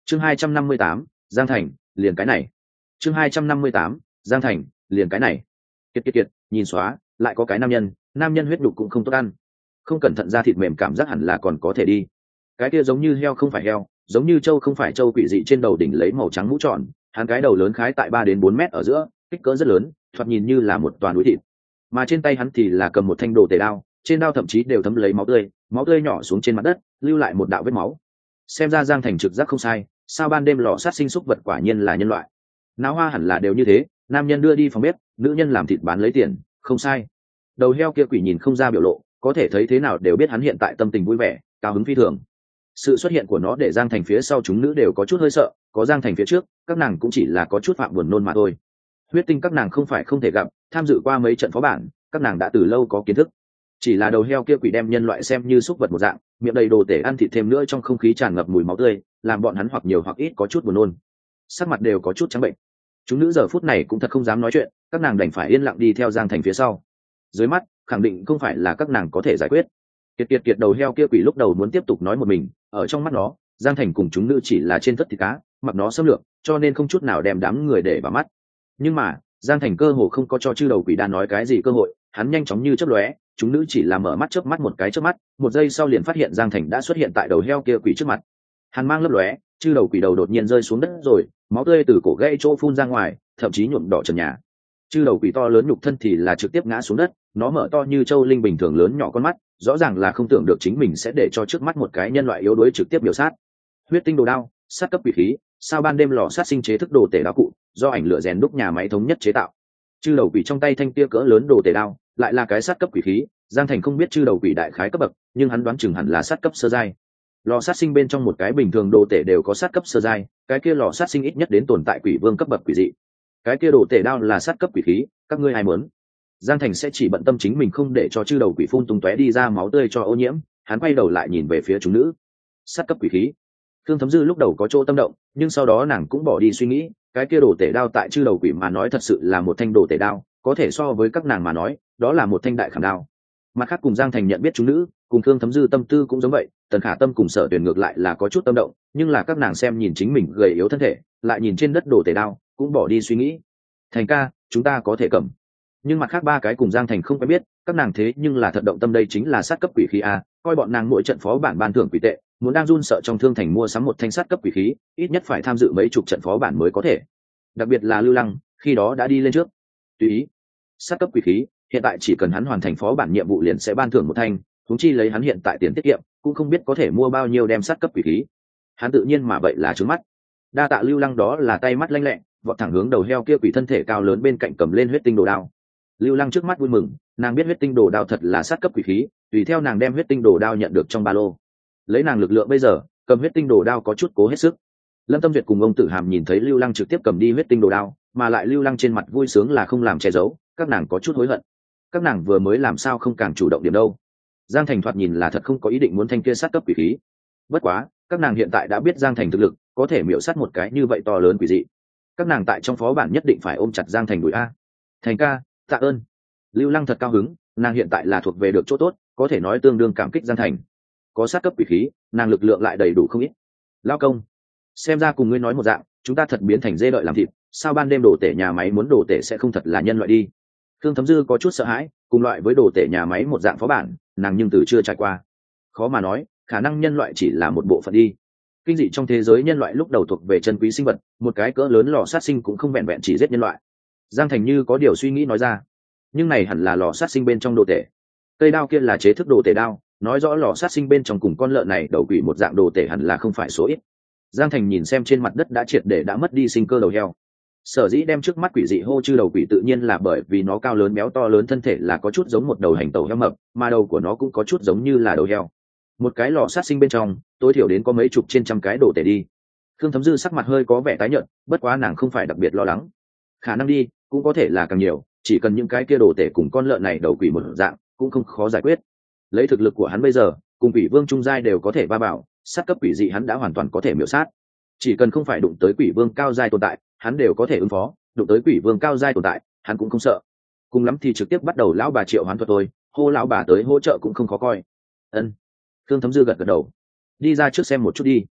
chương 258, Giang Thành liền cái này. chương 258, Giang Thành liền cái này. Kiệt nhìn xóa, lại có cái nam nhân huyết đục cũng không tốt ăn, không cẩn thận ra thịt mềm cảm giác hẳn là còn có thể đi. Cái kia giống như heo không phải heo, giống như trâu không phải trâu, quỷ dị trên đầu đỉnh lấy màu trắng mũ tròn, hắn cái đầu lớn khái tại 3 đến 4 mét ở giữa, kích cỡ rất lớn, thoạt nhìn như là một toàn núi thịt. Mà trên tay hắn thì là cầm một thanh đồ tể đao, trên đao thậm chí đều thấm lấy máu tươi nhỏ xuống trên mặt đất, lưu lại một đạo vết máu. Xem ra Giang Thành trực giác không sai, sao ban đêm lò sát sinh xúc vật quả nhiên là nhân loại. Náo hoa hẳn là đều như thế, nam nhân đưa đi phòng bếp, nữ nhân làm thịt bán lấy tiền, không sai. Đầu heo kia quỷ nhìn không ra biểu lộ, có thể thấy thế nào đều biết hắn hiện tại tâm tình vui vẻ, cao hứng phi thường. Sự xuất hiện của nó để Giang Thành phía sau chúng nữ đều có chút hơi sợ, có Giang Thành phía trước, các nàng cũng chỉ là có chút phạm buồn nôn mà thôi. Huyết tinh các nàng không phải không thể gặp, tham dự qua mấy trận phó bản, các nàng đã từ lâu có kiến thức. Chỉ là đầu heo kia quỷ đem nhân loại xem như súc vật một dạng, miệng đầy đồ tể ăn thịt, thêm nữa trong không khí tràn ngập mùi máu tươi, làm bọn hắn hoặc nhiều hoặc ít có chút buồn nôn, sắc mặt đều có chút trắng bệnh. Chúng nữ giờ phút này cũng thật không dám nói chuyện, các nàng đành phải yên lặng đi theo Giang Thành phía sau. Dưới mắt khẳng định không phải là các nàng có thể giải quyết. Kiệt đầu heo kia quỷ lúc đầu muốn tiếp tục nói một mình, ở trong mắt nó, Giang Thành cùng chúng nữ chỉ là trên tất thịt cá, mặc nó xâm lược, cho nên không chút nào đem đám người để vào mắt. Nhưng mà Giang Thành cơ hồ không có cho chư đầu quỷ đa nói cái gì cơ hội, hắn nhanh chóng như chớp lóe, chúng nữ chỉ là mở mắt chớp mắt một cái chớp mắt, một giây sau liền phát hiện Giang Thành đã xuất hiện tại đầu heo kia quỷ trước mặt. Hàn mang lấp lóe, chư đầu quỷ đầu đột nhiên rơi xuống đất rồi, máu tươi từ cổ gãy chỗ phun ra ngoài, thậm chí nhuộm đỏ trần nhà. Chư đầu quỷ to lớn nhục thân thì là trực tiếp ngã xuống đất, nó mở to như châu linh bình thường lớn nhỏ con mắt, rõ ràng là không tưởng được chính mình sẽ để cho trước mắt một cái nhân loại yếu đuối trực tiếp biểu sát. Huyết tinh đồ đao, sát cấp quỷ khí, sao ban đêm lò sát sinh chế thức đồ tể đao cụ, do ảnh lửa rèn đúc nhà máy thống nhất chế tạo. Chư đầu quỷ trong tay thanh tia cỡ lớn đồ tể đao, lại là cái sát cấp quỷ khí. Giang Thành không biết chư đầu quỷ đại khái cấp bậc, nhưng hắn đoán chừng hẳn là sát cấp sơ giai. Lò sát sinh bên trong một cái bình thường đồ tể đều có sát cấp sơ giai, cái kia lò sát sinh ít nhất đến tồn tại quỷ vương cấp bậc quỷ dị. Cái kia đồ tể đao là sát cấp quỷ khí, các ngươi ai muốn? Giang Thành sẽ chỉ bận tâm chính mình không để cho chư đầu quỷ phun tung tóe đi ra máu tươi cho ô nhiễm, hắn quay đầu lại nhìn về phía chúng nữ. Sát cấp quỷ khí. Thương Thấm Dư lúc đầu có chỗ tâm động, nhưng sau đó nàng cũng bỏ đi suy nghĩ, cái kia đồ tể đao tại chư đầu quỷ mà nói thật sự là một thanh đồ tể đao, có thể so với các nàng mà nói, đó là một thanh đại khảm đao. Mặt khác cùng Giang Thành nhận biết chúng nữ, cùng Thương Thấm Dư tâm tư cũng giống vậy, Tần Khả Tâm cùng Sở Tuyển ngược lại là có chút tâm động, nhưng là các nàng xem nhìn chính mình gầy yếu thân thể, lại nhìn trên đất đồ tể đao, cũng bỏ đi suy nghĩ. Thành ca, chúng ta có thể cầm. Nhưng mặt khác ba cái cùng Giang Thành không quen biết, các nàng thế nhưng là thật động tâm, đây chính là sát cấp quỷ khí a, coi bọn nàng mỗi trận phó bản ban thưởng quỷ tệ, muốn đang run sợ trong Thương Thành mua sắm một thanh sát cấp quỷ khí, ít nhất phải tham dự mấy chục trận phó bản mới có thể. Đặc biệt là Lưu Lăng, khi đó đã đi lên trước. Tùy ý. Sát cấp quỷ khí, hiện tại chỉ cần hắn hoàn thành phó bản nhiệm vụ liền sẽ ban thưởng một thanh, huống chi lấy hắn hiện tại tiền tiết kiệm, cũng không biết có thể mua bao nhiêu đem sát cấp quỷ khí. Hắn tự nhiên mà vậy là trướng mắt. Đa tạ Lưu Lăng đó là tay mắt lanh lẹ, vọt thẳng hướng đầu heo kia quỷ thân thể cao lớn bên cạnh cầm lên huyết tinh đồ đao. Lưu Lăng trước mắt vui mừng, nàng biết huyết tinh đồ đao thật là sát cấp quỷ khí, tùy theo nàng đem huyết tinh đồ đao nhận được trong ba lô. Lấy nàng lực lượng bây giờ, cầm huyết tinh đồ đao có chút cố hết sức. Lâm Tâm Duyệt cùng ông Tử Hàm nhìn thấy Lưu Lăng trực tiếp cầm đi huyết tinh đồ đao, mà lại Lưu Lăng trên mặt vui sướng là không làm che giấu, các nàng có chút hối hận. Các nàng vừa mới làm sao không càng chủ động điểm đâu. Giang Thành thoạt nhìn là thật không có ý định muốn thanh kia sát cấp quỷ khí. Bất quá, các nàng hiện tại đã biết Giang Thành thực lực, có thể miểu sát một cái như vậy to lớn quỷ dị. Các nàng tại trong phó bản nhất định phải ôm chặt Giang Thành đuổi a. Thành ca, tạ ơn. Lưu Lăng thật cao hứng, nàng hiện tại là thuộc về được chỗ tốt, có thể nói tương đương cảm kích Giang Thành. Có sát cấp quỷ khí, nàng lực lượng lại đầy đủ không ít. Lao công, xem ra cùng ngươi nói một dạng, chúng ta thật biến thành dê đợi làm thịt, sao ban đêm đồ tể nhà máy muốn đồ tể sẽ không thật là nhân loại đi. Thương Thấm Dư có chút sợ hãi, cùng loại với đồ tể nhà máy một dạng phó bản, nàng nhưng từ chưa trải qua. Khó mà nói, khả năng nhân loại chỉ là một bộ phận đi. Kinh dị trong thế giới nhân loại lúc đầu thuộc về chân quý sinh vật, một cái cỡ lớn lò sát sinh cũng không vẹn vẹn chỉ giết nhân loại. Giang Thành như có điều suy nghĩ nói ra, nhưng này hẳn là lò sát sinh bên trong đồ tể. Cây đao kia là chế thức đồ tể đao, nói rõ lò sát sinh bên trong cùng con lợn này đầu quỷ một dạng đồ tể hẳn là không phải số ít. Giang Thành nhìn xem trên mặt đất đã triệt để đã mất đi sinh cơ đầu heo. Sở dĩ đem trước mắt quỷ dị hô chư đầu quỷ tự nhiên là bởi vì nó cao lớn béo to lớn, thân thể là có chút giống một đầu hành tẩu heo mập, mà đầu của nó cũng có chút giống như là đầu heo. Một cái lò sát sinh bên trong tối thiểu đến có mấy chục trên trăm cái đồ tể đi. Khương Thấm Dư sắc mặt hơi có vẻ tái nhợt, bất quá nàng không phải đặc biệt lo lắng. Khả năng đi, cũng có thể là càng nhiều, chỉ cần những cái kia đồ tể cùng con lợn này đầu quỷ một dạng, cũng không khó giải quyết. Lấy thực lực của hắn bây giờ, cùng quỷ vương trung giai đều có thể va bảo, sát cấp quỷ dị hắn đã hoàn toàn có thể miểu sát. Chỉ cần không phải đụng tới quỷ vương cao giai tồn tại, hắn đều có thể ứng phó, đụng tới quỷ vương cao giai tồn tại, hắn cũng không sợ. Cùng lắm thì trực tiếp bắt đầu lão bà triệu hoán thuật thôi, hô lão bà tới hỗ trợ cũng không khó coi. Ân. Khương Thấm Dư gật gật đầu. Đi ra trước xem một chút đi.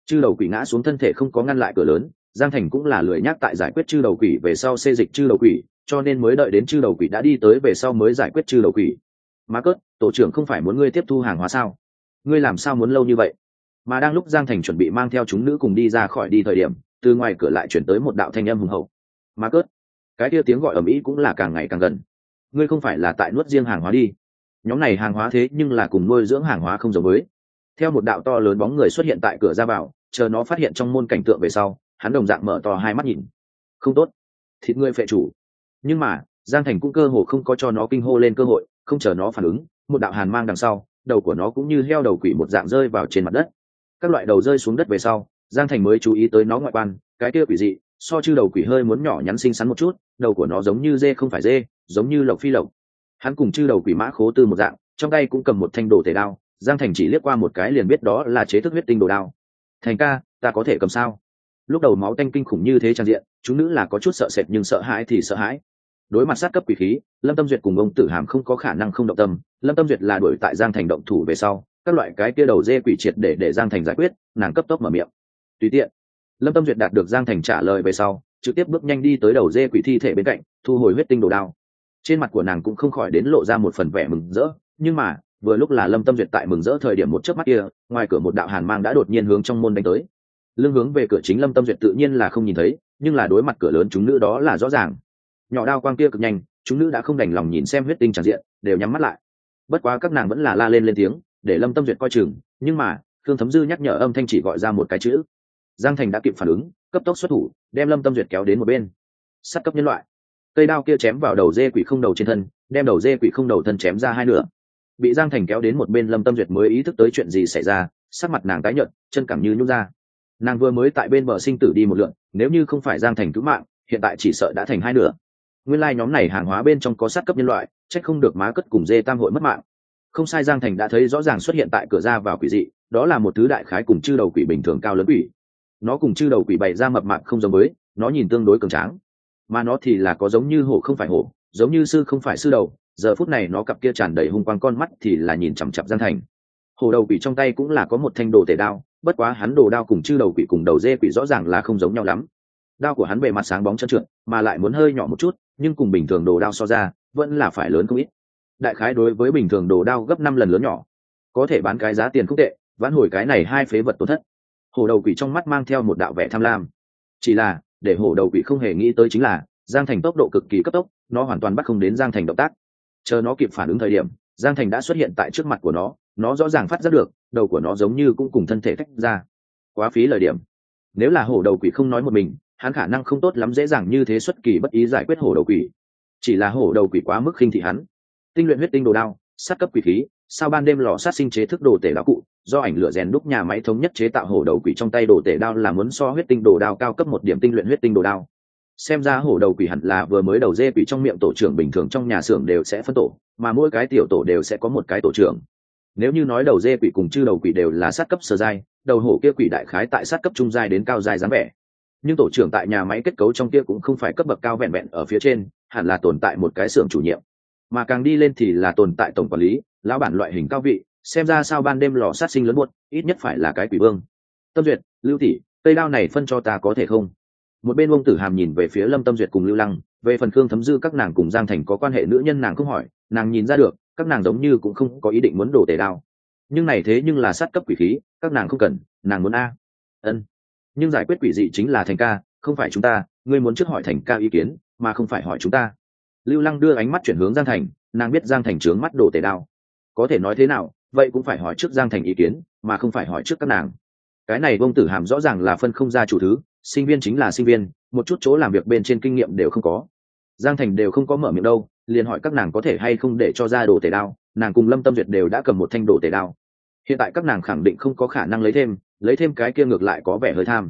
Chư đầu quỷ ngã xuống thân thể không có ngăn lại cửa lớn, Giang Thành cũng là lười nhác tại giải quyết chư đầu quỷ về sau xê dịch chư đầu quỷ, cho nên mới đợi đến chư đầu quỷ đã đi tới về sau mới giải quyết chư đầu quỷ. Má cớt, tổ trưởng không phải muốn ngươi tiếp thu hàng hóa sao? Ngươi làm sao muốn lâu như vậy? Mà đang lúc Giang Thành chuẩn bị mang theo chúng nữ cùng đi ra khỏi đi thời điểm, từ ngoài cửa lại chuyển tới một đạo thanh âm hùng hậu. Má cớt, cái kia tiếng gọi ầm ĩ cũng là càng ngày càng gần. Ngươi không phải là tại nuốt riêng hàng hóa đi? Nhóm này hàng hóa thế nhưng là cùng nuôi dưỡng hàng hóa không giống với. Theo một đạo to lớn bóng người xuất hiện tại cửa ra vào, chờ nó phát hiện trong môn cảnh tượng về sau, hắn đồng dạng mở to hai mắt nhìn. Không tốt, thịt ngươi phệ chủ. Nhưng mà Giang Thành cũng cơ hồ không có cho nó kinh hô lên cơ hội, không chờ nó phản ứng, một đạo hàn mang đằng sau, đầu của nó cũng như heo đầu quỷ một dạng rơi vào trên mặt đất. Các loại đầu rơi xuống đất về sau, Giang Thành mới chú ý tới nó ngoại quan, cái kia quỷ dị, so chư đầu quỷ hơi muốn nhỏ nhắn xinh xắn một chút, đầu của nó giống như dê không phải dê, giống như lộc phi lộc. Hắn cùng chư đầu quỷ mã khố tư một dạng, trong tay cũng cầm một thanh đồ tể đao. Giang Thành chỉ liếc qua một cái liền biết đó là chế thức huyết tinh đồ đao. Thành ca, ta có thể cầm sao? Lúc đầu máu tanh kinh khủng như thế trang diện, chúng nữ là có chút sợ sệt nhưng sợ hãi thì sợ hãi. Đối mặt sát cấp quỷ khí, Lâm Tâm Duyệt cùng ông Tử Hàm không có khả năng không động tâm. Lâm Tâm Duyệt là đuổi tại Giang Thành động thủ về sau, các loại cái kia đầu dê quỷ triệt để Giang Thành giải quyết, nàng cấp tốc mở miệng. Tùy tiện. Lâm Tâm Duyệt đạt được Giang Thành trả lời về sau, trực tiếp bước nhanh đi tới đầu dê quỷ thi thể bên cạnh, thu hồi huyết tinh đồ đao. Trên mặt của nàng cũng không khỏi đến lộ ra một phần vẻ mừng rỡ, nhưng mà vừa lúc là Lâm Tâm Duyệt tại mừng rỡ thời điểm một chớp mắt kia, ngoài cửa một đạo hàn mang đã đột nhiên hướng trong môn đánh tới. Lưng hướng về cửa chính Lâm Tâm Duyệt tự nhiên là không nhìn thấy, nhưng là đối mặt cửa lớn chúng nữ đó là rõ ràng. Nhỏ đao quang kia cực nhanh, chúng nữ đã không đành lòng nhìn xem huyết tinh tràn diện, đều nhắm mắt lại. Bất quá các nàng vẫn là la lên tiếng, để Lâm Tâm Duyệt coi chừng, nhưng mà Thương Thấm Dư nhắc nhở âm thanh chỉ gọi ra một cái chữ. Giang Thành đã kịp phản ứng, cấp tốc xuất thủ, đem Lâm Tâm Duyệt kéo đến một bên. Sát cấp nhân loại. Cây đao kia chém vào đầu dê quỷ không đầu trên thân, đem đầu dê quỷ không đầu thân chém ra hai nửa. Bị Giang Thành kéo đến một bên, Lâm Tâm Duyệt mới ý thức tới chuyện gì xảy ra, sắc mặt nàng tái nhợt, chân cảm như nhũn ra. Nàng vừa mới tại bên bờ sinh tử đi một lượn, nếu như không phải Giang Thành cứu mạng, hiện tại chỉ sợ đã thành hai nửa. Nguyên lai nhóm này hàng hóa bên trong có sát cấp nhân loại, trách không được má cất cùng dê tam hội mất mạng. Không sai, Giang Thành đã thấy rõ ràng xuất hiện tại cửa ra vào quỷ dị, đó là một thứ đại khái cùng chư đầu quỷ bình thường cao lớn quỷ. Nó cùng chư đầu quỷ bày ra mập mạp không giống với, nó nhìn tương đối cường tráng, mà nó thì là có giống như hổ không phải hổ, giống như sư không phải sư đầu. Giờ phút này nó cặp kia tràn đầy hung quang con mắt thì là nhìn chằm chằm Giang Thành. Hổ đầu quỷ trong tay cũng là có một thanh đồ tể đao, bất quá hắn đồ đao cùng chư đầu quỷ cùng đầu dê quỷ rõ ràng là không giống nhau lắm. Đao của hắn bề mặt sáng bóng trơn trượt, mà lại muốn hơi nhỏ một chút, nhưng cùng bình thường đồ đao so ra, vẫn là phải lớn không ít. Đại khái đối với bình thường đồ đao gấp 5 lần lớn nhỏ, có thể bán cái giá tiền không tệ, vãn hồi cái này hai phế vật tổn thất. Hổ đầu quỷ trong mắt mang theo một đạo vẻ tham lam. Chỉ là, để hổ đầu quỷ không hề nghĩ tới chính là, Giang Thành tốc độ cực kỳ cấp tốc, nó hoàn toàn bắt không đến Giang Thành động tác. Chờ nó kịp phản ứng thời điểm, Giang Thành đã xuất hiện tại trước mặt của nó rõ ràng phát giác được, đầu của nó giống như cũng cùng thân thể tách ra. Quá phí lời điểm. Nếu là hổ đầu quỷ không nói một mình, hắn khả năng không tốt lắm dễ dàng như thế xuất kỳ bất ý giải quyết hổ đầu quỷ. Chỉ là hổ đầu quỷ quá mức khinh thị hắn. Tinh luyện huyết tinh đồ đao, sát cấp quỷ khí, sao ban đêm lò sát sinh chế thức đồ tể đao cụ, do ảnh lửa rèn đúc nhà máy thống nhất chế tạo hổ đầu quỷ trong tay đồ tể đao là muốn so huyết tinh đồ đao cao cấp một điểm tinh luyện huyết tinh đồ đao. Xem ra hổ đầu quỷ hẳn là vừa mới đầu dê quỷ trong miệng tổ trưởng bình thường trong nhà xưởng đều sẽ phân tổ, mà mỗi cái tiểu tổ đều sẽ có một cái tổ trưởng. Nếu như nói đầu dê quỷ cùng chư đầu quỷ đều là sát cấp sơ giai, đầu hổ kia quỷ đại khái tại sát cấp trung giai đến cao giai dáng vẻ. Nhưng tổ trưởng tại nhà máy kết cấu trong kia cũng không phải cấp bậc cao vẹn vẹn ở phía trên, hẳn là tồn tại một cái xưởng chủ nhiệm, mà càng đi lên thì là tồn tại tổng quản lý, lão bản loại hình cao vị. Xem ra sao ban đêm lò sát sinh lớn buốt, ít nhất phải là cái quỷ vương. Tâm Duyệt, Lưu tỷ, cây đao này phân cho ta có thể không? Một bên ông Tử Hàm nhìn về phía Lâm Tâm Duyệt cùng Lưu Lăng, về phần Khương Thấm Dư các nàng cùng Giang Thành có quan hệ nữ nhân nàng không hỏi, nàng nhìn ra được các nàng giống như cũng không có ý định muốn đổ tể đao. Nhưng này thế nhưng là sát cấp quỷ khí, các nàng không cần, nàng muốn a. Ân. Nhưng giải quyết quỷ dị chính là Thành ca, không phải chúng ta, ngươi muốn trước hỏi Thành ca ý kiến, mà không phải hỏi chúng ta. Lưu Lăng đưa ánh mắt chuyển hướng Giang Thành, nàng biết Giang Thành trướng mắt đổ tể đao. Có thể nói thế nào, vậy cũng phải hỏi trước Giang Thành ý kiến, mà không phải hỏi trước các nàng. Cái này ông Tử Hàm rõ ràng là phân không ra chủ thứ, sinh viên chính là sinh viên, một chút chỗ làm việc bên trên kinh nghiệm đều không có. Giang Thành đều không có mở miệng đâu, liền hỏi các nàng có thể hay không để cho ra đồ tể đao. Nàng cùng Lâm Tâm Duyệt đều đã cầm một thanh đồ tể đao, hiện tại các nàng khẳng định không có khả năng lấy thêm cái kia ngược lại có vẻ hơi tham.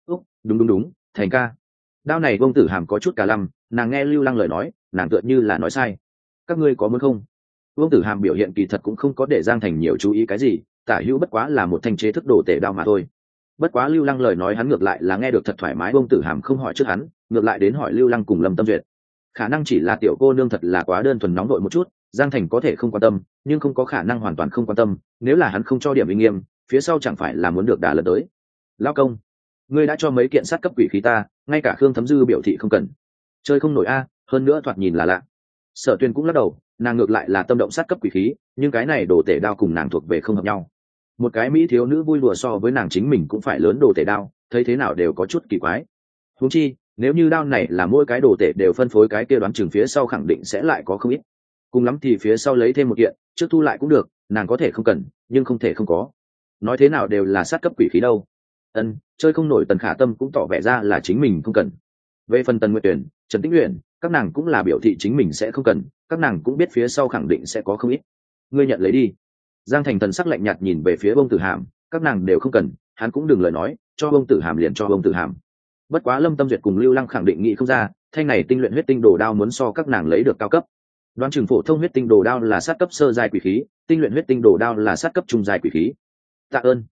Đúng, Thành ca, đao này ông Tử Hàm có chút cả lăm, nàng nghe Lưu Lăng lời nói, nàng tựa như là nói sai. Các ngươi có muốn không? Vương Tử Hàm biểu hiện kỳ thật cũng không có để Giang Thành nhiều chú ý cái gì, tả hữu bất quá là một thanh chế thức đồ tể đao mà thôi. Bất quá Lưu Lăng lời nói hắn ngược lại là nghe được thật thoải mái. Vương Tử Hàm không hỏi trước hắn, ngược lại đến hỏi Lưu Lăng cùng Lâm Tâm Duyệt. Khả năng chỉ là tiểu cô nương thật là quá đơn thuần nóng đội một chút, Giang Thành có thể không quan tâm, nhưng không có khả năng hoàn toàn không quan tâm. Nếu là hắn không cho điểm uy nghiêm, phía sau chẳng phải là muốn được đà lần tới. Lão công, ngươi đã cho mấy kiện sát cấp quỷ khí ta, ngay cả Khương Thấm Dư biểu thị không cần. Chơi không nổi a, hơn nữa thoạt nhìn là lạ. Sở Tuyền cũng lắc đầu, nàng ngược lại là tâm động sát cấp quỷ khí, nhưng cái này đồ tể đao cùng nàng thuộc về không hợp nhau. Một cái mỹ thiếu nữ vui đùa so với nàng chính mình cũng phải lớn đồ tể đao, thấy thế nào đều có chút kỳ quái. Huống chi, nếu như đao này là mỗi cái đồ tể đều phân phối cái kia đoán chừng phía sau khẳng định sẽ lại có không ít. Cùng lắm thì phía sau lấy thêm một kiện, trước thu lại cũng được, nàng có thể không cần, nhưng không thể không có. Nói thế nào đều là sát cấp quỷ khí đâu. Chơi không nổi Tần Khả Tâm cũng tỏ vẻ ra là chính mình không cần. Về phần Tần Nguyệt Tuyển, Trần Tĩnh Uyển, các nàng cũng là biểu thị chính mình sẽ không cần, các nàng cũng biết phía sau khẳng định sẽ có không ít. Ngươi nhận lấy đi. Giang Thành thần sắc lạnh nhạt nhìn về phía Bông Tử Hàm, các nàng đều không cần, hắn cũng đừng lời nói, cho Bông Tử Hàm liền cho Bông Tử Hàm. Bất quá Lâm Tâm Duyệt cùng Lưu Lăng khẳng định nghĩ không ra, thanh này tinh luyện huyết tinh đồ đao muốn so các nàng lấy được cao cấp. Đoán chừng phổ thông huyết tinh đồ đao là sát cấp sơ giai quỷ khí, tinh luyện huyết tinh đồ đao là sát cấp trung giai quỷ khí. Tạ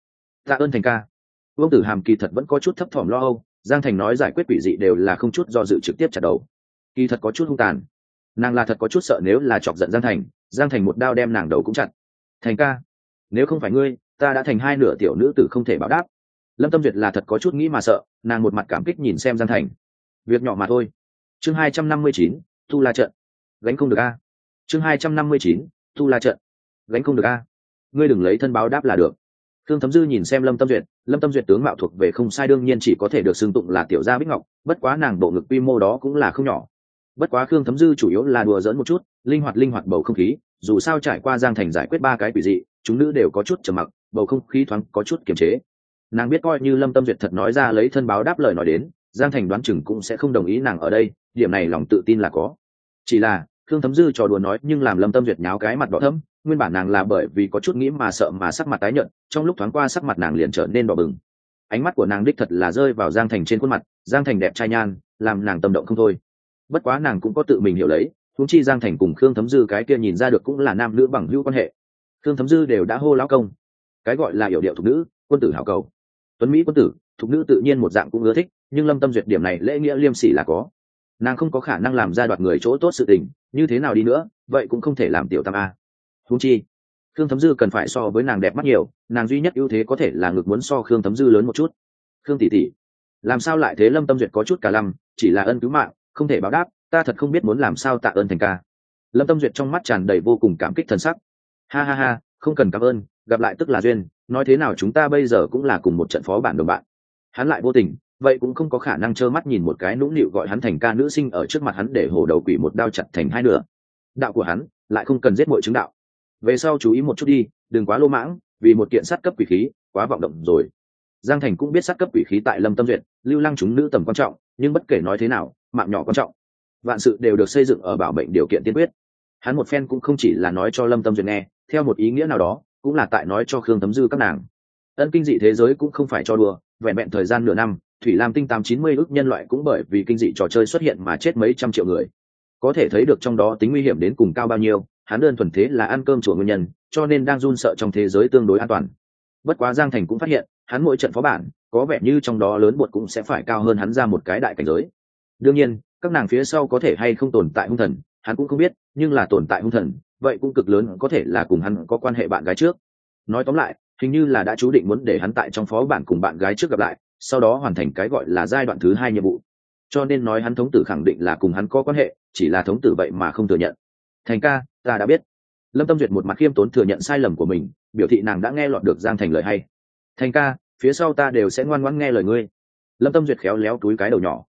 ơn Thành ca. Vương Tử Hàm kỳ thật vẫn có chút thấp thỏm lo âu, Giang Thành nói giải quyết quỷ dị đều là không chút do dự trực tiếp chặt đầu. Kỳ thật có chút hung tàn, nàng là thật có chút sợ nếu là chọc giận Giang Thành một đao đem nàng đầu cũng chặt. Thành ca, nếu không phải ngươi, ta đã thành hai nửa tiểu nữ tử không thể báo đáp. Lâm Tâm Duyệt là thật có chút nghĩ mà sợ, nàng một mặt cảm kích nhìn xem Giang Thành. Việc nhỏ mà thôi. Chương 259, Tu La trận. Gánh không được a. Chương 259, Tu La trận. Gánh không được a. Ngươi đừng lấy thân báo đáp là được. Khương Thấm Dư nhìn xem Lâm Tâm Duyệt tướng mạo thuộc về không sai, đương nhiên chỉ có thể được xưng tụng là tiểu gia bích ngọc, bất quá nàng bộ ngực quy mô đó cũng là không nhỏ. Bất quá Khương Thấm Dư chủ yếu là đùa giỡn một chút, linh hoạt bầu không khí, dù sao trải qua Giang Thành giải quyết ba cái quỷ dị, chúng nữ đều có chút trầm mặc, bầu không khí thoáng có chút kiềm chế. Nàng biết coi như Lâm Tâm Duyệt thật nói ra lấy thân báo đáp lời nói đến, Giang Thành đoán chừng cũng sẽ không đồng ý nàng ở đây, điểm này lòng tự tin là có. Chỉ là Khương Thấm Dư trò đùa nói nhưng làm Lâm Tâm Duyệt nháo cái mặt đỏ thẫm, nguyên bản nàng là bởi vì có chút nghĩ mà sợ mà sắc mặt tái nhợt, trong lúc thoáng qua sắc mặt nàng liền trở nên đỏ bừng. Ánh mắt của nàng đích thật là rơi vào Giang Thành trên khuôn mặt, Giang Thành đẹp trai nhan, làm nàng tâm động không thôi. Bất quá nàng cũng có tự mình hiểu lấy, huống chi Giang Thành cùng Khương Thấm Dư cái kia nhìn ra được cũng là nam nữ bằng hữu quan hệ. Khương Thấm Dư đều đã hô lão công, cái gọi là yểu điệu thục nữ, quân tử hảo cầu. Tuấn mỹ quân tử, thục nữ tự nhiên một dạng cũng ưa thích, nhưng Lâm Tâm Duyệt điểm này lễ nghĩa liêm sỉ là có. Nàng không có khả năng làm ra đoạt người chỗ tốt sự tình, như thế nào đi nữa, vậy cũng không thể làm tiểu tam a. Huống chi, Khương Thấm Dư cần phải so với nàng đẹp mắt nhiều, nàng duy nhất ưu thế có thể là ngực muốn so Khương Thấm Dư lớn một chút. Khương tỷ tỷ, làm sao lại thế? Lâm Tâm Duyệt có chút cả lăm, chỉ là ân cứu mạng, không thể báo đáp, ta thật không biết muốn làm sao tạ ơn Thành ca. Lâm Tâm Duyệt trong mắt tràn đầy vô cùng cảm kích thần sắc. Ha ha ha, không cần cảm ơn, gặp lại tức là duyên, nói thế nào chúng ta bây giờ cũng là cùng một trận phó bản đồng bạn. Hắn lại vô tình, vậy cũng không có khả năng trơ mắt nhìn một cái nũng nịu gọi hắn Thành ca nữ sinh ở trước mặt hắn để hổ đầu quỷ một đao chặt thành hai nửa. Đạo của hắn lại không cần giết mọi chứng đạo. Về sau chú ý một chút đi, đừng quá lô mãng, vì một kiện sát cấp quỷ khí quá vọng động rồi. Giang Thành cũng biết sát cấp quỷ khí tại Lâm Tâm Duyệt, Lưu Lăng chúng nữ tầm quan trọng, nhưng bất kể nói thế nào, mạng nhỏ quan trọng, vạn sự đều được xây dựng ở bảo mệnh điều kiện tiên quyết. Hắn một phen cũng không chỉ là nói cho Lâm Tâm Duyệt nghe, theo một ý nghĩa nào đó cũng là tại nói cho Khương Thấm Dư các nàng. Ân kinh dị thế giới cũng không phải cho đùa, vẹn vẹn thời gian nửa năm, Thủy Lam tinh 890 ức nhân loại cũng bởi vì kinh dị trò chơi xuất hiện mà chết mấy trăm triệu người. Có thể thấy được trong đó tính nguy hiểm đến cùng cao bao nhiêu, hắn đơn thuần thế là ăn cơm chùa nguyên nhân, cho nên đang run sợ trong thế giới tương đối an toàn. Bất quá Giang Thành cũng phát hiện, hắn mỗi trận phó bản, có vẻ như trong đó lớn bột cũng sẽ phải cao hơn hắn ra một cái đại cảnh giới. Đương nhiên, các nàng phía sau có thể hay không tồn tại hung thần, hắn cũng không biết, nhưng là tồn tại hung thần, vậy cũng cực lớn có thể là cùng hắn có quan hệ bạn gái trước. Nói tóm lại, hình như là đã chú định muốn để hắn tại trong phó bản cùng bạn gái trước gặp lại, sau đó hoàn thành cái gọi là giai đoạn thứ 2 nhiệm vụ. Cho nên nói hắn thống tử khẳng định là cùng hắn có quan hệ, chỉ là thống tử vậy mà không thừa nhận. Thành ca, ta đã biết. Lâm Tâm Duyệt một mặt khiêm tốn thừa nhận sai lầm của mình, biểu thị nàng đã nghe lọt được Giang Thành lời hay. Thành ca, phía sau ta đều sẽ ngoan ngoãn nghe lời ngươi. Lâm Tâm Duyệt khéo léo túi cái đầu nhỏ.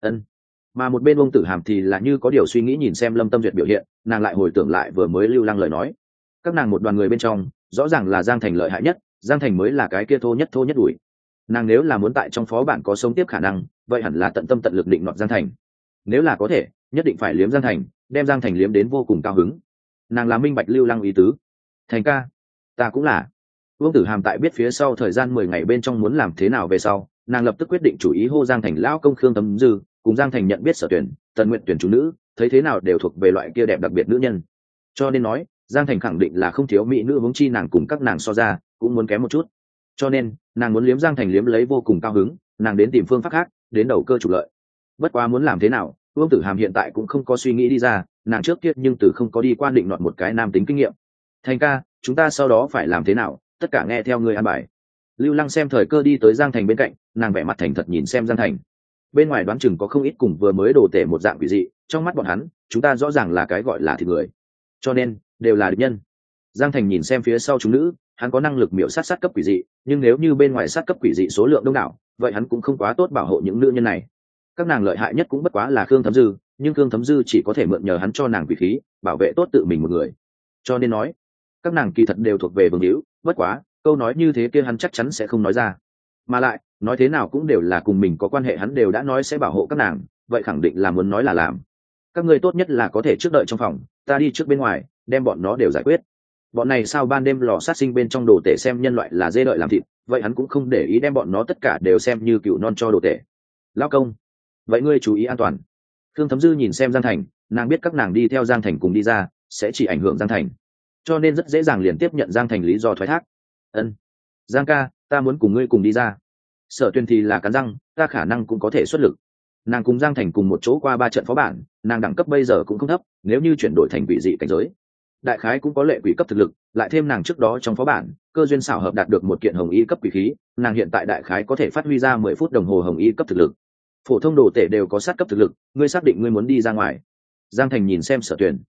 Mà một bên Ông Tử Hàm thì là như có điều suy nghĩ nhìn xem Lâm Tâm Duyệt biểu hiện, nàng lại hồi tưởng lại vừa mới Lưu Lăng lời nói. Các nàng một đoàn người bên trong, rõ ràng là Giang Thành lợi hại nhất, Giang Thành mới là cái kia thô nhất đuổi. Nàng nếu là muốn tại trong phó bản có sống tiếp khả năng, vậy hẳn là tận tâm tận lực định nọt Giang Thành. Nếu là có thể, nhất định phải liếm Giang Thành, đem Giang Thành liếm đến vô cùng cao hứng. Nàng là minh bạch Lưu Lăng ý tứ. Thành ca, ta cũng là. Vương Tử Hàm tại biết phía sau thời gian 10 ngày bên trong muốn làm thế nào về sau, nàng lập tức quyết định chủ ý hô Giang Thành lão công Khương Thấm Dư, cùng Giang Thành nhận biết Sở Tuyển, Tần Nguyện tuyển chủ nữ, thấy thế nào đều thuộc về loại kia đẹp đặc biệt nữ nhân. Cho nên nói, Giang Thành khẳng định là không thiếu mỹ nữ, huống chi nàng cùng các nàng so ra, cũng muốn kém một chút. Cho nên, nàng muốn liếm Giang Thành liếm lấy vô cùng cao hứng, nàng đến tìm phương pháp khác, đến đầu cơ trục lợi. Bất quá muốn làm thế nào, Vương Tử Hàm hiện tại cũng không có suy nghĩ đi ra, nàng trước kia nhưng từ không có đi quan định nọt một cái nam tính kinh nghiệm. Thành ca, chúng ta sau đó phải làm thế nào, tất cả nghe theo người an bài. Lưu Lăng xem thời cơ đi tới Giang Thành bên cạnh, nàng vẻ mặt thành thật nhìn xem Giang Thành. Bên ngoài đoán chừng có không ít cùng vừa mới đồ tể một dạng quỷ dị, trong mắt bọn hắn chúng ta rõ ràng là cái gọi là thịt người, cho nên đều là địch nhân. Giang Thành nhìn xem phía sau chúng nữ, hắn có năng lực miểu sát cấp quỷ dị, nhưng nếu như bên ngoài sát cấp quỷ dị số lượng đông đảo, vậy hắn cũng không quá tốt bảo hộ những nữ nhân này. Các nàng lợi hại nhất cũng bất quá là Khương Thấm Dư, nhưng Khương Thấm Dư chỉ có thể mượn nhờ hắn cho nàng quỷ khí, bảo vệ tốt tự mình một người. Cho nên nói, các nàng kỳ thật đều thuộc về Vương Hữu, bất quá, câu nói như thế kia hắn chắc chắn sẽ không nói ra. Mà lại, nói thế nào cũng đều là cùng mình có quan hệ, hắn đều đã nói sẽ bảo hộ các nàng, vậy khẳng định là muốn nói là làm. Các ngươi tốt nhất là có thể trước đợi trong phòng, ta đi trước bên ngoài, đem bọn nó đều giải quyết. Bọn này sao ban đêm lò sát sinh bên trong đồ tể xem nhân loại là dê đợi làm thịt, vậy hắn cũng không để ý đem bọn nó tất cả đều xem như cừu non cho đồ tể. Lão công, vậy ngươi chú ý an toàn. Thương Thấm Dư nhìn xem Giang Thành, nàng biết các nàng đi theo Giang Thành cùng đi ra sẽ chỉ ảnh hưởng Giang Thành, cho nên rất dễ dàng liền tiếp nhận Giang Thành lý do thoái thác. Ân, Giang ca, ta muốn cùng ngươi cùng đi ra. Sở Tuyền thì là cắn răng, ta khả năng cũng có thể xuất lực. Nàng cùng Giang Thành cùng một chỗ qua 3 trận phó bản, nàng đẳng cấp bây giờ cũng không thấp, nếu như chuyển đổi thành quỷ dị cảnh giới, đại khái cũng có lệ quỷ cấp thực lực, lại thêm nàng trước đó trong phó bản cơ duyên xảo hợp đạt được một kiện hồng y cấp quỷ khí, nàng hiện tại đại khái có thể phát huy ra 10 phút đồng hồ hồng y cấp thực lực. Phổ thông đồ tể đều có sát cấp thực lực, ngươi xác định ngươi muốn đi ra ngoài? Giang Thành nhìn xem Sở Tuyền.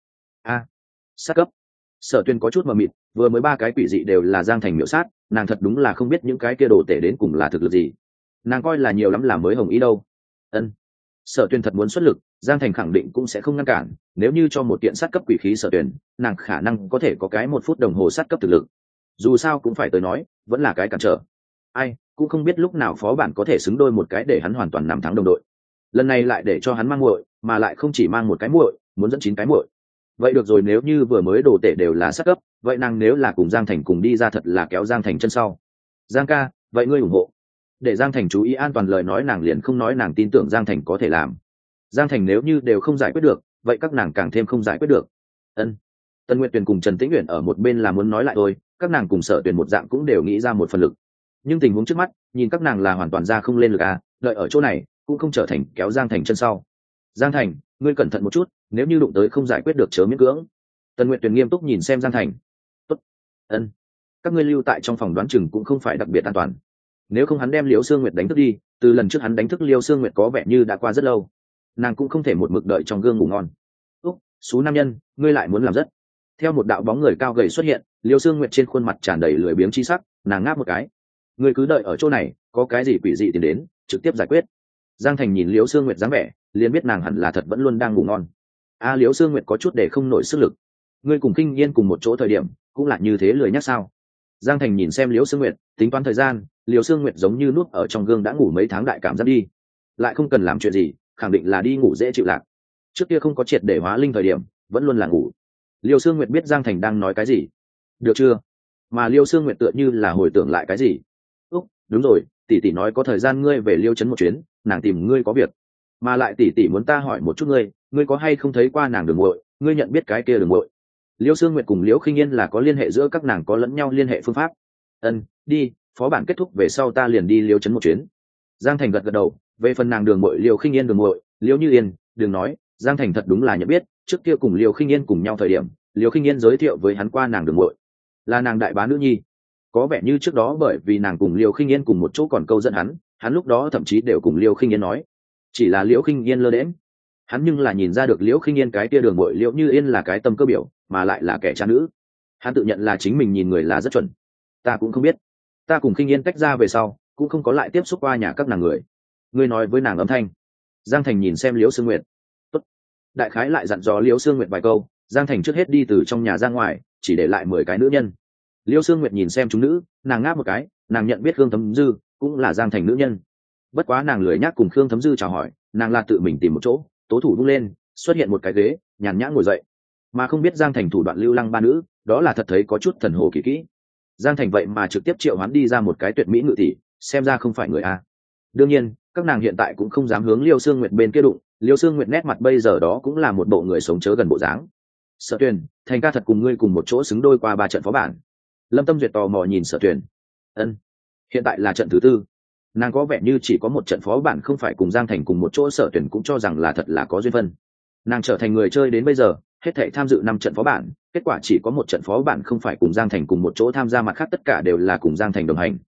Sát cấp. Sở Tuyền có chút mờ mịt, vừa mới 3 cái quỷ dị đều là Giang Thành miểu sát, nàng thật đúng là không biết những cái kia đồ tể đến cùng là thực lực gì, nàng coi là nhiều lắm là mới hồng y đâu. Ân. Sở Tuyền thật muốn xuất lực, Giang Thành khẳng định cũng sẽ không ngăn cản, nếu như cho một kiện sát cấp quỷ khí Sở Tuyền, nàng khả năng có thể có cái 1 phút đồng hồ sát cấp thực lực. Dù sao cũng phải tới nói, vẫn là cái cản trở. Ai, cũng không biết lúc nào phó bản có thể xứng đôi một cái để hắn hoàn toàn nằm thắng đồng đội. Lần này lại để cho hắn mang muội, mà lại không chỉ mang một cái muội, muốn dẫn 9 cái muội. Vậy được rồi, nếu như vừa mới đồ tể đều là sát cấp, vậy nàng nếu là cùng Giang Thành cùng đi ra thật là kéo Giang Thành chân sau. Giang ca, vậy ngươi ủng hộ? Để Giang Thành chú ý an toàn lời nói nàng liền không nói nàng tin tưởng Giang Thành có thể làm. Giang Thành nếu như đều không giải quyết được, vậy các nàng càng thêm không giải quyết được. Ân. Tân Nguyệt Tuyền cùng Trần Tĩnh Uyển ở một bên là muốn nói lại thôi, các nàng cùng Sở Tuyền một dạng cũng đều nghĩ ra một phần lực. Nhưng tình huống trước mắt, nhìn các nàng là hoàn toàn ra không lên lực à, đợi ở chỗ này cũng không trở thành kéo Giang Thành chân sau. Giang Thành, ngươi cẩn thận một chút, nếu như đụng tới không giải quyết được chớ miễn cưỡng. Tân Nguyệt Tuyền nghiêm túc nhìn xem Giang Thành. Tốt. Ân. Các ngươi lưu tại trong phòng đoán chừng cũng không phải đặc biệt an toàn. Nếu không hắn đem Liễu Sương Nguyệt đánh thức đi, từ lần trước hắn đánh thức Liễu Sương Nguyệt có vẻ như đã qua rất lâu, nàng cũng không thể một mực đợi trong gương ngủ ngon. Úc, số nam nhân, ngươi lại muốn làm rất. Theo một đạo bóng người cao gầy xuất hiện, Liễu Sương Nguyệt trên khuôn mặt tràn đầy lười biếng chi sắc, nàng ngáp một cái. Ngươi cứ đợi ở chỗ này, có cái gì quỷ dị tìm đến, trực tiếp giải quyết. Giang Thành nhìn Liễu Sương Nguyệt dáng vẻ, liền biết nàng hẳn là thật vẫn luôn đang ngủ ngon. Liễu Sương Nguyệt có chút để không nổi sức lực. Ngươi cùng Kinh Nhiên cùng một chỗ thời điểm, cũng là như thế lười nhắc sao? Giang Thành nhìn xem Liễu Sương Nguyệt, tính toán thời gian, Liễu Sương Nguyệt giống như nuốt ở trong gương đã ngủ mấy tháng đại cảm giác đi, lại không cần làm chuyện gì, khẳng định là đi ngủ dễ chịu lạc. Trước kia không có triệt để hóa linh thời điểm, vẫn luôn là ngủ. Liễu Sương Nguyệt biết Giang Thành đang nói cái gì, được chưa? Mà Liễu Sương Nguyệt tựa như là hồi tưởng lại cái gì. Úc, đúng rồi, tỷ tỷ nói có thời gian ngươi về Liêu trấn một chuyến, nàng tìm ngươi có việc. Mà lại tỷ tỷ muốn ta hỏi một chút ngươi có hay không thấy qua nàng Đường Muội, ngươi nhận biết cái kia Đường Muội? Liễu Sương Nguyệt cùng Liễu Khinh Yên là có liên hệ giữa các nàng, có lẫn nhau liên hệ phương pháp. Ân, đi, phó bản kết thúc về sau ta liền đi Liêu trấn một chuyến. Giang Thành gật gật đầu, về phần nàng Đường Muội Liễu Khinh Yên Đường Muội, Liễu Như Yên, đừng nói, Giang Thành thật đúng là nhận biết, trước kia cùng Liễu Khinh Yên cùng nhau thời điểm, Liễu Khinh Yên giới thiệu với hắn qua nàng Đường Muội, là nàng đại bá nữ nhi. Có vẻ như trước đó bởi vì nàng cùng Liễu Khinh Yên cùng một chỗ còn câu dẫn hắn lúc đó thậm chí đều cùng Liễu Khinh Yên nói, chỉ là Liễu Khinh Yên lơ đễnh. Hắn nhưng là nhìn ra được Liễu Khinh Yên cái kia Đường Muội Liễu Như Yên là cái tâm cơ biểu, mà lại là kẻ cha nữ. Hắn tự nhận là chính mình nhìn người là rất chuẩn. Ta cũng không biết, ta cùng Khinh Yên tách ra về sau cũng không có lại tiếp xúc qua nhà các nàng người. Ngươi nói với nàng âm thanh. Giang Thành nhìn xem Liễu Sương Nguyệt. Tốt. Đại khái lại dặn dò Liễu Sương Nguyệt vài câu, Giang Thành trước hết đi từ trong nhà ra ngoài, chỉ để lại 10 cái nữ nhân. Liễu Sương Nguyệt nhìn xem chúng nữ, nàng ngáp một cái, nàng nhận biết Khương Thấm Dư cũng là Giang Thành nữ nhân. Bất quá nàng lười nhác cùng Khương Thấm Dư chào hỏi, nàng là tự mình tìm một chỗ, tố thủ vung lên, xuất hiện một cái ghế, nhàn nhã ngồi dậy. Mà không biết Giang Thành thủ đoạn lưu lăng ba nữ, đó là thật thấy có chút thần hồ kỳ kỹ. Giang Thành vậy mà trực tiếp triệu hoán đi ra một cái tuyệt mỹ ngự tỷ, xem ra không phải người a. Đương nhiên, các nàng hiện tại cũng không dám hướng Liêu Sương Nguyệt bên kia đụng, Liêu Sương Nguyệt nét mặt bây giờ đó cũng là một bộ người sống chớ gần bộ dáng. Sở Tuyền, Thành ca thật cùng ngươi cùng một chỗ xứng đôi qua 3 trận phó bản. Lâm Tâm Duyệt tò mò nhìn Sở Tuyền. Ân, hiện tại là trận thứ 4. Nàng có vẻ như chỉ có một trận phó bản không phải cùng Giang Thành cùng một chỗ, Sở Tuyền cũng cho rằng là thật là có duyên phận. Nàng trở thành người chơi đến bây giờ, hết thảy tham dự 5 trận phó bản, kết quả chỉ có một trận phó bản không phải cùng Giang Thành cùng một chỗ tham gia, mặt khác tất cả đều là cùng Giang Thành đồng hành.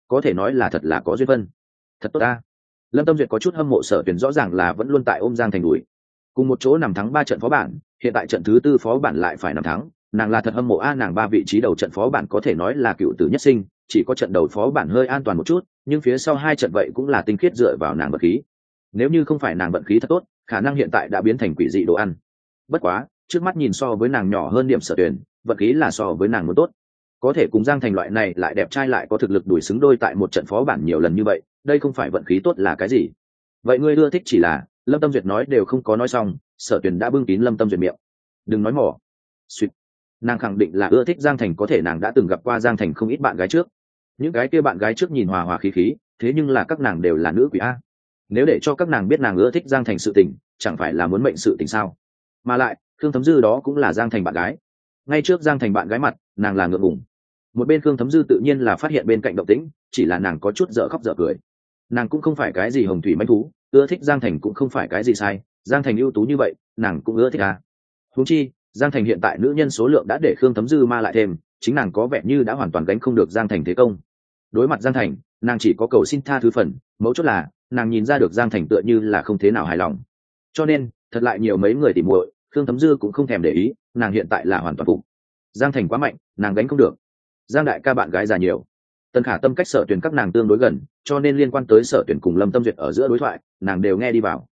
có thể nói là thật là có duyên phân. Thật tốt ta. Lâm Tâm Duyệt có chút hâm mộ Sở Tuyền, rõ ràng là vẫn luôn tại ôm Giang Thành đuổi, cùng một chỗ nằm thắng 3 trận phó bản, hiện tại trận thứ 4 phó bản lại phải nằm thắng, nàng là thật hâm mộ a. Nàng 3 vị trí đầu trận phó bản có thể nói là cựu tử nhất sinh, chỉ có trận đầu phó bản hơi an toàn một chút, nhưng phía sau 2 trận vậy cũng là tinh khiết dựa vào nàng vận khí. Nếu như không phải nàng vận khí thật tốt, khả năng hiện tại đã biến thành quỷ dị đồ ăn. Bất quá, trước mắt nhìn so với nàng nhỏ hơn điểm Sở Tuyền, vận khí là so với nàng muốn tốt. Có thể cùng Giang Thành loại này lại đẹp trai lại có thực lực đuổi xứng đôi tại một trận phó bản nhiều lần như vậy, đây không phải vận khí tốt là cái gì? Vậy ngươi ưa thích chỉ là, Lâm Tâm Duyệt nói đều không có nói xong, Sở Tuyền đã bưng kín Lâm Tâm Duyệt miệng. Đừng nói mỏ. Suýt. Nàng khẳng định là ưa thích Giang Thành, có thể nàng đã từng gặp qua Giang Thành không ít bạn gái trước. Những cái kia bạn gái trước nhìn hòa hòa khí khí, thế nhưng là các nàng đều là nữ quỷ a. Nếu để cho các nàng biết nàng ưa thích Giang Thành sự tình, chẳng phải là muốn mệnh sự tình sao? Mà lại, Khương Thấm Dư đó cũng là Giang Thành bạn gái. Ngay trước Giang Thành bạn gái mặt, nàng là ngượng ngùng. Một bên Khương Thấm Dư tự nhiên là phát hiện bên cạnh động tĩnh, chỉ là nàng có chút dở khóc dở cười. Nàng cũng không phải cái gì hồng thủy manh thú, ưa thích Giang Thành cũng không phải cái gì sai, Giang Thành ưu tú như vậy, nàng cũng ưa thích à. Huống chi, Giang Thành hiện tại nữ nhân số lượng đã để Khương Thấm Dư ma lại thêm, chính nàng có vẻ như đã hoàn toàn gánh không được Giang Thành thế công. Đối mặt Giang Thành, nàng chỉ có cầu xin tha thứ phần, mấu chốt là, nàng nhìn ra được Giang Thành tựa như là không thế nào hài lòng. Cho nên, thật lại nhiều mấy người tỉ muội, Khương Thấm Dư cũng không thèm để ý, nàng hiện tại là hoàn toàn phục. Giang Thành quá mạnh, nàng gánh không được. Giang đại ca bạn gái già nhiều. Tần Khả Tâm cách Sở Tuyền các nàng tương đối gần, cho nên liên quan tới Sở Tuyền cùng Lâm Tâm Duyệt ở giữa đối thoại, nàng đều nghe đi vào.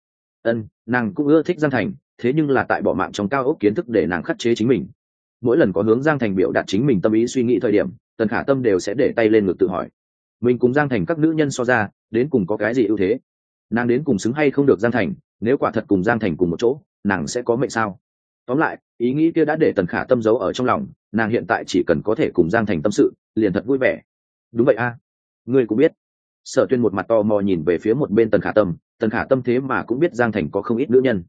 Nàng cũng ưa thích Giang Thành, thế nhưng là tại bỏ mạng trong cao ốc kiến thức để nàng khắc chế chính mình. Mỗi lần có hướng Giang Thành biểu đạt chính mình tâm ý suy nghĩ thời điểm, Tần Khả Tâm đều sẽ để tay lên ngực tự hỏi, mình cùng Giang Thành các nữ nhân so ra, đến cùng có cái gì ưu thế? Nàng đến cùng xứng hay không được Giang Thành, nếu quả thật cùng Giang Thành cùng một chỗ, nàng sẽ có mệnh sao? Tóm lại, ý nghĩ kia đã để Tần Khả Tâm giấu ở trong lòng, nàng hiện tại chỉ cần có thể cùng Giang Thành tâm sự, liền thật vui vẻ. Đúng vậy a, ngươi cũng biết. Sở Tuyên một mặt tò mò nhìn về phía một bên Tần Khả Tâm thế mà cũng biết Giang Thành có không ít nữ nhân.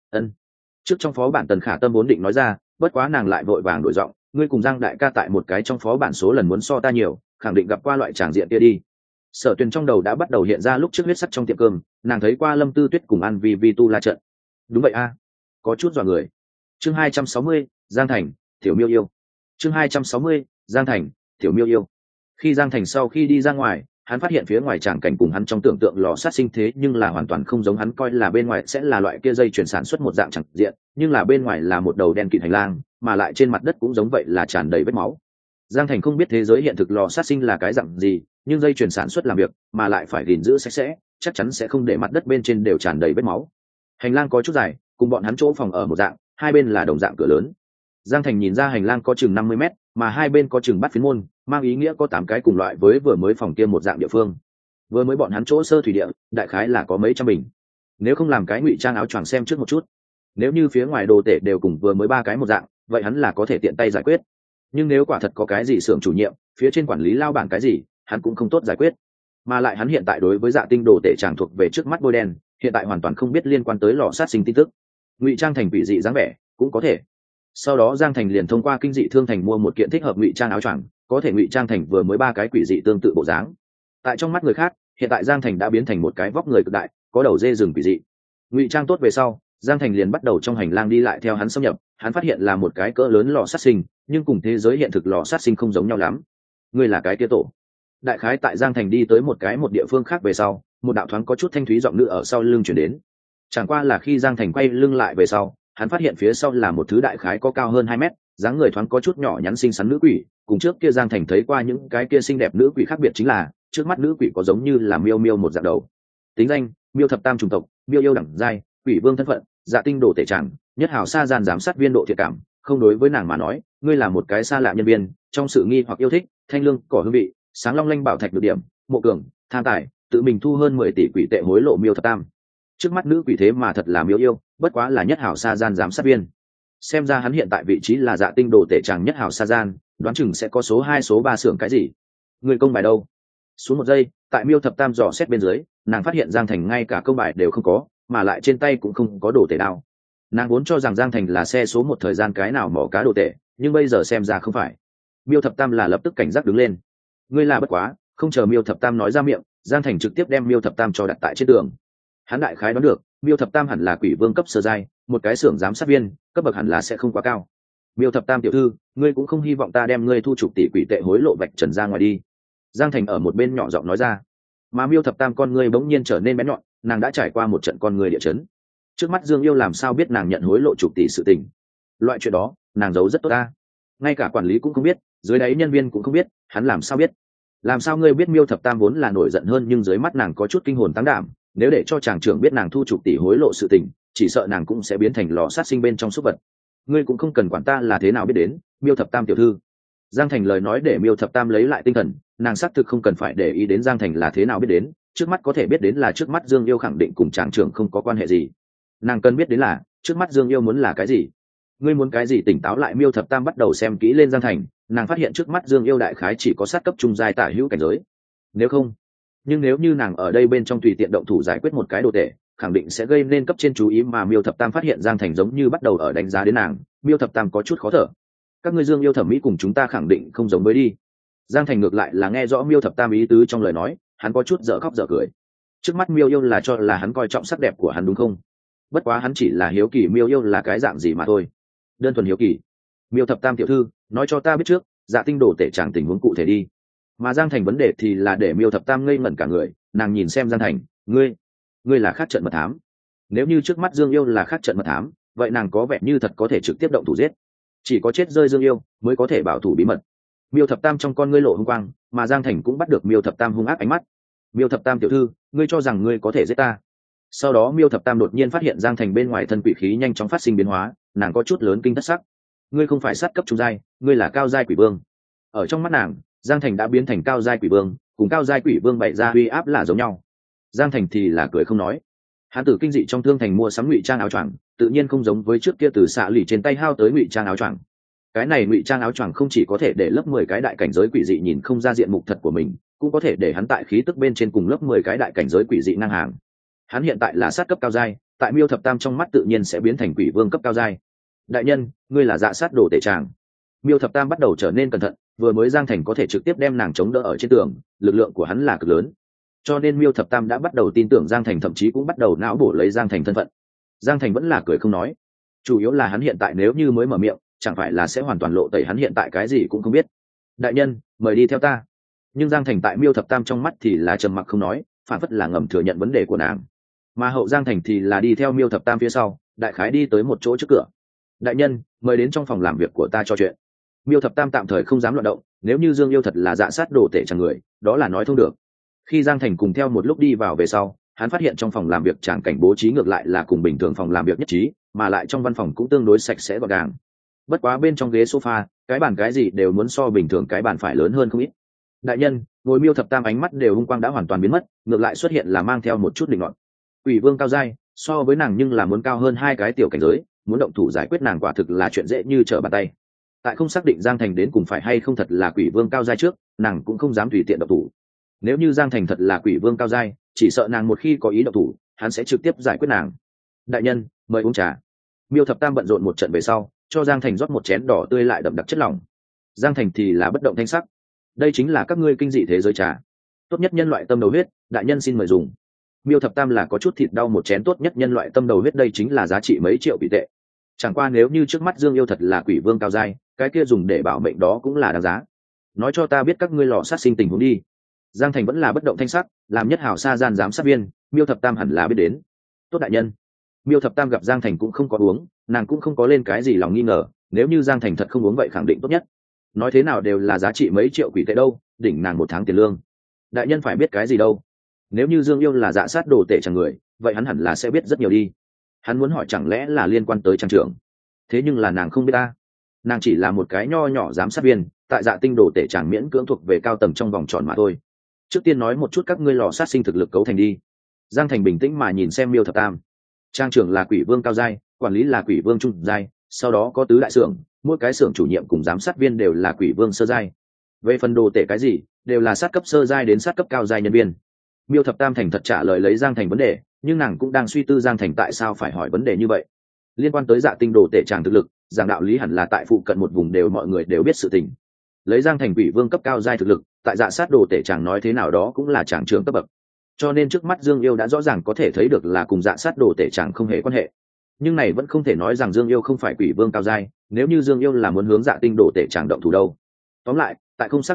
Trước trong phó bản Tần Khả Tâm vốn định nói ra, bất quá nàng lại vội vàng đổi giọng, ngươi cùng Giang đại ca tại một cái trong phó bản số lần muốn so ta nhiều, khẳng định gặp qua loại tràng diện kia đi. Sở Tuyên trong đầu đã bắt đầu hiện ra lúc trước huyết sắc trong tiệm cơm, nàng thấy qua Lâm Tư Tuyết cùng An Vi tu la trận. Đúng vậy a, có chút dọa người. Chương 260, Giang Thành, Tiểu Miêu yêu. Chương 260, Giang Thành, Tiểu Miêu yêu. Khi Giang Thành sau khi đi ra ngoài, hắn phát hiện phía ngoài tràng cảnh cùng hắn trong tưởng tượng lò sát sinh thế nhưng là hoàn toàn không giống hắn coi là bên ngoài sẽ là loại kia dây chuyển sản xuất một dạng chẳng diện, nhưng là bên ngoài là một đầu đen kịt hành lang, mà lại trên mặt đất cũng giống vậy là tràn đầy vết máu. Giang Thành không biết thế giới hiện thực lò sát sinh là cái dạng gì, nhưng dây chuyển sản xuất làm việc mà lại phải gìn giữ sạch sẽ, chắc chắn sẽ không để mặt đất bên trên đều tràn đầy vết máu. Hành lang có chút dài, cùng bọn hắn chỗ phòng ở một dạng, hai bên là đồng dạng cửa lớn. Giang Thành nhìn ra hành lang có chừng 50 mét, mà hai bên có chừng bát phiến môn, mang ý nghĩa có 8 cái cùng loại với vừa mới phòng kia một dạng địa phương. Vừa mới bọn hắn chỗ sơ thủy địa, đại khái là có mấy trăm bình. Nếu không làm cái ngụy trang áo choàng xem trước một chút. Nếu như phía ngoài đồ tể đều cùng vừa mới 3 cái một dạng, vậy hắn là có thể tiện tay giải quyết. Nhưng nếu quả thật có cái gì xưởng chủ nhiệm, phía trên quản lý lao bản cái gì, hắn cũng không tốt giải quyết. Mà lại hắn hiện tại đối với Dạ Tinh đồ tể chàng thuộc về trước mắt bôi đen, hiện tại hoàn toàn không biết liên quan tới lò sát sinh tin tức. Ngụy trang thành quỷ dị dáng vẻ, cũng có thể. Sau đó Giang Thành liền thông qua kinh dị thương thành mua một kiện thích hợp ngụy trang áo choàng, có thể ngụy trang thành vừa mới 3 cái quỷ dị tương tự bộ dáng. Tại trong mắt người khác, hiện tại Giang Thành đã biến thành một cái vóc người cực đại, có đầu dê rừng quỷ dị. Ngụy trang tốt về sau, Giang Thành liền bắt đầu trong hành lang đi lại theo hắn xâm nhập, hắn phát hiện là một cái cỡ lớn lò sát sinh, nhưng cùng thế giới hiện thực lò sát sinh không giống nhau lắm. Ngươi là cái kia tổ. Đại khái tại Giang Thành đi tới một địa phương khác về sau, một đạo thoáng có chút thanh thúy giọng nữ ở sau lưng truyền đến. Chẳng qua là khi Giang Thành quay lưng lại về sau, hắn phát hiện phía sau là một thứ đại khái có cao hơn 2 mét, dáng người thoáng có chút nhỏ nhắn xinh xắn nữ quỷ, cùng trước kia Giang Thành thấy qua những cái kia xinh đẹp nữ quỷ khác biệt chính là, trước mắt nữ quỷ có giống như là miêu miêu một dạng đầu. Tính danh: Miêu thập tam chủng tộc, miêu yêu đẳng giai, quỷ vương thân phận, Dạ Tinh đồ tể tràng, nhất hào sa gian giám sát viên độ thiệt cảm. Không, đối với nàng mà nói, ngươi là một cái xa lạ nhân viên, trong sự nghi hoặc yêu thích, thanh lương, cỏ hương vị, sáng long lanh bảo thạch được điểm, mộ cường, tham tài, tự mình thu hơn 10 tỷ quỷ tệ hối lộ Miêu thập tam. Trước mắt nữ quỷ thế mà thật là miêu yêu, bất quá là nhất hào sa gian giám sát viên. Xem ra hắn hiện tại vị trí là Dạ Tinh đồ tể tràng nhất hào sa gian, đoán chừng sẽ có số 2 số 3 xưởng cái gì. Người công bài đâu? Xuống một giây, tại Miêu thập tam dò xét bên dưới, nàng phát hiện Giang Thành ngay cả công bài đều không có, mà lại trên tay cũng không có đồ tể đao. Nàng vốn cho rằng Giang Thành là xe số một thời gian cái nào mỏ cá đồ tể, nhưng bây giờ xem ra không phải. Miêu thập tam là lập tức cảnh giác đứng lên. Ngươi là bất quá, không chờ Miêu thập tam nói ra miệng, Giang Thành trực tiếp đem Miêu thập tam cho đặt tại trên tường. Hắn đại khái đoán được, Miêu thập tam hẳn là quỷ vương cấp sơ giai, một cái xưởng giám sát viên, cấp bậc hẳn là sẽ không quá cao. Miêu thập tam tiểu thư, ngươi cũng không hy vọng ta đem ngươi thu chục tỷ quỷ tệ hối lộ vạch trần ra ngoài đi. Giang Thành ở một bên nhỏ giọng nói ra. Mà Miêu Thập Tam con ngươi bỗng nhiên trở nên bén nhọn, nàng đã trải qua một trận con ngươi địa chấn. Trước mắt Dương Yêu làm sao biết nàng nhận hối lộ chục tỷ sự tình? Loại chuyện đó nàng giấu rất tốt ta, ngay cả quản lý cũng không biết, dưới đáy nhân viên cũng không biết, hắn làm sao biết? Làm sao ngươi biết? Miêu Thập Tam vốn là nổi giận hơn, nhưng dưới mắt nàng có chút kinh hồn táng đảm, nếu để cho chàng trưởng biết nàng thu chục tỷ hối lộ sự tình, chỉ sợ nàng cũng sẽ biến thành lò sát sinh bên trong súc vật. Ngươi cũng không cần quản ta là thế nào biết đến, Miêu Thập Tam tiểu thư. Giang Thành lời nói để Miêu Thập Tam lấy lại tinh thần, nàng xác thực không cần phải để ý đến Giang Thành là thế nào biết đến, trước mắt có thể biết đến là trước mắt Dương Yêu khẳng định cùng chàng trưởng không có quan hệ gì. Nàng cần biết đến là trước mắt Dương Yêu muốn là cái gì. Ngươi muốn cái gì? Tỉnh táo lại, Miêu Thập Tam bắt đầu xem kỹ lên Giang Thành, nàng phát hiện trước mắt Dương Yêu đại khái chỉ có sát cấp trung giai tả hữu cảnh giới. Nếu như nàng ở đây bên trong tùy tiện động thủ giải quyết một cái đồ tệ, khẳng định sẽ gây nên cấp trên chú ý, mà Miêu Thập Tam phát hiện Giang Thành giống như bắt đầu ở đánh giá đến nàng. Miêu Thập Tam có chút khó thở. Các ngươi Dương Yêu thẩm mỹ cùng chúng ta khẳng định không giống với đi. Giang Thành ngược lại là nghe rõ Miêu Thập Tam ý tứ trong lời nói, hắn có chút dở khóc dở cười. Trước mắt Miêu Yêu là cho là hắn coi trọng sắc đẹp của hắn đúng không? Bất quá hắn chỉ là hiếu kỳ Miêu Yêu là cái dạng gì mà thôi, đơn thuần hiếu kỳ. Miêu Thập Tam tiểu thư, nói cho ta biết trước, Dạ Tinh đồ tể chẳng tình huống cụ thể đi. Mà Giang Thành vấn đề thì là để Miêu Thập Tam ngây ngẩn cả người, nàng nhìn xem Giang Thành, ngươi là khác trận mật thám. Nếu như trước mắt Dương Yêu là khác trận mật thám, vậy nàng có vẻ như thật có thể trực tiếp động thủ giết. Chỉ có chết rơi Dương Yêu mới có thể bảo thủ bí mật. Miêu Thập Tam trong con ngươi lộ hung quang, mà Giang Thành cũng bắt được Miêu Thập Tam hung ác ánh mắt. Miêu Thập Tam tiểu thư, ngươi cho rằng ngươi có thể giết ta? Sau đó Miêu Thập Tam đột nhiên phát hiện Giang Thành bên ngoài thân quỷ khí nhanh chóng phát sinh biến hóa, nàng có chút lớn kinh thất sắc. Ngươi không phải sát cấp trung giai, ngươi là cao giai quỷ vương. Ở trong mắt nàng, Giang Thành đã biến thành cao giai quỷ vương, cùng cao giai quỷ vương bày ra uy áp là giống nhau. Giang Thành thì là cười không nói. Hắn từ kinh dị trong thương thành mua sắm ngụy trang áo choàng, tự nhiên không giống với trước kia từ xạ lì trên tay hao tới ngụy trang áo choàng. Cái này ngụy trang áo choàng không chỉ có thể để lớp 10 cái đại cảnh giới quỷ dị nhìn không ra diện mục thật của mình, cũng có thể để hắn tại khí tức bên trên cùng lớp 10 cái đại cảnh giới quỷ dị ngang hàng. Hắn hiện tại là sát cấp cao giai, tại Miêu Thập Tam trong mắt tự nhiên sẽ biến thành quỷ vương cấp cao giai. Đại nhân, ngươi là dạ sát đồ tể tràng. Miêu Thập Tam bắt đầu trở nên cẩn thận, vừa mới Giang Thành có thể trực tiếp đem nàng chống đỡ ở trên tường, lực lượng của hắn là cực lớn, cho nên Miêu Thập Tam đã bắt đầu tin tưởng Giang Thành, thậm chí cũng bắt đầu não bổ lấy Giang Thành thân phận. Giang Thành vẫn là cười không nói, chủ yếu là hắn hiện tại nếu như mới mở miệng, chẳng phải là sẽ hoàn toàn lộ tẩy hắn hiện tại cái gì cũng không biết. Đại nhân, mời đi theo ta. Nhưng Giang Thành tại Miêu Thập Tam trong mắt thì là trầm mặc không nói, phản phất là ngầm thừa nhận vấn đề của nàng. Mà hậu Giang Thành thì là đi theo Miêu Thập Tam phía sau, đại khái đi tới một chỗ trước cửa. Đại nhân, mời đến trong phòng làm việc của ta trò chuyện. Miêu Thập Tam tạm thời không dám loạn động, nếu như Dương Yêu thật là dạ sát đồ tể chẳng người, đó là nói thông được. Khi Giang Thành cùng theo một lúc đi vào về sau, hắn phát hiện trong phòng làm việc tràng cảnh bố trí ngược lại là cùng bình thường phòng làm việc nhất trí, mà lại trong văn phòng cũng tương đối sạch sẽ gọn gàng. Bất quá bên trong ghế sofa, cái bàn cái gì đều muốn so bình thường cái bàn phải lớn hơn không ít. Đại nhân, ngồi. Miêu Thập Tam ánh mắt đều hung quang đã hoàn toàn biến mất, ngược lại xuất hiện là mang theo một chút định luận. Quỷ vương cao giai, so với nàng nhưng là muốn cao hơn hai cái tiểu cảnh giới, muốn động thủ giải quyết nàng quả thực là chuyện dễ như trở bàn tay. Tại không xác định Giang Thành đến cùng phải hay không thật là quỷ vương cao giai trước, nàng cũng không dám tùy tiện động thủ. Nếu như Giang Thành thật là quỷ vương cao giai, chỉ sợ nàng một khi có ý động thủ, hắn sẽ trực tiếp giải quyết nàng. Đại nhân, mời uống trà. Miêu Thập Tam bận rộn một trận về sau, cho Giang Thành rót một chén đỏ tươi lại đậm đặc chất lỏng. Giang Thành thì là bất động thanh sắc. Đây chính là các ngươi kinh dị thế giới trà, tốt nhất nhân loại tâm đầu huyết, đại nhân xin mời dùng. Miêu Thập Tam là có chút thịt đau một chén tốt nhất nhân loại tâm đầu huyết, đây chính là giá trị mấy triệu vị tệ. Chẳng qua nếu như trước mắt Dương Yêu thật là quỷ vương cao giai, cái kia dùng để bảo mệnh đó cũng là đáng giá. Nói cho ta biết các ngươi lò sát sinh tình huống đi. Giang Thành vẫn là bất động thanh sắc, làm nhất hảo sa gian giám sát viên, Miêu Thập Tam hẳn là biết đến. Tốt đại nhân. Miêu Thập Tam gặp Giang Thành cũng không có uống, nàng cũng không có lên cái gì lòng nghi ngờ, nếu như Giang Thành thật không uống vậy khẳng định tốt nhất. Nói thế nào đều là giá trị mấy triệu quỷ tệ đâu, đỉnh nàng một tháng tiền lương. Đại nhân phải biết cái gì đâu? Nếu như Dương Yêu là dạ sát đồ tể chẳng người, vậy hắn hẳn là sẽ biết rất nhiều đi. Hắn muốn hỏi chẳng lẽ là liên quan tới trang trưởng. Thế nhưng là nàng không biết ta. Nàng chỉ là một cái nho nhỏ giám sát viên, tại dạ tinh đồ tể chẳng miễn cưỡng thuộc về cao tầng trong vòng tròn mà thôi. Trước tiên nói một chút các ngươi lò sát sinh thực lực cấu thành đi. Giang Thành bình tĩnh mà nhìn xem Miêu Thập Tam. Trang trưởng là quỷ vương cao giai, quản lý là quỷ vương trung giai, sau đó có tứ đại xưởng, mỗi cái xưởng chủ nhiệm cùng giám sát viên đều là quỷ vương sơ giai. Về phần đồ tể cái gì, đều là sát cấp sơ giai đến sát cấp cao giai nhân viên. Miêu Thập Tam thành thật trả lời lấy Giang Thành vấn đề, nhưng nàng cũng đang suy tư Giang Thành tại sao phải hỏi vấn đề như vậy. Liên quan tới dạ tinh đồ tể tràng thực lực, giảng đạo lý hẳn là tại phụ cận một vùng đều mọi người đều biết sự tình. Lấy Giang Thành quỷ vương cấp cao giai thực lực, tại dạ sát đồ tể tràng nói thế nào đó cũng là tràng trưởng cấp bậc. Cho nên trước mắt Dương Yêu đã rõ ràng có thể thấy được là cùng dạ sát đồ tể tràng không hề quan hệ. Nhưng này vẫn không thể nói rằng Dương Yêu không phải quỷ vương cao giai, nếu như Dương Yêu là muốn hướng dạ tinh đồ tể tràng động thủ đâu. Tóm lại, tại không xác định trước,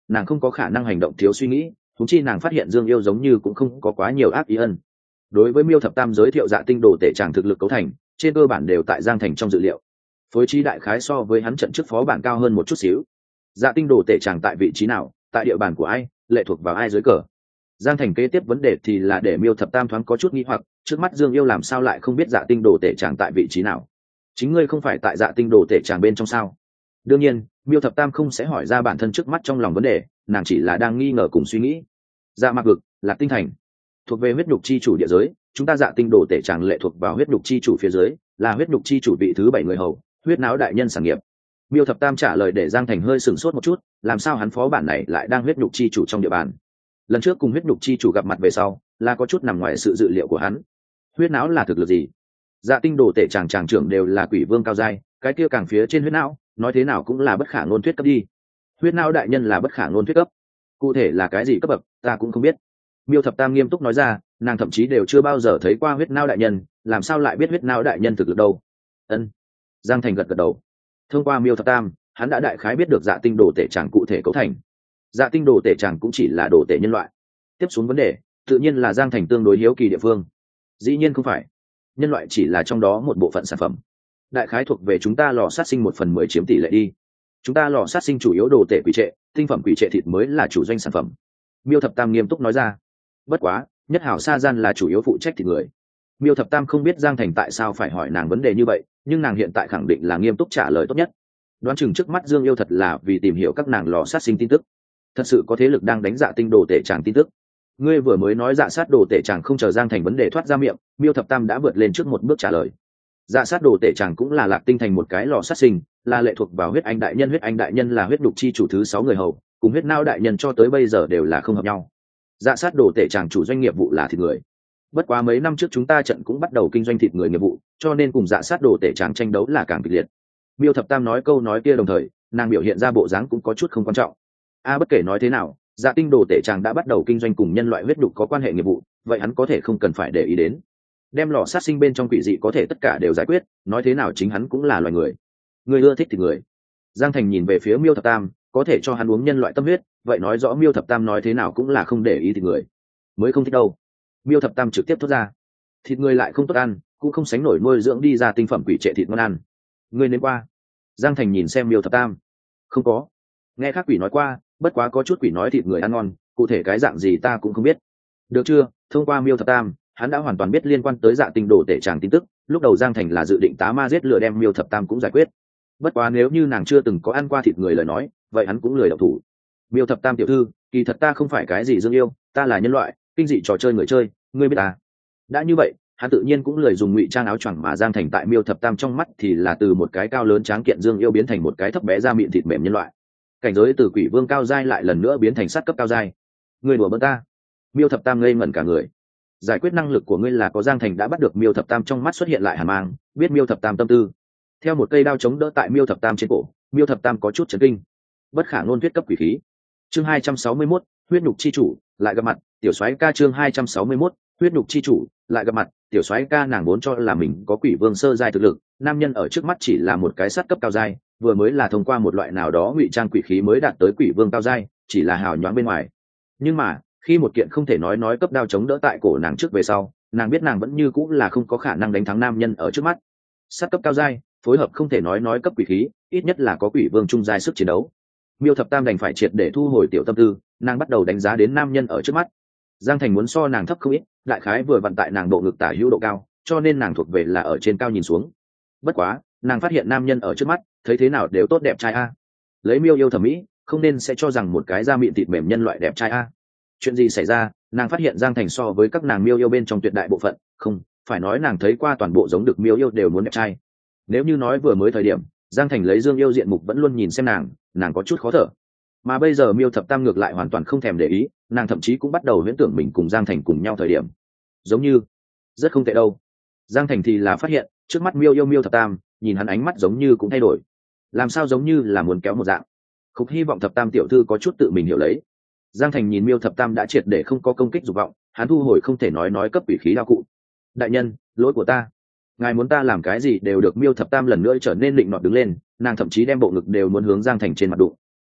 nàng không có khả năng hành động thiếu suy nghĩ, thúng chi nàng phát hiện Dương Yêu giống như cũng không có quá nhiều ác ý ân. Đối với Miêu Thập Tam giới thiệu Dạ Tinh Đồ tể tràng thực lực cấu thành, trên cơ bản đều tại Giang Thành trong dự liệu. Phối trí đại khái so với hắn trận trước phó bản cao hơn một chút xíu. Dạ Tinh Đồ tể tràng tại vị trí nào, tại địa bàn của ai, lệ thuộc vào ai dưới cờ. Giang Thành kế tiếp vấn đề thì là để Miêu Thập Tam thoáng có chút nghi hoặc, trước mắt Dương Yêu làm sao lại không biết Dạ Tinh Đồ tể tràng tại vị trí nào? Chính ngươi không phải tại Dạ Tinh Đồ tể tràng bên trong sao? Đương nhiên, Miêu Thập Tam không sẽ hỏi ra bản thân trước mắt trong lòng vấn đề, nàng chỉ là đang nghi ngờ cùng suy nghĩ. Dạ Mạc vực, Lạc Tinh thành, thuộc về huyết nhục chi chủ địa giới, chúng ta Dạ Tinh Đồ tể tràng lệ thuộc vào huyết nhục chi chủ phía dưới, là huyết nhục chi chủ vị thứ 7 người hầu, huyết náo đại nhân sản nghiệp. Miêu Thập Tam trả lời để Giang Thành hơi sửng sốt một chút, làm sao hắn phó bản này lại đang huyết nhục chi chủ trong địa bàn? Lần trước cùng huyết nhục chi chủ gặp mặt về sau, là có chút nằm ngoài sự dự liệu của hắn. Huyết não là thực lực gì? Dạ Tinh Đồ tể tràng trưởng đều là quỷ vương cao giai, cái kia càng phía trên huyết não, nói thế nào cũng là bất khả ngôn thuyết cấp đi. Huyết não đại nhân là bất khả ngôn thuyết cấp, cụ thể là cái gì cấp bậc ta cũng không biết. Miêu Thập Tam nghiêm túc nói ra, nàng thậm chí đều chưa bao giờ thấy qua huyết não đại nhân, làm sao lại biết huyết não đại nhân thực lực đâu? Ân. Giang Thành gật gật đầu. Thông qua Miêu Thập Tam, hắn đã đại khái biết được Dạ Tinh Đồ tể tràng cụ thể cấu thành. Dạ Tinh Đồ tể tràng cũng chỉ là đồ tể nhân loại. Tiếp xuống vấn đề, tự nhiên là Giang Thành tương đối hiếu kỳ địa phương. Dĩ nhiên không phải, nhân loại chỉ là trong đó một bộ phận sản phẩm, đại khái thuộc về chúng ta lò sát sinh 1/10 chiếm tỷ lệ đi. Chúng ta lò sát sinh chủ yếu đồ tể quỷ trệ, tinh phẩm quỷ trệ thịt mới là chủ doanh sản phẩm. Miêu Thập Tam nghiêm túc nói ra. Bất quá, nhất hảo sa gian là chủ yếu phụ trách thịt người. Miêu Thập Tam không biết Giang Thành tại sao phải hỏi nàng vấn đề như vậy, nhưng nàng hiện tại khẳng định là nghiêm túc trả lời tốt nhất. Đoán chừng trước mắt Dương Yêu thật là vì tìm hiểu các nàng lò sát sinh tin tức, thật sự có thế lực đang đánh Dạ Tinh Đồ tể tràng tin tức. Ngươi vừa mới nói Dạ sát đồ tể tràng không chờ Giang Thành vấn đề thoát ra miệng, Miêu Thập Tam đã vượt lên trước một bước trả lời. Dạ sát đồ tể tràng cũng là Lạc Tinh thành một cái lò sát sinh, là lệ thuộc vào huyết anh đại nhân. Huyết anh đại nhân là huyết đục chi chủ thứ 6 người hầu, cùng huyết nao đại nhân cho tới bây giờ đều là không hợp nhau. Dạ sát đồ tể tràng chủ doanh nghiệp vụ là thịt người. Bất quá mấy năm trước chúng ta trận cũng bắt đầu kinh doanh thịt người nghiệp vụ, cho nên cùng dạ sát đồ tể tràng tranh đấu là càng kịch liệt. Miêu Thập Tam nói câu nói kia đồng thời, nàng biểu hiện ra bộ dáng cũng có chút không quan trọng. Bất kể nói thế nào, Dạ Tinh Đồ tể tràng đã bắt đầu kinh doanh cùng nhân loại huyết đục có quan hệ nghiệp vụ, vậy hắn có thể không cần phải để ý đến. Đem lò sát sinh bên trong quỷ dị có thể tất cả đều giải quyết, nói thế nào chính hắn cũng là loài người. Người ưa thích thì người. Giang Thành nhìn về phía Miêu Thập Tam, có thể cho hắn uống nhân loại tâm huyết, vậy nói rõ Miêu Thập Tam nói thế nào cũng là không để ý thì người. Mới không thích đâu. Miêu Thập Tam trực tiếp thốt ra. Thịt người lại không tốt ăn, cũng không sánh nổi nuôi dưỡng đi ra tinh phẩm quỷ trệ thịt ngon ăn. Ngươi nếm qua? Giang Thành nhìn xem Miêu Thập Tam. Không có. Nghe khác quỷ nói qua, bất quá có chút quỷ nói thịt người ăn ngon, cụ thể cái dạng gì ta cũng không biết. Được chưa? Thông qua Miêu Thập Tam, hắn đã hoàn toàn biết liên quan tới Dạ Tinh Đồ tể tràng tin tức. Lúc đầu Giang Thành là dự định tá ma giết lừa đem Miêu Thập Tam cũng giải quyết. Bất quá nếu như nàng chưa từng có ăn qua thịt người lời nói, vậy hắn cũng lười động thủ. Miêu Thập Tam tiểu thư, kỳ thật ta không phải cái gì Dương Yêu, ta là nhân loại, kinh dị trò chơi người chơi, ngươi biết ta. Đã như vậy, hắn tự nhiên cũng lười dùng ngụy trang áo choàng, mà Giang Thành tại Miêu Thập Tam trong mắt thì là từ một cái cao lớn tráng kiện Dương Yêu biến thành một cái thấp bé da miệng thịt mềm nhân loại. Cảnh giới từ quỷ vương cao giai lại lần nữa biến thành sát cấp cao giai. Ngươi đùa bỡn ta? Miêu Thập Tam ngây ngẩn cả người. Giải quyết năng lực của ngươi là có. Giang Thành đã bắt được Miêu Thập Tam trong mắt xuất hiện lại hàn mang, biết Miêu Thập Tam tâm tư. Theo một cây đao chống đỡ tại Miêu Thập Tam trên cổ, Miêu Thập Tam có chút chấn kinh. Bất khả ngôn thuyết cấp quỷ khí. Chương 261, huyết nhục chi chủ, lại gặp mặt, tiểu soái ca. Chương 261, huyết nhục chi chủ, lại gặp mặt, tiểu soái ca. Nàng vốn cho là mình có quỷ vương sơ giai thực lực, nam nhân ở trước mắt chỉ là một cái sát cấp cao giai, vừa mới là thông qua một loại nào đó ngụy trang quỷ khí mới đạt tới quỷ vương cao giai, chỉ là hào nhoáng bên ngoài. Nhưng mà khi một kiện không thể nói cấp đao chống đỡ tại cổ nàng trước về sau, nàng biết nàng vẫn như cũng là không có khả năng đánh thắng nam nhân ở trước mắt. Sát cấp cao giai phối hợp không thể nói cấp quỷ khí, ít nhất là có quỷ vương trung giai sức chiến đấu. Miêu Thập Tam đành phải triệt để thu hồi tiểu tâm tư, nàng bắt đầu đánh giá đến nam nhân ở trước mắt. Giang Thành muốn so nàng thấp không ít, đại khái vừa vặn tại nàng độ ngực tả hữu độ cao, cho nên nàng thuộc về là ở trên cao nhìn xuống. Bất quá nàng phát hiện nam nhân ở trước mắt thấy thế nào đều tốt đẹp trai a. Lấy Miêu yêu thẩm mỹ, không nên sẽ cho rằng một cái da mịn thịt mềm nhân loại đẹp trai a. Chuyện gì xảy ra? Nàng phát hiện Giang Thành so với các nàng Miêu yêu bên trong tuyệt đại bộ phận, không phải nói nàng thấy qua toàn bộ giống được Miêu yêu đều muốn đẹp trai. Nếu như nói vừa mới thời điểm Giang Thành lấy Dương yêu diện mục vẫn luôn nhìn xem nàng có chút khó thở, mà bây giờ Miêu Thập Tam ngược lại hoàn toàn không thèm để ý, nàng thậm chí cũng bắt đầu huyễn tưởng mình cùng Giang Thành cùng nhau thời điểm, giống như rất không tệ đâu. Giang Thành thì là phát hiện trước mắt Miêu Thập Tam nhìn hắn ánh mắt giống như cũng thay đổi, làm sao giống như là muốn kéo một dạng. Khúc hy vọng Thập Tam tiểu thư có chút tự mình hiểu lấy. Giang Thành nhìn Miêu Thập Tam đã triệt để không có công kích dục vọng, hắn thu hồi không thể nói cấp quỷ khí đao cụ. Đại nhân, lỗi của ta, ngài muốn ta làm cái gì đều được. Miêu Thập Tam lần nữa trở nên định nọt đứng lên, nàng thậm chí đem bộ ngực đều muốn hướng Giang Thành trên mặt đụng.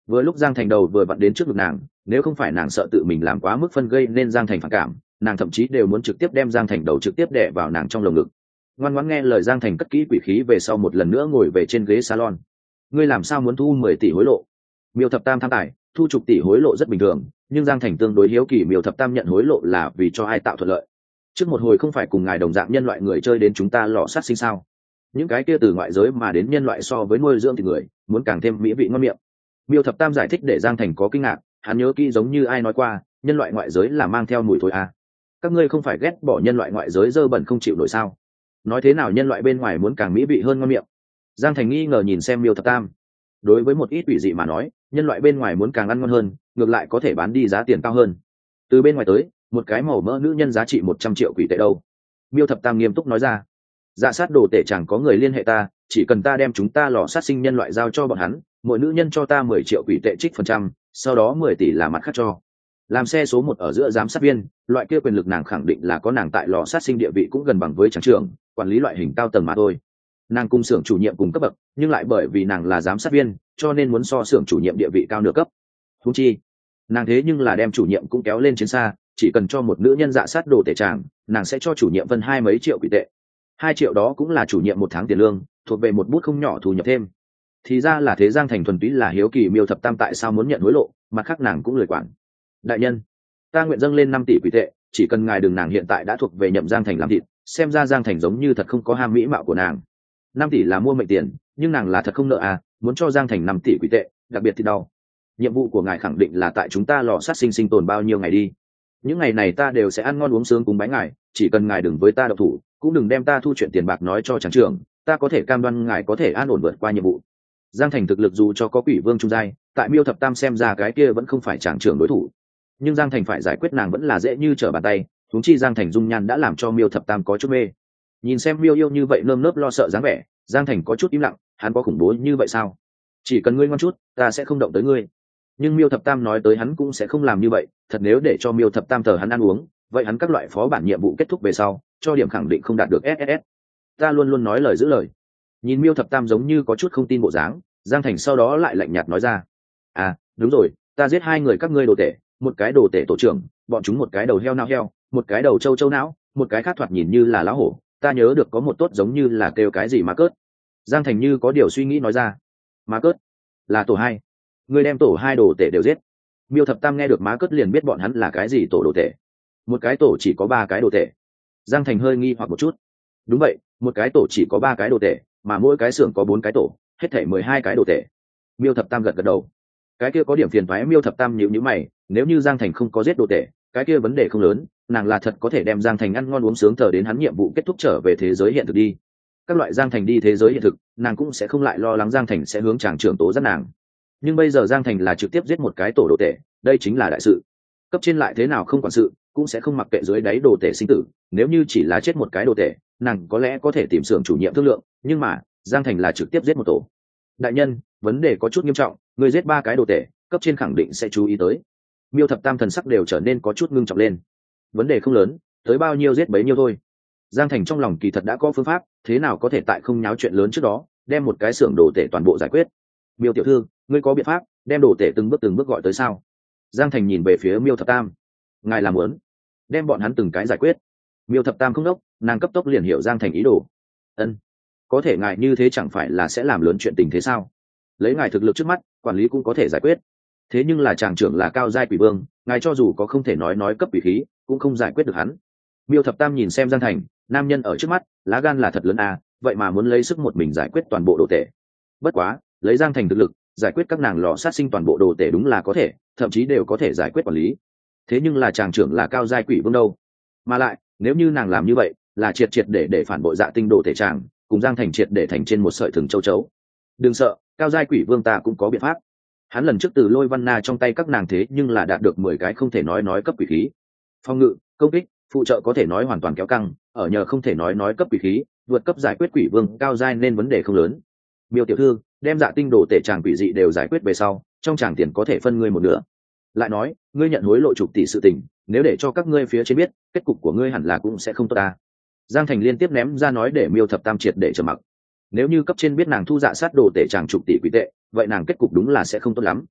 Vừa lúc Giang Thành đầu vừa vặn đến trước ngực nàng, nếu không phải nàng sợ tự mình làm quá mức phân gây nên Giang Thành phản cảm, nàng thậm chí đều muốn trực tiếp đem Giang Thành đầu trực tiếp đè vào nàng trong lồng ngực. Ngoan ngoãn nghe lời Giang Thành cất kỹ quỷ khí về sau một lần nữa ngồi về trên ghế salon. Ngươi làm sao muốn thu 10 tỷ hối lộ? Miêu Thập Tam tham tài, thu chục tỷ hối lộ rất bình thường, nhưng Giang Thành tương đối hiếu kỳ Miêu Thập Tam nhận hối lộ là vì cho ai tạo thuận lợi. Trước một hồi không phải cùng ngài đồng dạng nhân loại người chơi đến chúng ta lò sát sinh sao? Những cái kia từ ngoại giới mà đến nhân loại so với nuôi dưỡng thì người muốn càng thêm mỹ vị ngon miệng. Miêu Thập Tam giải thích để Giang Thành có kinh ngạc, hắn nhớ kỹ giống như ai nói qua, nhân loại ngoại giới là mang theo mùi thối à. Các ngươi không phải ghét bỏ nhân loại ngoại giới dơ bẩn không chịu nổi sao? Nói thế nào nhân loại bên ngoài muốn càng mỹ vị hơn ngon miệng? Giang Thành nghi ngờ nhìn xem Miêu Thập Tam. Đối với một ít quỷ dị mà nói, nhân loại bên ngoài muốn càng ăn ngon hơn, ngược lại có thể bán đi giá tiền cao hơn. Từ bên ngoài tới, một cái màu mỡ nữ nhân giá trị 100 triệu quỷ tệ đâu? Miêu Thập Tam nghiêm túc nói ra. Dạ sát đồ tể chẳng có người liên hệ ta, chỉ cần ta đem chúng ta lò sát sinh nhân loại giao cho bọn hắn, mỗi nữ nhân cho ta 10 triệu quỷ tệ trích phần trăm, sau đó 10 tỷ là mặt khác cho. Làm xe số 1 ở giữa giám sát viên, loại kia quyền lực nàng khẳng định là có, nàng tại lò sát sinh địa vị cũng gần bằng với tráng trưởng, quản lý loại hình cao tầng mà thôi. Nàng cùng xưởng chủ nhiệm cùng cấp bậc, nhưng lại bởi vì nàng là giám sát viên, cho nên muốn so xưởng chủ nhiệm địa vị cao nửa cấp. Huống chi, nàng thế nhưng là đem chủ nhiệm cũng kéo lên chiến xa, chỉ cần cho một nữ nhân dạ sát đồ tể tràng, nàng sẽ cho chủ nhiệm vân 20 mấy triệu quỷ tệ. 2 triệu đó cũng là chủ nhiệm một tháng tiền lương, thuộc về một bút không nhỏ thu nhập thêm. Thì ra là thế. Giang Thành thuần túy là hiếu kỳ Miêu Thập Tam tại sao muốn nhận hối lộ, mặt khác nàng cũng lười quản. Đại nhân, ta nguyện dâng lên 5 tỷ quỷ tệ, chỉ cần ngài đừng, nàng hiện tại đã thuộc về nhậm Giang Thành làm thịt, xem ra Giang Thành giống như thật không có ham mỹ mạo của nàng. 5 tỷ là mua mệnh tiền, nhưng nàng là thật không nợ à, muốn cho Giang Thành 5 tỷ quỷ tệ, đặc biệt thì đau. Nhiệm vụ của ngài khẳng định là tại chúng ta lò sát sinh sinh tồn bao nhiêu ngày đi. Những ngày này ta đều sẽ ăn ngon uống sướng cúng bái ngài, chỉ cần ngài đừng với ta độc thủ, cũng đừng đem ta thu chuyện tiền bạc nói cho tráng trưởng, ta có thể cam đoan ngài có thể an ổn vượt qua nhiệm vụ. Giang Thành thực lực dù cho có quỷ vương trung giai, tại Miêu Thập Tam xem ra cái kia vẫn không phải tráng trưởng đối thủ, nhưng Giang Thành phải giải quyết nàng vẫn là dễ như trở bàn tay. Huống chi Giang Thành dung nhan đã làm cho Miêu Thập Tam có chút mê. Nhìn xem Miêu yêu như vậy nơm nớp lo sợ dáng vẻ, Giang Thành có chút im lặng, hắn có khủng bố như vậy sao? Chỉ cần ngươi ngoan chút, ta sẽ không động tới ngươi. Nhưng Miêu Thập Tam nói tới hắn cũng sẽ không làm như vậy, thật nếu để cho Miêu Thập Tam thờ hắn ăn uống, vậy hắn các loại phó bản nhiệm vụ kết thúc về sau, cho điểm khẳng định không đạt được SSS. Ta luôn luôn nói lời giữ lời. Nhìn Miêu Thập Tam giống như có chút không tin bộ dáng, Giang Thành sau đó lại lạnh nhạt nói ra. À, đúng rồi, ta giết 2 người các ngươi đồ tể, một cái đồ tể tổ trưởng, bọn chúng một cái đầu heo não heo, một cái đầu trâu trâu não, một cái khác thoạt nhìn như là lão hổ, ta nhớ được có một tốt giống như là kêu cái gì mà cớt. Giang Thành như có điều suy nghĩ nói ra. Má cớt là tổ 2. Ngươi đem tổ 2 đồ tể đều giết. Miêu Thập Tam nghe được má cớt liền biết bọn hắn là cái gì tổ đồ tể. Một cái tổ chỉ có 3 cái đồ tể. Giang Thành hơi nghi hoặc một chút. Đúng vậy, một cái tổ chỉ có 3 cái đồ tể, mà mỗi cái xưởng có 4 cái tổ, hết thảy 12 cái đồ tể. Miêu Thập Tam gật gật đầu. Cái kia có điểm phiền toái. Miêu Thập Tam nhíu nhíu mày, nếu như Giang Thành không có giết đồ tể, cái kia vấn đề không lớn, nàng là thật có thể đem Giang Thành ăn ngon uống sướng thờ đến hắn nhiệm vụ kết thúc trở về thế giới hiện thực đi. Các loại Giang Thành đi thế giới hiện thực, nàng cũng sẽ không lại lo lắng Giang Thành sẽ hướng tràng trưởng tố giác nàng. Nhưng bây giờ Giang Thành là trực tiếp giết một cái tổ đồ tể, đây chính là đại sự. Cấp trên lại thế nào không quản sự, cũng sẽ không mặc kệ dưới đáy đồ tể sinh tử. Nếu như chỉ là chết một cái đồ tể, nàng có lẽ có thể tìm xưởng chủ nhiệm thương lượng, nhưng mà Giang Thành là trực tiếp giết một tổ. Đại nhân, vấn đề có chút nghiêm trọng, người giết 3 cái đồ tể, cấp trên khẳng định sẽ chú ý tới. Miêu Thập Tam thần sắc đều trở nên có chút ngưng trọng lên. Vấn đề không lớn, tới bao nhiêu giết bấy nhiêu thôi. Giang Thành trong lòng kỳ thật đã có phương pháp, thế nào có thể tại không nháo chuyện lớn trước đó đem một cái xưởng đồ tể toàn bộ giải quyết. Miêu tiểu thư, ngươi có biện pháp đem đồ tể từng bước gọi tới sao? Giang Thành nhìn về phía Miêu Thập Tam. Ngài làm muốn đem bọn hắn từng cái giải quyết? Miêu Thập Tam không đốc, nàng cấp tốc liền hiểu Giang Thành ý đồ. Ân, có thể ngài như thế chẳng phải là sẽ làm lớn chuyện tình thế sao? Lấy ngài thực lực trước mắt, quản lý cũng có thể giải quyết. Thế nhưng là tràng trưởng là cao giai quỷ vương, ngài cho dù có không thể nói cấp quỷ khí, cũng không giải quyết được hắn. Miêu Thập Tam nhìn xem Giang Thành, nam nhân ở trước mắt, lá gan là thật lớn à, vậy mà muốn lấy sức một mình giải quyết toàn bộ đồ tể. Bất quá, lấy Giang Thành thực lực, giải quyết các nàng lò sát sinh toàn bộ đồ tể đúng là có thể, thậm chí đều có thể giải quyết quản lý. Thế nhưng là tràng trưởng là cao giai quỷ vương đâu? Mà lại, nếu như nàng làm như vậy, là triệt để phản bội Dạ Tinh đồ tể tràng, cùng Giang Thành triệt để thành trên một sợi thừng châu chấu. Đừng sợ, cao giai quỷ vương ta cũng có biện pháp. Hắn lần trước từ Lôi Văn Na trong tay các nàng thế nhưng là đạt được 10 cái không thể nói cấp quỷ khí. Phòng ngự, công kích, phụ trợ có thể nói hoàn toàn kéo căng, ở nhờ không thể nói cấp quỷ khí, vượt cấp giải quyết quỷ vương cao giai nên vấn đề không lớn. Miêu tiểu thư, đem Dạ Tinh đồ tể tràng quỷ dị đều giải quyết về sau, trong tràng tiền có thể phân ngươi một nửa. Lại nói, ngươi nhận hối lộ chục tỷ sự tình, nếu để cho các ngươi phía trên biết, kết cục của ngươi hẳn là cũng sẽ không tốt ta. Giang Thành liên tiếp ném ra nói để Miêu Thập Tam triệt để trầm mặc. Nếu như cấp trên biết nàng thu dạ sát đồ tể tràng chục tỷ quỷ tệ, vậy nàng kết cục đúng là sẽ không tốt lắm.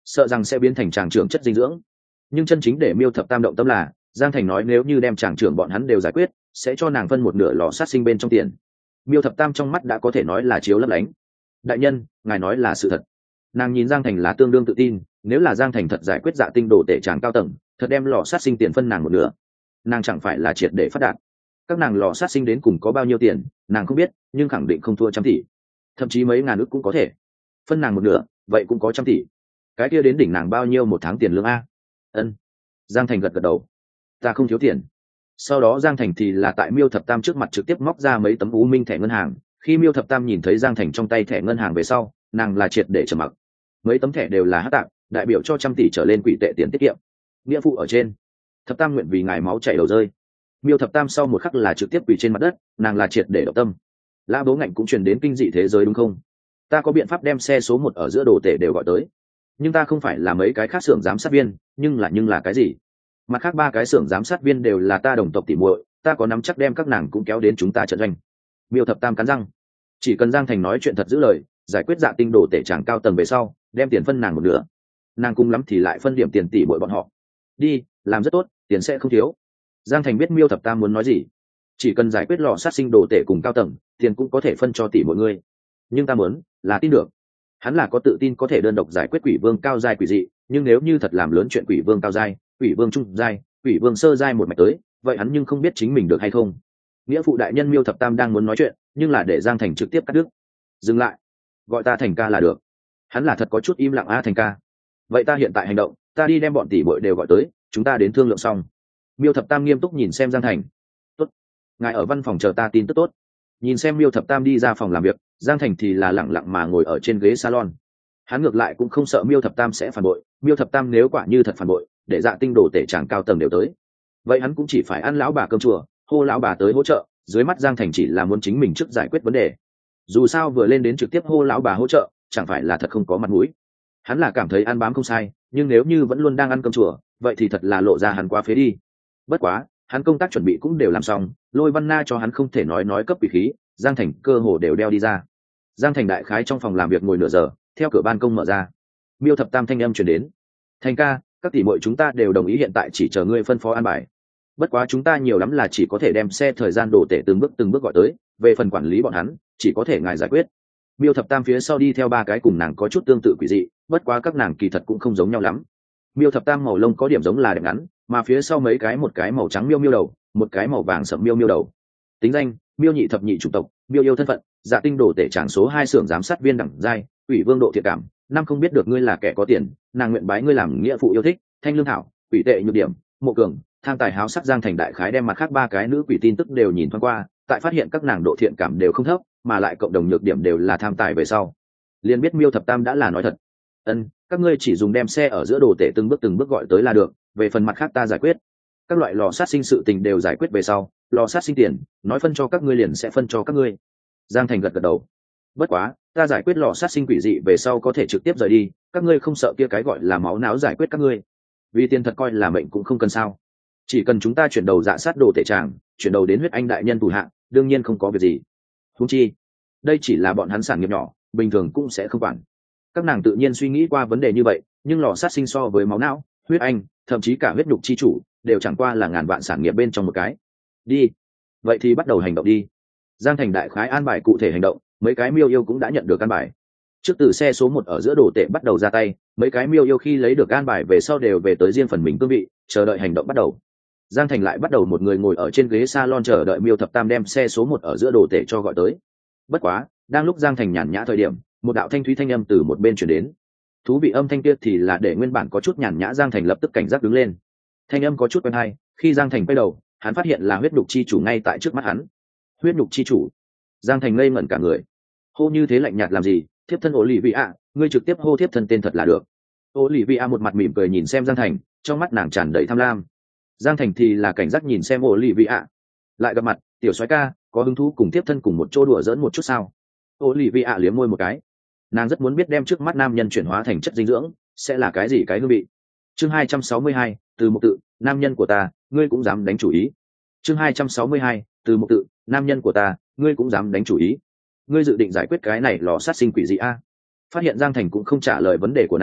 sợ rằng sẽ biến thành tràng trưởng chất dinh dưỡng. Nhưng chân chính để Miêu Thập Tam động tâm là Giang Thành nói nếu như đem tràng trưởng bọn hắn đều giải quyết sẽ cho nàng phân một nửa lò sát sinh bên trong tiền. Miêu Thập Tam trong mắt đã có thể nói là chiếu lấp lánh. Đại nhân, ngài nói là sự thật. Nàng nhìn Giang Thành là tương đương tự tin, nếu là Giang Thành thật giải quyết Dạ Tinh đồ tể tràng cao tầng, thật đem lò sát sinh tiền phân nàng một nửa, nàng chẳng phải là triệt để phát đạt. Các nàng lò sát sinh đến cùng có bao nhiêu tiền nàng không biết, nhưng khẳng định không thua trăm tỷ, thậm chí mấy ngàn ức cũng có thể. Phân nàng một nửa vậy cũng có trăm tỷ, cái kia đến đỉnh nàng bao nhiêu một tháng tiền lương a? Ân. Giang Thành gật gật đầu. Ta không thiếu tiền. Sau đó Giang Thành thì là tại Miêu Thập Tam trước mặt trực tiếp móc ra mấy tấm U Minh thẻ ngân hàng. Khi Miêu Thập Tam nhìn thấy Giang Thành trong tay thẻ ngân hàng về sau, nàng là triệt để trầm mặc. Mấy tấm thẻ đều là hắc tạng, đại biểu cho trăm tỷ trở lên quỹ tệ tiền tiết kiệm. Nghĩa phụ ở trên. Thập Tam nguyện vì ngài máu chảy đầu rơi. Miêu Thập Tam sau một khắc là trực tiếp quỳ trên mặt đất, nàng là triệt để động tâm. Lã Bố Ngạnh cũng truyền đến kinh dị thế giới đúng không? Ta có biện pháp đem xe số 1 ở giữa đồ tể đều gọi tới, nhưng ta không phải là mấy cái khác xưởng giám sát viên, nhưng là cái gì? Mặt khác 3 cái xưởng giám sát viên đều là ta đồng tộc tỉ muội, ta có nắm chắc đem các nàng cũng kéo đến chúng ta trận doanh. Miêu Thập Tam cắn răng, chỉ cần Giang Thành nói chuyện thật giữ lời, giải quyết Dạ Tinh đồ tể tràng cao tầng về sau, đem tiền phân nàng một nửa, nàng cùng lắm thì lại phân điểm tiền tỷ muội bọn họ. Đi, làm rất tốt, tiền sẽ không thiếu. Giang Thành biết Miêu Thập Tam muốn nói gì, chỉ cần giải quyết lò sát sinh đồ tể cùng cao tầng, tiền cũng có thể phân cho tỷ mọi người. Nhưng ta muốn là tin được. Hắn là có tự tin có thể đơn độc giải quyết quỷ vương cao giai quỷ dị, nhưng nếu như thật làm lớn chuyện quỷ vương cao giai, quỷ vương trung giai, quỷ vương sơ giai một mạch tới, vậy hắn nhưng không biết chính mình được hay không. Nghĩa phụ đại nhân Miêu Thập Tam đang muốn nói chuyện, nhưng là để Giang Thành trực tiếp cắt đứt. Dừng lại, gọi ta Thành ca là được. Hắn là thật có chút im lặng a. Thành ca, vậy ta hiện tại hành động, ta đi đem bọn tỷ muội đều gọi tới, chúng ta đến thương lượng xong. Miêu Thập Tam nghiêm túc nhìn xem Giang Thành. Tốt, ngài ở văn phòng chờ ta tin tức tốt. Nhìn xem Miêu Thập Tam đi ra phòng làm việc, Giang Thành thì là lẳng lặng mà ngồi ở trên ghế salon. Hắn ngược lại cũng không sợ Miêu Thập Tam sẽ phản bội. Miêu Thập Tam nếu quả như thật phản bội, để Dạ Tinh đồ tể tràng cao tầng đều tới, vậy hắn cũng chỉ phải ăn lão bà cơm chùa, hô lão bà tới hỗ trợ. Dưới mắt Giang Thành chỉ là muốn chính mình trước giải quyết vấn đề. Dù sao vừa lên đến trực tiếp hô lão bà hỗ trợ, chẳng phải là thật không có mặt mũi. Hắn là cảm thấy ăn bám không sai, nhưng nếu như vẫn luôn đang ăn cơm chùa, vậy thì thật là lộ ra hắn quá phế đi. Bất quá hắn công tác chuẩn bị cũng đều làm xong, Lôi Văn Na cho hắn không thể nói cấp quỷ khí, Giang Thành cơ hồ đều đeo đi ra. Giang Thành đại khái trong phòng làm việc ngồi nửa giờ, theo cửa ban công mở ra, Miêu Thập Tam thanh âm truyền đến. Thành ca, các tỷ muội chúng ta đều đồng ý hiện tại chỉ chờ ngươi phân phó an bài. Bất quá chúng ta nhiều lắm là chỉ có thể đem xe thời gian đồ tể từng bước gọi tới, về phần quản lý bọn hắn chỉ có thể ngài giải quyết. Miêu Thập Tam phía sau đi theo 3 cái cùng nàng có chút tương tự quỷ dị, bất quá các nàng kỳ thật cũng không giống nhau lắm. Miêu Thập Tam màu lông có điểm giống là đẹp ngắn, mà phía sau mấy cái, một cái màu trắng miêu miêu đầu, một cái màu vàng sậm miêu miêu đầu. Tính danh: Miêu nhị thập nhị chủng tộc, miêu yêu thân phận: Dạ Tinh đồ tể tràng số 2 xưởng giám sát viên đẳng giai, quỷ vương độ thiện cảm, năm không biết được ngươi là kẻ có tiền, nàng nguyện bái ngươi làm nghĩa phụ yêu thích, thanh lương thảo, quỷ tệ nhược điểm, mộ cường, tham tài háo sắc. Giang Thành đại khái đem mặt khác 3 cái nữ quỷ tin tức đều nhìn thoáng qua, tại phát hiện các nàng độ thiện cảm đều không thấp, mà lại cộng đồng nhược điểm đều là tham tài về sau, liền biết Miêu Thập Tam đã là nói thật. Các ngươi chỉ dùng đem xe ở giữa đồ tể từng bước gọi tới là được, về phần mặt khác ta giải quyết. Các loại lò sát sinh sự tình đều giải quyết về sau, lò sát sinh tiền nói phân cho các ngươi liền sẽ phân cho các ngươi. Giang Thành gật gật đầu. Bất quá ta giải quyết lò sát sinh quỷ dị về sau có thể trực tiếp rời đi, các ngươi không sợ kia cái gọi là máu não giải quyết các ngươi, vì tiền thật coi là mệnh cũng không cần sao. Chỉ cần chúng ta chuyển đầu dạ sát đồ tể tràng, chuyển đầu đến huyết anh đại nhân thủ hạ, đương nhiên không có việc gì. Huống chi đây chỉ là bọn hắn sản nghiệp nhỏ, bình thường cũng sẽ không quản. Các nàng tự nhiên suy nghĩ qua vấn đề như vậy, nhưng lò sát sinh so với máu não, huyết anh, thậm chí cả huyết nhục chi chủ đều chẳng qua là ngàn vạn sản nghiệp bên trong một cái. Đi, vậy thì bắt đầu hành động đi. Giang Thành đại khái an bài cụ thể hành động, mấy cái miêu yêu cũng đã nhận được an bài. Trước từ xe số 1 ở giữa đồ tể bắt đầu ra tay, mấy cái miêu yêu khi lấy được an bài về sau đều về tới riêng phần mình cương vị, chờ đợi hành động bắt đầu. Giang Thành lại bắt đầu một người ngồi ở trên ghế salon chờ đợi Miêu Thập Tam đem xe số 1 ở giữa đồ tể cho gọi tới. Bất quá đang lúc Giang Thành nhàn nhã thời điểm, một đạo thanh thúy thanh âm từ một bên truyền đến. Thú vị âm thanh kia thì là để nguyên bản có chút nhàn nhã Giang Thành lập tức cảnh giác đứng lên. Thanh âm có chút quen hay, khi Giang Thành quay đầu, hắn phát hiện là huyết nhục chi chủ ngay tại trước mắt hắn. Huyết nhục chi chủ? Giang Thành ngây ngẩn cả người. Hô như thế lạnh nhạt làm gì? Thiếp thân Olivia, ngươi trực tiếp hô thiếp thân tên thật là được. Olivia một mặt mỉm cười nhìn xem Giang Thành, trong mắt nàng tràn đầy tham lam. Giang Thành thì là cảnh giác nhìn xem Olivia. Lại gặp mặt, tiểu soái ca, có hứng thú cùng tiếp thân cùng một chỗ đùa giỡn một chút sao? Olivia liếm môi một cái. Nàng rất muốn biết đem trước mắt nam nhân chuyển hóa thành chất dinh dưỡng sẽ là cái gì cái hương vị. Chương 262, từ một tự, nam nhân của ta, ngươi cũng dám đánh chủ ý. Chương 262, từ một tự, nam nhân của ta, ngươi cũng dám đánh chủ ý. Ngươi dự định giải quyết cái này lò sát sinh quỷ gì a? Phát hiện Giang Thành cũng không trả lời vấn đề của nàng,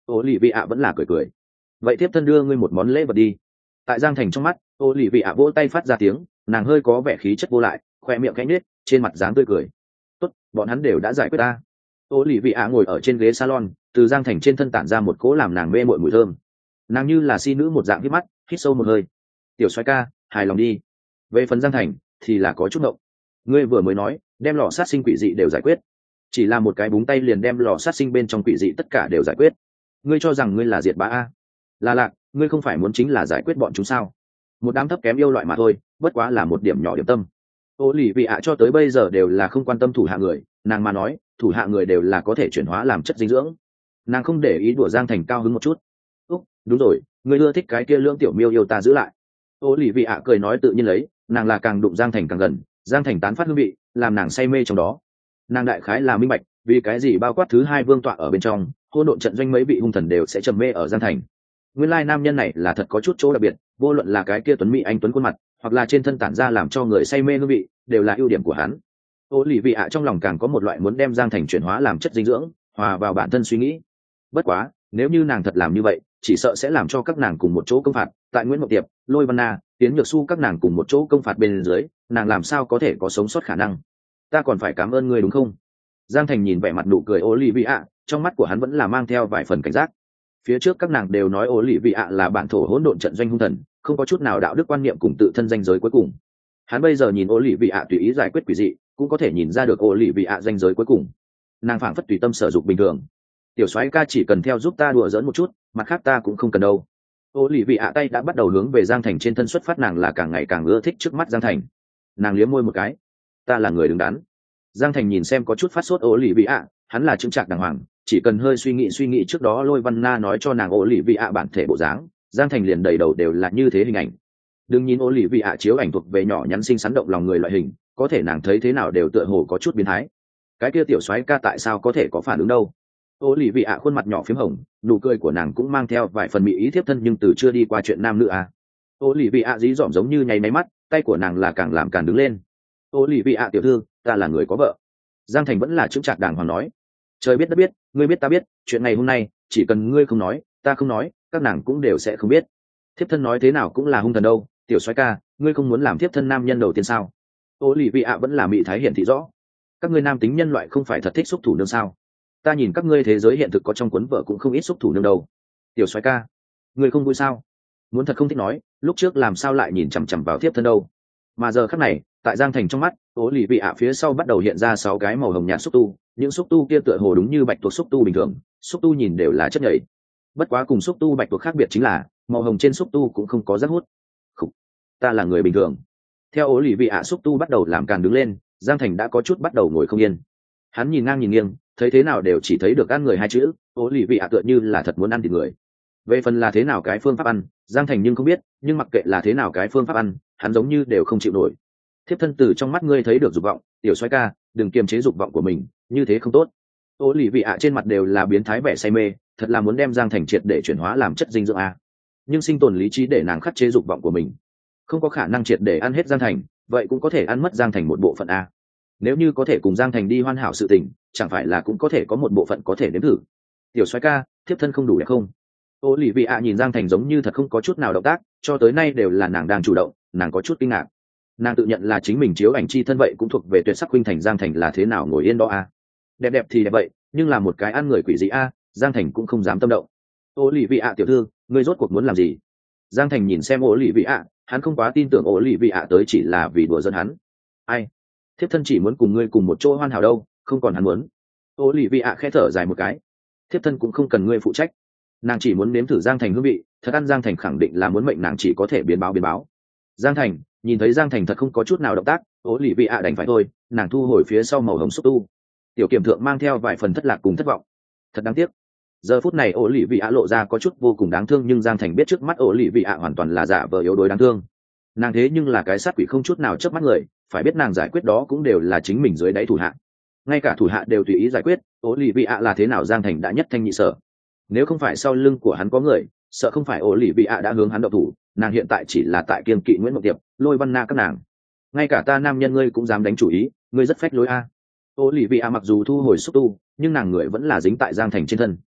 ô lì vị ạ vẫn là cười cười. Vậy tiếp thân đưa ngươi một món lễ vật đi. Tại Giang Thành trong mắt, ô lì vị ạ vỗ tay phát ra tiếng, nàng hơi có vẻ khí chất vô lại, khoe miệng khẽ nhếch, trên mặt dáng tươi cười. Tốt, bọn hắn đều đã giải quyết ta. Ô lì vị ạ ngồi ở trên ghế salon, từ Giang Thành trên thân tản ra một cỗ làm nàng mê mội mùi thơm. Nàng như là si nữ một dạng hít mắt, hít sâu một hơi. Tiểu soái ca, hài lòng đi. Về phần Giang Thành thì là có chút ngộng. Ngươi vừa mới nói đem lò sát sinh quỷ dị đều giải quyết, chỉ là một cái búng tay liền đem lò sát sinh bên trong quỷ dị tất cả đều giải quyết. Ngươi cho rằng ngươi là diệt bá a? Là lạc, ngươi không phải muốn chính là giải quyết bọn chúng sao? Một đám thấp kém yêu loại mà thôi, bất quá là một điểm nhỏ điểm tâm. Ô lì vị ạ cho tới bây giờ đều là không quan tâm thủ hạ người, nàng mà nói thủ hạ người đều là có thể chuyển hóa làm chất dinh dưỡng. Nàng không để ý đùa Giang Thành cao hứng một chút. Úc, đúng rồi, ngươi ưa thích cái kia lưỡng tiểu miêu yêu ta giữ lại. Ô lì vị ạ cười nói tự nhiên lấy, nàng là càng đụng Giang Thành càng gần, Giang Thành tán phát hương vị làm nàng say mê trong đó. Nàng đại khái là minh bạch vì cái gì bao quát thứ hai vương tọa ở bên trong hôn độn trận doanh mấy vị hung thần đều sẽ trầm mê ở Giang Thành. Nguyên lai nam nhân này là thật có chút chỗ đặc biệt, vô luận là cái kia tuấn mỹ anh tuấn khuôn mặt hoặc là trên thân tản ra làm cho người say mê hương vị đều là ưu điểm của hắn. Ô lì vị ạ trong lòng càng có một loại muốn đem Giang Thành chuyển hóa làm chất dinh dưỡng hòa vào bản thân suy nghĩ. Bất quá nếu như nàng thật làm như vậy chỉ sợ sẽ làm cho các nàng cùng một chỗ công phạt, tại Nguyễn Ngọc Tiệp, Lôi Văn Na, Tiến Nhược Xu các nàng cùng một chỗ công phạt bên dưới, nàng làm sao có thể có sống sót khả năng. Ta còn phải cảm ơn ngươi đúng không? Giang Thành nhìn vẻ mặt nụ cười ô lì vị ạ, trong mắt của hắn vẫn là mang theo vài phần cảnh giác. Phía trước các nàng đều nói ô lì vị ạ là bản thổ hỗn độn trận doanh hung thần, không có chút nào đạo đức quan niệm cùng tự thân danh giới cuối cùng. Hắn bây giờ nhìn ô lì vị ạ tùy ý giải quyết quỷ dị, cũng có thể nhìn ra được ô lì vị ạ danh giới cuối cùng. Nàng phảng phất tùy tâm sở dục bình thường. Tiểu soái ca chỉ cần theo giúp ta đùa giỡn một chút, mặt khác ta cũng không cần đâu. Ô lì vị ạ tay đã bắt đầu hướng về Giang Thành trên thân xuất phát, nàng là càng ngày càng ưa thích trước mắt Giang Thành. Nàng liếm môi một cái. Ta là người đứng đắn. Giang Thành nhìn xem có chút phát sốt ô lì vị ạ, hắn là chứng trạc đàng hoàng, chỉ cần hơi suy nghĩ trước đó Lôi Văn Na nói cho nàng ô lì vị ạ bản thể bộ dáng, Giang Thành liền đầy đầu đều là như thế hình ảnh. Đừng nhìn ô lì vị ạ chiếu ảnh thuộc về nhỏ nhắn xinh xắn động lòng người loại hình, có thể nàng thấy thế nào đều tựa hồ có chút biến thái. Cái kia tiểu soái ca tại sao có thể có phản ứng đâu? Ô lì vị ạ khuôn mặt nhỏ phím hồng, nụ cười của nàng cũng mang theo vài phần mỹ ý thiếp thân, nhưng từ chưa đi qua chuyện nam nữ à. Ô lì vị ạ dí dỏm giống như nháy máy mắt, tay của nàng là càng làm càng đứng lên. Ô lì vị ạ tiểu thư, ta là người có vợ. Giang Thành vẫn là chững chạc đàng hoàng nói. Trời biết đất biết, ngươi biết ta biết, chuyện ngày hôm nay chỉ cần ngươi không nói, ta không nói, các nàng cũng đều sẽ không biết. Thiếp thân nói thế nào cũng là hung thần đâu, tiểu soái ca, ngươi không muốn làm thiếp thân nam nhân đầu tiên sao? Ô lì vị ạ vẫn là mỹ thái hiển thị rõ. Các ngươi nam tính nhân loại không phải thật thích xúc thủ nương sao? Ta nhìn các ngươi thế giới hiện thực có trong cuốn vở cũng không ít xúc thủ nương đâu. Tiểu soái ca, ngươi không vui sao? Muốn thật không thích nói, lúc trước làm sao lại nhìn chằm chằm vào thiếp thân đâu? Mà giờ khắc này, tại Giang Thành trong mắt, ô lì vị ạ phía sau bắt đầu hiện ra 6 cái màu hồng nhạt xúc tu, những xúc tu kia tựa hồ đúng như bạch tuộc xúc tu bình thường, xúc tu nhìn đều là chất nhầy. Bất quá cùng xúc tu bạch tuộc khác biệt chính là màu hồng trên xúc tu cũng không có rác hút. Khủ, ta là người bình thường. Theo ô lì vị ạ xúc tu bắt đầu làm càn đứng lên, Giang Thành đã có chút bắt đầu ngồi không yên. Hắn nhìn ngang nhìn nghiêng, thấy thế nào đều chỉ thấy được ăn người hai chữ, ô lì vị ạ tựa như là thật muốn ăn thịt người. Về phần là thế nào cái phương pháp ăn, Giang Thành nhưng không biết, nhưng mặc kệ là thế nào cái phương pháp ăn, hắn giống như đều không chịu nổi. Thiếp thân từ trong mắt ngươi thấy được dục vọng, tiểu soái ca, đừng kiềm chế dục vọng của mình, như thế không tốt. Ô lì vị ạ trên mặt đều là biến thái vẻ say mê, thật là muốn đem Giang Thành triệt để chuyển hóa làm chất dinh dưỡng a. Nhưng sinh tồn lý trí để nàng khắc chế dục vọng của mình, không có khả năng triệt để ăn hết Giang Thành, vậy cũng có thể ăn mất Giang Thành một bộ phận a. Nếu như có thể cùng Giang Thành đi hoàn hảo sự tình, chẳng phải là cũng có thể có một bộ phận có thể nếm thử. Tiểu soái ca, thiếp thân không đủ đẹp không? Ô lì vị ạ nhìn Giang Thành giống như thật không có chút nào động tác, cho tới nay đều là nàng đang chủ động, nàng có chút kinh ngạc. Nàng tự nhận là chính mình chiếu ảnh chi thân vậy cũng thuộc về tuyệt sắc khuynh thành, Giang Thành là thế nào ngồi yên đó a? Đẹp đẹp thì đẹp vậy, nhưng là một cái ăn người quỷ dị a, Giang Thành cũng không dám tâm động. Ô lì vị ạ tiểu thư, ngươi rốt cuộc muốn làm gì? Giang Thành nhìn xem ô lì vị ạ, hắn không quá tin tưởng ô lì vị ạ tới chỉ là vì đùa giỡn hắn. Ai? Thiếp thân chỉ muốn cùng ngươi cùng một chỗ hoàn hảo đâu, không còn hắn muốn. Ô lì vị ạ khẽ thở dài một cái. Thiếp thân cũng không cần ngươi phụ trách, nàng chỉ muốn nếm thử Giang Thành hương vị, thật ăn Giang Thành khẳng định là muốn mệnh nàng chỉ có thể biến báo. Giang Thành nhìn thấy Giang Thành thật không có chút nào động tác, ô lì vị ạ đành phải thôi, nàng thu hồi phía sau màu hồng xúc tu. Tiểu kiểm thượng mang theo vài phần thất lạc cùng thất vọng. Thật đáng tiếc. Giờ phút này ô lì vị ạ lộ ra có chút vô cùng đáng thương, nhưng Giang Thành biết trước mắt ô lì vị ạ hoàn toàn là giả vờ yếu đuối đáng thương. Nàng thế nhưng là cái sát quỷ không chút nào chớp mắt người, phải biết nàng giải quyết đó cũng đều là chính mình dưới đáy thủ hạ, ngay cả thủ hạ đều tùy ý giải quyết, ô lì vị ạ là thế nào Giang Thành đã nhất thanh nhị sở. Nếu không phải sau lưng của hắn có người, sợ không phải ô lì vị ạ đã hướng hắn động thủ, nàng hiện tại chỉ là tại kiêng kỵ Nguyễn Ngọc Tiệp, Lôi Văn Na các nàng. Ngay cả ta nam nhân ngươi cũng dám đánh chủ ý, ngươi rất phách lối a. Ô lì vị ạ mặc dù thu hồi xúc tu, nhưng nàng người vẫn là dính tại Giang Thành trên thân.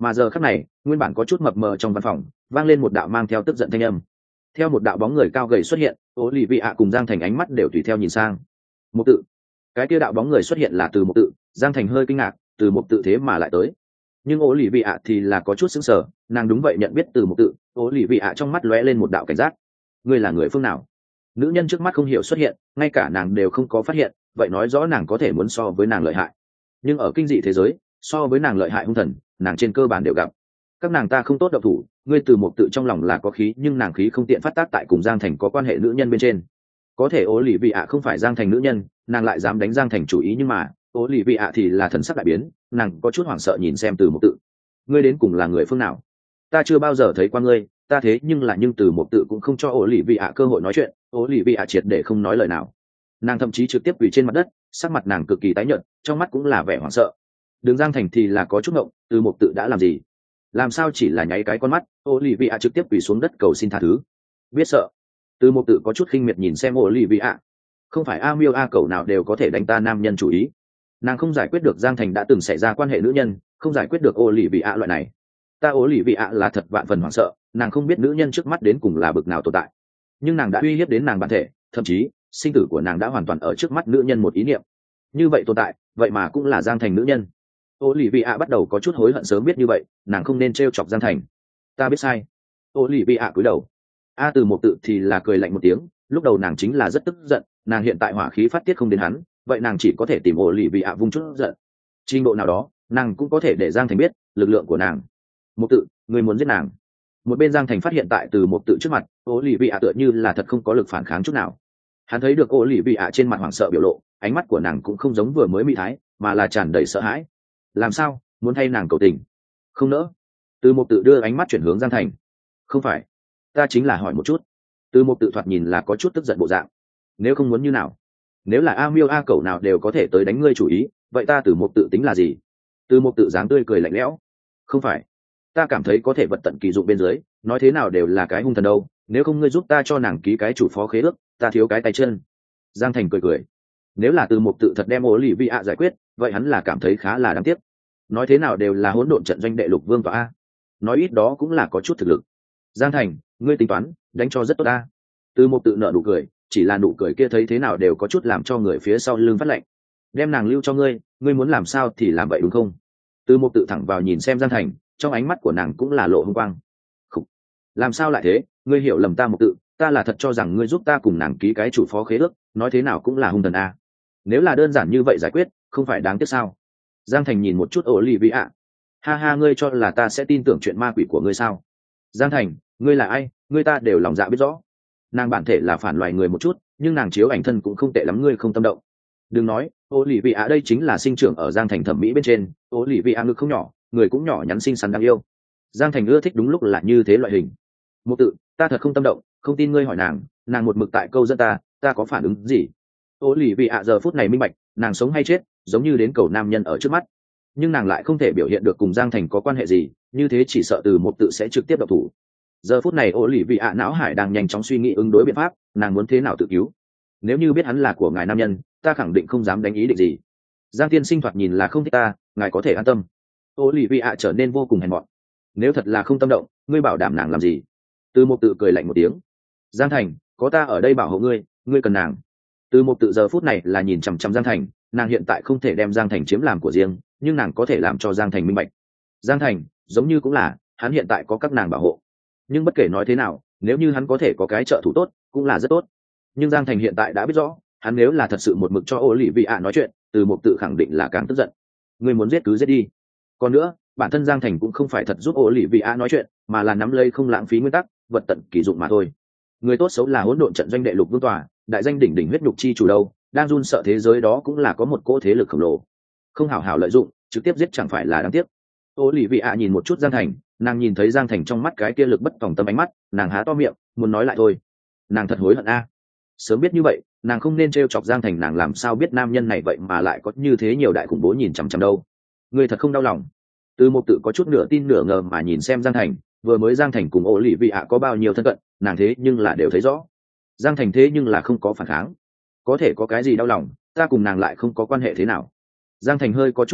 Mà giờ khắc này nguyên bản có chút mập mờ trong văn phòng vang lên một đạo mang theo tức giận thanh âm. Theo một đạo bóng người cao gầy xuất hiện, Olivia cùng Giang Thành ánh mắt đều tùy theo nhìn sang. Mục Tự. Cái kia đạo bóng người xuất hiện là Từ Mục Tự. Giang Thành hơi kinh ngạc, Từ Mục Tự thế mà lại tới. Nhưng Olivia thì là có chút sững sờ, nàng đúng vậy nhận biết Từ Mục Tự. Olivia trong mắt lóe lên một đạo cảnh giác. Ngươi là người phương nào? Nữ nhân trước mắt không hiểu xuất hiện, ngay cả nàng đều không có phát hiện, vậy nói rõ nàng có thể muốn so với nàng lợi hại. Nhưng ở kinh dị thế giới, so với nàng lợi hại hung thần, nàng trên cơ bản đều gặp. Các nàng ta không tốt độc thủ, ngươi Từ Mục Tự trong lòng là có khí, nhưng nàng khí không tiện phát tác tại cùng Giang Thành có quan hệ nữ nhân bên trên. Có thể Olivia không phải Giang Thành nữ nhân, nàng lại dám đánh Giang Thành chủ ý, nhưng mà Olivia thì là thần sắc đại biến, nàng có chút hoảng sợ nhìn xem Từ Mục Tự. Ngươi đến cùng là người phương nào? Ta chưa bao giờ thấy qua ngươi, ta thế nhưng Từ Mục Tự cũng không cho Olivia cơ hội nói chuyện. Olivia triệt để không nói lời nào, nàng thậm chí trực tiếp quỳ trên mặt đất, sắc mặt nàng cực kỳ tái nhợt, trong mắt cũng là vẻ hoảng sợ. Đường Giang Thành thì là có chút ngộng, Từ Mục Tự đã làm gì? Làm sao chỉ là nháy cái con mắt, Olivia trực tiếp quỳ xuống đất cầu xin tha thứ. Biết sợ. Từ Mục Tự có chút khinh miệt nhìn xem Olivia. Không phải a miêu a cẩu nào đều có thể đánh ta nam nhân chủ ý. Nàng không giải quyết được Giang Thành đã từng xảy ra quan hệ nữ nhân, không giải quyết được Olivia loại này. Ta Olivia là thật vạn phần hoảng sợ, nàng không biết nữ nhân trước mắt đến cùng là bực nào tồn tại. Nhưng nàng đã uy hiếp đến nàng bản thể, thậm chí sinh tử của nàng đã hoàn toàn ở trước mắt nữ nhân một ý niệm. Như vậy tồn tại, vậy mà cũng là Giang Thành nữ nhân. Olivia bắt đầu có chút hối hận sớm biết như vậy, nàng không nên trêu chọc Giang Thành. Ta biết sai. Olivia cúi đầu. Từ Mục Tự thì là cười lạnh một tiếng, lúc đầu nàng chính là rất tức giận, nàng hiện tại hỏa khí phát tiết không đến hắn, vậy nàng chỉ có thể tìm Olivia vung chút giận. Trình độ nào đó, nàng cũng có thể để Giang Thành biết lực lượng của nàng. Mục Tự, người muốn giết nàng? Một bên Giang Thành phát hiện tại Từ Mục Tự trước mặt, Olivia tựa như là thật không có lực phản kháng chút nào. Hắn thấy được Olivia trên mặt hoảng sợ biểu lộ, ánh mắt của nàng cũng không giống vừa mới mỹ thái, mà là tràn đầy sợ hãi. Làm sao, muốn thay nàng cầu tình? Không nỡ. Từ Mục Tự đưa ánh mắt chuyển hướng Giang Thành. Không phải, ta chính là hỏi một chút. Từ Mục Tự thoạt nhìn là có chút tức giận bộ dạng. Nếu không muốn như nào? Nếu là a miêu a cẩu nào đều có thể tới đánh ngươi chủ ý, vậy ta Từ Mục Tự tính là gì? Từ Mục Tự dáng tươi cười lạnh lẽo. Không phải, ta cảm thấy có thể vật tận kỳ dụng bên dưới, nói thế nào đều là cái hung thần đâu, nếu không ngươi giúp ta cho nàng ký cái chủ phó khế ước, ta thiếu cái tay chân. Giang Thành cười cười. Nếu là Từ Mục Tự thật đem Olivia giải quyết, vậy hắn là cảm thấy khá là đáng tiếc. Nói thế nào đều là hỗn độn trận doanh đệ lục vương tòa a, nói ít đó cũng là có chút thực lực. Giang Thành, ngươi tính toán đánh cho rất tốt a. Từ Mục Tự nở nụ cười, chỉ là nụ cười kia thấy thế nào đều có chút làm cho người phía sau lưng phát lạnh. Đem nàng lưu cho ngươi, ngươi muốn làm sao thì làm vậy đúng không? Từ Mục Tự thẳng vào nhìn xem Giang Thành, trong ánh mắt của nàng cũng là lộ hung quang. Khủ. Làm sao lại thế, ngươi hiểu lầm ta Mục Tự, ta là thật cho rằng ngươi giúp ta cùng nàng ký cái chủ phó khế ước, nói thế nào cũng là hung thần a. Nếu là đơn giản như vậy giải quyết, không phải đáng tiếc sao? Giang Thành nhìn một chút Olivia. Ha ha, ngươi cho là ta sẽ tin tưởng chuyện ma quỷ của ngươi sao? Giang Thành, ngươi là ai? Ngươi ta đều lòng dạ biết rõ. Nàng bản thể là phản loài người một chút, nhưng nàng chiếu ảnh thân cũng không tệ lắm, ngươi không tâm động. Đừng nói, Olivia đây chính là sinh trưởng ở Giang Thành thẩm mỹ bên trên, Olivia ngực không nhỏ, người cũng nhỏ nhắn xinh xắn đáng yêu. Giang Thành ưa thích đúng lúc là như thế loại hình. Mục Tự, ta thật không tâm động, không tin ngươi hỏi nàng một mực tại câu dẫn ta có phản ứng gì? Olivia giờ phút này minh bạch, nàng sống hay chết, giống như đến cầu nam nhân ở trước mắt. Nhưng nàng lại không thể biểu hiện được cùng Giang Thành có quan hệ gì, như thế chỉ sợ Từ Mục Tự sẽ trực tiếp độc thủ. Giờ phút này Olivia não hải đang nhanh chóng suy nghĩ ứng đối biện pháp, nàng muốn thế nào tự cứu. Nếu như biết hắn là của ngài nam nhân, ta khẳng định không dám đánh ý định gì. Giang tiên sinh thoạt nhìn là không thích ta, ngài có thể an tâm. Olivia trở nên vô cùng hèn mọn. Nếu thật là không tâm động, ngươi bảo đảm nàng làm gì? Từ Mục Tự cười lạnh một tiếng. Giang Thành, có ta ở đây bảo hộ ngươi, ngươi cần nàng. Từ Mục Tự giờ phút này là nhìn chằm chằm Giang Thành, nàng hiện tại không thể đem Giang Thành chiếm làm của riêng, nhưng nàng có thể làm cho Giang Thành minh bạch. Giang Thành, giống như cũng là, hắn hiện tại có các nàng bảo hộ. Nhưng bất kể nói thế nào, nếu như hắn có thể có cái trợ thủ tốt, cũng là rất tốt. Nhưng Giang Thành hiện tại đã biết rõ, hắn nếu là thật sự một mực cho Olivia nói chuyện, Từ Mục Tự khẳng định là càng tức giận. Ngươi muốn giết cứ giết đi. Còn nữa, bản thân Giang Thành cũng không phải thật giúp Olivia nói chuyện, mà là nắm lấy không lãng phí nguyên tắc, vật tận kỳ dụng mà thôi. Người tốt xấu là hỗn độn trận doanh đệ lục vương tòa, đại danh đỉnh đỉnh huyết nhục chi chủ đâu, đang run sợ thế giới đó cũng là có một cỗ thế lực khổng lồ. Không hảo hảo lợi dụng, trực tiếp giết chẳng phải là đáng tiếc. Olivia nhìn một chút Giang Thành, nàng nhìn thấy Giang Thành trong mắt cái kia lực bất tòng tâm ánh mắt, nàng há to miệng, muốn nói lại thôi. Nàng thật hối hận a. Sớm biết như vậy, nàng không nên trêu chọc Giang Thành, nàng làm sao biết nam nhân này vậy mà lại có như thế nhiều đại khủng bố nhìn chằm chằm đâu. Người thật không đau lòng. Từ Mục Tự có chút nửa tin nửa ngờ mà nhìn xem Giang Thành, vừa mới Giang Thành cùng Olivia có bao nhiêu thân cận, nàng thế nhưng là đều thấy rõ. Giang Thành thế nhưng là không có phản kháng. Có thể có cái gì đau lòng, ta cùng nàng lại không có quan hệ thế nào. Giang Thành hơi có chút im lặng,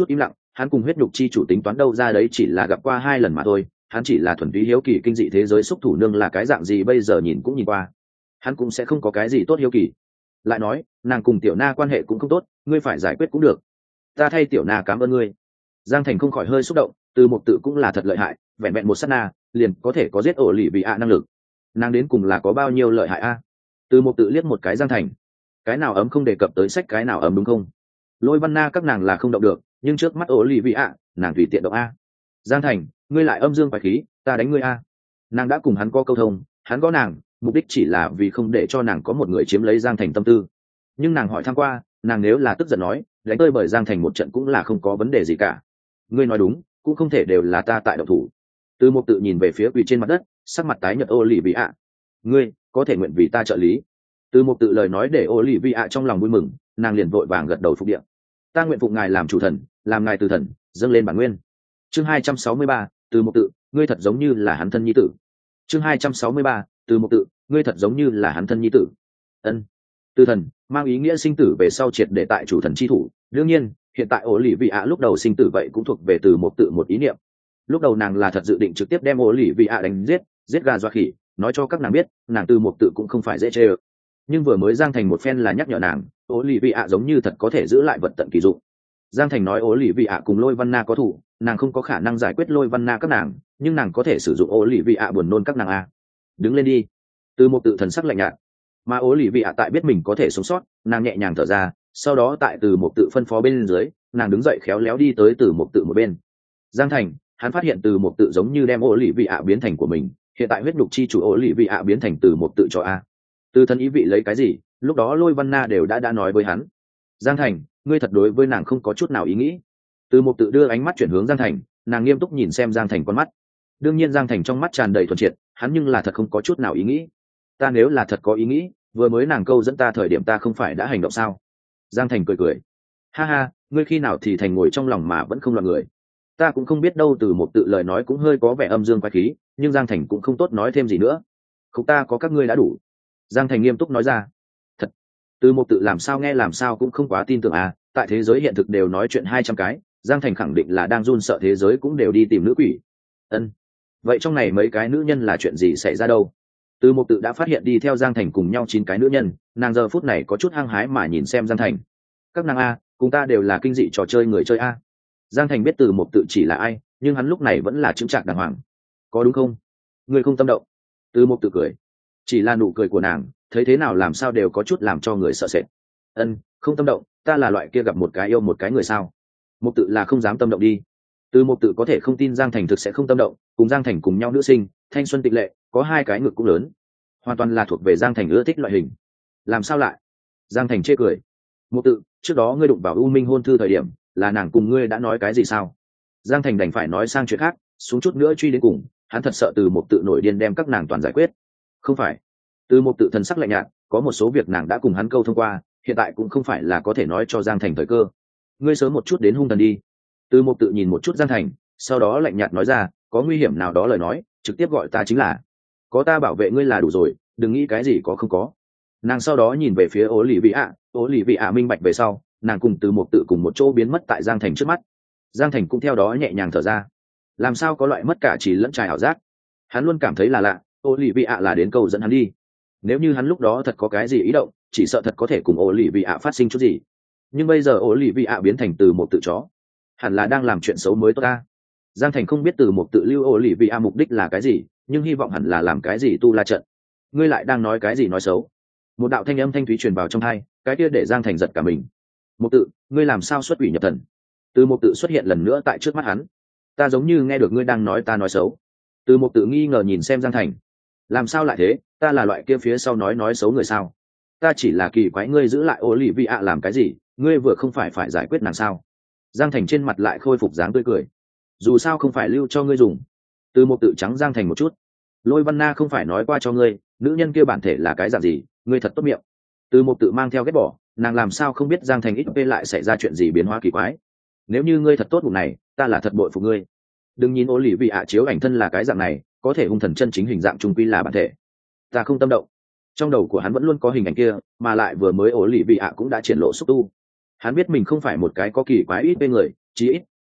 hắn cùng huyết nhục chi chủ tính toán đâu ra đấy chỉ là gặp qua 2 lần mà thôi, hắn chỉ là thuần túy hiếu kỳ kinh dị thế giới xúc thủ nương là cái dạng gì bây giờ nhìn cũng nhìn qua, hắn cũng sẽ không có cái gì tốt hiếu kỳ. Lại nói nàng cùng tiểu na quan hệ cũng không tốt, ngươi phải giải quyết cũng được, ta thay tiểu na cảm ơn ngươi. Giang Thành không khỏi hơi xúc động, Từ Mục Tự cũng là thật lợi hại, vẹn vẹn một sát na liền có thể có giết ổ lì vị ạ năng lực, nàng đến cùng là có bao nhiêu lợi hại a? Từ Mục Tự liếc một cái Giang Thành, cái nào ấm không đề cập tới sách cái nào ấm đúng không? Lôi Văn Na các nàng là không động được, nhưng trước mắt ổ lì vị ạ nàng tùy tiện động a. Giang Thành, ngươi lại âm dương phải khí, ta đánh ngươi a. Nàng đã cùng hắn có câu thông, hắn có nàng mục đích chỉ là vì không để cho nàng có một người chiếm lấy Giang Thành tâm tư, nhưng nàng hỏi thăm qua, nàng nếu là tức giận nói đánh tơi bởi Giang Thành một trận cũng là không có vấn đề gì cả. Ngươi nói đúng, cũng không thể đều là ta tại động thủ. Từ Mục Tự nhìn về phía quỳ trên mặt đất, sắc mặt tái nhợt ô lì vị ạ. Ngươi có thể nguyện vì ta trợ lý? Từ Mục Tự lời nói để ô lì vị ạ trong lòng vui mừng, nàng liền vội vàng gật đầu phục điện. Ta nguyện phụng ngài làm chủ thần, làm ngài từ thần dâng lên bản nguyên. Chương 263, Từ Mục Tự, ngươi thật giống như là hắn thân nhi tử. Chương 263, Từ Mục Tự, ngươi thật giống như là hắn thân nhi tử. Ân. Từ thần mang ý nghĩa sinh tử về sau triệt để tại chủ thần chi thủ, đương nhiên hiện tại ổ lì vị ạ lúc đầu sinh tử vậy cũng thuộc về Từ Mục Tự một ý niệm. Lúc đầu nàng là thật dự định trực tiếp đem ổ lì vị ạ đánh giết gà dọa khỉ, nói cho các nàng biết nàng Từ Mục Tự cũng không phải dễ chơi. Nhưng vừa mới Giang Thành một phen là nhắc nhở nàng, ổ lì vị ạ giống như thật có thể giữ lại vật tận kỳ dụng. Giang Thành nói ổ lì vị ạ cùng Lôi Văn Na có thủ, nàng không có khả năng giải quyết Lôi Văn Na các nàng, nhưng nàng có thể sử dụng ổ lì vị ạ buồn nôn các nàng a. Đứng lên đi. Từ Mục Tự thần sắc lạnh nhạt, mà ổ lì vị ạ tại biết mình có thể sống sót, nàng nhẹ nhàng thở ra, sau đó tại Từ Mục Tự phân phó bên dưới, nàng đứng dậy khéo léo đi tới Từ Mục Tự một bên. Giang Thành, hắn phát hiện Từ Mục Tự giống như đem ổ lì vị ạ biến thành của mình, hiện tại huyết nhục chi chủ ổ lì vị ạ biến thành Từ Mục Tự cho a. Từ thân ý vị lấy cái gì, lúc đó Lôi Văn Na đều đã nói với hắn. Giang Thành, ngươi thật đối với nàng không có chút nào ý nghĩ. Từ Mục Tự đưa ánh mắt chuyển hướng Giang Thành, nàng nghiêm túc nhìn xem Giang Thành con mắt. Đương nhiên Giang Thành trong mắt tràn đầy thuần triệt, hắn nhưng là thật không có chút nào ý nghĩ. Ta nếu là thật có ý nghĩ, vừa mới nàng câu dẫn ta thời điểm ta không phải đã hành động sao? Giang Thành cười cười, ha ha, ngươi khi nào thì thành ngồi trong lòng mà vẫn không loạn người. Ta cũng không biết đâu. Từ Mục Tự lời nói cũng hơi có vẻ âm dương quái khí, nhưng Giang Thành cũng không tốt nói thêm gì nữa. Không, ta có các ngươi đã đủ. Giang Thành nghiêm túc nói ra. Thật. Từ Mục Tự làm sao nghe làm sao cũng không quá tin tưởng à, tại thế giới hiện thực đều nói chuyện 200 cái, Giang Thành khẳng định là đang run sợ thế giới cũng đều đi tìm nữ quỷ. Ân. Vậy trong này mấy cái nữ nhân là chuyện gì xảy ra đâu? Từ Mục Tự đã phát hiện đi theo Giang Thành cùng nhau 9 cái nữ nhân, nàng giờ phút này có chút hăng hái mà nhìn xem Giang Thành. Các nàng a, cùng ta đều là kinh dị trò chơi người chơi a. Giang Thành biết Từ Mục Tự chỉ là ai, nhưng hắn lúc này vẫn là chững chạc đàng hoàng. Có đúng không? Người không tâm động. Từ Mục Tự cười, chỉ là nụ cười của nàng, thấy thế nào làm sao đều có chút làm cho người sợ sệt. Ân, không tâm động, ta là loại kia gặp một cái yêu một cái người sao? Mục Tự là không dám tâm động đi. Từ Mục Tự có thể không tin Giang Thành thực sẽ không tâm động, cùng Giang Thành cùng nhau nữ sinh, thanh xuân tịch lệ, có 2 cái ngực cũng lớn, hoàn toàn là thuộc về Giang Thành ưa thích loại hình. Làm sao lại? Giang Thành chê cười. Mục Tự, trước đó ngươi đụng vào U Minh hôn thư thời điểm, là nàng cùng ngươi đã nói cái gì sao? Giang Thành đành phải nói sang chuyện khác, xuống chút nữa truy đến cùng, hắn thật sợ Từ Mục Tự nổi điên đem các nàng toàn giải quyết. Không phải. Từ Mục Tự thần sắc lạnh nhạt, có một số việc nàng đã cùng hắn câu thông qua, hiện tại cũng không phải là có thể nói cho Giang Thành thời cơ. Ngươi sớm một chút đến hung thần đi. Từ Mục Tự nhìn một chút Giang Thành, sau đó lạnh nhạt nói ra, có nguy hiểm nào đó lời nói, trực tiếp gọi ta chính là. Có ta bảo vệ ngươi là đủ rồi, đừng nghĩ cái gì có không có. Nàng sau đó nhìn về phía ố lì vị ạ, ố lì vị ạ minh bạch về sau, nàng cùng Từ Mục Tự cùng một chỗ biến mất tại Giang Thành trước mắt. Giang Thành cũng theo đó nhẹ nhàng thở ra. Làm sao có loại mất cả trí lẫn trải ảo giác. Hắn luôn cảm thấy là lạ, ố lì vị ạ là đến câu dẫn hắn đi. Nếu như hắn lúc đó thật có cái gì ý động, chỉ sợ thật có thể cùng ố lì vị ạ phát sinh chút gì. Nhưng bây giờ ố lì vị ạ biến thành Từ Mục Tự chó, hẳn là đang làm chuyện xấu mới tốt ta. Giang Thành không biết Từ Mục Tự lưu ố lì vị ạ mục đích là cái gì, nhưng hy vọng hẳn là làm cái gì tu la trận. Ngươi lại đang nói cái gì nói xấu? Một đạo thanh âm thanh thúy truyền vào trong tai, cái kia để Giang Thành giật cả mình. Mục Tự, ngươi làm sao xuất quỷ nhập thần? Từ Mục Tự xuất hiện lần nữa tại trước mắt hắn. Ta giống như nghe được ngươi đang nói ta nói xấu. Từ Mục Tự nghi ngờ nhìn xem Giang Thành. Làm sao lại thế, ta là loại kia phía sau nói xấu người sao? Ta chỉ là kỳ quái ngươi giữ lại ố lì vị ạ làm cái gì, ngươi vừa không phải giải quyết nàng sao? Giang Thành trên mặt lại khôi phục dáng tươi cười. Dù sao không phải lưu cho ngươi dùng. Từ Mục Tự trắng Giang Thành một chút. Lôi Văn Na không phải nói qua cho ngươi, nữ nhân kia bản thể là cái dạng gì, ngươi thật tốt miệng. Từ Mục Tự mang theo ghét bỏ, nàng làm sao không biết Giang Thành ít p lại xảy ra chuyện gì biến hóa kỳ quái. Nếu như ngươi thật tốt bụng này, ta là thật bội phục ngươi. Đừng nhìn ố lì vị ạ chiếu ảnh thân là cái dạng này, có thể hung thần chân chính hình dạng trung quy là bản thể. Ta không tâm động. Trong đầu của hắn vẫn luôn có hình ảnh kia, mà lại vừa mới ố lì vị ạ cũng đã triển lộ xúc tu. Hắn biết mình không phải một cái có kỳ quái ít p người, chí ít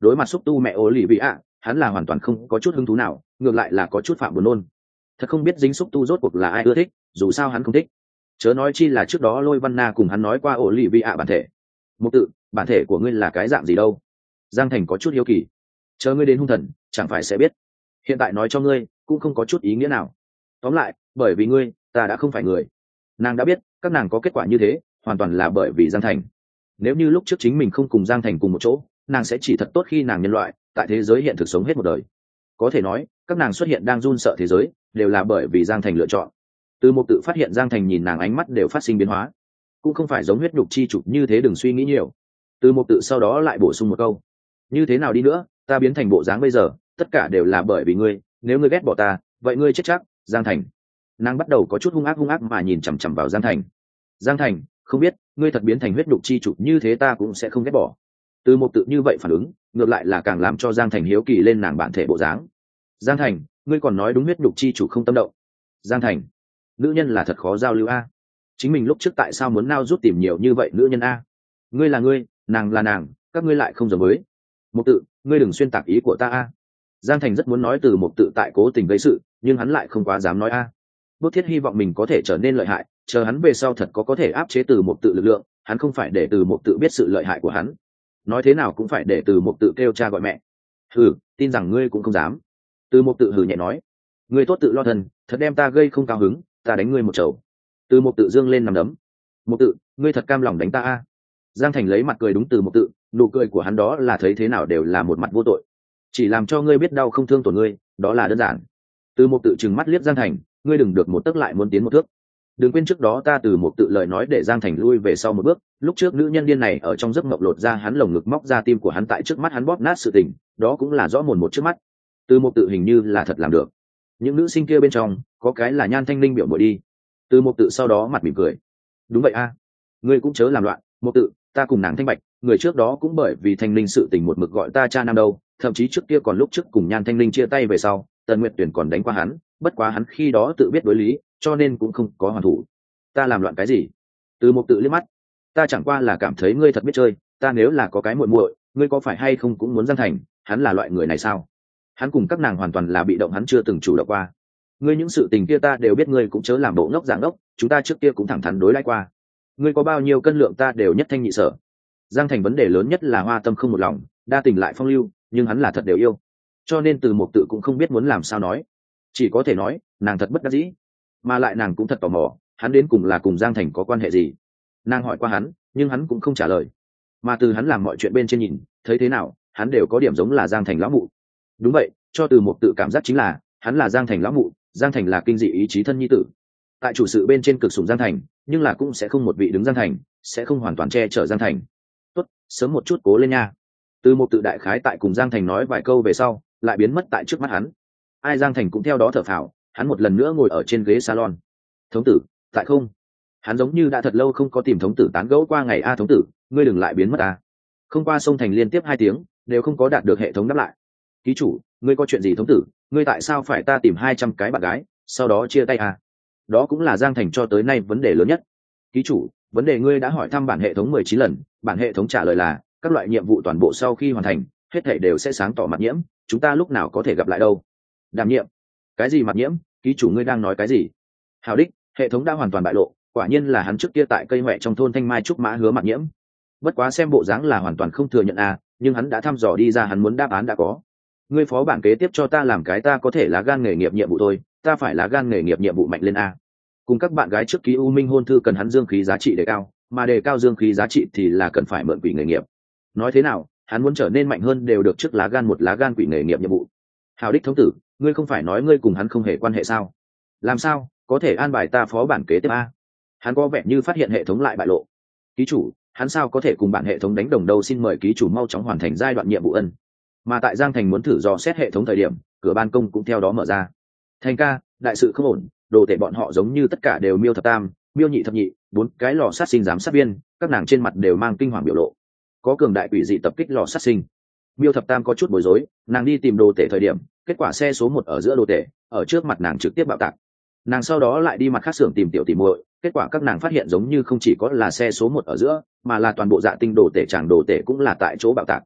đối mặt xúc tu mẹ ố lì vị ạ, hắn là hoàn toàn không có chút hứng thú nào, ngược lại là có chút phạm buồn nôn. Thật không biết dính xúc tu rốt cuộc là ai ưa thích, dù sao hắn không thích. Chớ nói chi là trước đó Lôi Văn Na cùng hắn nói qua ổ lì vị ạ bản thể. Mục tự, bản thể của ngươi là cái dạng gì đâu? Giang Thành có chút hiếu kỳ. Chờ ngươi đến hung thần, chẳng phải sẽ biết. Hiện tại nói cho ngươi, cũng không có chút ý nghĩa nào. Tóm lại, bởi vì ngươi, ta đã không phải người. Nàng đã biết, các nàng có kết quả như thế, hoàn toàn là bởi vì Giang Thành. Nếu như lúc trước chính mình không cùng Giang Thành cùng một chỗ, nàng sẽ chỉ thật tốt khi nàng nhân loại, tại thế giới hiện thực sống hết một đời. Có thể nói, các nàng xuất hiện đang run sợ thế giới, đều là bởi vì Giang Thành lựa chọn. Từ một tự phát hiện Giang Thành nhìn nàng ánh mắt đều phát sinh biến hóa, cũng không phải giống huyết nhục chi chủ như thế, đừng suy nghĩ nhiều. Từ một tự sau đó lại bổ sung một câu, như thế nào đi nữa, ta biến thành bộ dáng bây giờ, tất cả đều là bởi vì ngươi, nếu ngươi ghét bỏ ta, vậy ngươi chết chắc. Giang Thành, nàng bắt đầu có chút hung ác mà nhìn chằm chằm vào Giang Thành. Giang Thành, không biết ngươi thật biến thành huyết nhục chi chủ như thế ta cũng sẽ không ghét bỏ. Từ một tự như vậy phản ứng, ngược lại là càng làm cho Giang Thành hiếu kỳ lên nàng bản thể bộ dáng. Giang Thành, ngươi còn nói đúng huyết nhục chi chủ không tâm động. Giang Thành, nữ nhân là thật khó giao lưu a. Chính mình lúc trước tại sao muốn nao rút tìm nhiều như vậy nữ nhân a? Ngươi là ngươi, nàng là nàng, các ngươi lại không giống với. Một tự, ngươi đừng xuyên tạc ý của ta a. Giang Thành rất muốn nói từ một tự tại cố tình gây sự, nhưng hắn lại không quá dám nói a. Bước thiết hy vọng mình có thể trở nên lợi hại, chờ hắn về sau thật có thể áp chế từ một tự lực lượng, hắn không phải để từ một tự biết sự lợi hại của hắn. Nói thế nào cũng phải để từ một tự kêu cha gọi mẹ. Hừ, tin rằng ngươi cũng không dám. Từ một tự hừ nhẹ nói, ngươi tốt tự lo thân, thật đem ta gây không cao hứng, ta đánh ngươi một chầu. Từ một tự dương lên nằm đấm. Một tự, ngươi thật cam lòng đánh ta a. Giang Thành lấy mặt cười đúng từ một tự, nụ cười của hắn đó là thấy thế nào đều là một mặt vô tội, chỉ làm cho ngươi biết đau không thương tổn ngươi, đó là đơn giản. Từ một tự trừng mắt liếc Giang Thành, ngươi đừng được một tấc lại muốn tiến một thước. Đừng quên trước đó ta từ một tự lời nói để Giang Thành lui về sau một bước, lúc trước nữ nhân điên này ở trong giấc mộng lột ra hắn lồng ngực, móc ra tim của hắn tại trước mắt hắn bóp nát sự tình, đó cũng là rõ mồn một trước mắt. Từ một tự hình như là thật làm được. Những nữ sinh kia bên trong có cái là Nhan Thanh Linh biểu muội đi. Từ một tự sau đó mặt mỉm cười, đúng vậy a, ngươi cũng chớ làm loạn. Một tự, ta cùng nàng Thanh Bạch, người trước đó cũng bởi vì Thanh Linh sự tình một mực gọi ta cha nam đâu, thậm chí trước kia còn lúc trước cùng Nhan Thanh Linh chia tay về sau, Tần Nguyệt Tuyển còn đánh qua hắn, bất quá hắn khi đó tự biết đối lý, cho nên cũng không có hoàn thủ. Ta làm loạn cái gì? Từ một tự liếc mắt, ta chẳng qua là cảm thấy ngươi thật biết chơi, ta nếu là có cái muội muội, ngươi có phải hay không cũng muốn Giang Thành, hắn là loại người này sao? Hắn cùng các nàng hoàn toàn là bị động, hắn chưa từng chủ động qua. Ngươi những sự tình kia ta đều biết, ngươi cũng chớ làm bộ ngốc dạng ngốc, chúng ta trước kia cũng thẳng thắn đối đãi qua. Ngươi có bao nhiêu cân lượng ta đều nhất thanh nhị sở. Giang Thành vấn đề lớn nhất là Hoa Tâm không một lòng, đa tình lại phong lưu, nhưng hắn là thật đều yêu, cho nên từ một tự cũng không biết muốn làm sao nói, chỉ có thể nói nàng thật bất đắc dĩ, mà lại nàng cũng thật tò mò hắn đến cùng là cùng Giang Thành có quan hệ gì. Nàng hỏi qua hắn, nhưng hắn cũng không trả lời, mà từ hắn làm mọi chuyện bên trên nhìn thấy thế nào hắn đều có điểm giống là Giang Thành lão mụ. Đúng vậy, cho từ một tự cảm giác chính là hắn là Giang Thành lão mụ, Giang Thành là kinh dị ý chí thân nhi tử, tại chủ sự bên trên cực sủng Giang Thành, nhưng là cũng sẽ không một vị đứng Giang Thành, sẽ không hoàn toàn che chở Giang Thành. Tốt, sớm một chút cố lên nha. Từ một tự đại khái tại cùng Giang Thành nói vài câu về sau lại biến mất tại trước mắt hắn. Ai Giang Thành cũng theo đó thở phào, hắn một lần nữa ngồi ở trên ghế salon. Thống tử, tại không? Hắn giống như đã thật lâu không có tìm thống tử tán gẫu qua ngày a. Thống tử, ngươi đừng lại biến mất a. Không qua sông Thành liên tiếp 2 tiếng đều không có đạt được hệ thống đáp lại. Ký chủ, ngươi có chuyện gì thống tử? Ngươi tại sao phải ta tìm 200 cái bạn gái sau đó chia tay a? Đó cũng là Giang Thành cho tới nay vấn đề lớn nhất. Ký chủ, vấn đề ngươi đã hỏi thăm bản hệ thống 19 lần, bản hệ thống trả lời là các loại nhiệm vụ toàn bộ sau khi hoàn thành hết thảy đều sẽ sáng tỏ mặt nhiễm, chúng ta lúc nào có thể gặp lại đâu. Đảm nhiệm? Cái gì mặt nhiễm? Ký chủ ngươi đang nói cái gì? Hào đích, hệ thống đã hoàn toàn bại lộ, quả nhiên là hắn trước kia tại cây huệ trong thôn Thanh Mai Trúc Mã hứa mặt nhiễm. Bất quá xem bộ dáng là hoàn toàn không thừa nhận a, nhưng hắn đã thăm dò đi ra hắn muốn đáp án đã có. Ngươi phó bản kế tiếp cho ta làm cái ta có thể là gan nghề nghiệp nhiệm vụ thôi, ta phải là gan nghề nghiệp nhiệm vụ mạnh lên a. Cùng các bạn gái trước ký u minh hôn thư cần hắn dương khí giá trị đề cao, mà đề cao dương khí giá trị thì là cần phải mượn quỷ nghề nghiệp. Nói thế nào hắn muốn trở nên mạnh hơn đều được trước lá gan một lá gan quỷ nghề nghiệp nhiệm vụ. Hào đích thống tử, ngươi không phải nói ngươi cùng hắn không hề quan hệ sao? Làm sao có thể an bài ta phó bản kế tiếp a? Hắn có vẻ như phát hiện hệ thống lại bại lộ. Ký chủ, hắn sao có thể cùng bản hệ thống đánh đồng đâu, xin mời ký chủ mau chóng hoàn thành giai đoạn nhiệm vụ ân. Mà tại Giang Thành muốn thử dò xét hệ thống thời điểm, cửa ban công cũng theo đó mở ra. Thành ca, đại sự không ổn, đồ tể bọn họ giống như tất cả đều miêu thập tam, miêu nhị thập nhị, 4 cái lò sát sinh giám sát viên, các nàng trên mặt đều mang kinh hoàng biểu lộ. Có cường đại quỷ dị tập kích lò sát sinh. Miêu thập tam có chút bối rối, nàng đi tìm đồ tể thời điểm, kết quả xe số 1 ở giữa đồ tể, ở trước mặt nàng trực tiếp bạo tạc. Nàng sau đó lại đi mặt khác xưởng tìm tiểu tỷ muội, kết quả các nàng phát hiện giống như không chỉ có là xe số 1 ở giữa, mà là toàn bộ dạ tinh đồ tể chàng đồ tể cũng là tại chỗ bạo tạc.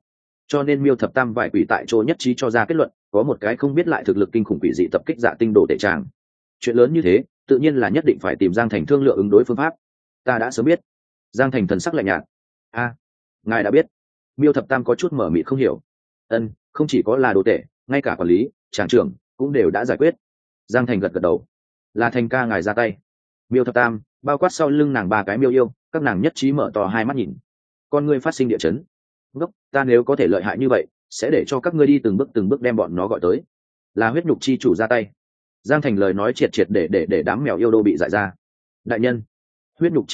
cho nên Miêu Thập Tam vài quỷ tại chỗ nhất trí cho ra kết luận, có một cái không biết lại thực lực kinh khủng quỷ dị tập kích Dạ Tinh Đồ Tể Tràng. Chuyện lớn như thế, tự nhiên là nhất định phải tìm Giang Thành thương lượng ứng đối phương pháp. Ta đã sớm biết. Giang Thành thần sắc lạnh nhạt. A, ngài đã biết? Miêu Thập Tam có chút mở miệng không hiểu. Ân, không chỉ có là đồ tể, ngay cả quản lý, tràng trưởng cũng đều đã giải quyết. Giang Thành gật gật đầu. Là Thành ca ngài ra tay. Miêu Thập Tam bao quát sau lưng nàng ba cái miêu yêu, các nàng nhất trí mở to hai mắt nhìn. Con ngươi phát sinh địa chấn. Ngốc, ta nếu có thể lợi hại như vậy, sẽ để cho các ngươi đi từng bước đem bọn nó gọi tới. Là huyết nhục chi chủ ra tay. Giang Thành lời nói triệt triệt để đám mèo yêu đô bị dại ra. Đại nhân, huyết nhục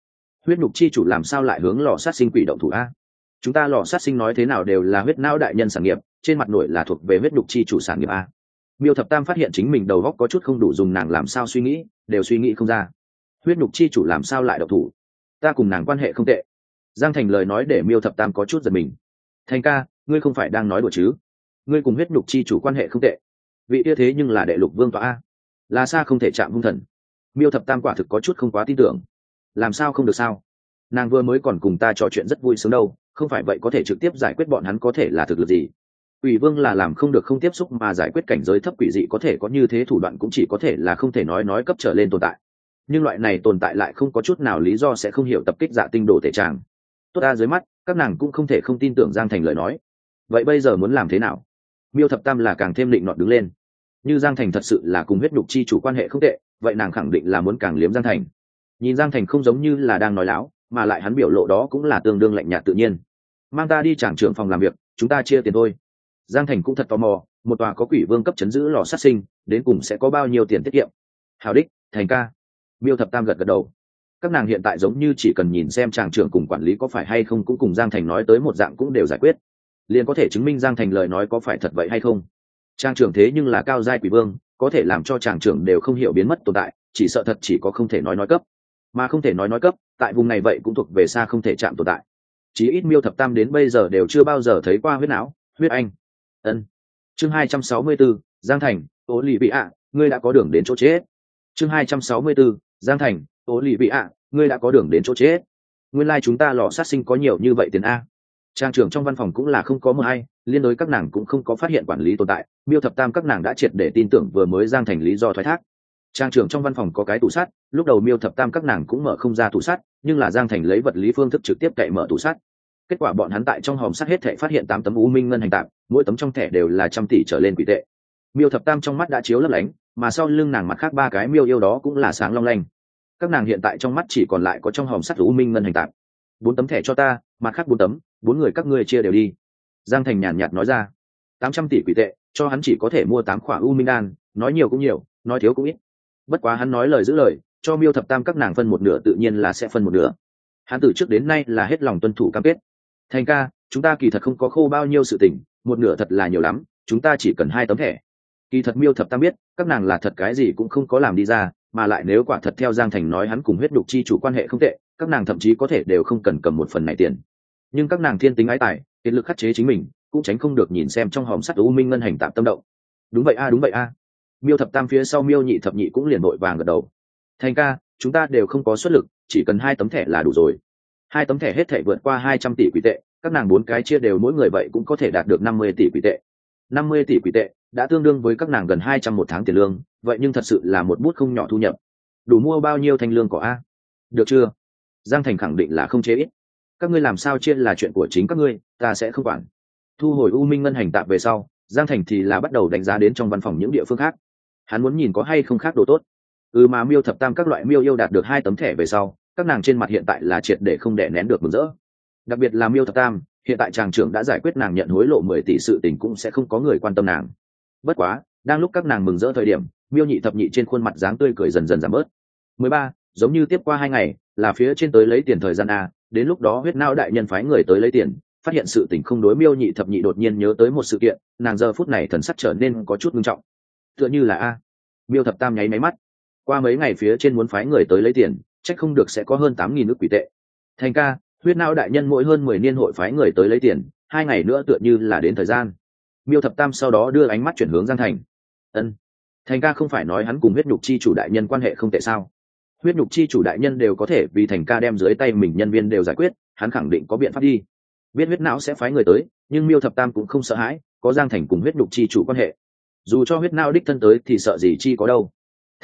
chi chủ làm sao lại hướng lò sát sinh quỷ động thủ a? Chúng ta lò sát sinh nói thế nào đều là huyết não đại nhân sản nghiệp, trên mặt nổi là thuộc về huyết nhục chi chủ sản nghiệp a. Miêu Thập Tam phát hiện chính mình đầu óc có chút không đủ dùng, nàng làm sao suy nghĩ đều suy nghĩ không ra. Huyết nhục chi chủ làm sao lại động thủ? Ta cùng nàng quan hệ không tệ. Giang Thành lời nói để Miêu Thập Tam có chút giật mình. Thành ca, ngươi không phải đang nói đùa chứ? Ngươi cùng huyết nhục chi chủ quan hệ không tệ. Vị kia thế nhưng là đệ lục vương tọa a, là xa không thể chạm hung thần. Miêu Thập Tam quả thực có chút không quá tin tưởng. Làm sao không được sao? Nàng vừa mới còn cùng ta trò chuyện rất vui sướng đâu, không phải vậy có thể trực tiếp giải quyết bọn hắn có thể là thực lực gì? Quỷ vương là làm không được không tiếp xúc mà giải quyết cảnh giới thấp quỷ dị có thể có như thế thủ đoạn cũng chỉ có thể là không thể nói cấp trở lên tồn tại. Nhưng loại này tồn tại lại không có chút nào lý do sẽ không hiểu tập kích Dạ Tinh Đồ Tể Tràng. Tốt ta dưới mắt, các nàng cũng không thể không tin tưởng Giang Thành lời nói. Vậy bây giờ muốn làm thế nào? Miêu Thập Tam là càng thêm định nọt đứng lên. Như Giang Thành thật sự là cùng huyết nhục chi chủ quan hệ không tệ, vậy nàng khẳng định là muốn càng liếm Giang Thành. Nhìn Giang Thành không giống như là đang nói láo, mà lại hắn biểu lộ đó cũng là tương đương lạnh nhạt tự nhiên. Mang ta đi tràng trưởng phòng làm việc, chúng ta chia tiền thôi. Giang Thành cũng thật tò mò, một tòa có quỷ vương cấp chấn giữ lò sát sinh, đến cùng sẽ có bao nhiêu tiền tiết kiệm. Hào đích, Thành ca. Miêu Thập Tam gật gật đầu. Các nàng hiện tại giống như chỉ cần nhìn xem tràng trưởng cùng quản lý có phải hay không cũng cùng Giang Thành nói tới một dạng cũng đều giải quyết, liền có thể chứng minh Giang Thành lời nói có phải thật vậy hay không. Tràng trưởng thế nhưng là cao giai quỷ vương, có thể làm cho tràng trưởng đều không hiểu biến mất tồn tại, chỉ sợ thật chỉ có không thể nói cấp, mà không thể nói cấp tại vùng này vậy cũng thuộc về xa không thể chạm tồn tại. Chí ít Miêu Thập Tam đến bây giờ đều chưa bao giờ thấy qua huyết não, huyết anh. Ân. Chương 264, Giang Thành, Ô Lì Vị ạ, ngươi đã có đường đến chỗ chết. Chương 264, Giang Thành, Ô Lì Vị ạ, ngươi đã có đường đến chỗ chết. Nguyên lai chúng ta lò sát sinh có nhiều như vậy tiền a. Trang trưởng trong văn phòng cũng là không có mờ hay, liên đối các nàng cũng không có phát hiện quản lý tồn tại. Miêu Thập Tam các nàng đã triệt để tin tưởng vừa mới Giang Thành lý do thoái thác. Trang trưởng trong văn phòng có cái tủ sắt, lúc đầu Miêu Thập Tam các nàng cũng mở không ra tủ sắt, nhưng là Giang Thành lấy vật lý phương thức trực tiếp cậy mở tủ sắt. Kết quả bọn hắn tại trong hòm sắt hết thảy phát hiện 8 tấm U Minh ngân hành tạm, mỗi tấm trong thẻ đều là trăm tỷ trở lên quỷ tệ. Miêu Thập Tam trong mắt đã chiếu lấp lánh, mà sau lưng nàng mặt khác ba cái miêu yêu đó cũng là sáng long lanh. Các nàng hiện tại trong mắt chỉ còn lại có trong hòm sắt U Minh ngân hành tạm. 4 tấm thẻ cho ta, mặt khác 4 tấm, 4 người các ngươi chia đều đi. Giang Thành nhàn nhạt nói ra. 800 tỷ quỷ tệ, cho hắn chỉ có thể mua 8 khỏa U Minh đan, nói nhiều cũng nhiều, nói thiếu cũng ít. Bất quá hắn nói lời giữ lời, cho Miêu Thập Tam các nàng phân một nửa tự nhiên là sẽ phân một nửa. Hắn từ trước đến nay là hết lòng tuân thủ cam kết. Thành ca, chúng ta kỳ thật không có khô bao nhiêu sự tình, một nửa thật là nhiều lắm, chúng ta chỉ cần 2 tấm thẻ. Kỳ thật Miêu Thập Tam biết, các nàng là thật cái gì cũng không có làm đi ra, mà lại nếu quả thật theo Giang Thành nói hắn cùng huyết đục chi chủ quan hệ không tệ, các nàng thậm chí có thể đều không cần cầm một phần này tiền. Nhưng các nàng thiên tính ái tài, kiệt lực khắc chế chính mình, cũng tránh không được nhìn xem trong hòm sắt U Minh ngân hành tạm tâm động. Đúng vậy a, đúng vậy a. Miêu Thập Tam phía sau Miêu Nhị Thập Nhị cũng liền vội vàng gật đầu. Thành ca, chúng ta đều không có xuất lực, chỉ cần 2 tấm thẻ là đủ rồi. 2 tấm thẻ hết thảy vượt qua 200 tỷ quỷ tệ, các nàng 4 cái chia đều mỗi người vậy cũng có thể đạt được 50 tỷ quỷ tệ. 50 tỷ quỷ tệ đã tương đương với các nàng gần 200 một tháng tiền lương, vậy nhưng thật sự là một bút không nhỏ thu nhập. Đủ mua bao nhiêu thanh lương cỏ a? Được chưa? Giang Thành khẳng định là không chế ít. Các ngươi làm sao chia là chuyện của chính các ngươi, ta sẽ không quản. Thu hồi U Minh ngân hành tạm về sau, Giang Thành thì là bắt đầu đánh giá đến trong văn phòng những địa phương khác. Hắn muốn nhìn có hay không khác đồ tốt. Mà Miêu Thập Tam các loại miêu yêu đạt được 2 tấm thẻ về sau, các nàng trên mặt hiện tại là triệt để không đè nén được mừng rỡ. Đặc biệt là Miêu Thập Tam, hiện tại tràng trưởng đã giải quyết nàng nhận hối lộ 10 tỷ sự tình cũng sẽ không có người quan tâm nàng. Bất quá, đang lúc các nàng mừng rỡ thời điểm, Miêu Nhị Thập Nhị trên khuôn mặt dáng tươi cười dần dần giảm bớt. 13, giống như tiếp qua 2 ngày, là phía trên tới lấy tiền thời gian a, đến lúc đó huyết não đại nhân phái người tới lấy tiền, phát hiện sự tình không đối. Miêu Nhị Thập Nhị đột nhiên nhớ tới một sự kiện, nàng giờ phút này thần sắc trở nên có chút nghiêm trọng. Tựa như là a. Miêu Thập Tam nháy máy mắt. Qua mấy ngày phía trên muốn phái người tới lấy tiền, chắc không được sẽ có hơn 8.000 ức quỷ tệ. Thành ca, huyết não đại nhân mỗi hơn 10 niên hội phái người tới lấy tiền, 2 ngày nữa tựa như là đến thời gian. Miêu Thập Tam sau đó đưa ánh mắt chuyển hướng Giang Thành. Ân. Thành ca không phải nói hắn cùng huyết nhục chi chủ đại nhân quan hệ không tệ sao? Huyết nhục chi chủ đại nhân đều có thể vì Thành ca đem dưới tay mình nhân viên đều giải quyết, hắn khẳng định có biện pháp đi. Biết huyết não sẽ phái người tới, nhưng Miêu Thập Tam cũng không sợ hãi, có Giang Thành cùng huyết nhục chi chủ quan hệ, dù cho huyết não đích thân tới thì sợ gì chi có đâu.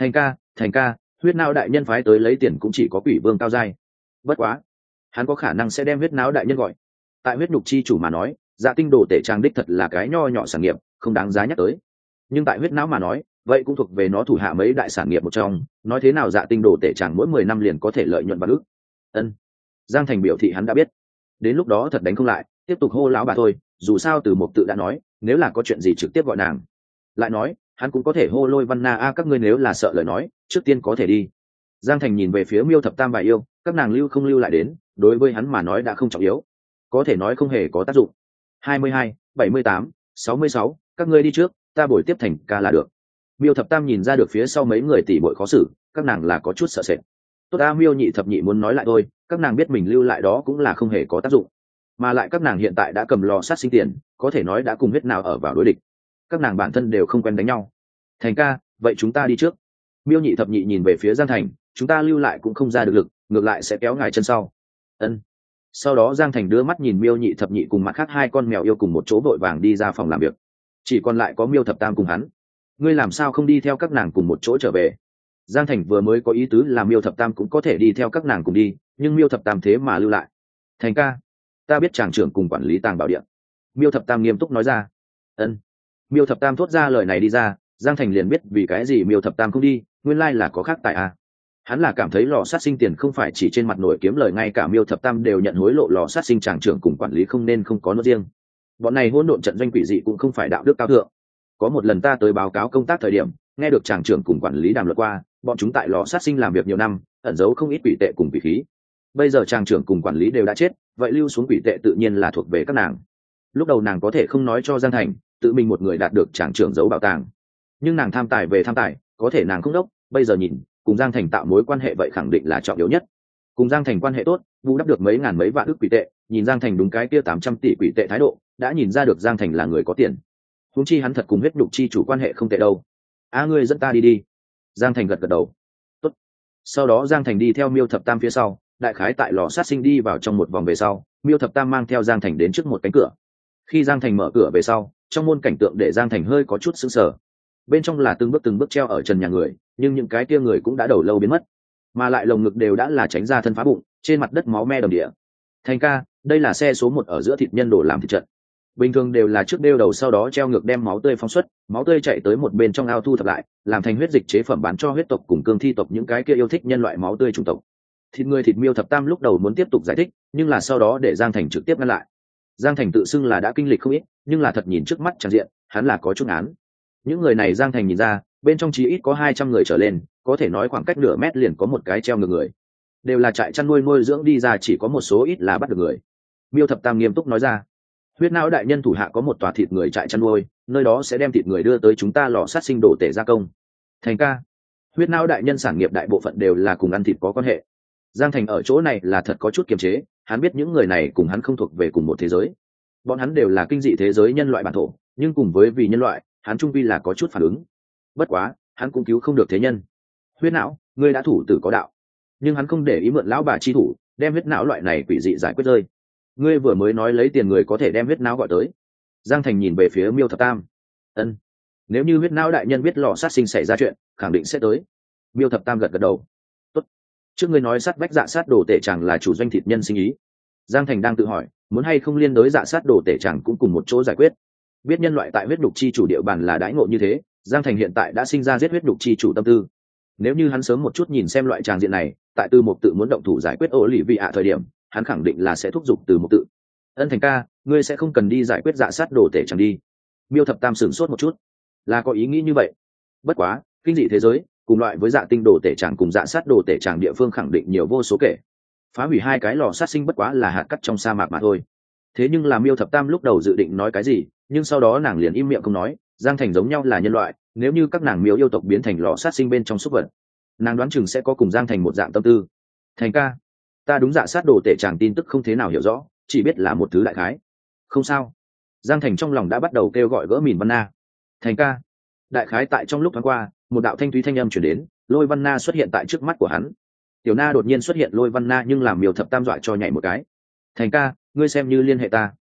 Thành ca, huyết não đại nhân phái tới lấy tiền cũng chỉ có quỷ vương cao giai. Bất quá, hắn có khả năng sẽ đem huyết não đại nhân gọi. Tại huyết nhục chi chủ mà nói, Dạ Tinh Đồ Tể Trang đích thật là cái nho nhỏ sản nghiệp, không đáng giá nhắc tới. Nhưng tại huyết não mà nói, vậy cũng thuộc về nó thủ hạ mấy đại sản nghiệp một trong, nói thế nào Dạ Tinh Đồ Tể Trang mỗi 10 năm liền có thể lợi nhuận vạn ức. Ân. Giang Thành biểu thị hắn đã biết. Đến lúc đó thật đánh không lại, tiếp tục hô lão bà thôi, dù sao Từ Mục tự đã nói, nếu là có chuyện gì trực tiếp gọi nàng. Lại nói, hắn cũng có thể hô Lôi Văn Na a, các ngươi nếu là sợ lời nói, trước tiên có thể đi. Giang Thành nhìn về phía Miêu Thập Tam và yêu, các nàng lưu không lưu lại đến, đối với hắn mà nói đã không trọng yếu, có thể nói không hề có tác dụng. 22, 78, 66, các ngươi đi trước, ta bồi tiếp Thành ca là được. Miêu Thập Tam nhìn ra được phía sau mấy người tỷ muội khó xử, các nàng là có chút sợ sệt. Tốt a, Miêu Nhị Thập Nhị muốn nói lại thôi, các nàng biết mình lưu lại đó cũng là không hề có tác dụng, mà lại các nàng hiện tại đã cầm lò sát sinh tiền, có thể nói đã cùng huyết nào ở vào đối địch, các nàng bản thân đều không quen đánh nhau. Thành ca, vậy chúng ta đi trước. Miêu Nhị Thập Nhị nhìn về phía Giang Thành, chúng ta lưu lại cũng không ra được lực, ngược lại sẽ kéo ngài chân sau. Ân. Sau đó Giang Thành đưa mắt nhìn Miêu Nhị Thập Nhị cùng mặt khác hai con mèo yêu cùng một chỗ vội vàng đi ra phòng làm việc, chỉ còn lại có Miêu Thập Tam cùng hắn. Ngươi làm sao không đi theo các nàng cùng một chỗ trở về? Giang Thành vừa mới có ý tứ là Miêu Thập Tam cũng có thể đi theo các nàng cùng đi, nhưng Miêu Thập Tam thế mà lưu lại. Thành ca, ta biết chàng trưởng cùng quản lý tàng bảo điện. Miêu Thập Tam nghiêm túc nói ra. Ân. Miêu Thập Tam thốt ra lời này đi ra, Giang Thành liền biết vì cái gì Miêu Thập Tam không đi, nguyên lai là có khác tại a. Hắn là cảm thấy lò sát sinh tiền không phải chỉ trên mặt nổi kiếm lời, ngay cả Miêu Thập Tam đều nhận hối lộ lò sát sinh tràng trưởng cùng quản lý không nên không có nốt riêng. Bọn này hỗn độn trận doanh quỷ dị cũng không phải đạo đức cao thượng. Có một lần ta tới báo cáo công tác thời điểm, nghe được tràng trưởng cùng quản lý đàm luận qua, bọn chúng tại lò sát sinh làm việc nhiều năm, ẩn giấu không ít quỷ tệ cùng quỷ khí. Bây giờ tràng trưởng cùng quản lý đều đã chết, vậy lưu xuống quỷ tệ tự nhiên là thuộc về các nàng. Lúc đầu nàng có thể không nói cho Giang Thành, tự mình một người đạt được tràng trưởng giấu bảo tàng, nhưng nàng tham tài về tham tài, có thể nàng không đốc, bây giờ nhìn cùng Giang Thành tạo mối quan hệ vậy khẳng định là trọng yếu nhất. Cùng Giang Thành quan hệ tốt, bù đắp được mấy ngàn mấy vạn ức quỷ tệ, nhìn Giang Thành đúng cái kia 800 tỷ quỷ tệ thái độ, đã nhìn ra được Giang Thành là người có tiền. Huống chi hắn thật cùng huyết nhục chi chủ quan hệ không tệ đâu. A, ngươi dẫn ta đi đi. Giang Thành gật gật đầu. Tốt. Sau đó Giang Thành đi theo Miêu Thập Tam phía sau, đại khái tại lò sát sinh đi vào trong một vòng về sau, Miêu Thập Tam mang theo Giang Thành đến trước một cánh cửa. Khi Giang Thành mở cửa về sau, trong môn cảnh tượng để Giang Thành hơi có chút sững sờ. Bên trong là từng bước treo ở trần nhà người, nhưng những cái kia người cũng đã đầu lâu biến mất, mà lại lồng ngực đều đã là tránh ra thân phá bụng, trên mặt đất máu me đầm địa. Thành ca, đây là xe số 1 ở giữa thịt nhân đổ làm thịt trận. Bình thường đều là trước đeo đầu sau đó treo ngược đem máu tươi phóng xuất, máu tươi chạy tới một bên trong ao thu thập lại, làm thành huyết dịch chế phẩm bán cho huyết tộc cùng cương thi tộc những cái kia yêu thích nhân loại máu tươi chủng tộc. Thịt người thịt Miêu Thập Tam lúc đầu muốn tiếp tục giải thích, nhưng là sau đó để Giang Thành trực tiếp ngăn lại. Giang Thành tự xưng là đã kinh lịch không ít, nhưng là thật nhìn trước mắt tràn diện, hắn là có chút án. Những người này Giang Thành nhìn ra, bên trong chí ít có 200 người trở lên, có thể nói khoảng cách nửa mét liền có một cái treo ngược người, đều là trại chăn nuôi dưỡng đi ra, chỉ có một số ít là bắt được người. Miêu Thập Tam nghiêm túc nói ra, huyết não đại nhân thủ hạ có một tòa thịt người trại chăn nuôi, nơi đó sẽ đem thịt người đưa tới chúng ta lò sát sinh đổ tể gia công. Thành ca, huyết não đại nhân sản nghiệp đại bộ phận đều là cùng ăn thịt có quan hệ. Giang Thành ở chỗ này là thật có chút kiềm chế, hắn biết những người này cùng hắn không thuộc về cùng một thế giới, bọn hắn đều là kinh dị thế giới nhân loại bản thổ, nhưng cùng với vì nhân loại, hắn trung vi là có chút phản ứng. Bất quá hắn cũng cứu không được thế nhân. Huyết não, ngươi đã thủ tử có đạo, nhưng hắn không để ý mượn lão bà chi thủ đem huyết não loại này quỷ dị giải quyết rơi. Ngươi vừa mới nói lấy tiền người có thể đem huyết não gọi tới. Giang Thành nhìn về phía Miêu Thập Tam. Ân, nếu như huyết não đại nhân biết lò sát sinh xảy ra chuyện, khẳng định sẽ tới. Miêu Thập Tam gật gật đầu. Tốt, trước ngươi nói sát bách dạ sát đồ tể chẳng là chủ doanh thịt nhân sinh ý. Giang Thành đang tự hỏi muốn hay không liên đối dạ sát đồ tể chẳng cũng cùng một chỗ giải quyết. Biết nhân loại tại huyết nhục chi chủ địa bàn là đãi ngộ như thế, Giang Thành hiện tại đã sinh ra giết huyết nhục chi chủ tâm tư. Nếu như hắn sớm một chút nhìn xem loại tràng diện này, tại Từ Mục tự muốn động thủ giải quyết ổ lì vị ạ thời điểm, hắn khẳng định là sẽ thúc giục Từ Mục tự. Ân Thành ca, ngươi sẽ không cần đi giải quyết dạ sát đồ tể chẳng đi. Miêu Thập Tam sửng sốt một chút, là có ý nghĩ như vậy. Bất quá kinh dị thế giới cùng loại với dạ tinh đồ tể chẳng cùng dạ sát đồ tể chẳng địa phương khẳng định nhiều vô số kể, phá hủy hai cái lò sát sinh bất quá là hạt cát trong sa mạc mà thôi. Thế nhưng là Miêu Thập Tam lúc đầu dự định nói cái gì, nhưng sau đó nàng liền im miệng không nói. Giang Thành giống nhau là nhân loại, nếu như các nàng miêu yêu tộc biến thành lò sát sinh bên trong súc vật, nàng đoán chừng sẽ có cùng Giang Thành một dạng tâm tư. Thành ca, ta đúng dạ sát đồ tể chàng tin tức không thế nào hiểu rõ, chỉ biết là một thứ đại khái. Không sao. Giang Thành trong lòng đã bắt đầu kêu gọi gỡ Mìn Văn Na. Thành ca. Đại khái tại trong lúc thoáng qua, một đạo thanh thúy thanh âm chuyển đến, Lôi Văn Na xuất hiện tại trước mắt của hắn. Tiểu Na đột nhiên xuất hiện Lôi Văn Na nhưng làm Miêu Thập Tam dọa cho nhảy một cái. Thành ca, ngươi xem như liên hệ ta.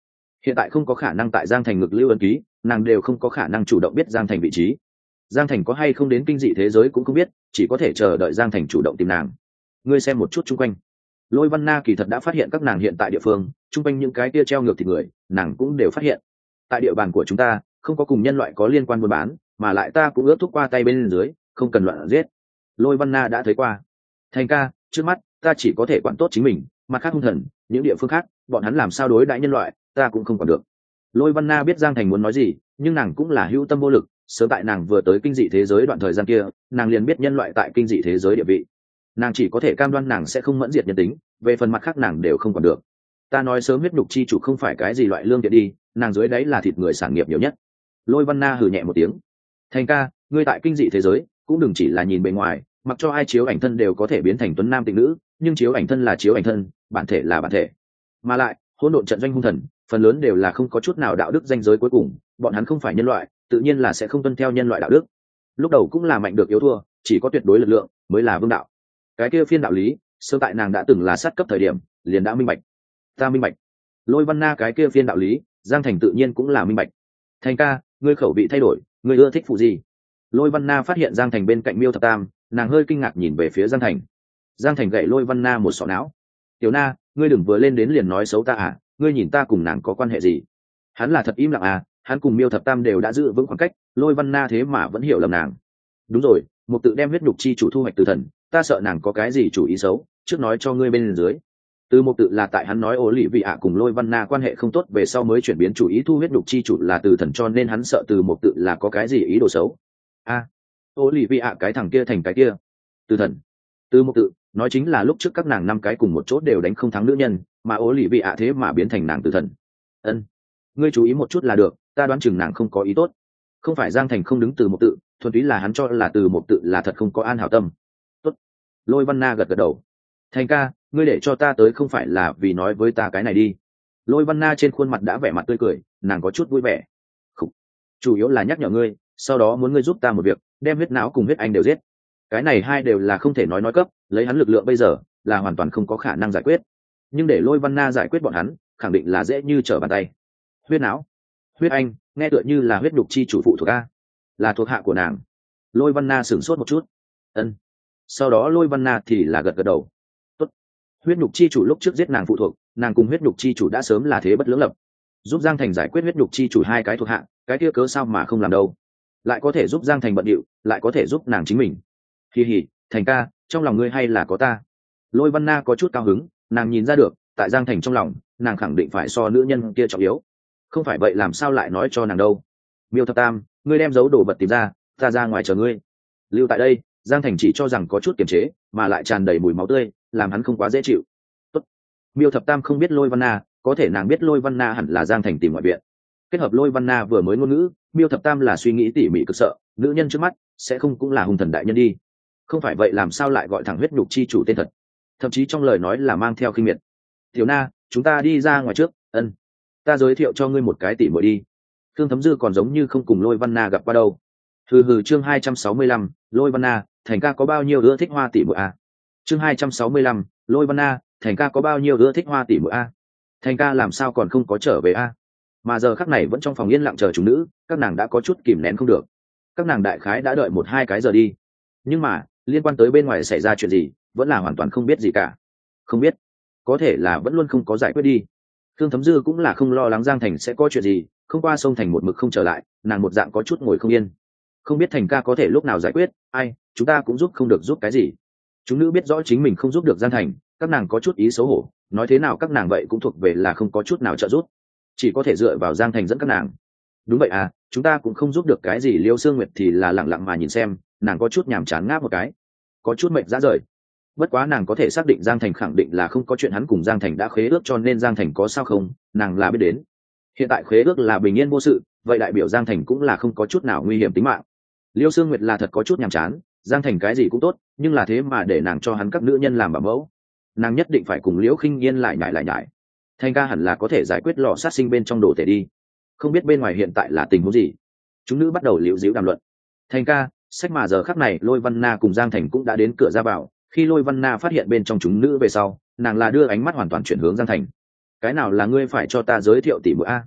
hiện tại không có khả năng tại Giang Thành ngực lưu ấn ký, nàng đều không có khả năng chủ động biết Giang Thành vị trí. Giang Thành có hay không đến kinh dị thế giới cũng không biết, chỉ có thể chờ đợi Giang Thành chủ động tìm nàng. Ngươi xem một chút chung quanh. Lôi Văn Na kỳ thật đã phát hiện các nàng hiện tại địa phương, chung quanh những cái kia treo ngược thịt người, nàng cũng đều phát hiện. Tại địa bàn của chúng ta, không có cùng nhân loại có liên quan buôn bán, mà lại ta cũng ước thúc qua tay bên dưới, không cần loạn giết. Lôi Văn Na đã thấy qua. Thành ca, trước mắt ta chỉ có thể quản tốt chính mình, mặt khác hung thần, những địa phương khác, bọn hắn làm sao đối đãi nhân loại, ta cũng không quản được. Lôi Văn Na biết Giang Thành muốn nói gì, nhưng nàng cũng là hữu tâm vô lực. Sớm tại nàng vừa tới kinh dị thế giới đoạn thời gian kia, nàng liền biết nhân loại tại kinh dị thế giới địa vị. Nàng chỉ có thể cam đoan nàng sẽ không mẫn diệt nhân tính, về phần mặt khác nàng đều không còn được. Ta nói sớm huyết nhục chi chủ không phải cái gì loại lương thiện đi, nàng dưới đấy là thịt người sản nghiệp nhiều nhất. Lôi Văn Na hừ nhẹ một tiếng. Thành ca, ngươi tại kinh dị thế giới cũng đừng chỉ là nhìn bề ngoài, mặc cho ai chiếu ảnh thân đều có thể biến thành tuấn nam tịnh nữ, nhưng chiếu ảnh thân là chiếu ảnh thân, bản thể là bản thể. Mà lại hỗn độn trận doanh hung thần phần lớn đều là không có chút nào đạo đức, danh giới cuối cùng bọn hắn không phải nhân loại, tự nhiên là sẽ không tuân theo nhân loại đạo đức. Lúc đầu cũng là mạnh được yếu thua, chỉ có tuyệt đối lực lượng mới là vương đạo. Cái kia phiên đạo lý sơ tại nàng đã từng là sát cấp thời điểm liền đã minh bạch. Ta minh bạch. Lôi Văn Na cái kia phiên đạo lý, Giang Thành tự nhiên cũng là minh bạch. Thành ca, ngươi khẩu vị thay đổi, ngươi ưa thích phụ gì? Lôi Văn Na phát hiện Giang Thành bên cạnh Miêu Thập Tam, nàng hơi kinh ngạc nhìn về phía Giang Thành. Giang Thành gậy Lôi Văn Na một sọ não. Tiểu Na, ngươi đừng vừa lên đến liền nói xấu ta à, ngươi nhìn ta cùng nàng có quan hệ gì? Hắn là thật im lặng à, hắn cùng Miêu Thập Tam đều đã giữ vững khoảng cách, Lôi Văn Na thế mà vẫn hiểu lầm nàng. Đúng rồi, một tự đem huyết nhục chi chủ thu hoạch từ thần, ta sợ nàng có cái gì chủ ý xấu, trước nói cho ngươi bên dưới. Từ một tự là tại hắn nói ố lì vị ạ cùng Lôi Văn Na quan hệ không tốt về sau mới chuyển biến chủ ý thu huyết nhục chi chủ là từ thần, cho nên hắn sợ từ một tự là có cái gì ý đồ xấu. A, ố lì vị ạ cái thằng kia thành cái kia. Từ thần. Từ một tự nói chính là lúc trước các nàng năm cái cùng một chỗ đều đánh không thắng nữ nhân, mà ố lì vị ạ thế mà biến thành nàng từ thần. Ân, ngươi chú ý một chút là được, ta đoán chừng nàng không có ý tốt. Không phải Giang Thành không đứng từ một tự, thuần túy là hắn cho là từ một tự là thật không có an hảo tâm. Tốt. Lôi Văn Na gật gật đầu. Thành ca, ngươi để cho ta tới không phải là vì nói với ta cái này đi. Lôi Văn Na trên khuôn mặt đã vẻ mặt tươi cười, nàng có chút vui vẻ. Không. Chủ yếu là nhắc nhở ngươi, sau đó muốn ngươi giúp ta một việc, đem huyết não cùng huyết anh đều giết. Cái này hai đều là không thể nói cấp, lấy hắn lực lượng bây giờ là hoàn toàn không có khả năng giải quyết. Nhưng để Lôi Văn Na giải quyết bọn hắn, khẳng định là dễ như trở bàn tay. Huyết não, huyết anh, nghe tựa như là huyết nhục chi chủ phụ thuộc a, là thuộc hạ của nàng. Lôi Văn Na sửng sốt một chút. Ân. Sau đó Lôi Văn Na thì là gật gật đầu. Tốt. Huyết nhục chi chủ lúc trước giết nàng phụ thuộc, nàng cùng huyết nhục chi chủ đã sớm là thế bất lưỡng lập. Giúp Giang Thành giải quyết huyết nhục chi chủ hai cái thuộc hạ, cái kia cớ sao mà không làm đâu. Lại có thể giúp Giang Thành bận điệu, lại có thể giúp nàng chính mình. Kỳ hỉ, Thành ca, trong lòng ngươi hay là có ta. Lôi Văn Na có chút cao hứng, nàng nhìn ra được, tại Giang Thành trong lòng, nàng khẳng định phải so nữ nhân kia trọng yếu. Không phải vậy làm sao lại nói cho nàng đâu. Miêu Thập Tam, ngươi đem giấu đồ vật tìm ra, ta ra ngoài chờ ngươi. Lưu tại đây, Giang Thành chỉ cho rằng có chút kiềm chế, mà lại tràn đầy mùi máu tươi, làm hắn không quá dễ chịu. Tốt. Miêu Thập Tam không biết Lôi Văn Na, có thể nàng biết Lôi Văn Na hẳn là Giang Thành tìm ngoại viện. Kết hợp Lôi Văn Na vừa mới ngôn ngữ, Miêu Thập Tam là suy nghĩ tỉ mỉ cực sợ, nữ nhân trước mắt sẽ không cũng là hung thần đại nhân đi. Không phải vậy làm sao lại gọi thẳng huyết nhục chi chủ tên thật, thậm chí trong lời nói là mang theo khinh miệt. Tiểu Na, chúng ta đi ra ngoài trước. Ân, ta giới thiệu cho ngươi một cái tỉ muội đi. Thương Thấm Dư còn giống như không cùng Lôi Văn Na gặp qua đâu. Chương 265, Lôi Văn Na, Thành ca có bao nhiêu ưa thích hoa tỉ muội a? Chương 265, Lôi Văn Na, Thành ca có bao nhiêu ưa thích hoa tỉ muội a? Thành ca làm sao còn không có trở về a? Mà giờ khắc này vẫn trong phòng yên lặng chờ chúng nữ, các nàng đã có chút kìm nén không được. Các nàng đại khái đã đợi 1-2 cái giờ đi. Nhưng mà, liên quan tới bên ngoài xảy ra chuyện gì, vẫn là hoàn toàn không biết gì cả. Không biết, có thể là vẫn luôn không có giải quyết đi. Thương Thấm Dư cũng là không lo lắng Giang Thành sẽ có chuyện gì, không qua sông Thành một mực không trở lại, nàng một dạng có chút ngồi không yên. Không biết Thành ca có thể lúc nào giải quyết, ai, chúng ta cũng giúp không được giúp cái gì. Chúng nữ biết rõ chính mình không giúp được Giang Thành, các nàng có chút ý xấu hổ, nói thế nào các nàng vậy cũng thuộc về là không có chút nào trợ giúp, chỉ có thể dựa vào Giang Thành dẫn các nàng. Đúng vậy à, chúng ta cũng không giúp được cái gì. Liêu Sương Nguyệt thì là lặng lặng mà nhìn xem, nàng có chút nhàm chán ngáp một cái, có chút mệt rã rời. Bất quá nàng có thể xác định Giang Thành khẳng định là không có chuyện, hắn cùng Giang Thành đã khế ước, cho nên Giang Thành có sao không, nàng là biết đến. Hiện tại khế ước là bình yên vô sự, vậy đại biểu Giang Thành cũng là không có chút nào nguy hiểm tính mạng. Liêu Sương Nguyệt là thật có chút nhàm chán, Giang Thành cái gì cũng tốt, nhưng là thế mà để nàng cho hắn các nữ nhân làm bảo mẫu, nàng nhất định phải cùng Liễu Khinh Yên lại nhải. Thành ca hẳn là có thể giải quyết lò sát sinh bên trong đồ tể đi, không biết bên ngoài hiện tại là tình huống gì. Chúng nữ bắt đầu liễu díu đàm luận. Thành ca, sách mà giờ khắc này Lôi Văn Na cùng Giang Thành cũng đã đến cửa ra vào. Khi Lôi Văn Na phát hiện bên trong chúng nữ về sau, nàng là đưa ánh mắt hoàn toàn chuyển hướng Giang Thành. Cái nào là ngươi phải cho ta giới thiệu tỷ muội a?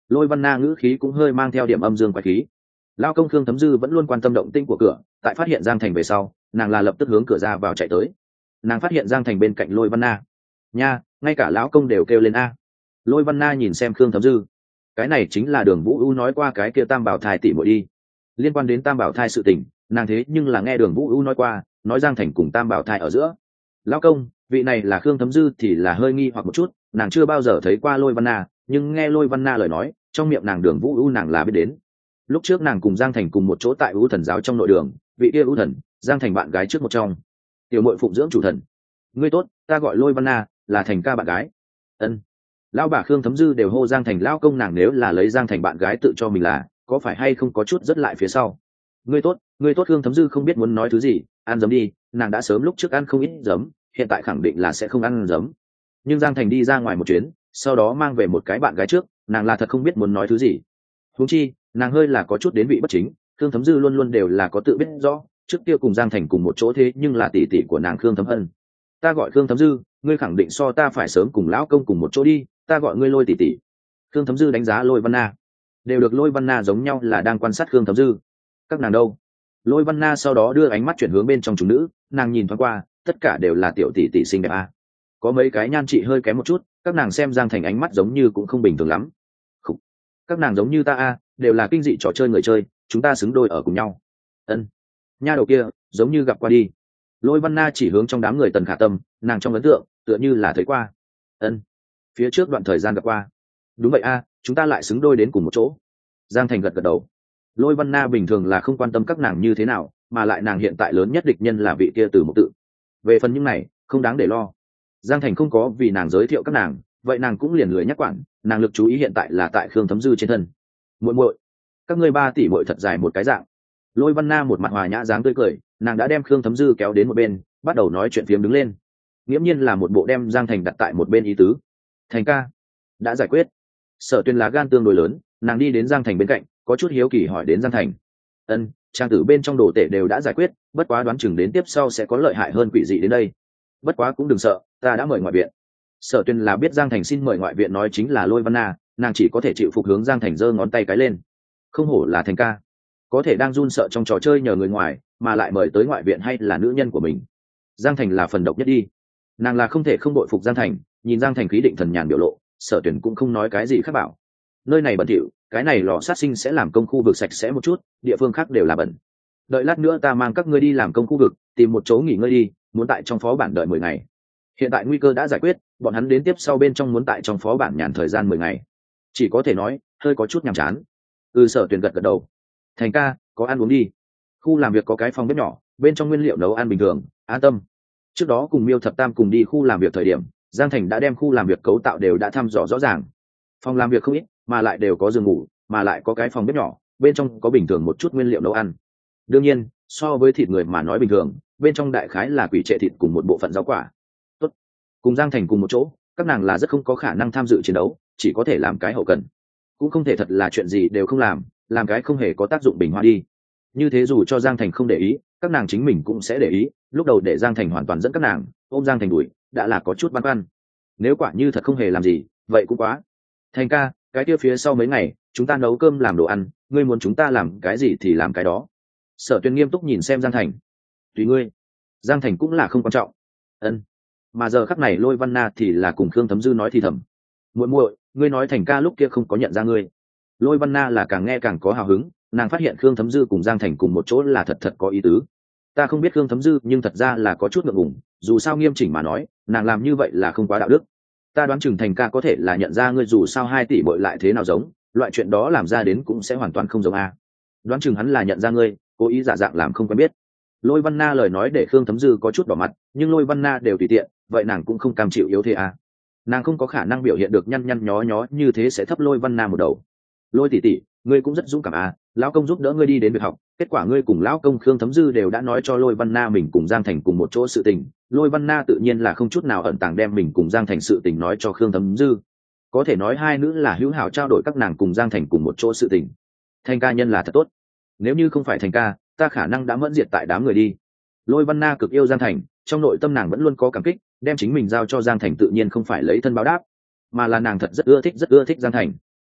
Lôi Văn Na ngữ khí cũng hơi mang theo điểm âm dương quái khí. Lao công Khương Thấm Dư vẫn luôn quan tâm động tĩnh của cửa, tại phát hiện Giang Thành về sau, nàng là lập tức hướng cửa ra vào chạy tới. Nàng phát hiện Giang Thành bên cạnh Lôi Văn Na. Nha, ngay cả lão công đều kêu lên a. Lôi Văn Na nhìn xem Khương Thấm Dư. Cái này chính là Đường Vũ U nói qua cái kia Tam Bảo Thai tỷ muội đi. Liên quan đến Tam Bảo Thai sự tình, nàng thế nhưng là nghe Đường Vũ U nói qua, nói Giang Thành cùng Tam Bảo Thai ở giữa. Lão công, vị này là Khương Thấm Dư thì là hơi nghi hoặc một chút, nàng chưa bao giờ thấy qua Lôi Văn Na, nhưng nghe Lôi Văn Na lời nói, trong miệng nàng Đường Vũ U nàng là biết đến. Lúc trước nàng cùng Giang Thành cùng một chỗ tại U Thần giáo trong nội đường, vị kia U Thần, Giang Thành bạn gái trước một trong. Tiểu muội phụng dưỡng chủ thần. Ngươi tốt, ta gọi Lôi Văn Na, là Thành ca bạn gái. Ân. Lão bà Khương Thấm Dư đều hô Giang Thành lão công, nàng nếu là lấy Giang Thành bạn gái tự cho mình là, có phải hay không có chút rất lại phía sau. Ngươi tốt Khương Thấm Dư không biết muốn nói thứ gì, ăn giấm đi, nàng đã sớm lúc trước ăn không ít giấm, hiện tại khẳng định là sẽ không ăn giấm. Nhưng Giang Thành đi ra ngoài một chuyến, sau đó mang về một cái bạn gái trước, nàng là thật không biết muốn nói thứ gì. Huống chi, nàng hơi là có chút đến vị bất chính, Khương Thấm Dư luôn luôn đều là có tự biết rõ, trước kia cùng Giang Thành cùng một chỗ thế nhưng là tỷ tỷ của nàng Khương Thấm Hân. Ta gọi Khương Thấm Dư, ngươi khẳng định so ta phải sớm cùng lão công cùng một chỗ đi, ta gọi ngươi Lôi tỷ tỷ. Khương Thấm Dư đánh giá Lôi Văn Na, đều được Lôi Văn Na giống nhau là đang quan sát Khương Thấm Dư. Các nàng đâu? Lôi Văn Na sau đó đưa ánh mắt chuyển hướng bên trong chúng nữ, nàng nhìn thoáng qua, tất cả đều là tiểu tỷ tỷ xinh đẹp a. Có mấy cái nhan chị hơi kém một chút, các nàng xem Giang Thành ánh mắt giống như cũng không bình thường lắm. Khủ. Các nàng giống như ta a, đều là kinh dị trò chơi người chơi, chúng ta xứng đôi ở cùng nhau. Ân. Nha đầu kia, giống như gặp qua đi. Lôi Văn Na chỉ hướng trong đám người Tần Khả Tâm, nàng trong ấn tượng tựa như là thấy qua. Ân. Phía trước đoạn thời gian gặp qua. Đúng vậy a, chúng ta lại xứng đôi đến cùng một chỗ. Giang Thành gật gật đầu. Lôi Văn Na bình thường là không quan tâm các nàng như thế nào, mà lại nàng hiện tại lớn nhất địch nhân là vị kia Từ Mục Tự. Về phần những này, không đáng để lo. Giang Thành không có vì nàng giới thiệu các nàng, vậy nàng cũng liền lười nhắc quản, nàng lực chú ý hiện tại là tại Khương Thấm Dư trên thân. Muội muội, các ngươi 3 tỷ muội thật dài một cái dạng. Lôi Văn Na một mặt hòa nhã dáng tươi cười, nàng đã đem Khương Thấm Dư kéo đến một bên, bắt đầu nói chuyện phiếm đứng lên. Nghiễm nhiên là một bộ đem Giang Thành đặt tại một bên ý tứ. Thành ca, đã giải quyết. Sở Tuyên lá gan tương đối lớn, nàng đi đến Giang Thành bên cạnh, có chút hiếu kỳ hỏi đến Giang Thành. Ân, trang tử bên trong đồ tể đều đã giải quyết, bất quá đoán chừng đến tiếp sau sẽ có lợi hại hơn quỷ dị đến đây. Bất quá cũng đừng sợ, ta đã mời ngoại viện. Sở Tuyên là biết Giang Thành xin mời ngoại viện nói chính là Lôi Văn Na, nàng chỉ có thể chịu phục hướng Giang Thành giơ ngón tay cái lên. Không hổ là Thành ca, có thể đang run sợ trong trò chơi nhờ người ngoài, mà lại mời tới ngoại viện hay là nữ nhân của mình. Giang Thành là phần độc nhất đi, nàng là không thể không đội phục Giang Thành. Nhìn Giang Thành khí định thần nhàn biểu lộ, Sở Tuyển cũng không nói cái gì khác bảo. Nơi này bẩn thỉu, cái này lò sát sinh sẽ làm công khu vực sạch sẽ một chút, địa phương khác đều là bẩn. Đợi lát nữa ta mang các ngươi đi làm công khu vực, tìm một chỗ nghỉ ngơi đi, muốn tại trong phó bản đợi 10 ngày. Hiện tại nguy cơ đã giải quyết, bọn hắn đến tiếp sau bên trong muốn tại trong phó bản nhàn thời gian 10 ngày. Chỉ có thể nói, hơi có chút nhàm chán. Sở Tuyển gật gật đầu. Thành ca, có ăn uống đi. Khu làm việc có cái phòng bếp nhỏ, bên trong nguyên liệu nấu ăn bình thường, an tâm. Trước đó cùng Miêu Thập Tam cùng đi khu làm việc thời điểm, Giang Thành đã đem khu làm việc cấu tạo đều đã thăm dò rõ ràng. Phòng làm việc không ít, mà lại đều có giường ngủ, mà lại có cái phòng bếp nhỏ, bên trong có bình thường một chút nguyên liệu nấu ăn. Đương nhiên, so với thịt người mà nói bình thường, bên trong đại khái là quỷ trệ thịt cùng một bộ phận rau quả. Tốt. Cùng Giang Thành cùng một chỗ, các nàng là rất không có khả năng tham dự chiến đấu, chỉ có thể làm cái hậu cần. Cũng không thể thật là chuyện gì đều không làm cái không hề có tác dụng bình hoa đi. Như thế dù cho Giang Thành không để ý, các nàng chính mình cũng sẽ để ý, lúc đầu để Giang Thành hoàn toàn dẫn các nàng ôm Giang Thành đuổi, đã là có chút băn khoăn. Nếu quả như thật không hề làm gì, vậy cũng quá. Thành ca, cái kia phía sau mấy ngày chúng ta nấu cơm làm đồ ăn, ngươi muốn chúng ta làm cái gì thì làm cái đó. Sở Tuyên nghiêm túc nhìn xem Giang Thành. Tùy ngươi. Giang Thành cũng là không quan trọng. Ân. Mà giờ khắc này Lôi Văn Na thì là cùng Khương Thấm Dư nói thì thầm. Muội muội, ngươi nói Thành ca lúc kia không có nhận ra ngươi. Lôi Văn Na là càng nghe càng có hào hứng, nàng phát hiện Khương Thấm Dư cùng Giang Thành cùng một chỗ là thật có ý tứ. Ta không biết Khương Thấm Dư, nhưng thật ra là có chút ngượng ngùng, dù sao nghiêm chỉnh mà nói, nàng làm như vậy là không quá đạo đức. Ta đoán chừng Thành ca có thể là nhận ra ngươi, dù sao 2 tỷ bội lại thế nào giống, loại chuyện đó làm ra đến cũng sẽ hoàn toàn không giống a. Đoán chừng hắn là nhận ra ngươi, cố ý giả dạng làm không quen biết. Lôi Văn Na lời nói để Khương Thấm Dư có chút đỏ mặt, nhưng Lôi Văn Na đều tùy tiện, vậy nàng cũng không cam chịu yếu thế a. Nàng không có khả năng biểu hiện được nhăn nhó nhó như thế sẽ thấp Lôi Văn Na một đầu. Lôi tỷ tỷ, ngươi cũng rất dũng cảm à, lão công giúp đỡ ngươi đi đến việc học, kết quả ngươi cùng lão công Khương Thấm Dư đều đã nói cho Lôi Văn Na mình cùng Giang Thành cùng một chỗ sự tình. Lôi Văn Na tự nhiên là không chút nào ẩn tàng đem mình cùng Giang Thành sự tình nói cho Khương Thấm Dư. Có thể nói hai nữ là hữu hảo trao đổi các nàng cùng Giang Thành cùng một chỗ sự tình. Thành ca nhân là thật tốt, nếu như không phải Thành ca, ta khả năng đã mẫn diệt tại đám người đi. Lôi Văn Na cực yêu Giang Thành, trong nội tâm nàng vẫn luôn có cảm kích, đem chính mình giao cho Giang Thành tự nhiên không phải lấy thân báo đáp, mà là nàng thật rất ưa thích Giang Thành.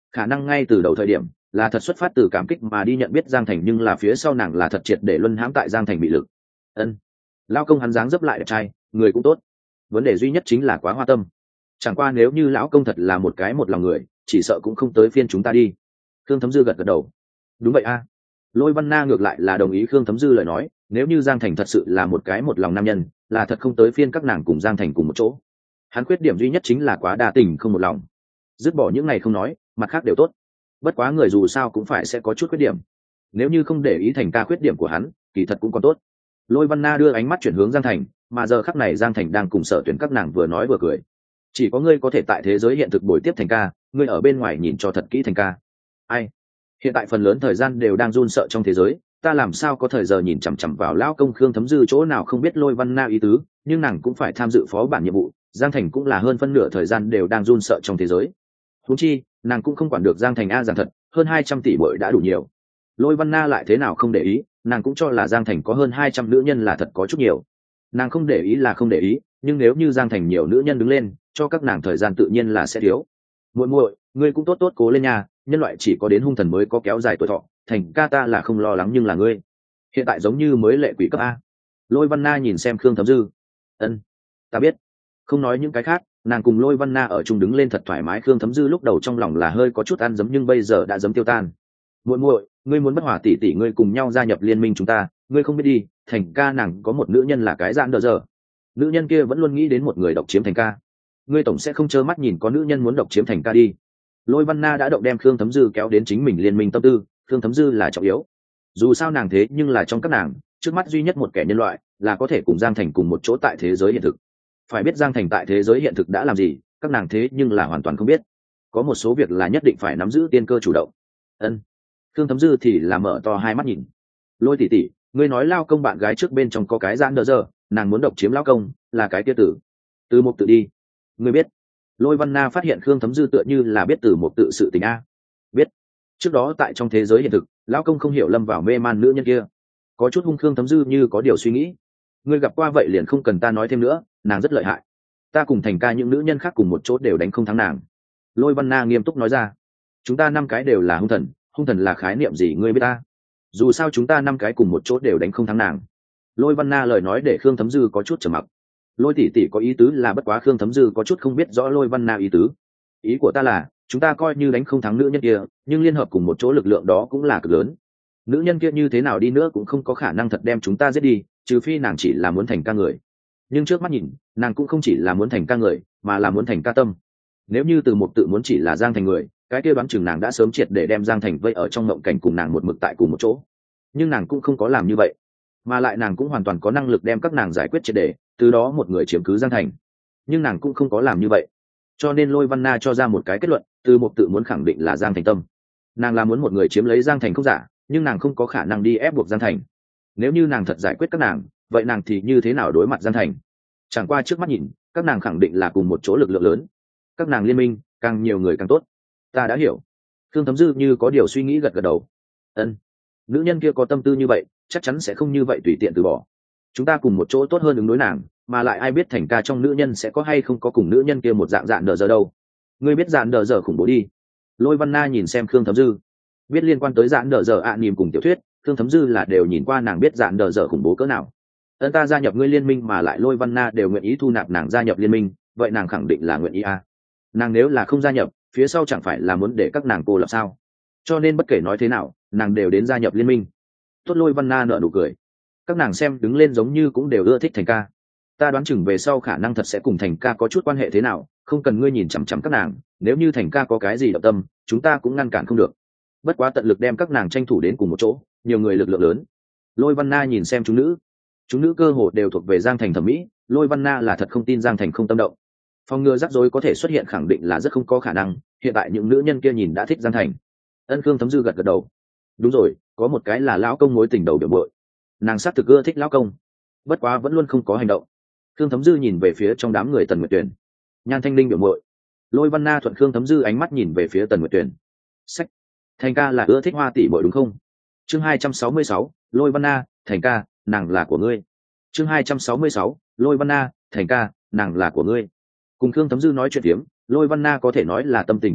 khả năng ngay từ đầu thời điểm là thật xuất phát từ cảm kích mà đi nhận biết Giang Thành, nhưng là phía sau nàng là thật triệt để luân hãm tại Giang Thành bị lực. Ân, lao công hắn dáng dấp lại đẹp trai, người cũng tốt, vấn đề duy nhất chính là quá hoa tâm. Chẳng qua nếu như lão công thật là một cái một lòng người, chỉ sợ cũng không tới phiên chúng ta đi. Khương Thấm Dư gật gật đầu. Đúng vậy a. Lôi Văn Na ngược lại là đồng ý Khương Thấm Dư lời nói, nếu như Giang Thành thật sự là một cái một lòng nam nhân, là thật không tới phiên các nàng cùng Giang Thành cùng một chỗ. Hắn khuyết điểm duy nhất chính là quá đa tình không một lòng. Dứt bỏ những ngày không nói, mặt khác đều tốt. Bất quá người dù sao cũng phải sẽ có chút khuyết điểm. Nếu như không để ý Thành ca khuyết điểm của hắn, kỳ thật cũng còn tốt. Lôi Văn Na đưa ánh mắt chuyển hướng Giang Thành, mà giờ khắc này Giang Thành đang cùng Sở Tuyển các nàng vừa nói vừa cười. Chỉ có ngươi có thể tại thế giới hiện thực bồi tiếp Thành ca, ngươi ở bên ngoài nhìn cho thật kỹ Thành ca. Ai? Hiện tại phần lớn thời gian đều đang run sợ trong thế giới, ta làm sao có thời giờ nhìn chằm chằm vào lão công Khương Thấm Dư chỗ nào không biết Lôi Văn Na ý tứ, nhưng nàng cũng phải tham dự phó bản nhiệm vụ, Giang Thành cũng là hơn phân nửa thời gian đều đang run sợ trong thế giới. Huống chi, nàng cũng không quản được Giang Thành a, giảng thật, hơn 200 tỷ bội đã đủ nhiều. Lôi Văn Na lại thế nào không để ý, nàng cũng cho là Giang Thành có hơn 200 nữ nhân là thật có chút nhiều. Nàng không để ý là không để ý, nhưng nếu như Giang Thành nhiều nữ nhân đứng lên, cho các nàng thời gian tự nhiên là sẽ thiếu. Muội muội, ngươi cũng tốt tốt cố lên nha, nhân loại chỉ có đến hung thần mới có kéo dài tuổi thọ, Thành ca ta là không lo lắng nhưng là ngươi hiện tại giống như mới lệ quỷ cấp a. Lôi Văn Na nhìn xem Khương Thấm Dư. Ân, ta biết. Không nói những cái khác, nàng cùng Lôi Văn Na ở chung đứng lên thật thoải mái. Khương Thấm Dư lúc đầu trong lòng là hơi có chút ăn dấm, nhưng bây giờ đã dấm tiêu tan. Muội muội, ngươi muốn bất hòa tỷ tỷ ngươi cùng nhau gia nhập liên minh chúng ta, ngươi không biết đi, Thành ca nàng có một nữ nhân là cái dạn đờ giờ. Nữ nhân kia vẫn luôn nghĩ đến một người độc chiếm Thành ca. Ngươi tổng sẽ không trơ mắt nhìn có nữ nhân muốn độc chiếm Thành ca đi. Lôi Văn Na đã động đem Khương Thấm Dư kéo đến chính mình liên minh tâm tư. Khương Thấm Dư là trọng yếu, dù sao nàng thế nhưng là trong các nàng trước mắt duy nhất một kẻ nhân loại là có thể cùng Giang Thành cùng một chỗ tại thế giới hiện thực. Phải biết Giang Thành tại thế giới hiện thực đã làm gì, các nàng thế nhưng là hoàn toàn không biết. Có một số việc là nhất định phải nắm giữ tiên cơ chủ động. Ân. Khương Thấm Dư thì là mở to hai mắt nhìn. Lôi tỷ tỷ, ngươi nói lao công bạn gái trước bên trong có cái giãn đờ giờ, nàng muốn độc chiếm lao công, là cái kia tử từ một tự đi. Ngươi biết? Lôi Văn Na phát hiện Khương Thấm Dư tựa như là biết từ một tự sự tình a. Biết. Trước đó tại trong thế giới hiện thực, lão công không hiểu lâm vào mê man nữ nhân kia, có chút hung. Khương Thấm Dư như có điều suy nghĩ. Ngươi gặp qua vậy liền không cần ta nói thêm nữa, nàng rất lợi hại, ta cùng Thành ca những nữ nhân khác cùng một chỗ đều đánh không thắng nàng. Lôi Văn Na nghiêm túc nói ra. Chúng ta 5 cái đều là hung thần, hung thần là khái niệm gì ngươi biết ta? Dù sao chúng ta 5 cái cùng một chỗ đều đánh không thắng nàng. Lôi Văn Na lời nói để Khương Thấm Dư có chút trầm mặc. Lôi tỷ tỷ có ý tứ là, bất quá Khương Thấm Dư có chút không biết rõ Lôi Văn Na ý tứ. Ý của ta là chúng ta coi như đánh không thắng nữ nhân kia, nhưng liên hợp cùng một chỗ lực lượng đó cũng là cực lớn. Nữ nhân kia như thế nào đi nữa cũng không có khả năng thật đem chúng ta giết đi, trừ phi nàng chỉ là muốn thành ca người. Nhưng trước mắt nhìn, nàng cũng không chỉ là muốn thành ca người, mà là muốn thành ca tâm. Nếu như từ một tự muốn chỉ là Giang Thành người, cái kia đoán chừng nàng đã sớm triệt để đem Giang Thành vây ở trong mộng cảnh cùng nàng một mực tại cùng một chỗ. Nhưng nàng cũng không có làm như vậy, mà lại nàng cũng hoàn toàn có năng lực đem các nàng giải quyết triệt để, từ đó một người chiếm cứ Giang Thành. Nhưng nàng cũng không có làm như vậy, cho nên Lôi Văn Na cho ra một cái kết luận, từ một tự muốn khẳng định là Giang Thành tâm. Nàng là muốn một người chiếm lấy Giang Thành không giả, nhưng nàng không có khả năng đi ép buộc Giang Thành. Nếu như nàng thật giải quyết các nàng, vậy nàng thì như thế nào đối mặt Giang Thành? Chẳng qua trước mắt nhìn, các nàng khẳng định là cùng một chỗ lực lượng lớn, các nàng liên minh, càng nhiều người càng tốt. Ta đã hiểu. Khương Thấm Dư như có điều suy nghĩ gật gật đầu. Ân, nữ nhân kia có tâm tư như vậy, chắc chắn sẽ không như vậy tùy tiện từ bỏ. Chúng ta cùng một chỗ tốt hơn ứng đối nàng, mà lại ai biết Thành ca trong nữ nhân sẽ có hay không có cùng nữ nhân kia một dạng dạn đờ giờ đâu. Ngươi biết dạn đờ giờ khủng bố đi. Lôi Văn Na nhìn xem Khương Thấm Dư. Biết liên quan tới dạn đờ giờ niềm cùng tiểu thuyết, Khương Thấm Dư là đều nhìn qua, nàng biết dạn đờ giờ khủng bố cỡ nào. Ân, ta gia nhập ngươi liên minh mà lại Lôi Văn Na đều nguyện ý thu nạp nàng gia nhập liên minh, vậy nàng khẳng định là nguyện ý a. Nàng nếu là không gia nhập, phía sau chẳng phải là muốn để các nàng cô lập sao? Cho nên bất kể nói thế nào, nàng đều đến gia nhập liên minh. Tốt. Lôi Văn Na nở nụ cười. Các nàng xem đứng lên giống như cũng đều ưa thích Thành ca. Ta đoán chừng về sau khả năng thật sẽ cùng Thành ca có chút quan hệ thế nào, không cần ngươi nhìn chằm chằm các nàng, nếu như Thành ca có cái gì động tâm, chúng ta cũng ngăn cản không được. Bất quá tận lực đem các nàng tranh thủ đến cùng một chỗ, nhiều người lực lượng lớn. Lôi Văn Na nhìn xem chúng nữ cơ hồ đều thuộc về Giang Thành thẩm mỹ. Lôi Văn Na là thật không tin Giang Thành không tâm động. Phòng ngừa rắc rối có thể xuất hiện khẳng định là rất không có khả năng, hiện tại những nữ nhân kia nhìn đã thích Giang Thành. Ân. Khương Thấm Dư gật gật đầu. Đúng rồi, có một cái là lão công mối tình đầu biểu bội, nàng xác thực ưa thích lão công, bất quá vẫn luôn không có hành động. Khương Thấm Dư nhìn về phía trong đám người Tần Nguyệt Tuyển. Nhan Thanh Linh biểu muội. Lôi Văn Na thuận Khương Thấm Dư ánh mắt nhìn về phía Tần Nguyệt Tuyển. Sách, Thành ca là ưa thích Hoa tỷ muội đúng không? Chương 266, Lôi Văn Na, Thành ca, nàng là của ngươi. Chương 266, Lôi Văn Na, Thành ca, nàng là của ngươi. Cùng Khương Thấm Dư nói chuyện phiếm, Lôi Văn Na có thể nói là tâm tình thật tốt,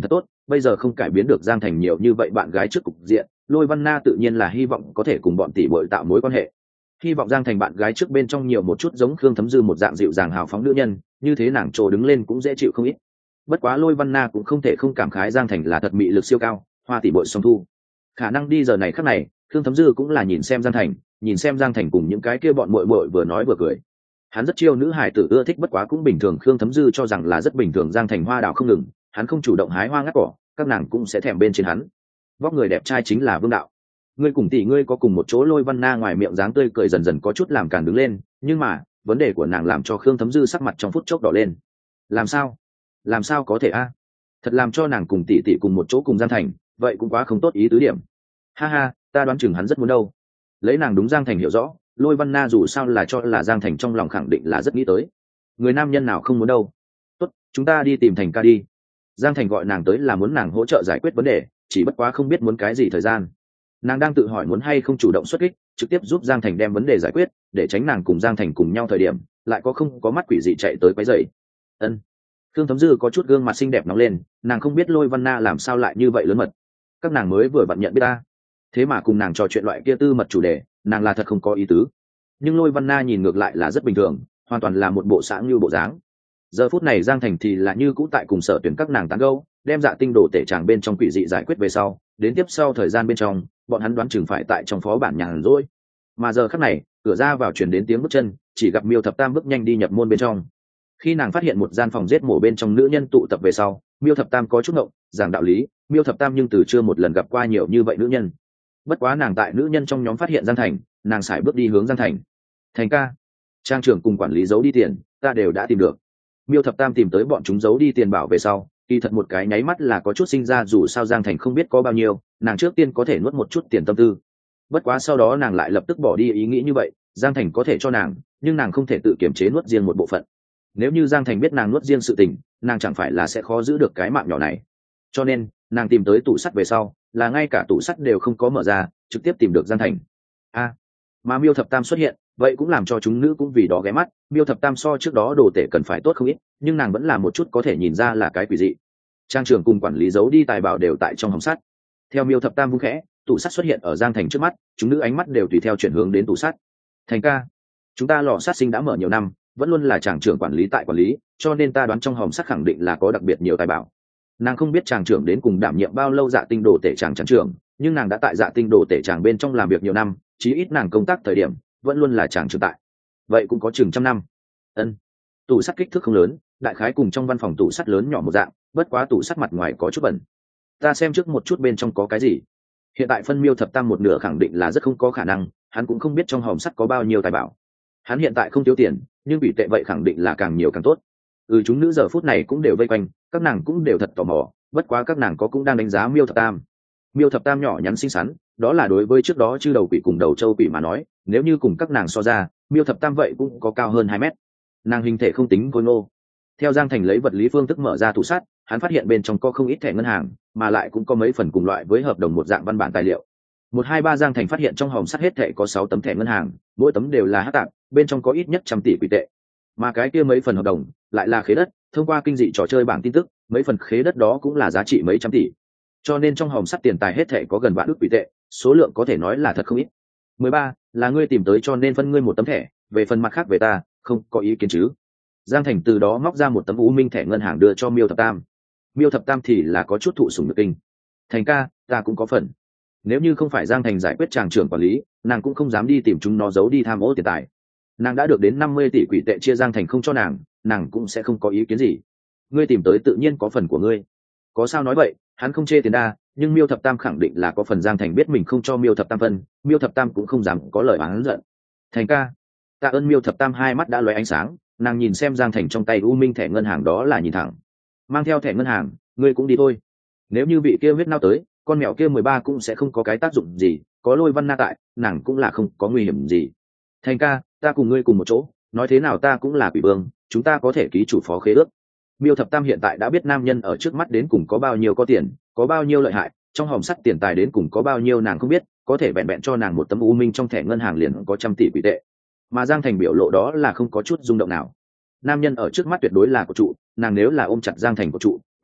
bây giờ không cải biến được Giang Thành nhiều như vậy bạn gái trước cục diện, Lôi Văn Na tự nhiên là hy vọng có thể cùng bọn tỷ muội tạo mối quan hệ, hy vọng Giang Thành bạn gái trước bên trong nhiều một chút giống Khương Thấm Dư một dạng dịu dàng hào phóng nữ nhân, như thế nàng trồ đứng lên cũng dễ chịu không ít. Bất quá Lôi Văn Na cũng không thể không cảm khái Giang Thành là thật mị lực siêu cao, hoa tỷ muội song thu. Khả năng đi giờ này khắc này, Khương Thấm Dư cũng là nhìn xem Giang Thành cùng những cái kia bọn muội muội vừa nói vừa cười. Hắn rất chiêu nữ hài tử ưa thích, bất quá cũng bình thường, Khương Thấm Dư cho rằng là rất bình thường. Giang Thành hoa đào không ngừng, hắn không chủ động hái hoa ngắt cỏ, các nàng cũng sẽ thèm bên trên hắn. Vóc người đẹp trai chính là vương đạo. Ngươi cùng tỷ ngươi có cùng một chỗ. Lôi Văn Na ngoài miệng dáng tươi cười dần dần có chút làm càn đứng lên, nhưng mà vấn đề của nàng làm cho Khương Thấm Dư sắc mặt trong phút chốc đỏ lên. Làm sao có thể a? Thật làm cho nàng cùng tỷ tỷ cùng một chỗ cùng Giang Thành, vậy cũng quá không tốt ý tứ điểm. Ha ha, ta đoán chừng hắn rất muốn đâu. Lấy nàng đúng Giang Thành hiểu rõ, Lôi Văn Na dù sao là cho là Giang Thành trong lòng khẳng định là rất nghĩ tới. Người nam nhân nào không muốn đâu. Tốt, chúng ta đi tìm Thành ca đi. Giang Thành gọi nàng tới là muốn nàng hỗ trợ giải quyết vấn đề, chỉ bất quá không biết muốn cái gì thời gian. Nàng đang tự hỏi muốn hay không chủ động xuất kích, trực tiếp giúp Giang Thành đem vấn đề giải quyết, để tránh nàng cùng Giang Thành cùng nhau thời điểm lại không có mắt quỷ dị chạy tới quấy rầy. Ân. Khương Thấm Dư có chút gương mặt xinh đẹp nóng lên, nàng không biết Lôi Văn Na làm sao lại như vậy lớn mật. Các nàng mới vừa vặn nhận biết ta, thế mà cùng nàng trò chuyện loại kia tư mật chủ đề, nàng là thật không có ý tứ. Nhưng Lôi Văn Na nhìn ngược lại là rất bình thường, hoàn toàn là một bộ sáng như bộ dáng. Giờ phút này Giang Thành thì là như cũ tại cùng Sở Tuyển các nàng tán gẫu, đem Dạ Tinh đồ tể tràng bên trong quỷ dị giải quyết về sau, đến tiếp sau thời gian bên trong, bọn hắn đoán chừng phải tại trong phó bản nhàn rỗi. Mà giờ khắc này, cửa ra vào truyền đến tiếng bước chân, chỉ gặp Miêu Thập Tam bước nhanh đi nhập môn bên trong. Khi nàng phát hiện một gian phòng giết mổ bên trong nữ nhân tụ tập về sau, Miêu Thập Tam có chút ngộng, giảng đạo lý, Miêu Thập Tam nhưng từ chưa một lần gặp qua nhiều như vậy nữ nhân. Bất quá nàng tại nữ nhân trong nhóm phát hiện Giang Thành, nàng sải bước đi hướng Giang Thành. Thành ca, trang trưởng cùng quản lý giấu đi tiền, ta đều đã tìm được. Miêu Thập Tam tìm tới bọn chúng giấu đi tiền bảo về sau, kỳ thật một cái nháy mắt là có chút sinh ra, dù sao Giang Thành không biết có bao nhiêu, nàng trước tiên có thể nuốt một chút tiền tâm tư. Bất quá sau đó nàng lại lập tức bỏ đi ý nghĩ như vậy, Giang Thành có thể cho nàng, nhưng nàng không thể tự kiểm chế nuốt riêng một bộ phận. Nếu như Giang Thành biết nàng nuốt riêng sự tình, nàng chẳng phải là sẽ khó giữ được cái mạng nhỏ này. Cho nên nàng tìm tới tủ sắt về sau, là ngay cả tủ sắt đều không có mở ra, trực tiếp tìm được Giang Thành. Mà Miêu Thập Tam xuất hiện, vậy cũng làm cho chúng nữ cũng vì đó ghé mắt. Miêu Thập Tam so trước đó đồ tể cần phải tốt không ít, nhưng nàng vẫn là một chút có thể nhìn ra là cái quỷ dị. Trang trưởng cùng quản lý giấu đi tài bảo đều tại trong hòm sắt. Theo Miêu Thập Tam vung khẽ, tủ sắt xuất hiện ở Giang Thành trước mắt, chúng nữ ánh mắt đều tùy theo chuyển hướng đến tủ sắt. Thành ca, chúng ta lò sát sinh đã mở nhiều năm, vẫn luôn là tràng trưởng quản lý tại quản lý, cho nên ta đoán trong hòm sắt khẳng định là có đặc biệt nhiều tài bảo. Nàng không biết tràng trưởng đến cùng đảm nhiệm bao lâu Dạ Tinh đồ tể tràng trưởng, nhưng nàng đã tại Dạ Tinh đồ tể tràng bên trong làm việc nhiều năm, chí ít nàng công tác thời điểm vẫn luôn là tràng trưởng tại, vậy cũng có chừng trăm năm. Tủ sắt kích thước không lớn, đại khái cùng trong văn phòng tủ sắt lớn nhỏ một dạng, bất quá tủ sắt mặt ngoài có chút bẩn. Ta xem trước một chút bên trong có cái gì. Hiện tại phân Miêu Thập Tam một nửa khẳng định là rất không có khả năng, hắn cũng không biết trong hòm sắt có bao nhiêu tài bảo. Hắn hiện tại không thiếu tiền, nhưng bị tệ vậy khẳng định là càng nhiều càng tốt. Chúng nữ giờ phút này cũng đều vây quanh, các nàng cũng đều thật tò mò, bất quá các nàng cũng đang đánh giá Miêu Thập Tam. Miêu Thập Tam nhỏ nhắn xinh xắn, đó là đối với trước đó chư đầu quỷ cùng đầu châu quỷ mà nói, nếu như cùng các nàng so ra, Miêu Thập Tam vậy cũng có cao hơn 2 mét. Nàng hình thể không tính khôi ngô. Theo Giang Thành lấy vật lý phương thức mở ra tủ sắt, hắn phát hiện bên trong có không ít thẻ ngân hàng, mà lại cũng có mấy phần cùng loại với hợp đồng một dạng văn bản tài liệu. 123 Giang Thành phát hiện trong hòm sắt hết thẻ có 6 tấm thẻ ngân hàng, mỗi tấm đều là hắc tạp, bên trong có ít nhất 100 tỷ quỷ tệ. Mà cái kia mấy phần hợp đồng lại là khế đất, thông qua kinh dị trò chơi bảng tin tức, mấy phần khế đất đó cũng là giá trị mấy trăm tỷ. Cho nên trong hòm sắt tiền tài hết thẻ có gần vạn ức quỷ tệ, số lượng có thể nói là thật không ít. 13 là ngươi tìm tới cho nên phân ngươi một tấm thẻ, về phần mặt khác về ta, không có ý kiến chứ. Giang Thành từ đó móc ra một tấm U Minh thẻ ngân hàng đưa cho Miêu Thập Tam. Miêu Thập Tam thì là có chút thụ sủng nhược kinh. Thành ca, ta cũng có phần. Nếu như không phải Giang Thành giải quyết tràng trưởng quản lý, nàng cũng không dám đi tìm chúng nó giấu đi tham ô tiền tài. Nàng đã được đến 50 tỷ quỷ tệ chia Giang Thành không cho nàng cũng sẽ không có ý kiến gì. Ngươi tìm tới tự nhiên có phần của ngươi. Có sao nói vậy, hắn không chê tiền đa, nhưng Miêu Thập Tam khẳng định là có phần. Giang Thành biết mình không cho Miêu Thập Tam phân, Miêu Thập Tam cũng không dám có lời oán giận. Thành ca, tạ ơn. Miêu Thập Tam hai mắt đã lóe ánh sáng, nàng nhìn xem Giang Thành trong tay U Minh thẻ ngân hàng đó là nhìn thẳng. Mang theo thẻ ngân hàng, ngươi cũng đi thôi. Nếu như vị kia huyết nao tới, con mèo kia 13 cũng sẽ không có cái tác dụng gì, có Lôi Văn Na tại, nàng cũng là không có nguy hiểm gì. Thành ca, ta cùng ngươi cùng một chỗ, nói thế nào ta cũng là quỷ vương, chúng ta có thể ký chủ phó khế ước. Miêu Thập Tam hiện tại đã biết nam nhân ở trước mắt đến cùng có bao nhiêu có tiền, có bao nhiêu lợi hại, trong hòm sắt tiền tài đến cùng có bao nhiêu nàng không biết, có thể vẹn vẹn cho nàng một tấm U Minh trong thẻ ngân hàng liền có 100 tỷ quỷ tệ. Mà Giang Thành biểu lộ đó là không có chút rung động nào. Nam nhân ở trước mắt tuyệt đối là của trụ, nàng nếu là ôm chặt Giang Thành của trụ,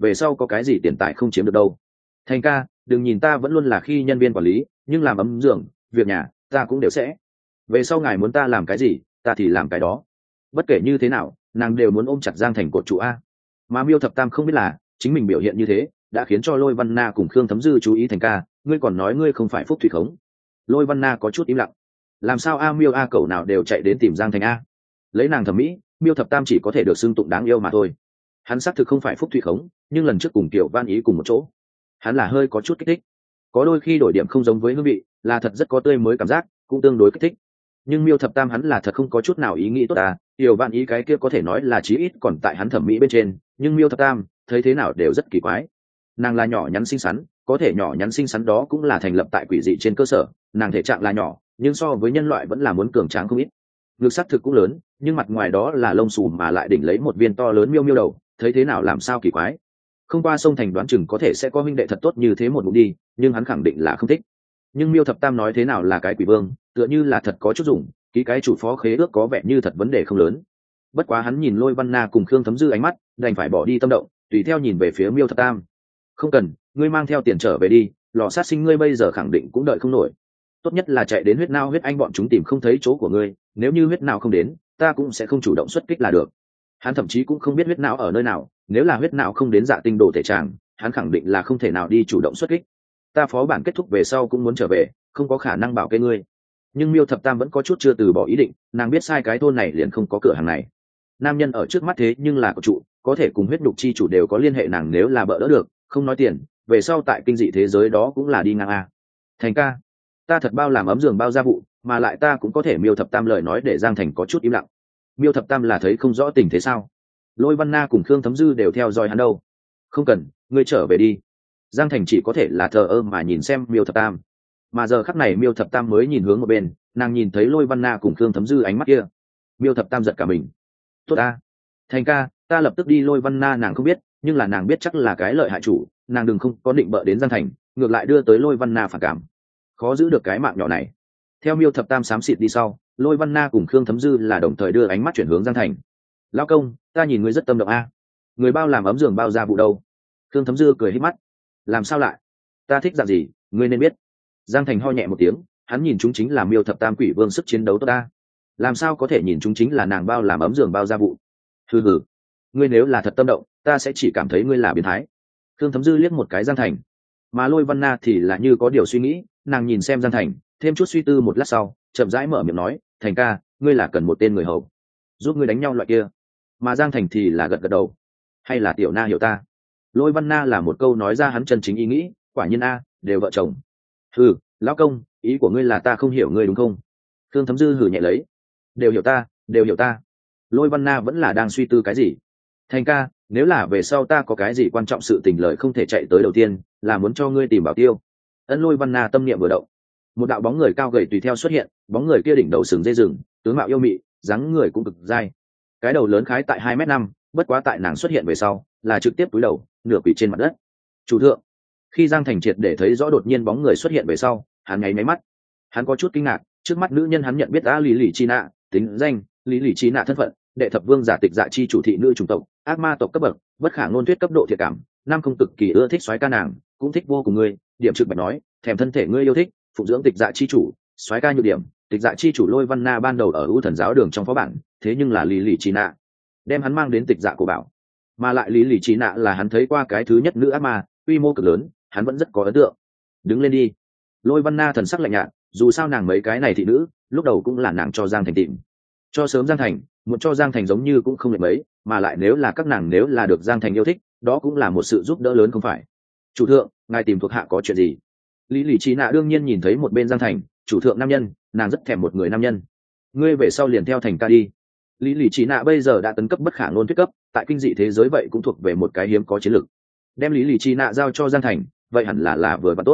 về sau có cái gì tiền tài không chiếm được đâu. Thành ca, đừng nhìn ta vẫn luôn là khi nhân viên quản lý, nhưng làm ấm giường việc nhà ta cũng đều sẽ. Về sau ngài muốn ta làm cái gì ta thì làm cái đó. Bất kể như thế nào nàng đều muốn ôm chặt Giang Thành cột trụ a. Mà Miêu Thập Tam không biết là chính mình biểu hiện như thế đã khiến cho Lôi Văn Na cùng Khương Thấm Dư chú ý. Thành ca, ngươi còn nói ngươi không phải phúc thủy khống. Lôi Văn Na có chút im lặng. Làm sao a Miêu a cậu nào đều chạy đến tìm Giang Thành a? Lấy nàng thẩm mỹ, Miêu Thập Tam chỉ có thể được xưng tụng đáng yêu mà thôi. Hắn xác thực không phải phúc thủy khống, nhưng lần trước cùng Tiểu Van Ý cùng một chỗ, hắn là hơi có chút kích thích. Có đôi khi đổi điểm không giống với hương vị, là thật rất có tươi mới cảm giác, cũng tương đối kích thích. Nhưng Miêu Thập Tam hắn là thật không có chút nào ý nghĩ tốt à, Tiểu Van Ý cái kia có thể nói là chí ít còn tại hắn thẩm mỹ bên trên, nhưng Miêu Thập Tam thấy thế nào đều rất kỳ quái. Nàng là nhỏ nhắn xinh xắn, có thể nhỏ nhắn xinh xắn đó cũng là thành lập tại quỷ dị trên cơ sở, nàng thể trạng là nhỏ, nhưng so với nhân loại vẫn là muốn cường tráng không ít. Ngực sắc thực cũng lớn, nhưng mặt ngoài đó là lông xù mà lại đỉnh lấy một viên to lớn miêu miêu đầu, thấy thế nào làm sao kỳ quái. Không qua sông Thành đoán chừng có thể sẽ có huynh đệ thật tốt như thế một bụng đi, nhưng hắn khẳng định là không thích. Nhưng Miêu Thập Tam nói thế nào là cái quỷ vương, tựa như là thật có chút dùng, ký cái chủ phó khế ước có vẻ như thật vấn đề không lớn. Bất quá hắn nhìn Lôi Văn Na cùng Khương Thấm Dư ánh mắt, đành phải bỏ đi tâm động, tùy theo nhìn về phía Miêu Thập Tam. Không cần, ngươi mang theo tiền trở về đi, lò sát sinh ngươi bây giờ khẳng định cũng đợi không nổi. Tốt nhất là chạy đến huyết nao huyết anh bọn chúng tìm không thấy chỗ của ngươi, nếu như huyết não không đến ta cũng sẽ không chủ động xuất kích là được. Hắn thậm chí cũng không biết huyết não ở nơi nào, nếu là huyết não không đến Dạ Tinh đồ thể tràng, hắn khẳng định là không thể nào đi chủ động xuất kích. Ta phó bản kết thúc về sau cũng muốn trở về, không có khả năng bảo kê ngươi. Nhưng Miêu Thập Tam vẫn có chút chưa từ bỏ ý định, nàng biết sai cái thôn này liền không có cửa hàng này. Nam nhân ở trước mắt thế nhưng là có trụ, có thể cùng huyết đục chi chủ đều có liên hệ, nàng nếu là bỡ đỡ được, không nói tiền, về sau tại kinh dị thế giới đó cũng là đi ngang a. Thành ca, ta thật bao làm ấm giường bao gia vụ, mà lại ta cũng có thể. Miêu Thập Tam lời nói để Giang Thành có chút im lặng. Miêu Thập Tam là thấy không rõ tình thế sao? Lôi Văn Na cùng Khương Thấm Dư đều theo dõi hắn đâu. Không cần, ngươi trở về đi. Giang Thành chỉ có thể là thờ ơ mà nhìn xem Miêu Thập Tam. Mà giờ khắc này Miêu Thập Tam mới nhìn hướng một bên, nàng nhìn thấy Lôi Văn Na cùng Khương Thấm Dư ánh mắt kia. Miêu Thập Tam giật cả mình. Tốt ta, Thành ca, ta lập tức đi. Lôi Văn Na nàng không biết, nhưng là nàng biết chắc là cái lợi hại chủ, nàng đừng không có định bợ đến Giang Thành, ngược lại đưa tới Lôi Văn Na phản cảm, khó giữ được cái mạng nhỏ này. Theo Miêu Thập Tam xám xịt đi sau, Lôi Văn Na cùng Khương Thấm Dư là đồng thời đưa ánh mắt chuyển hướng Giang Thành. Lão công, ta nhìn ngươi rất tâm động a. Người bao làm ấm giường bao gia vụ đâu? Khương Thấm Dư cười hít mắt. Làm sao lại? Ta thích dạng gì, ngươi nên biết. Giang Thành ho nhẹ một tiếng, hắn nhìn chúng chính là Miêu Thập Tam quỷ vương sức chiến đấu tốt ta. Làm sao có thể nhìn chúng chính là nàng bao làm ấm giường bao gia vụ? Hừ hừ, ngươi nếu là thật tâm động, ta sẽ chỉ cảm thấy ngươi là biến thái. Khương Thấm Dư liếc một cái Giang Thành, mà Lôi Văn Na thì là như có điều suy nghĩ, nàng nhìn xem Giang Thành, thêm chút suy tư một lát sau, chậm rãi mở miệng nói, Thành ca, ngươi là cần một tên người hầu, giúp ngươi đánh nhau loại kia. Mà Giang Thành thì là gật gật đầu. Hay là tiểu Na hiểu ta? Lôi Văn Na là một câu nói ra hắn chân chính ý nghĩ, quả nhiên a, đều vợ chồng. Hừ, lão công, ý của ngươi là ta không hiểu ngươi đúng không? Khương Thấm Dư hừ nhẹ lấy. Đều hiểu ta, đều hiểu ta. Lôi Văn Na vẫn là đang suy tư cái gì. Thành ca, nếu là về sau ta có cái gì quan trọng sự tình lời không thể chạy tới đầu tiên, là muốn cho ngươi tìm bảo tiêu. Ân. Lôi Văn Na tâm niệm vừa động, một đạo bóng người cao gầy tùy theo xuất hiện, bóng người kia đỉnh đầu sừng dây rừng, tướng mạo yêu mị, dáng người cũng cực dai. Cái đầu lớn khái tại 2m5, bất quá tại nàng xuất hiện về sau, là trực tiếp túi đầu, nửa quỳ trên mặt đất. Chủ thượng. Khi Giang Thành triệt để thấy rõ đột nhiên bóng người xuất hiện về sau, hắn nháy máy mắt. Hắn có chút kinh ngạc, trước mắt nữ nhân hắn nhận biết đã Lý Lỷ Chi Nạ, tính danh, Lý Lỷ Chi Nạ thân phận, đệ thập vương giả tịch dạ chi chủ thị nữ chủng tộc, ác ma tộc cấp bậc, bất khả ngôn thuyết cấp độ thiệt cảm, nam không cực kỳ ưa thích soái ca nàng, cũng thích vô cùng ngươi, điểm trực bạch nói, thèm thân thể ngươi yêu thích, phụng dưỡng tịch dạ chi chủ, soái ca nhược điểm, tịch dạ chi chủ Lôi Văn Na ban đầu ở ưu thần giáo đường trong phó bản, thế nhưng là Lý Lỷ Chi Nạ đem hắn mang đến tịch dạ của bảo, mà lại Lý Lỷ Chi Nạ là hắn thấy qua cái thứ nhất nữ ác ma, quy mô cực lớn, hắn vẫn rất có ấn tượng. Đứng lên đi. Lôi Văn Na thần sắc lạnh nhạt, dù sao nàng mấy cái này thị nữ, lúc đầu cũng là nàng cho Giang Thành tìm. Cho sớm Giang Thành, muốn cho Giang Thành giống như cũng không lệ mấy, mà lại nếu là các nàng nếu là được Giang Thành yêu thích, đó cũng là một sự giúp đỡ lớn không phải? Chủ thượng, ngài tìm thuộc hạ có chuyện gì? Lý Lỷ Chi Nạ đương nhiên nhìn thấy một bên Giang Thành, chủ thượng nam nhân, nàng rất thèm một người nam nhân. Ngươi về sau liền theo Thành ca đi. Lý Lỷ Chi Nạ bây giờ đã tấn cấp bất khả ngôn thuyết cấp, tại kinh dị thế giới vậy cũng thuộc về một cái hiếm có chiến lược. Đem Lý Lỷ Chi Nạ giao cho Giang Thành, vậy hẳn là vừa và tốt.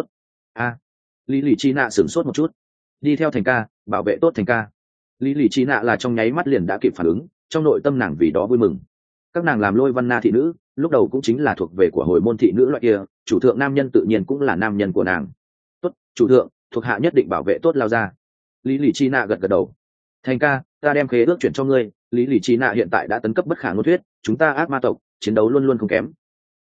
Lý Lỷ Chi Nạ sửng sốt một chút. Đi theo Thành ca, bảo vệ tốt Thành ca. Lý Lỷ Chi Nạ là trong nháy mắt liền đã kịp phản ứng, trong nội tâm nàng vì đó vui mừng. Các nàng làm Lôi Văn Na thị nữ, lúc đầu cũng chính là thuộc về của hồi môn thị nữ loại kia, chủ thượng nam nhân tự nhiên cũng là nam nhân của nàng. Tốt, chủ thượng, thuộc hạ nhất định bảo vệ tốt lao ra. Lý Lỷ Chi Nạ gật gật đầu. Thành ca, ta đem khế ước chuyển cho ngươi. Lý Lỷ Chi Nạ hiện tại đã tấn cấp bất khả ngôn thuyết, chúng ta ác ma tộc chiến đấu luôn luôn không kém.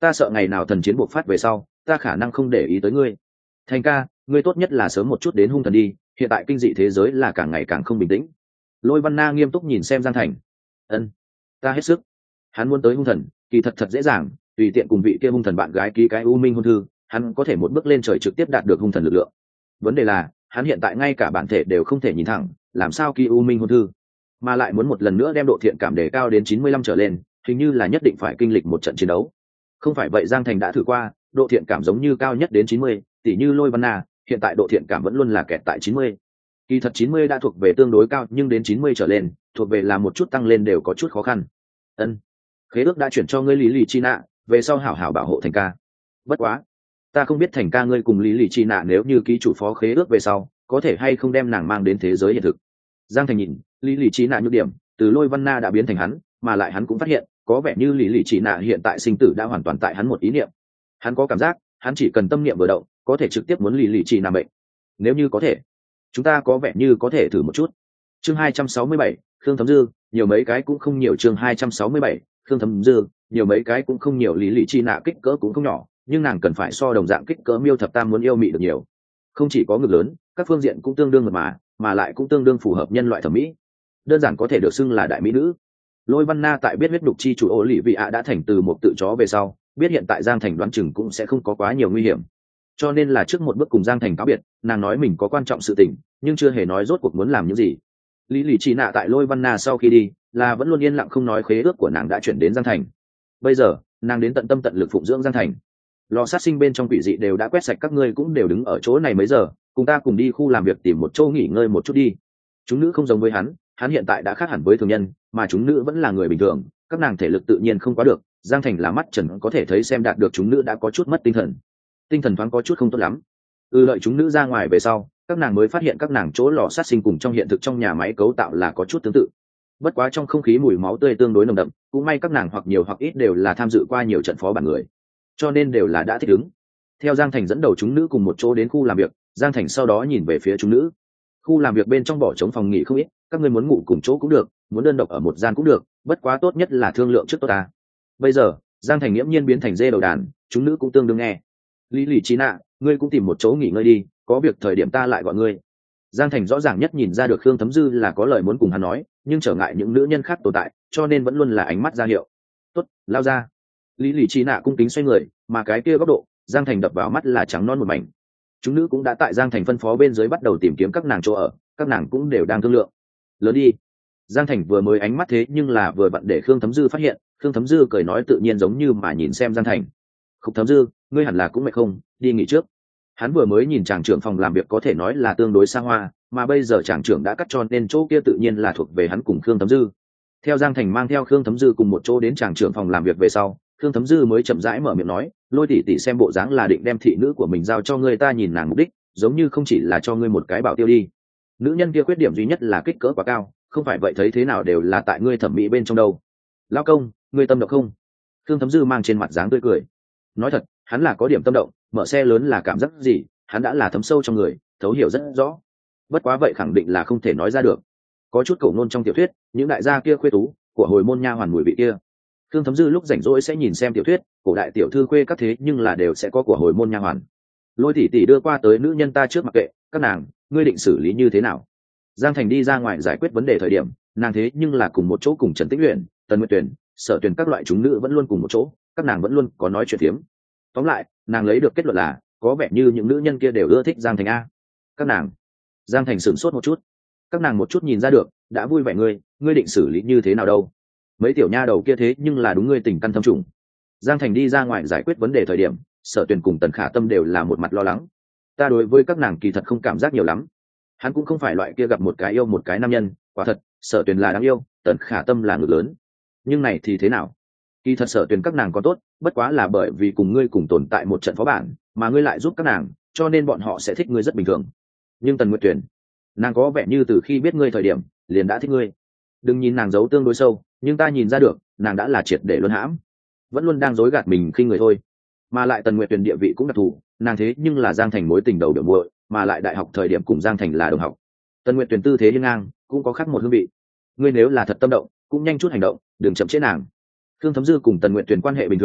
ta sợ ngày nào thần chiến buộc phát về sau ta khả năng không để ý tới ngươi. Thành ca, ngươi tốt nhất là sớm một chút đến hung thần đi, hiện tại kinh dị thế giới là càng ngày càng không bình tĩnh. Lôi Văn Na nghiêm túc nhìn xem Giang Thành. Ân, ta hết sức. Hắn muốn tới hung thần kỳ thật thật dễ dàng, tùy tiện cùng vị kia hung thần bạn gái ký cái u minh hôn thư, hắn có thể một bước lên trời trực tiếp đạt được hung thần lực lượng. Vấn đề là hắn hiện tại ngay cả bản thể đều không thể nhìn thẳng, làm sao ký u minh hôn thư, mà lại muốn một lần nữa đem độ thiện cảm đề cao đến 95 trở lên, hình như là nhất định phải kinh lịch một trận chiến đấu. Không phải vậy Giang Thành đã thử qua, độ thiện cảm giống như cao nhất đến 90, tỷ như Lôi Văn Na, hiện tại độ thiện cảm vẫn luôn là kẹt tại 90. Kỳ thật 90 đã thuộc về tương đối cao, nhưng đến 90 trở lên, thuộc về là một chút tăng lên đều có chút khó khăn. Ân, khế ước đã chuyển cho ngươi Lý Lì Chi Nạ, về sau hảo hảo bảo hộ Thành ca. Bất quá, ta không biết Thành ca ngươi cùng Lý Lì Chi Nạ nếu như ký chủ phó khế ước về sau, có thể hay không đem nàng mang đến thế giới hiện thực. Giang Thành nhìn Lý Lì Chi Nạ nhược điểm, từ Lôi Văn Na đã biến thành hắn, mà lại hắn cũng phát hiện, có vẻ như Lý Lì Chi Nạ hiện tại sinh tử đã hoàn toàn tại hắn một ý niệm. Hắn có cảm giác, hắn chỉ cần tâm niệm vừa động, có thể trực tiếp muốn Lý Lì Chi Nạ bệnh. Nếu như có thể, chúng ta có vẻ như có thể thử một chút. Chương 267, Khương Thấm Dư, nhiều mấy cái cũng không nhiều. Chương 267, Khương Thấm Dư, nhiều mấy cái cũng không nhiều. Lý Lì Chi Nạ kích cỡ cũng không nhỏ, nhưng nàng cần phải so đồng dạng kích cỡ Miêu Thập Tam muốn yêu mị được nhiều. Không chỉ có ngực lớn, các phương diện cũng tương đương mượt mà lại cũng tương đương phù hợp nhân loại thẩm mỹ, đơn giản có thể được xưng là đại mỹ nữ. Lôi Văn Na tại biết huyết đục chi chủ ô lì vị ạ đã thành từ một tự chó về sau, biết hiện tại Giang Thành đoán chừng cũng sẽ không có quá nhiều nguy hiểm, cho nên là trước một bước cùng Giang Thành cáo biệt, nàng nói mình có quan trọng sự tình, nhưng chưa hề nói rốt cuộc muốn làm những gì. Lý Lì Chi Nạ tại Lôi Văn Na sau khi đi, là vẫn luôn yên lặng không nói khế ước của nàng đã chuyển đến Giang Thành. Bây giờ, nàng đến tận tâm tận lực phụng dưỡng Giang Thành. Lò sát sinh bên trong quỷ dị đều đã quét sạch, các ngươi cũng đều đứng ở chỗ này mấy giờ, cùng ta cùng đi khu làm việc tìm một chỗ nghỉ ngơi một chút đi. Chúng nữ không giống với hắn hiện tại đã khác hẳn với thường nhân, mà chúng nữ vẫn là người bình thường, các nàng thể lực tự nhiên không quá được. Giang Thành là mắt trần có thể thấy xem đạt được chúng nữ đã có chút mất tinh thần thoáng có chút không tốt lắm. Đợi chúng nữ ra ngoài về sau, các nàng mới phát hiện các nàng chỗ lò sát sinh cùng trong hiện thực trong nhà máy cấu tạo là có chút tương tự. Bất quá trong không khí mùi máu tươi tương đối nồng đậm, cũng may các nàng hoặc nhiều hoặc ít đều là tham dự qua nhiều trận phó bản người, cho nên đều là đã thích ứng. Theo Giang Thành dẫn đầu chúng nữ cùng một chỗ đến khu làm việc, Giang Thành sau đó nhìn về phía chúng nữ. Khu làm việc bên trong bỏ trống phòng nghỉ không ít, các ngươi muốn ngủ cùng chỗ cũng được, muốn đơn độc ở một gian cũng được, bất quá tốt nhất là thương lượng trước tốt ta. Bây giờ Giang Thành nghiễm nhiên biến thành dê đầu đàn, chúng nữ cũng tương đương nghe. Lý Lì Chi Nạ, ngươi cũng tìm một chỗ nghỉ ngơi đi, có việc thời điểm ta lại gọi ngươi. Giang Thành rõ ràng nhất nhìn ra được Khương Thấm Dư là có lời muốn cùng hắn nói, nhưng trở ngại những nữ nhân khác tồn tại, cho nên vẫn luôn là ánh mắt ra hiệu. Tốt, lao ra. Lý Lì Chi Nạ cung kính xoay người, mà cái kia góc độ, Giang Thành đập vào mắt là trắng non một mảnh. Chúng nữ cũng đã tại Giang Thành phân phó bên dưới bắt đầu tìm kiếm các nàng chỗ ở, các nàng cũng đều đang thương lượng. Lớn đi. Giang Thành vừa mới ánh mắt thế nhưng là vừa vặn để Khương Thấm Dư phát hiện, Khương Thấm Dư cười nói tự nhiên giống như mà nhìn xem Giang Thành. Khúc Thấm Dư, ngươi hẳn là cũng mệt không, đi nghỉ trước. Hắn vừa mới nhìn tràng trưởng phòng làm việc có thể nói là tương đối xa hoa, mà bây giờ tràng trưởng đã cắt cho nên chỗ kia tự nhiên là thuộc về hắn cùng Khương Thấm Dư. Theo Giang Thành mang theo Khương Thấm Dư cùng một chỗ đến tràng trưởng phòng làm việc về sau, Khương Thấm Dư mới chậm rãi mở miệng nói, Lôi tỷ tỷ xem bộ dáng là định đem thị nữ của mình giao cho ngươi, ta nhìn nàng mục đích giống như không chỉ là cho ngươi một cái bảo tiêu đi. Nữ nhân kia khuyết điểm duy nhất là kích cỡ quá cao, không phải vậy thấy thế nào đều là tại ngươi thẩm mỹ bên trong đâu. Lao công, ngươi tâm động không? Khương Thấm Dư mang trên mặt dáng tươi cười. Nói thật, hắn là có điểm tâm động, mở xe lớn là cảm giác gì, hắn đã là thấm sâu trong người, thấu hiểu rất rõ. Bất quá vậy khẳng định là không thể nói ra được. Có chút cổ ngôn trong tiểu thuyết, những đại gia kia khuê tú của hồi môn nha hoàn mùi vị kia. Khương Thấm Dư lúc rảnh rỗi sẽ nhìn xem tiểu thuyết, cổ đại tiểu thư khuê các thế nhưng là đều sẽ có của hồi môn nha hoàn. Lôi tỷ tỷ đưa qua tới nữ nhân ta trước mặc kệ, các nàng, ngươi định xử lý như thế nào? Giang Thành đi ra ngoài giải quyết vấn đề thời điểm, nàng thế nhưng là cùng một chỗ cùng Trần Tích Luyện, Tần Nguyệt Tuyển, Sở Tuyển các loại chúng nữ vẫn luôn cùng một chỗ, các nàng vẫn luôn có nói chuyện phiếm. Tóm lại, nàng lấy được kết luận là, có vẻ như những nữ nhân kia đều ưa thích Giang Thành a. Các nàng. Giang Thành sửng sốt một chút. Các nàng một chút nhìn ra được, đã vui vẻ ngươi định xử lý như thế nào đâu? Mấy tiểu nha đầu kia thế nhưng là đúng ngươi tình căn thâm trùng. Giang Thành đi ra ngoài giải quyết vấn đề thời điểm, Sở Tuyển cùng Tần Khả Tâm đều là một mặt lo lắng. Ta đối với các nàng kỳ thật không cảm giác nhiều lắm. Hắn cũng không phải loại kia gặp một cái yêu một cái nam nhân, quả thật, Sở Tuyển là đáng yêu, Tần Khả Tâm là ngực lớn. Nhưng này thì thế nào? Kỳ thật Sở Tuyển các nàng có tốt, bất quá là bởi vì cùng ngươi cùng tồn tại một trận phó bản, mà ngươi lại giúp các nàng, cho nên bọn họ sẽ thích ngươi rất bình thường. Nhưng Tần Nguyệt Tuyển, nàng có vẻ như từ khi biết ngươi thời điểm, liền đã thích ngươi. Đừng nhìn nàng giấu tương đối sâu, nhưng ta nhìn ra được, nàng đã là triệt để luân hãm, vẫn luôn đang dối gạt mình khi người thôi. Mà lại Tần Nguyệt Tuyển địa vị cũng đặc thù, nàng thế nhưng là Giang Thành mối tình đầu biểu muội, mà lại đại học thời điểm cùng Giang Thành là đồng học. Tần Nguyệt Tuyển tư thế hiên ngang, cũng có khác một hương vị. Ngươi nếu là thật tâm động, cũng nhanh chút hành động, đừng chậm trễ nàng. Khương Thấm Dư cùng Tần Nguyệt Tuyển quan hệ bình thường,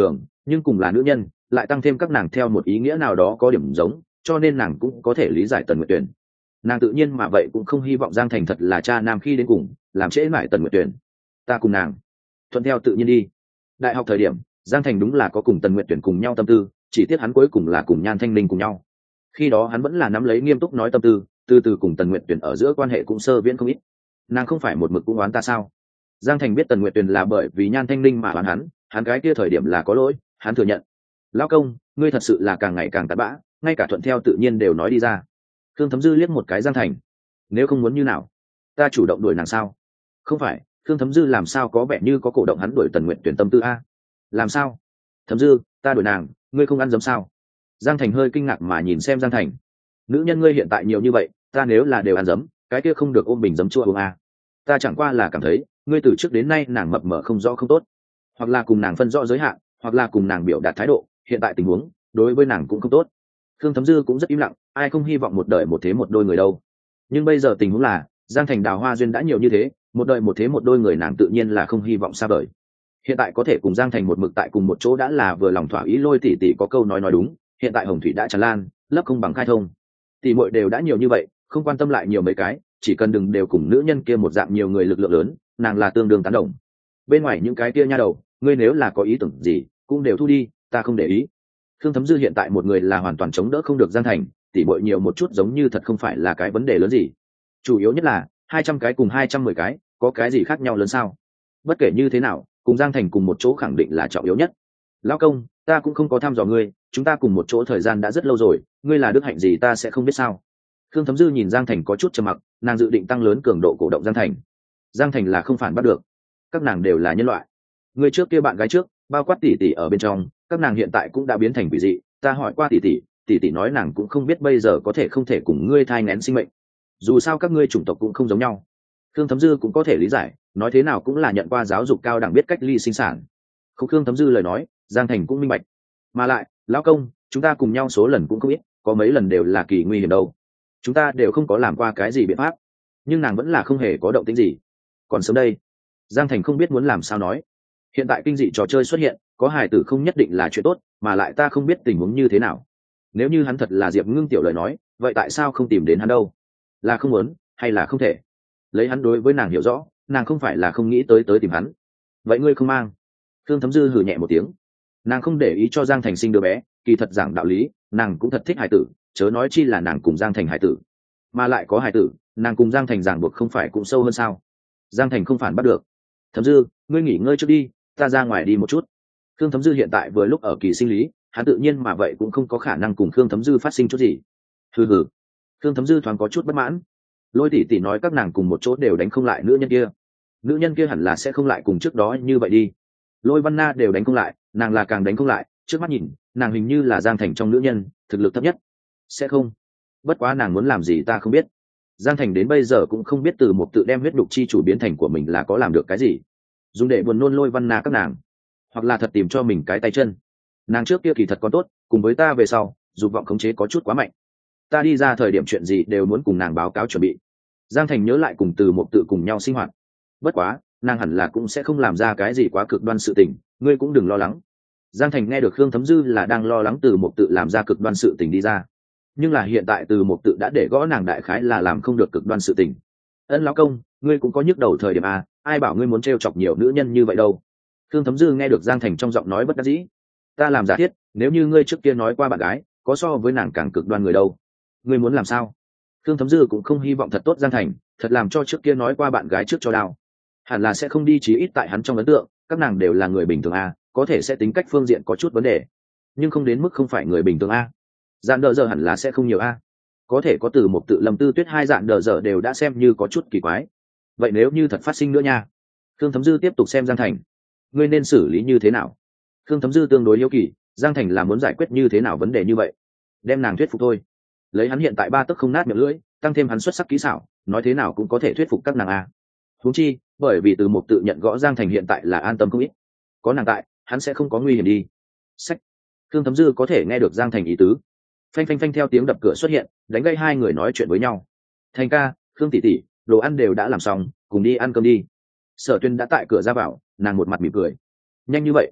nhưng cùng là nữ nhân lại tăng thêm các nàng theo một ý nghĩa nào đó có điểm giống, cho nên nàng cũng có thể lý giải Tần Nguyệt Tuyển. Nàng tự nhiên mà vậy cũng không hy vọng Giang Thành thật là cha nam khi đến cùng làm trễ mãi Tần Nguyệt Tuyển. Ta cùng nàng thuận theo tự nhiên đi. Đại học thời điểm Giang Thành đúng là có cùng Tần Nguyệt Tuyển cùng nhau tâm tư, chỉ tiếc hắn cuối cùng là cùng Nhan Thanh Ninh cùng nhau. Khi đó hắn vẫn là nắm lấy nghiêm túc nói tâm tư, từ từ cùng Tần Nguyệt Tuyển ở giữa quan hệ cũng sơ viễn không ít. Nàng không phải một mực cũng oán ta sao? Giang Thành biết Tần Nguyệt Tuyển là bởi vì Nhan Thanh Ninh mà oán hắn cái kia thời điểm là có lỗi, hắn thừa nhận. Lão công, ngươi thật sự là càng ngày càng tạt bã, ngay cả thuận theo tự nhiên đều nói đi ra. Khương Thấm Dư liếc một cái Giang Thành. Nếu không muốn như nào, ta chủ động đuổi nàng sao? Không phải, Khương Thấm Dư làm sao có vẻ như có cổ động hắn đuổi Tần Nguyệt Tuyển tâm tư a? Làm sao? Thấm Dư, ta đuổi nàng, ngươi không ăn giấm sao? Giang Thành hơi kinh ngạc mà nhìn xem Giang Thành. Nữ nhân ngươi hiện tại nhiều như vậy, ta nếu là đều ăn giấm, cái kia không được ôm bình giấm chua uống a. Ta chẳng qua là cảm thấy, ngươi từ trước đến nay nàng mập mờ không rõ không tốt, hoặc là cùng nàng phân rõ giới hạn, hoặc là cùng nàng biểu đạt thái độ, hiện tại tình huống đối với nàng cũng không tốt. Khương Thấm Dư cũng rất im lặng, ai không hy vọng một đời một thế một đôi người đâu. Nhưng bây giờ tình huống là Giang Thành đào hoa duyên đã nhiều như thế, một đời một thế một đôi người nàng tự nhiên là không hy vọng xa vời. Hiện tại có thể cùng Giang Thành một mực tại cùng một chỗ đã là vừa lòng thỏa ý. Lôi tỷ tỷ có câu nói đúng, hiện tại hồng thủy đã tràn lan, lấp không bằng khai thông. Tỷ muội đều đã nhiều như vậy, không quan tâm lại nhiều mấy cái, chỉ cần đừng đều cùng nữ nhân kia một dạng nhiều người lực lượng lớn, nàng là tương đương tán đồng. Bên ngoài những cái kia nha đầu, ngươi nếu là có ý tưởng gì cũng đều thu đi, ta không để ý. Khương Thấm Dư hiện tại một người là hoàn toàn chống đỡ không được Giang Thành, tỷ muội nhiều một chút giống như thật không phải là cái vấn đề lớn gì. Chủ yếu nhất là 200 cái cùng 210 cái, có cái gì khác nhau lớn sao? Bất kể như thế nào, cùng Giang Thành cùng một chỗ khẳng định là trọng yếu nhất. Lão công, ta cũng không có thăm dò ngươi, chúng ta cùng một chỗ thời gian đã rất lâu rồi, ngươi là đức hạnh gì ta sẽ không biết sao? Khương Thấm Dư nhìn Giang Thành có chút trầm mặc, nàng dự định tăng lớn cường độ cổ động Giang Thành. Giang Thành là không phản bắt được, các nàng đều là nhân loại. Ngươi trước kia bạn gái trước, bao quát tỷ tỷ ở bên trong, các nàng hiện tại cũng đã biến thành quỷ dị. Ta hỏi qua tỷ tỷ nói nàng cũng không biết bây giờ có thể không thể cùng ngươi thai nghén sinh mệnh. Dù sao các ngươi chủng tộc cũng không giống nhau. Khương Thấm Dư cũng có thể lý giải, nói thế nào cũng là nhận qua giáo dục cao đẳng biết cách ly sinh sản. Không, Khương Thấm Dư lời nói, Giang Thành cũng minh bạch. Mà lại, lão công, chúng ta cùng nhau số lần cũng không ít, có mấy lần đều là kỳ nguy hiểm đâu. Chúng ta đều không có làm qua cái gì biện pháp, nhưng nàng vẫn là không hề có động tĩnh gì. Còn sớm đây. Giang Thành không biết muốn làm sao nói. Hiện tại kinh dị trò chơi xuất hiện, có hài tử không nhất định là chuyện tốt, mà lại ta không biết tình huống như thế nào. Nếu như hắn thật là Diệp Ngưng Tiểu lời nói, vậy tại sao không tìm đến hắn đâu? Là không muốn, hay là không thể? Lấy hắn đối với nàng hiểu rõ, nàng không phải là không nghĩ tới tìm hắn. Vậy ngươi không mang? Thương Thấm Dư hừ nhẹ một tiếng. Nàng không để ý cho Giang Thành sinh đứa bé, kỳ thật giảng đạo lý, nàng cũng thật thích hài tử, chớ nói chi là nàng cùng Giang Thành hài tử. Mà lại có hài tử, nàng cùng Giang Thành ràng buộc không phải cũng sâu hơn sao? Giang Thành không phản bắt được. Thấm Dư, ngươi nghỉ ngơi trước đi, ta ra ngoài đi một chút. Khương Thấm Dư hiện tại vừa lúc ở kỳ sinh lý, hắn tự nhiên mà vậy cũng không có khả năng cùng Khương Thấm Dư phát sinh chút gì. Hừ. Khương Thấm Dư thoáng có chút bất mãn. Lôi tỷ tỷ nói các nàng cùng một chỗ đều đánh không lại nữ nhân kia. Nữ nhân kia hẳn là sẽ không lại cùng trước đó như vậy đi. Lôi Văn Na đều đánh không lại, nàng là càng đánh không lại, trước mắt nhìn, nàng hình như là Giang Thành trong nữ nhân, thực lực thấp nhất. Sẽ không. Bất quá nàng muốn làm gì ta không biết. Giang Thành đến bây giờ cũng không biết từ một tự đem huyết đục chi chủ biến thành của mình là có làm được cái gì. Dùng để buồn nôn Lôi Văn Na các nàng, hoặc là thật tìm cho mình cái tay chân. Nàng trước kia kỳ thật còn tốt, cùng với ta về sau, dục vọng khống chế có chút quá mạnh. Ta đi ra thời điểm chuyện gì đều muốn cùng nàng báo cáo chuẩn bị. Giang Thành nhớ lại cùng từ một tự cùng nhau sinh hoạt. Bất quá, nàng hẳn là cũng sẽ không làm ra cái gì quá cực đoan sự tình, ngươi cũng đừng lo lắng. Giang Thành nghe được Khương Thấm Dư là đang lo lắng từ một tự làm ra cực đoan sự tình đi ra, nhưng là hiện tại từ một tự đã để gõ nàng đại khái là làm không được cực đoan sự tình. Ân lão công, ngươi cũng có nhức đầu thời điểm à, ai bảo ngươi muốn trêu chọc nhiều nữ nhân như vậy đâu. Khương Thấm Dư nghe được Giang Thành trong giọng nói bất đắc dĩ. Ta làm giả thiết, nếu như ngươi trước kia nói qua bạn gái, có so với nàng càng cực đoan người đâu. Ngươi muốn làm sao? Khương Thấm Dư cũng không hy vọng thật tốt Giang Thành, thật làm cho trước kia nói qua bạn gái trước cho đau. Hẳn là sẽ không đi, chí ít tại hắn trong ấn tượng, các nàng đều là người bình thường à, có thể sẽ tính cách phương diện có chút vấn đề, nhưng không đến mức không phải người bình thường à. Dạn đờ giờ hẳn là sẽ không nhiều à. Có thể có từ một tự Lâm Tư Tuyết hai dạn đờ giờ đều đã xem như có chút kỳ quái. Vậy nếu như thật phát sinh nữa nha. Khương Thấm Dư tiếp tục xem Giang Thành. Ngươi nên xử lý như thế nào? Khương Thấm Dư tương đối hiếu kỳ, Giang Thành là muốn giải quyết như thế nào vấn đề như vậy? Đem nàng thuyết phục thôi. Lấy hắn hiện tại ba tấc không nát miệng lưỡi, tăng thêm hắn xuất sắc kỹ xảo, nói thế nào cũng có thể thuyết phục các nàng à. Huống chi, bởi vì từ một tự nhận gõ Giang Thành hiện tại là an tâm không ít. Có nàng tại, hắn sẽ không có nguy hiểm đi. Sách. Khương Thấm Dư có thể nghe được Giang Thành ý tứ. Phanh phanh phanh theo tiếng đập cửa xuất hiện, đánh gây hai người nói chuyện với nhau. Thành ca, Khương tỷ tỷ, đồ ăn đều đã làm xong, cùng đi ăn cơm đi. Sở Tuyên đã tại cửa ra vào, nàng một mặt mỉm cười. Nhanh như vậy?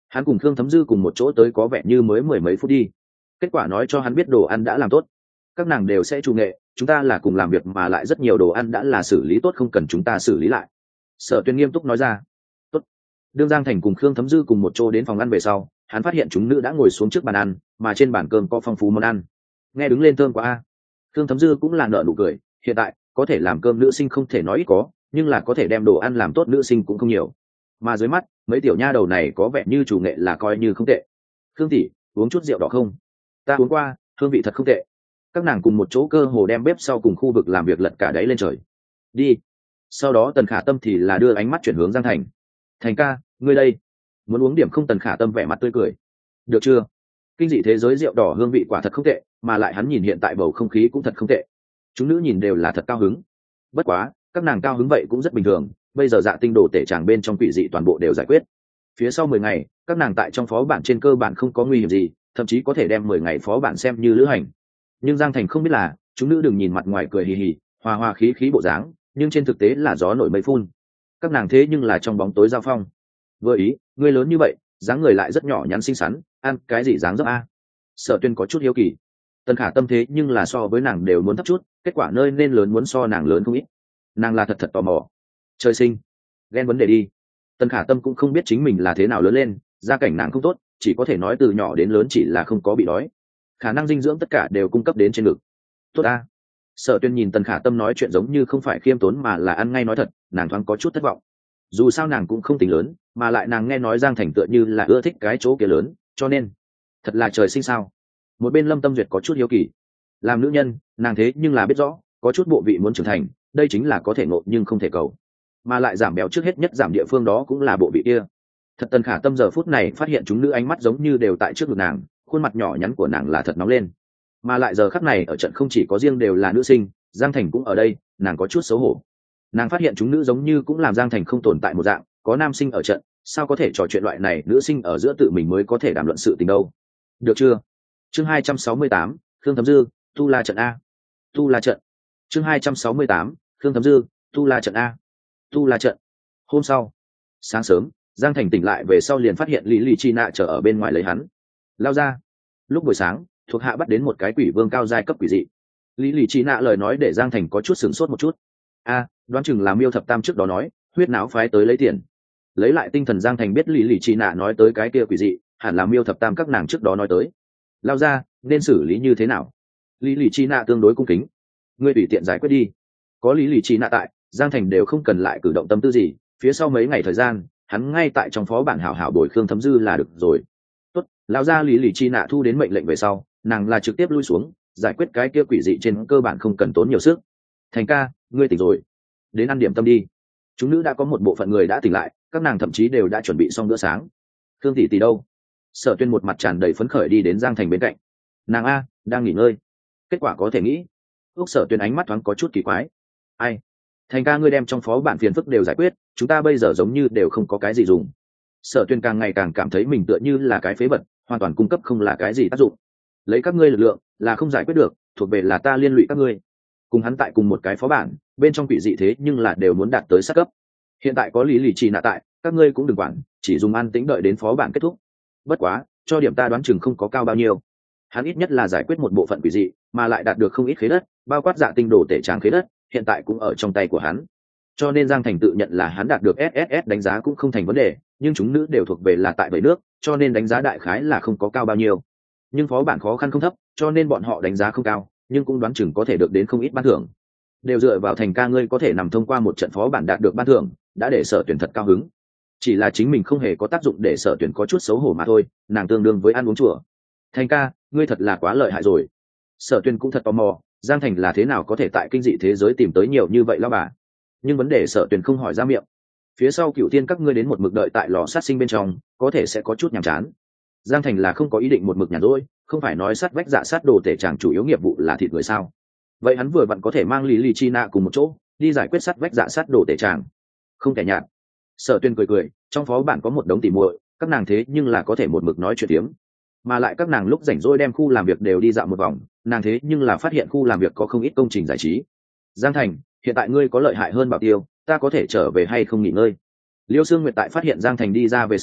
Hắn cùng Khương Thấm Dư cùng một chỗ tới có vẻ như mới mười mấy phút đi, kết quả nói cho hắn biết đồ ăn đã làm tốt, các nàng đều sẽ chủ nghệ, chúng ta là cùng làm việc mà lại rất nhiều đồ ăn đã là xử lý tốt, không cần chúng ta xử lý lại. Sở Tuyên nghiêm túc nói ra. Tốt. Đương Giang Thành cùng Khương Thấm Dư cùng một chỗ đến phòng ăn về sau, hắn phát hiện chúng nữ đã ngồi xuống trước bàn ăn, mà trên bàn cơm có phong phú món ăn. Nghe đứng lên thơm quá a. Khương Thấm Dư cũng là nở nụ cười, hiện tại có thể làm cơm nữ sinh không thể nói ít có, nhưng là có thể đem đồ ăn làm tốt nữ sinh cũng không nhiều. Mà dưới mắt mấy tiểu nha đầu này có vẻ như chủ nghệ là coi như không tệ. Khương tỷ, uống chút rượu đỏ không? Ta uống qua, hương vị thật không tệ. Các nàng cùng một chỗ cơ hồ đem bếp sau cùng khu vực làm việc lật cả đáy lên trời. Đi. Sau đó Tần Khả Tâm thì là đưa ánh mắt chuyển hướng Giang Thành. Thành ca, ngươi đây, muốn uống điểm không? Tần Khả Tâm vẻ mặt tươi cười. Được chưa? Kinh dị thế giới rượu đỏ hương vị quả thật không tệ, mà lại hắn nhìn hiện tại bầu không khí cũng thật không tệ. Chúng nữ nhìn đều là thật cao hứng. Bất quá, các nàng cao hứng vậy cũng rất bình thường, bây giờ Dạ Tinh đồ tể tràng bên trong quỷ dị toàn bộ đều giải quyết. Phía sau 10 ngày, các nàng tại trong phó bản trên cơ bản không có nguy hiểm gì, thậm chí có thể đem 10 ngày phó bản xem như lữ hành. Nhưng Giang Thành không biết là, chúng nữ đừng nhìn mặt ngoài cười hì hì, hòa hòa khí khí bộ dáng, nhưng trên thực tế là gió nổi mây phun. Các nàng thế nhưng là trong bóng tối giao phong. Vừa ý, người lớn như vậy, dáng người lại rất nhỏ nhắn xinh xắn, ăn cái gì dáng dấp a? Sở Tuyên có chút hiếu kỳ. Tần Khả Tâm thế nhưng là so với nàng đều muốn thấp chút, kết quả nơi nên lớn muốn so nàng lớn không ít. Nàng là thật tò mò. Trời sinh, ghen vấn đề đi. Tần Khả Tâm cũng không biết chính mình là thế nào lớn lên, gia cảnh nàng không tốt, chỉ có thể nói từ nhỏ đến lớn chỉ là không có bị đói, khả năng dinh dưỡng tất cả đều cung cấp đến trên ngực. Tốt a. Sở Tuyên nhìn Tần Khả Tâm nói chuyện giống như không phải khiêm tốn mà là ăn ngay nói thật, nàng thoáng có chút thất vọng. Dù sao nàng cũng không tính lớn, mà lại nàng nghe nói Giang Thành tựa như là ưa thích cái chỗ kia lớn, cho nên thật là trời sinh sao? Một bên Lâm Tâm Duyệt có chút hiếu kỳ. Làm nữ nhân, nàng thế nhưng là biết rõ, có chút bộ vị muốn trưởng thành, đây chính là có thể ngộ nhưng không thể cầu. Mà lại giảm béo trước hết nhất giảm địa phương đó cũng là bộ vị kia. Thật Tần Khả Tâm giờ phút này phát hiện chúng nữ ánh mắt giống như đều tại trước ngực nàng, khuôn mặt nhỏ nhắn của nàng là thật nóng lên. Mà lại giờ khắc này ở trận không chỉ có riêng đều là nữ sinh, Giang Thành cũng ở đây, nàng có chút xấu hổ. Nàng phát hiện chúng nữ giống như cũng làm Giang Thành không tồn tại một dạng, có nam sinh ở trận, sao có thể trò chuyện loại này, nữ sinh ở giữa tự mình mới có thể đàm luận sự tình đâu. Được chưa? Chương 268, Khương Thấm Dư, tu la trận a. Tu la trận. Chương 268, Khương Thấm Dư, tu la trận a. Tu la trận. Hôm sau, sáng sớm, Giang Thành tỉnh lại về sau liền phát hiện Lý Lý Chi Nạ chờ ở bên ngoài lấy hắn. Lao ra. Lúc buổi sáng, thuộc hạ bắt đến một cái quỷ vương cao giai cấp quỷ dị. Lý Lý Chi Nạ lời nói để Giang Thành có chút sửng sốt một chút. A, đoán chừng là Miêu Thập Tam trước đó nói, huyết não phái tới lấy tiền. Lấy lại tinh thần, Giang Thành biết Lý Lý Chi Nạ nói tới cái kia quỷ dị, hẳn là Miêu Thập Tam các nàng trước đó nói tới. Lao ra, nên xử lý như thế nào? Lý Lý Chi Nạ tương đối cung kính. Ngươi tùy tiện giải quyết đi. Có Lý Lý Chi Nạ tại, Giang Thành đều không cần lại cử động tâm tư gì. Phía sau mấy ngày thời gian, hắn ngay tại trong phó bản hảo hảo bồi Khương Thấm Dư là được rồi. Tốt, lão gia Lý Lý Chi Nạ thu đến mệnh lệnh về sau, nàng là trực tiếp lui xuống, giải quyết cái kia quỷ dị trên cơ bản không cần tốn nhiều sức. Thành ca, ngươi tỉnh rồi, đến ăn điểm tâm đi. Chúng nữ đã có một bộ phận người đã tỉnh lại, các nàng thậm chí đều đã chuẩn bị xong bữa sáng. Khương tỷ tỷ đâu? Sở Tuyên một mặt tràn đầy phấn khởi đi đến Giang Thành bên cạnh. Nàng a, đang nghỉ ngơi. Kết quả có thể nghĩ. Úc Sở Tuyên ánh mắt thoáng có chút kỳ quái. Ai? Thành ca, ngươi đem trong phó bản phiền phức đều giải quyết, chúng ta bây giờ giống như đều không có cái gì dùng. Sở Tuyên càng ngày càng cảm thấy mình tựa như là cái phế vật, hoàn toàn cung cấp không là cái gì tác dụng. Lấy các ngươi lực lượng là không giải quyết được, thuộc về là ta liên lụy các ngươi. Cùng hắn tại cùng một cái phó bản, bên trong quỷ dị thế nhưng là đều muốn đạt tới sát cấp. Hiện tại có Lý Lì Trì nạ tại, các ngươi cũng đừng quản, chỉ dùng an tĩnh đợi đến phó bản kết thúc. Bất quá, cho điểm ta đoán chừng không có cao bao nhiêu. Hắn ít nhất là giải quyết một bộ phận quỷ dị, mà lại đạt được không ít khế đất, bao quát Dạ Tinh đồ tể tráng khế đất, hiện tại cũng ở trong tay của hắn. Cho nên Giang Thành tự nhận là hắn đạt được SSS đánh giá cũng không thành vấn đề, nhưng chúng nữ đều thuộc về là tại bảy nước, cho nên đánh giá đại khái là không có cao bao nhiêu. Nhưng phó bản khó khăn không thấp, cho nên bọn họ đánh giá không cao, nhưng cũng đoán chừng có thể được đến không ít ban thưởng. Đều dựa vào Thành ca ngươi có thể nằm thông qua một trận phó bản đạt được ban thưởng, đã để Sở Tuyển thật cao hứng. Chỉ là chính mình không hề có tác dụng để Sở Tuyển có chút xấu hổ mà thôi, nàng tương đương với ăn uống chùa. Thành ca, ngươi thật là quá lợi hại rồi. Sở Tuyển cũng thật tò mò, Giang Thành là thế nào có thể tại kinh dị thế giới tìm tới nhiều như vậy lão bà. Nhưng vấn đề Sở Tuyển không hỏi ra miệng. Phía sau Cửu Tiên các ngươi đến một mực đợi tại lò sát sinh bên trong, có thể sẽ có chút nhàm chán. Giang Thành là không có ý định một mực nhàn rỗi, không phải nói sát vách dạ sát đồ tể chàng chủ yếu nghiệp vụ là thịt người sao? Vậy hắn vừa vặn có thể mang Lý Lý Chi Nạ cùng một chỗ, đi giải quyết sát vách dạ sát đồ tể chàng. Không kẻ nhạt. Sở Tuyên cười cười, trong phó bản có một đống tỉ muội, các nàng thế nhưng là có thể một mực nói chuyện tiếm. Mà lại các nàng lúc rảnh rỗi đem khu làm việc đều đi dạo một vòng, nàng thế nhưng là phát hiện khu làm việc có không ít công trình giải trí. Giang Thành, hiện tại ngươi có lợi hại hơn Bảo Tiêu, ta có thể trở về hay không nghỉ ngơi? Liêu Sương Nguyệt tại phát hiện Giang Thành đi ra về sau,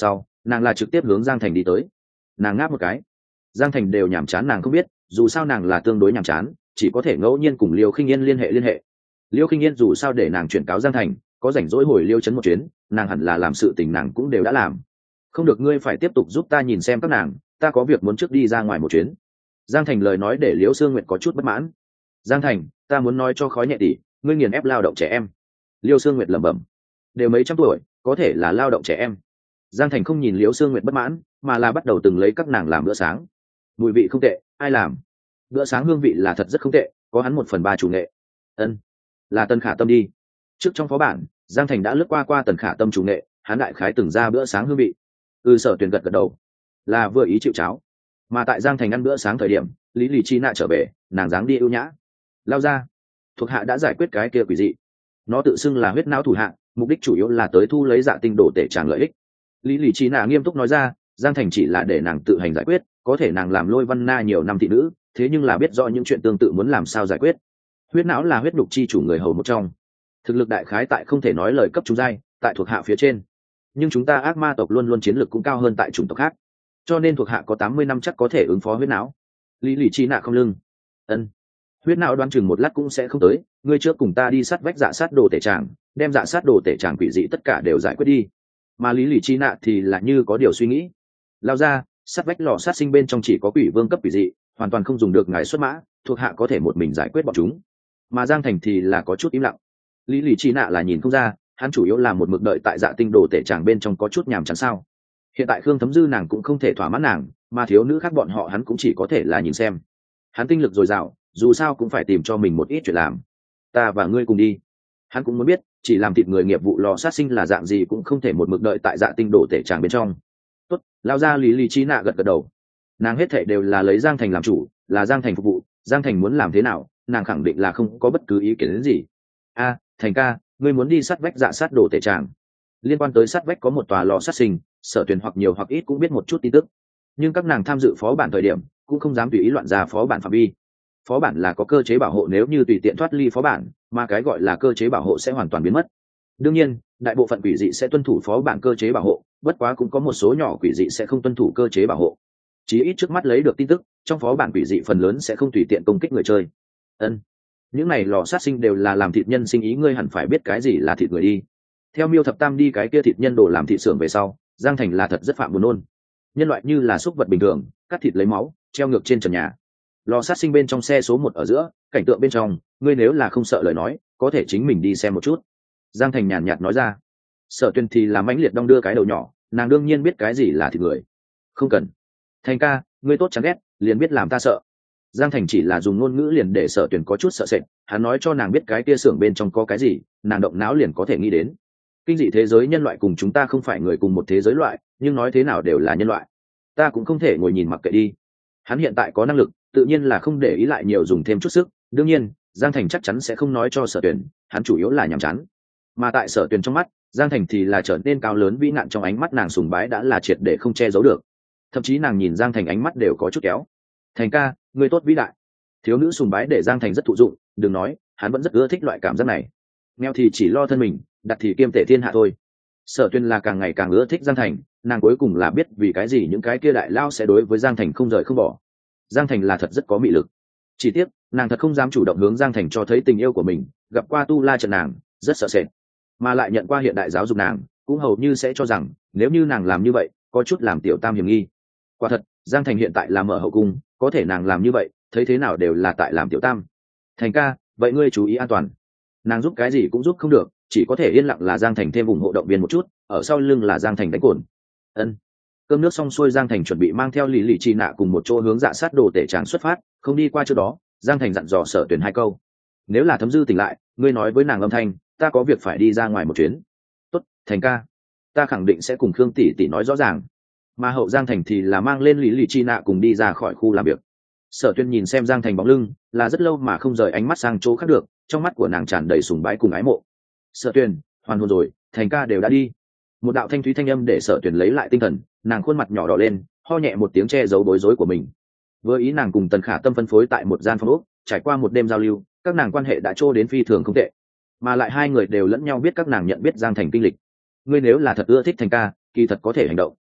nàng là trực tiếp hướng Giang Thành đi tới. Nàng ngáp một cái. Giang Thành đều nhàm chán nàng không biết, dù sao nàng là tương đối nhàm chán, chỉ có thể ngẫu nhiên cùng Liêu Khinh Yên liên hệ. Liêu Khinh Yên dù sao để nàng chuyển cáo Giang Thành, có rảnh rỗi hồi Liêu trấn một chuyến, nàng hẳn là làm sự tình nàng cũng đều đã làm. Không được, ngươi phải tiếp tục giúp ta nhìn xem các nàng, ta có việc muốn trước đi ra ngoài một chuyến. Giang Thành lời nói để Liễu Sương Nguyệt có chút bất mãn. Giang Thành, ta muốn nói cho Khói Nhẹ tỷ, ngươi nghiền ép lao động trẻ em. Liễu Sương Nguyệt lẩm bẩm, đều mấy trăm tuổi, có thể là lao động trẻ em. Giang Thành không nhìn Liễu Sương Nguyệt bất mãn, mà là bắt đầu từng lấy các nàng làm bữa sáng. Mùi vị không tệ, ai làm? Bữa sáng hương vị là thật rất không tệ, có hắn 1/3 chủ nghệ. Ân, là Tần Khả Tâm đi. Trước trong phó bản, Giang Thành đã lướt qua Tần Khả Tâm chủ nghệ, hắn đại khái từng ra bữa sáng hương vị. Sở Tuyền gật đầu, là vừa ý chịu cháo. Mà tại Giang Thành ăn bữa sáng thời điểm, Lý Lì Chi Nạ trở về, nàng dáng đi ưu nhã. Lao ra, thuộc hạ đã giải quyết cái kia quỷ dị. Nó tự xưng là huyết não thủ hạ, mục đích chủ yếu là tới thu lấy dạ tinh đồ tể tràng lợi ích. Lý Lì Chi Nạ nghiêm túc nói ra, Giang Thành chỉ là để nàng tự hành giải quyết, có thể nàng làm Lôi Văn Na nhiều năm thị nữ, thế nhưng là biết rõ những chuyện tương tự muốn làm sao giải quyết. Huyết não là huyết đục chi chủ người hầu một trong, thực lực đại khái tại không thể nói lời cấp trung giai, tại thuộc hạ phía trên. Nhưng chúng ta ác ma tộc luôn luôn chiến lược cũng cao hơn tại chủng tộc khác, cho nên thuộc hạ có 80 năm chắc có thể ứng phó huyết não. Lý Lì Chi Nạ không lưng. Ân. Huyết não đoán chừng một lát cũng sẽ không tới, ngươi trước cùng ta đi sát vách dạ sát đồ tể tràng, đem dạ sát đồ tể tràng quỷ dị tất cả đều giải quyết đi. Mà Lý Lì Chi Nạ thì là như có điều suy nghĩ. Lao ra, sát vách lò sát sinh bên trong chỉ có quỷ vương cấp quỷ dị, hoàn toàn không dùng được ngài xuất mã, thuộc hạ có thể một mình giải quyết bọn chúng. Mà Giang Thành thì là có chút im lặng. Lý Lì Chi Nạ là nhìn không ra, hắn chủ yếu là một mực đợi tại dạ tinh đồ tể tràng bên trong có chút nhàm chán sao. Hiện tại Khương Thấm Dư nàng cũng không thể thỏa mãn nàng, mà thiếu nữ khác bọn họ hắn cũng chỉ có thể là nhìn xem. Hắn tinh lực dồi dào, dù sao cũng phải tìm cho mình một ít chuyện làm. Ta và ngươi cùng đi. Hắn cũng muốn biết, chỉ làm thịt người nghiệp vụ lò sát sinh là dạng gì cũng không thể một mực đợi tại dạ tinh đồ tể tràng bên trong. Tốt, lao ra Lý Lì Chi Nạ gật đầu. Nàng hết thảy đều là lấy Giang Thành làm chủ, là Giang Thành phục vụ, Giang Thành muốn làm thế nào, nàng khẳng định là không có bất cứ ý kiến đến gì. A, Thành ca, ngươi muốn đi sát vách dạ sát đồ tể tràng. Liên quan tới sát vách có một tòa lò sát sinh, Sở Tuyền hoặc nhiều hoặc ít cũng biết một chút tin tức, nhưng các nàng tham dự phó bản thời điểm cũng không dám tùy ý loạn ra phó bản phạm vi. Phó bản là có cơ chế bảo hộ, nếu như tùy tiện thoát ly phó bản, mà cái gọi là cơ chế bảo hộ sẽ hoàn toàn biến mất. Đương nhiên, đại bộ phận quỷ dị sẽ tuân thủ phó bản cơ chế bảo hộ, bất quá cũng có một số nhỏ quỷ dị sẽ không tuân thủ cơ chế bảo hộ. Chí ít trước mắt lấy được tin tức, trong phó bản quỷ dị phần lớn sẽ không tùy tiện công kích người chơi. Ân, những này lò sát sinh đều là làm thịt nhân sinh ý, ngươi hẳn phải biết cái gì là thịt người đi. Theo Miêu Thập Tam đi cái kia thịt nhân đồ làm thịt xưởng về sau, Giang Thành là thật rất phạm buồn nôn. Nhân loại như là súc vật bình thường, cắt thịt lấy máu, treo ngược trên trần nhà. Lò sát sinh bên trong xe số 1 ở giữa, cảnh tượng bên trong, ngươi nếu là không sợ lời nói, có thể chính mình đi xem một chút. Giang Thành nhàn nhạt nói ra. Sở Tuyền thì là mãnh liệt đong đưa cái đầu nhỏ, nàng đương nhiên biết cái gì là thịt người. Không cần. Thành ca, ngươi tốt chán ghét, liền biết làm ta sợ. Giang Thành chỉ là dùng ngôn ngữ liền để Sở Tuyền có chút sợ sệt, hắn nói cho nàng biết cái kia xưởng bên trong có cái gì, nàng động não liền có thể nghĩ đến. Kinh dị thế giới nhân loại cùng chúng ta không phải người cùng một thế giới loại, nhưng nói thế nào đều là nhân loại, ta cũng không thể ngồi nhìn mặc kệ đi. Hắn hiện tại có năng lực, tự nhiên là không để ý lại nhiều, dùng thêm chút sức. Đương nhiên, Giang Thành chắc chắn sẽ không nói cho Sở Tuyền, hắn chủ yếu là nhàm chán. Mà tại Sở Tuyền trong mắt, Giang Thành thì là trở nên cao lớn vĩ nạn, trong ánh mắt nàng sùng bái đã là triệt để không che giấu được. Thậm chí nàng nhìn Giang Thành ánh mắt đều có chút kéo. Thành ca, ngươi tốt vĩ đại. Thiếu nữ sùng bái để Giang Thành rất thụ dụng, đừng nói, hắn vẫn rất ưa thích loại cảm giác này. Nghèo thì chỉ lo thân mình, đặt thì kiêm tể thiên hạ thôi. Sở Tuyên là càng ngày càng ưa thích Giang Thành, nàng cuối cùng là biết vì cái gì những cái kia đại lao sẽ đối với Giang Thành không rời không bỏ. Giang Thành là thật rất có mị lực. Chỉ tiếc, nàng thật không dám chủ động hướng Giang Thành cho thấy tình yêu của mình, gặp qua tu la trận nàng, rất sợ sệt. Mà lại nhận qua hiện đại giáo dục nàng, cũng hầu như sẽ cho rằng, nếu như nàng làm như vậy, có chút làm tiểu tam hiểm nghi. Quả thật, Giang Thành hiện tại là mở hậu cung, có thể nàng làm như vậy, thấy thế nào đều là tại làm tiểu tam. Thành ca, vậy ngươi chú ý an toàn. Nàng giúp cái gì cũng giúp không được, chỉ có thể yên lặng là Giang Thành thêm ủng hộ động viên một chút, ở sau lưng là Giang Thành đánh cồn. Ân. Cơm nước xong xuôi, Giang Thành chuẩn bị mang theo Lý Lì Chi Nạ cùng một chỗ hướng dạ sát đồ tể tràng xuất phát, không đi qua trước đó, Giang Thành dặn dò Sở Tuyển 2 câu. Nếu là Thấm Dư tỉnh lại, ngươi nói với nàng âm thanh, ta có việc phải đi ra ngoài một chuyến. Tốt, Thành ca. Ta khẳng định sẽ cùng Khương tỷ tỷ nói rõ ràng. Mà hậu Giang Thành thì là mang lên Lý Lì Chi Nạ cùng đi ra khỏi khu làm việc. Sở Tuyên nhìn xem Giang Thành bóng lưng, là rất lâu mà không rời ánh mắt sang chỗ khác được, trong mắt của nàng tràn đầy sùng bái cùng ái mộ. Sở Tuyên, hoàn hồn rồi, Thành ca đều đã đi. Một đạo thanh thúy thanh âm để Sở Tuyên lấy lại tinh thần, nàng khuôn mặt nhỏ đỏ lên, ho nhẹ một tiếng che giấu bối rối của mình. Vừa ý nàng cùng Tần Khả Tâm phân phối tại một gian phòng ốc, trải qua một đêm giao lưu, các nàng quan hệ đã trô đến phi thường không tệ, mà lại hai người đều lẫn nhau biết, các nàng nhận biết Giang Thành kinh lịch. Ngươi nếu là thật ưa thích Thành ca, kỳ thật có thể hành động.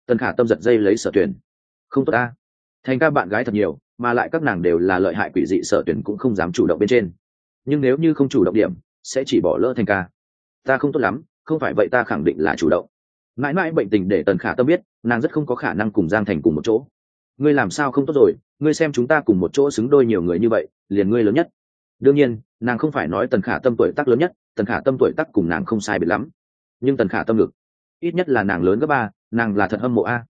Tần Khả Tâm giật dây lấy Sở Tuyền. Không tốt ta, thành ca bạn gái thật nhiều, mà lại các nàng đều là lợi hại quỷ dị, Sở Tuyền cũng không dám chủ động bên trên. Nhưng nếu như không chủ động điểm sẽ chỉ bỏ lỡ thành ca. Ta không tốt lắm, không phải vậy ta khẳng định là chủ động. Mãi mãi bệnh tình để Tần Khả Tâm biết nàng rất không có khả năng cùng Giang Thành cùng một chỗ. Ngươi làm sao không tốt rồi, ngươi xem chúng ta cùng một chỗ xứng đôi nhiều người như vậy, liền ngươi lớn nhất. Đương nhiên nàng không phải nói Tần Khả Tâm tuổi tác lớn nhất, Tần Khả Tâm tuổi tác cùng nàng không sai biệt lắm, nhưng Tần Khả Tâm ngực ít nhất là nàng lớn gấp 3, nàng là thật hâm mộ a.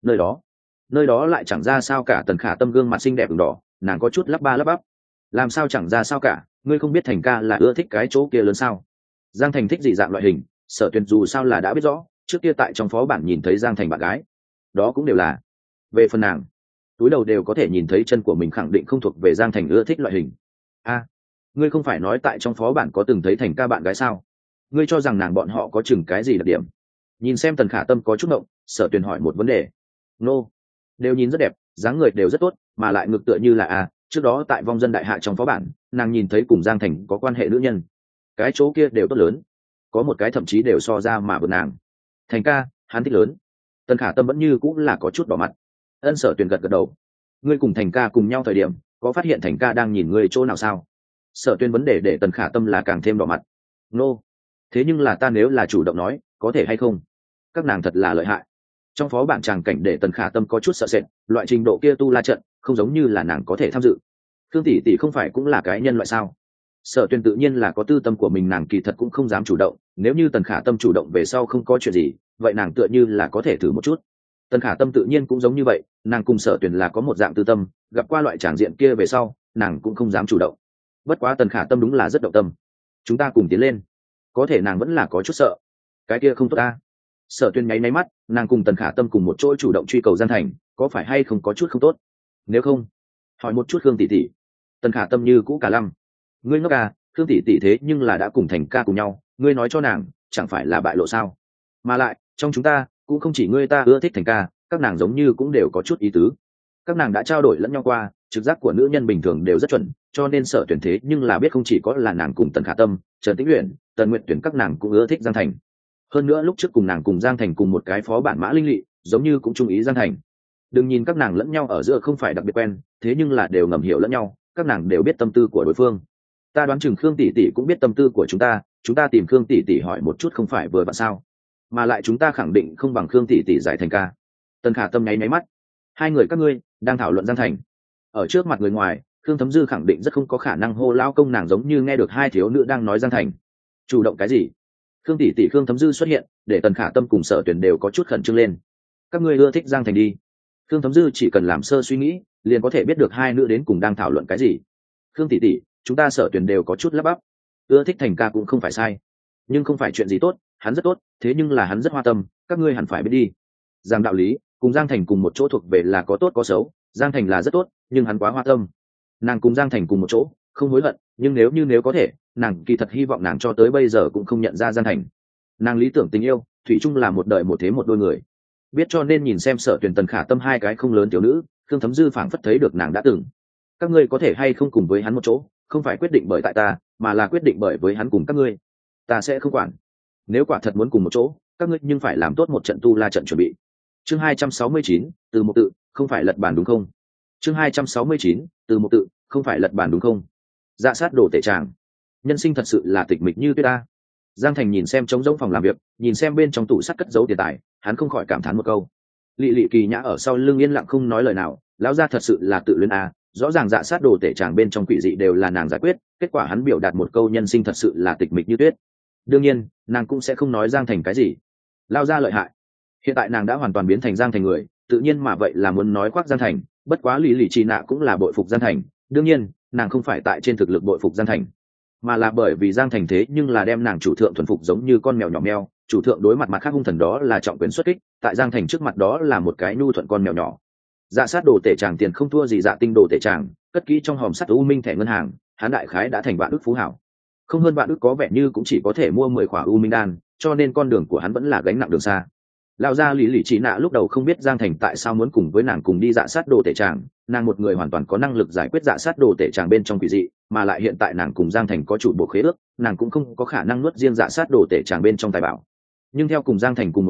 Nơi đó lại chẳng ra sao cả. Tần Khả Tâm gương mặt xinh đẹp ửng đỏ, nàng có chút lắp ba lắp bắp. Làm sao chẳng ra sao cả, ngươi không biết Thành ca là ưa thích cái chỗ kia lớn sao? Giang Thành thích dị dạng loại hình, Sở Tuyền dù sao là đã biết rõ, trước kia tại trong phó bản nhìn thấy Giang Thành bạn gái, đó cũng đều là về phần nàng, túi đầu đều có thể nhìn thấy chân của mình, khẳng định không thuộc về Giang Thành ưa thích loại hình. A, ngươi không phải nói tại trong phó bản có từng thấy Thành ca bạn gái sao? Ngươi cho rằng nàng bọn họ có chừng cái gì đặc điểm? Nhìn xem Tần Khả Tâm có chút ngộng, Sở Tuyền hỏi một vấn đề. Nô, đều nhìn rất đẹp, dáng người đều rất tốt, mà lại ngực tựa như là trước đó tại vong dân đại hạ trong phó bản, nàng nhìn thấy cùng Giang Thành có quan hệ nữ nhân, cái chỗ kia đều tốt lớn, có một cái thậm chí đều so ra mà vượt nàng. Thành ca, hắn thích lớn. Tần Khả Tâm vẫn như cũng là có chút đỏ mặt. Ân. Sở Tuyền gật gật đầu. Ngươi cùng Thành ca cùng nhau thời điểm, có phát hiện Thành ca đang nhìn ngươi chỗ nào sao? Sở Tuyền vấn đề để Tần Khả Tâm là càng thêm đỏ mặt. Nô, thế nhưng là ta nếu là chủ động nói, có thể hay không? Các nàng thật là lợi hại. Trong phó bản tràng cảnh để Tần Khả Tâm có chút sợ sệt, loại trình độ kia tu la trận không giống như là nàng có thể tham dự. Khương tỷ tỷ không phải cũng là cái nhân loại sao? Sở Tuyền tự nhiên là có tư tâm của mình, nàng kỳ thật cũng không dám chủ động, nếu như Tần Khả Tâm chủ động về sau không có chuyện gì, vậy nàng tựa như là có thể thử một chút. Tần Khả Tâm tự nhiên cũng giống như vậy, nàng cùng Sở Tuyền là có một dạng tư tâm, gặp qua loại tràng diện kia về sau, nàng cũng không dám chủ động. Bất quá Tần Khả Tâm đúng là rất động tâm. Chúng ta cùng tiến lên. Có thể nàng vẫn là có chút sợ. Cái kia không tốt ta. Sở Tuyền nháy mắt, nàng cùng Tần Khả Tâm cùng một chỗ chủ động truy cầu Giang Thành, có phải hay không có chút không tốt? Nếu không, hỏi một chút Khương tỷ tỷ. Tần Khả Tâm như cũ cả lăm. Ngươi ngốc à, Khương tỷ tỷ thế nhưng là đã cùng Thành ca cùng nhau, ngươi nói cho nàng, chẳng phải là bại lộ sao? Mà lại, trong chúng ta, cũng không chỉ ngươi ta ưa thích Thành ca, các nàng giống như cũng đều có chút ý tứ. Các nàng đã trao đổi lẫn nhau qua, trực giác của nữ nhân bình thường đều rất chuẩn, cho nên Sở Tuyển thế nhưng là biết không chỉ có là nàng cùng Tần Khả Tâm, Trần Tĩnh Uyển, Tần Nguyệt Tuyển các nàng cũng ưa thích Giang Thành. Hơn nữa lúc trước cùng nàng cùng Giang Thành cùng một cái phó bản Mã Linh Lị, giống như cũng chung ý Giang Thành. Đừng nhìn các nàng lẫn nhau ở giữa không phải đặc biệt quen, thế nhưng là đều ngầm hiểu lẫn nhau, các nàng đều biết tâm tư của đối phương. Ta đoán chừng Khương tỷ tỷ cũng biết tâm tư của chúng ta tìm Khương tỷ tỷ hỏi một chút không phải vừa vặn sao? Mà lại chúng ta khẳng định không bằng Khương tỷ tỷ giải Thành ca. Tần Khả Tâm nháy mắt. Hai người các ngươi đang thảo luận Giang Thành. Ở trước mặt người ngoài, Khương Thấm Dư khẳng định rất không có khả năng hô lao công nàng, giống như nghe được hai thiếu nữ đang nói Giang Thành. Chủ động cái gì? Khương tỷ tỷ Khương Thấm Dư xuất hiện, để Tần Khả Tâm cùng Sở Tuyển đều có chút khẩn trương lên. Các ngươi ưa thích Giang Thành đi. Khương Thấm Dư chỉ cần làm sơ suy nghĩ, liền có thể biết được hai nữ đến cùng đang thảo luận cái gì. Khương tỷ tỷ, chúng ta Sở Tuyển đều có chút lắp bắp. Ưa thích Thành ca cũng không phải sai, nhưng không phải chuyện gì tốt, hắn rất tốt, thế nhưng là hắn rất hoa tâm, các ngươi hẳn phải biết đi. Giang đạo lý, cùng Giang Thành cùng một chỗ thuộc về là có tốt có xấu, Giang Thành là rất tốt, nhưng hắn quá hoa tâm. Nàng cùng Giang Thành cùng một chỗ, không hối hận, nhưng nếu có thể, nàng kỳ thật hy vọng nàng cho tới bây giờ cũng không nhận ra Giang Thành. Nàng lý tưởng tình yêu, thủy chung là một đời một thế một đôi người. Biết cho nên nhìn xem Sở Tuyển Tần Khả Tâm hai cái không lớn tiểu nữ, Khương Thấm Dư phảng phất thấy được nàng đã từng. Các ngươi có thể hay không cùng với hắn một chỗ, không phải quyết định bởi tại ta, mà là quyết định bởi với hắn cùng các ngươi. Ta sẽ không quản. Nếu quả thật muốn cùng một chỗ, các ngươi nhưng phải làm tốt một trận tu la trận chuẩn bị. Chương 269, từ một tự, không phải lật bàn đúng không? Chương 269, từ một tự, không phải lật bàn đúng không? Dạ sát đồ tể tràng. Nhân sinh thật sự là tịch mịch như tuyết ta. Giang Thành nhìn xem trống rỗng phòng làm việc, nhìn xem bên trong tủ sắt cất giấu tiền tài, hắn không khỏi cảm thán một câu. Lị Lị Kỳ Nhã ở sau lưng yên lặng không nói lời nào, lão gia thật sự là tự luyến a, rõ ràng dạ sát đồ tể tràng bên trong quỷ dị đều là nàng giải quyết, kết quả hắn biểu đạt một câu nhân sinh thật sự là tịch mịch như tuyết. Đương nhiên, nàng cũng sẽ không nói Giang Thành cái gì. Lao gia lợi hại. Hiện tại nàng đã hoàn toàn biến thành Giang Thành người, tự nhiên mà vậy là muốn nói khoác Giang Thành, bất quá Lý Lị Trì Nạ cũng là bội phục Giang Thành, đương nhiên, nàng không phải tại trên thực lực bội phục Giang Thành, mà là bởi vì Giang Thành thế nhưng là đem nàng chủ thượng thuần phục giống như con mèo nhỏ meo, chủ thượng đối mặt khác hung thần đó là trọng quyền xuất kích, tại Giang Thành trước mặt đó là một cái nhu thuận con mèo nhỏ. Dạ sát đồ tể tràng tiền không thua gì dạ tinh đồ tể tràng, cất kỹ trong hòm sắt u minh thẻ ngân hàng, hắn đại khái đã thành vạn ức phú hảo. Không hơn vạn ức có vẻ như cũng chỉ có thể mua 10 khỏa u minh đan, cho nên con đường của hắn vẫn là gánh nặng đường xa. Lão gia Lý Lị Chỉ Nạ lúc đầu không biết Giang Thành tại sao muốn cùng với nàng cùng đi dạ sát đồ tể tràng, nàng một người hoàn toàn có năng lực giải quyết dạ sát đồ tể tràng bên trong quỷ dị, mà lại hiện tại nàng cùng Giang Thành có chủ bộ khế ước, nàng cũng không có khả năng nuốt riêng dạ sát đồ tể tràng bên trong tài bảo. Nhưng theo cùng Giang Thành cùng một chỗ,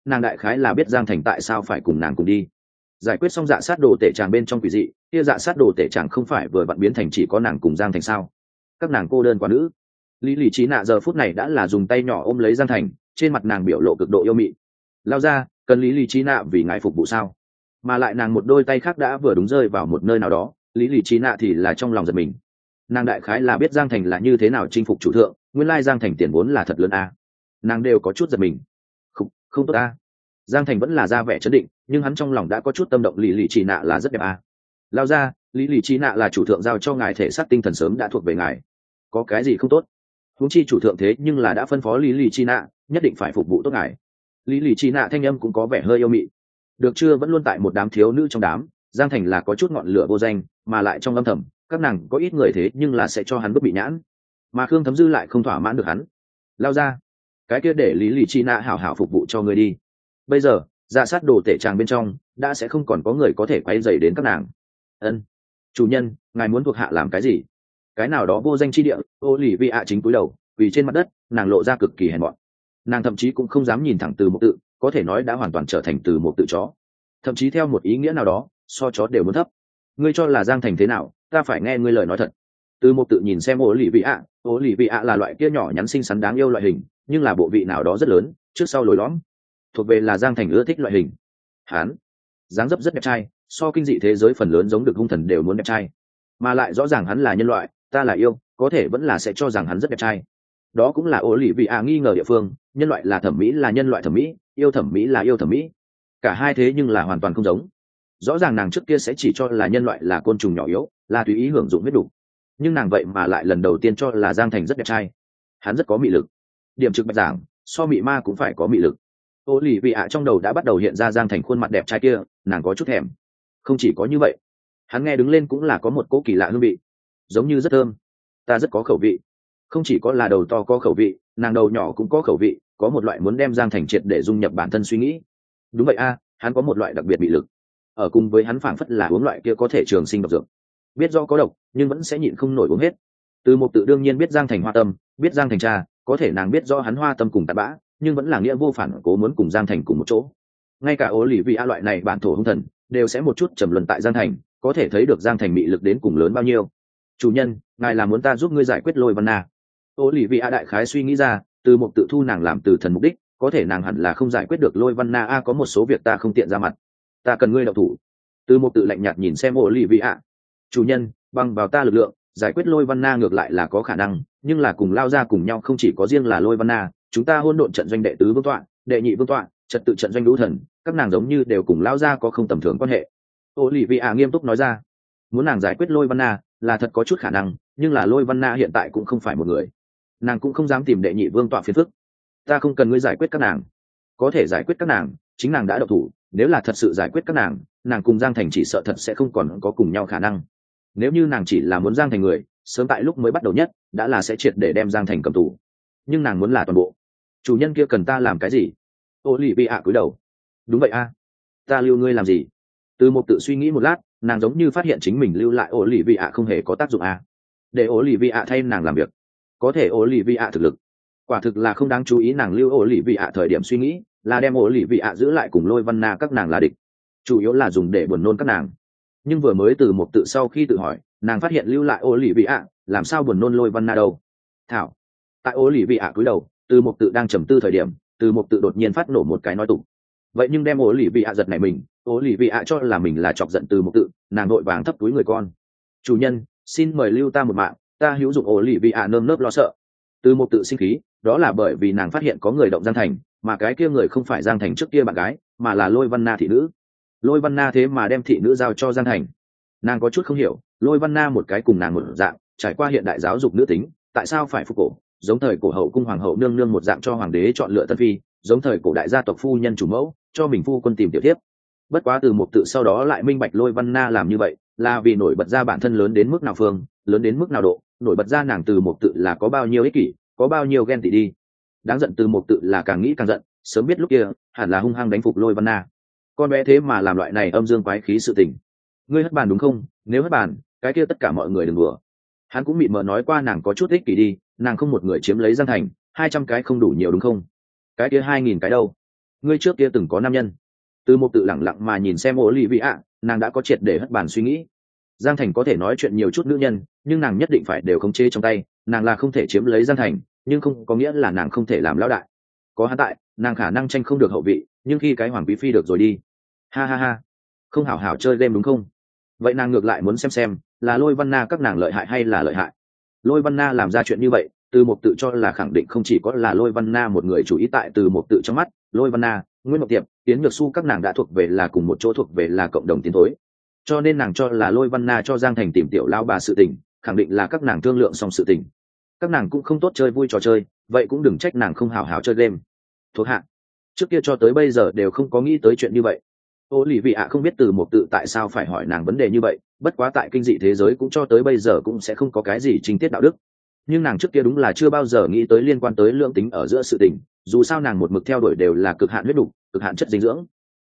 nàng đại khái là biết Giang Thành tại sao phải cùng nàng cùng đi. Giải quyết xong dạ sát đồ tể tràng bên trong quỷ dị, kia dạ sát đồ tể tràng không phải vừa vặn biến thành chỉ có nàng cùng Giang Thành sao? Các nàng cô đơn quá nữ. Lý Lý Trí Nạ giờ phút này đã là dùng tay nhỏ ôm lấy Giang Thành, trên mặt nàng biểu lộ cực độ yêu mị. Lao ra, cần Lý Lý Trí Nạ vì ngài phục vụ sao? Mà lại nàng một đôi tay khác đã vừa đúng rơi vào một nơi nào đó, Lý Lý Trí Nạ thì là trong lòng giật mình. Nàng đại khái là biết Giang Thành là như thế nào chinh phục chủ thượng, nguyên lai Giang Thành tiền vốn là thật lớn a. Nàng đều có chút giật mình. Không tốt a. Giang Thành vẫn là ra vẻ trấn định, nhưng hắn trong lòng đã có chút tâm động. Lý Lý Trí Nạ là rất đẹp a. Lao ra, Lý Lý Trí Nạ là chủ thượng giao cho ngài thể xác tinh thần sớm đã thuộc về ngài. Có cái gì không tốt? Huống chi chủ thượng thế nhưng là đã phân phó Lý Lý Trí Nạ nhất định phải phục vụ tốt ngài. Lý Lý Trí Nạ thanh âm cũng có vẻ hơi yêu mị. Được chưa, vẫn luôn tại một đám thiếu nữ trong đám, Giang Thành là có chút ngọn lửa vô danh, mà lại trong âm thầm các nàng có ít người thế nhưng là sẽ cho hắn bức bị nhãn, mà Khương Thấm Dư lại không thỏa mãn được hắn. Lao ra, cái kia để Lý Lý Chi Na hảo hảo phục vụ cho người đi. Bây giờ dạ sát đồ tể tràng bên trong đã sẽ không còn có người có thể quấy rầy đến các nàng. Ân, chủ nhân, ngài muốn thuộc hạ làm cái gì? Cái nào đó vô danh chi địa, ô lì vi ạ chính cúi đầu vì trên mặt đất, nàng lộ ra cực kỳ hèn mọn. Nàng thậm chí cũng không dám nhìn thẳng Từ Mục Tự, có thể nói đã hoàn toàn trở thành Từ Mục Tự chó, thậm chí theo một ý nghĩa nào đó so chó đều muốn thấp. Ngươi cho là Giang Thành thế nào, ta phải nghe ngươi lời nói thật. Từ Mục Tự nhìn xem ô lì vị ạ là loại kia nhỏ nhắn xinh xắn đáng yêu loại hình, nhưng là bộ vị nào đó rất lớn, trước sau lồi lõm, thuộc về là Giang Thành ưa thích loại hình. Hán dáng dấp rất đẹp trai, so kinh dị thế giới phần lớn giống được hung thần đều muốn đẹp trai, mà lại rõ ràng hắn là nhân loại, ta là yêu, có thể vẫn là sẽ cho rằng hắn rất đẹp trai. Đó cũng là ô lì vị ạ nghi ngờ địa phương, nhân loại là thẩm mỹ là nhân loại thẩm mỹ, yêu thẩm mỹ là yêu thẩm mỹ, cả hai thế nhưng là hoàn toàn không giống. Rõ ràng nàng trước kia sẽ chỉ cho là nhân loại là côn trùng nhỏ yếu, là tùy ý hưởng dụng huyết đủ, nhưng nàng vậy mà lại lần đầu tiên cho là Giang Thành rất đẹp trai, hắn rất có mị lực. Điểm trực bạch giảng, so mị ma cũng phải có mị lực. Ô lì vị ạ trong đầu đã bắt đầu hiện ra Giang Thành khuôn mặt đẹp trai kia, nàng có chút thèm. Không chỉ có như vậy, hắn nghe đứng lên cũng là có một cỗ kỳ lạ hương vị, giống như rất thơm. Ta rất có khẩu vị. Không chỉ có là đầu to có khẩu vị, nàng đầu nhỏ cũng có khẩu vị, có một loại muốn đem Giang Thành triệt để dung nhập bản thân suy nghĩ. Đúng vậy a, hắn có một loại đặc biệt mị lực. Ở cùng với hắn phảng phất là uống loại kia có thể trường sinh độc dược, biết do có độc nhưng vẫn sẽ nhịn không nổi uống hết. Từ Mục Tự đương nhiên biết Giang Thành hoa tâm, biết Giang Thành cha, có thể nàng biết do hắn hoa tâm cùng tạt bã, nhưng vẫn là nghĩa vô phản cố muốn cùng Giang Thành cùng một chỗ. Ngay cả ô lì vị a loại này bản thổ hung thần đều sẽ một chút trầm luân tại Giang Thành, có thể thấy được Giang Thành mị lực đến cùng lớn bao nhiêu. Chủ nhân, ngài là muốn ta giúp ngươi giải quyết Lôi Văn Na? Ô lì vị a đại khái suy nghĩ ra, Từ Mục Tự thu nàng làm từ thần mục đích, có thể nàng hẳn là không giải quyết được Lôi Văn Na a, có một số việc ta không tiện ra mặt, ta cần ngươi động thủ. Từ Mục Tự lạnh nhạt nhìn xem ô lì vị a. Chủ nhân, bằng vào ta lực lượng giải quyết Lôi Văn Na ngược lại là có khả năng, nhưng là cùng lao ra cùng nhau không chỉ có riêng là Lôi Văn Na, chúng ta hôn độn trận doanh đệ tứ vương tọa, đệ nhị vương tọa, trật tự trận doanh lũ thần, các nàng giống như đều cùng lao ra có không tầm thường quan hệ. Ô lì vị a nghiêm túc nói ra, muốn nàng giải quyết Lôi Văn Na là thật có chút khả năng, nhưng là Lôi Văn Na hiện tại cũng không phải một người, nàng cũng không dám tìm đệ nhị vương tọa phiền phức. Ta không cần ngươi giải quyết các nàng, có thể giải quyết các nàng chính nàng đã độc thủ, nếu là thật sự giải quyết các nàng, nàng cùng Giang Thành chỉ sợ thật sẽ không còn có cùng nhau khả năng. Nếu như nàng chỉ là muốn Giang Thành người, sớm tại lúc mới bắt đầu nhất đã là sẽ triệt để đem Giang Thành cầm tù, nhưng nàng muốn là toàn bộ. Chủ nhân kia cần ta làm cái gì? Ô lì vị ạ cúi đầu. Đúng vậy a, ta lưu ngươi làm gì? Từ Mục Tự suy nghĩ một lát, nàng giống như phát hiện chính mình lưu lại ô lì vị ạ không hề có tác dụng a, để ô lì vị ạ thay nàng làm việc. Có thể ô lì vị ạ thực lực quả thực là không đáng chú ý, nàng lưu ô lì vị ạ thời điểm suy nghĩ là đem ô lì vị ạ giữ lại cùng Lôi Văn Na các nàng là địch, chủ yếu là dùng để buồn nôn các nàng. Nhưng vừa mới Từ Mục Tự sau khi tự hỏi, nàng phát hiện lưu lại ô lì vị ạ làm sao buồn nôn Lôi Văn Na đâu. Thảo, tại ô lì vị ạ cúi đầu, Từ Mục Tự đang trầm tư thời điểm, Từ Mục Tự đột nhiên phát nổ một cái nói tụng. Vậy nhưng đem ô lì vị ạ giật này mình, ô lì vị ạ cho là mình là chọc giận Từ Mục Tự, nàng đội vàng thấp túi người con. Chủ nhân, xin mời lưu ta một mạng, ta hữu dụng. Ô lì vị ạ nơm nớp lo sợ. Từ Mục Tự sinh khí, đó là bởi vì nàng phát hiện có người động Giang Thành, mà cái kia người không phải Giang Thành trước kia bạn gái, mà là Lôi Văn Na thị nữ. Lôi Văn Na thế mà đem thị nữ giao cho Giang Thành. Nàng có chút không hiểu, Lôi Văn Na một cái cùng nàng một dạng trải qua hiện đại giáo dục nữ tính, tại sao phải phục cổ, giống thời cổ hậu cung hoàng hậu nương nương một dạng cho hoàng đế chọn lựa tân phi, giống thời cổ đại gia tộc phu nhân chủ mẫu cho mình phu quân tìm tiểu tiếp. Bất quá Từ Mục Tự sau đó lại minh bạch Lôi Văn Na làm như vậy là vì nổi bật ra bản thân lớn đến mức nào phương, lớn đến mức nào độ, nổi bật ra nàng Từ Mục Tự là có bao nhiêu ích kỷ, có bao nhiêu ghen tị đi. Đáng giận Từ Mục Tự là càng nghĩ càng giận, sớm biết lúc kia hẳn là hung hăng đánh phục Lôi Văn Na. Con bé thế mà làm loại này âm dương quái khí sự tình. Ngươi hất bàn đúng không? Nếu hất bàn, cái kia tất cả mọi người đừng đùa. Hắn cũng mịt mờ nói qua nàng có chút ích kỷ đi, nàng không một người chiếm lấy Giang Thành, 200 cái không đủ nhiều đúng không? Cái kia 2000 cái đâu? ngươi trước kia từng có nam nhân. Từ một tự lẳng lặng mà nhìn xem ố lì vị ạ, nàng đã có triệt để hất bàn suy nghĩ. Giang Thành có thể nói chuyện nhiều chút nữ nhân, nhưng nàng nhất định phải đều khống chế trong tay, nàng là không thể chiếm lấy Giang Thành, nhưng không có nghĩa là nàng không thể làm lão đại. Có hắn tại, nàng khả năng tranh không được hậu vị, nhưng khi cái hoàng quý phi được rồi đi. Ha ha ha, không hảo hảo chơi game đúng không? Vậy nàng ngược lại muốn xem là Lôi Văn Na các nàng lợi hại hay là lợi hại. Lôi Văn Na làm ra chuyện như vậy, Từ Mục tự cho là khẳng định không chỉ có là Lôi Văn Na một người chủ ý, tại Từ Mục tự trong mắt, Lôi Văn Na, Nguyễn Ngọc Tiệp, Tiến Nhược Xu các nàng đã thuộc về là cùng một chỗ, thuộc về là cộng đồng tiến thối. Cho nên nàng cho là Lôi Văn Na cho Giang Thành tìm tiểu lao bà sự tình, khẳng định là các nàng thương lượng xong sự tình. Các nàng cũng không tốt chơi vui trò chơi, vậy cũng đừng trách nàng không hảo hảo chơi game. Thuộc hạ, trước kia cho tới bây giờ đều không có nghĩ tới chuyện như vậy. Ô lì vị ạ không biết Từ Mục tự tại sao phải hỏi nàng vấn đề như vậy, bất quá tại kinh dị thế giới cũng cho tới bây giờ cũng sẽ không có cái gì chính tiết đạo đức. Nhưng nàng trước kia đúng là chưa bao giờ nghĩ tới liên quan tới lượng tính ở giữa sự tình, dù sao nàng một mực theo đuổi đều là cực hạn huyết đủ, cực hạn chất dinh dưỡng.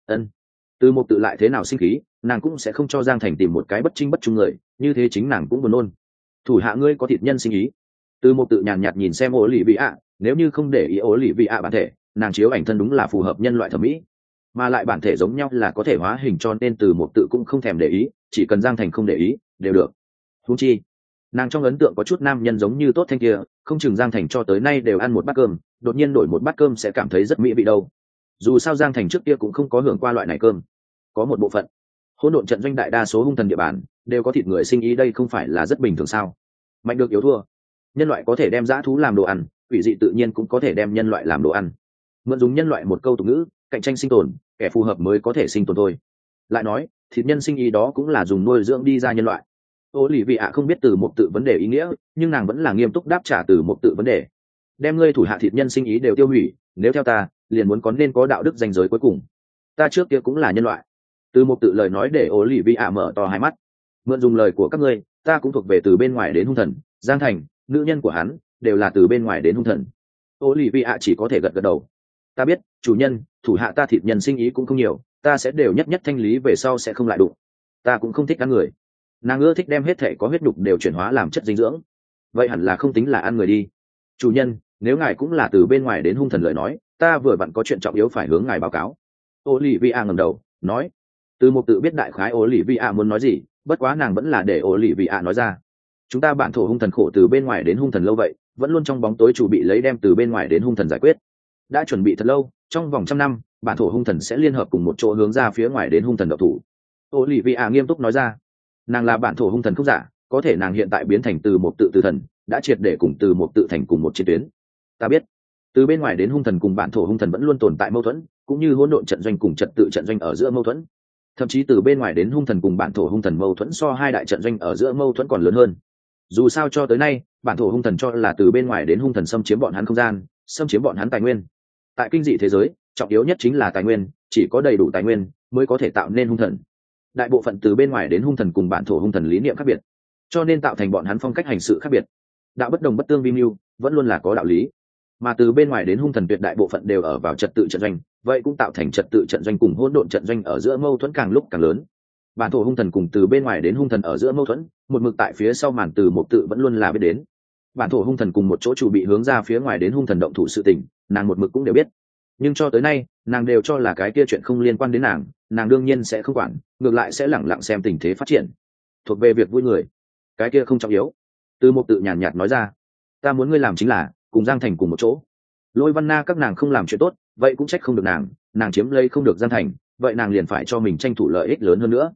Từ Mục tự lại thế nào sinh khí, nàng cũng sẽ không cho Giang Thành tìm một cái bất chính bất trung người, như thế chính nàng cũng buồn nôn. Thủ hạ ngươi có thịt nhân sinh ý. Từ Mục tự nhàn nhạt nhìn xem ố lì vị ạ, nếu như không để ý ố lì vị ạ bản thể, nàng chiếu ảnh thân đúng là phù hợp nhân loại thẩm mỹ, mà lại bản thể giống nhau là có thể hóa hình, cho nên Từ Mục tự cũng không thèm để ý, chỉ cần Giang Thành không để ý đều được. Huống chi nàng trong ấn tượng có chút nam nhân giống như tốt thanh kia, không chừng Giang Thành cho tới nay đều ăn một bát cơm, đột nhiên đổi một bát cơm sẽ cảm thấy rất mỹ vị đâu. Dù sao Giang Thành trước kia cũng không có hưởng qua loại này cơm. Có một bộ phận hỗn độn trận doanh đại đa số hung thần địa bàn đều có thịt người sinh ý, đây không phải là rất bình thường sao? Mạnh được yếu thua, nhân loại có thể đem dã thú làm đồ ăn, quỷ dị tự nhiên cũng có thể đem nhân loại làm đồ ăn. Mượn dùng nhân loại một câu tục ngữ, cạnh tranh sinh tồn, kẻ phù hợp mới có thể sinh tồn thôi. Lại nói thịt nhân sinh ý đó cũng là dùng nuôi dưỡng đi ra nhân loại. Ô lì vị ạ không biết Từ Mục tự vấn đề ý nghĩa, nhưng nàng vẫn là nghiêm túc đáp trả Từ Mục tự vấn đề. Đem ngươi thủ hạ thịt nhân sinh ý đều tiêu hủy, nếu theo ta liền muốn có nên có đạo đức ranh giới cuối cùng. Ta trước kia cũng là nhân loại. Từ Mục tự lời nói để ô lì vị ạ mở to hai mắt. Mượn dùng lời của các ngươi, ta cũng thuộc về từ bên ngoài đến hung thần, Giang Thành, nữ nhân của hắn đều là từ bên ngoài đến hung thần. Ô lì vị ạ chỉ có thể gật gật đầu. Ta biết chủ nhân, thủ hạ ta thịt nhân sinh ý cũng không nhiều, ta sẽ đều nhất nhất thanh lý, về sau sẽ không lại đụng. Ta cũng không thích ăn người. Nàng ưa thích đem hết thể có huyết đục đều chuyển hóa làm chất dinh dưỡng. Vậy hẳn là không tính là ăn người đi. Chủ nhân, nếu ngài cũng là từ bên ngoài đến hung thần lời nói, ta vừa vặn có chuyện trọng yếu phải hướng ngài báo cáo. Olivia ngẩng đầu nói. Từ Mục tự biết đại khái Olivia muốn nói gì, bất quá nàng vẫn là để Olivia nói ra. Chúng ta bản thổ hung thần khổ từ bên ngoài đến hung thần lâu vậy, vẫn luôn trong bóng tối chuẩn bị lấy đem từ bên ngoài đến hung thần giải quyết. Đã chuẩn bị thật lâu, trong vòng 100 năm, bản thổ hung thần sẽ liên hợp cùng một chỗ hướng ra phía ngoài đến hung thần độc thủ. Olivia nghiêm túc nói ra. Nàng là bản thổ hung thần không giả, có thể nàng hiện tại biến thành Từ Mục tự từ thần, đã triệt để cùng Từ Mục tự thành cùng một chiến tuyến. Ta biết từ bên ngoài đến hung thần cùng bản thổ hung thần vẫn luôn tồn tại mâu thuẫn, cũng như hỗn độn trận doanh cùng trật tự trận doanh ở giữa mâu thuẫn. Thậm chí từ bên ngoài đến hung thần cùng bản thổ hung thần mâu thuẫn so hai đại trận doanh ở giữa mâu thuẫn còn lớn hơn. Dù sao cho tới nay bản thổ hung thần cho là từ bên ngoài đến hung thần xâm chiếm bọn hắn không gian, xâm chiếm bọn hắn tài nguyên. Tại kinh dị thế giới, trọng yếu nhất chính là tài nguyên, chỉ có đầy đủ tài nguyên mới có thể tạo nên hung thần. Đại bộ phận từ bên ngoài đến hung thần cùng bản thổ hung thần lý niệm khác biệt, cho nên tạo thành bọn hắn phong cách hành sự khác biệt. Đạo bất đồng bất tương vi mưu, vẫn luôn là có đạo lý. Mà từ bên ngoài đến hung thần tuyệt đại bộ phận đều ở vào trật tự trận doanh, vậy cũng tạo thành trật tự trận doanh cùng hỗn độn trận doanh ở giữa mâu thuẫn càng lúc càng lớn. Bản thổ hung thần cùng từ bên ngoài đến hung thần ở giữa mâu thuẫn, một mực tại phía sau màn Từ Mục tự vẫn luôn là biết đến. Bản thổ hung thần cùng một chỗ chủ bị hướng ra phía ngoài đến hung thần động thủ sự tình, nàng một mực cũng đều biết. Nhưng cho tới nay nàng đều cho là cái kia chuyện không liên quan đến nàng, nàng đương nhiên sẽ không quản, ngược lại sẽ lẳng lặng xem tình thế phát triển. Thuộc về việc vui người, cái kia không trọng yếu. Từ Mục tự nhàn nhạt nói ra. Ta muốn ngươi làm chính là cùng Giang Thành cùng một chỗ. Lôi Văn Na các nàng không làm chuyện tốt, vậy cũng trách không được nàng chiếm lấy không được Giang Thành, vậy nàng liền phải cho mình tranh thủ lợi ích lớn hơn nữa.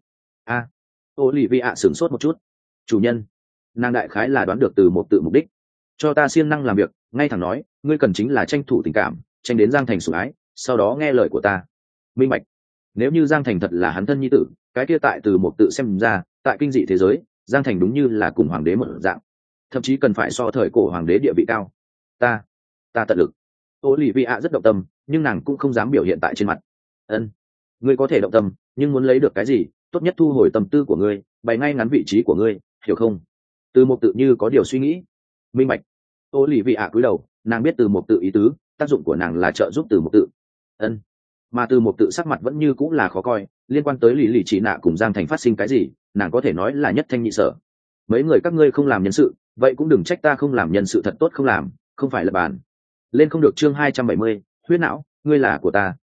Olivia sửng sốt một chút. Chủ nhân, nàng đại khái là đoán được Từ Mục tự mục đích. Cho ta siêng năng làm việc, ngay thẳng nói, ngươi cần chính là tranh thủ tình cảm, tranh đến Giang Thành sủng ái, sau đó nghe lời của ta. Minh bạch. Nếu như Giang Thành thật là hắn thân nhi tử, cái kia tại Từ Mục tự xem ra, tại kinh dị thế giới, Giang Thành đúng như là cùng hoàng đế một dạng, thậm chí cần phải so thời cổ hoàng đế địa vị cao. Ta tận lực. Olivia rất động tâm, nhưng nàng cũng không dám biểu hiện tại trên mặt. Ngươi có thể động tâm, nhưng muốn lấy được cái gì, tốt nhất thu hồi tâm tư của ngươi, bày ngay ngắn vị trí của ngươi, hiểu không? Từ Mục tự như có điều suy nghĩ. Minh bạch. Olivia cúi đầu, nàng biết Từ Mục tự ý tứ, tác dụng của nàng là trợ giúp Từ Mục tự. Mà Từ Mục tự sắc mặt vẫn như cũng là khó coi, liên quan tới Lý Chỉ Nạ cùng Giang Thành phát sinh cái gì, nàng có thể nói là nhất thanh nhị sở. Mấy người các ngươi không làm nhân sự, vậy cũng đừng trách ta không làm nhân sự thật tốt không làm, không phải là bàn. Lên không được chương 270, huyết não, ngươi là của ta,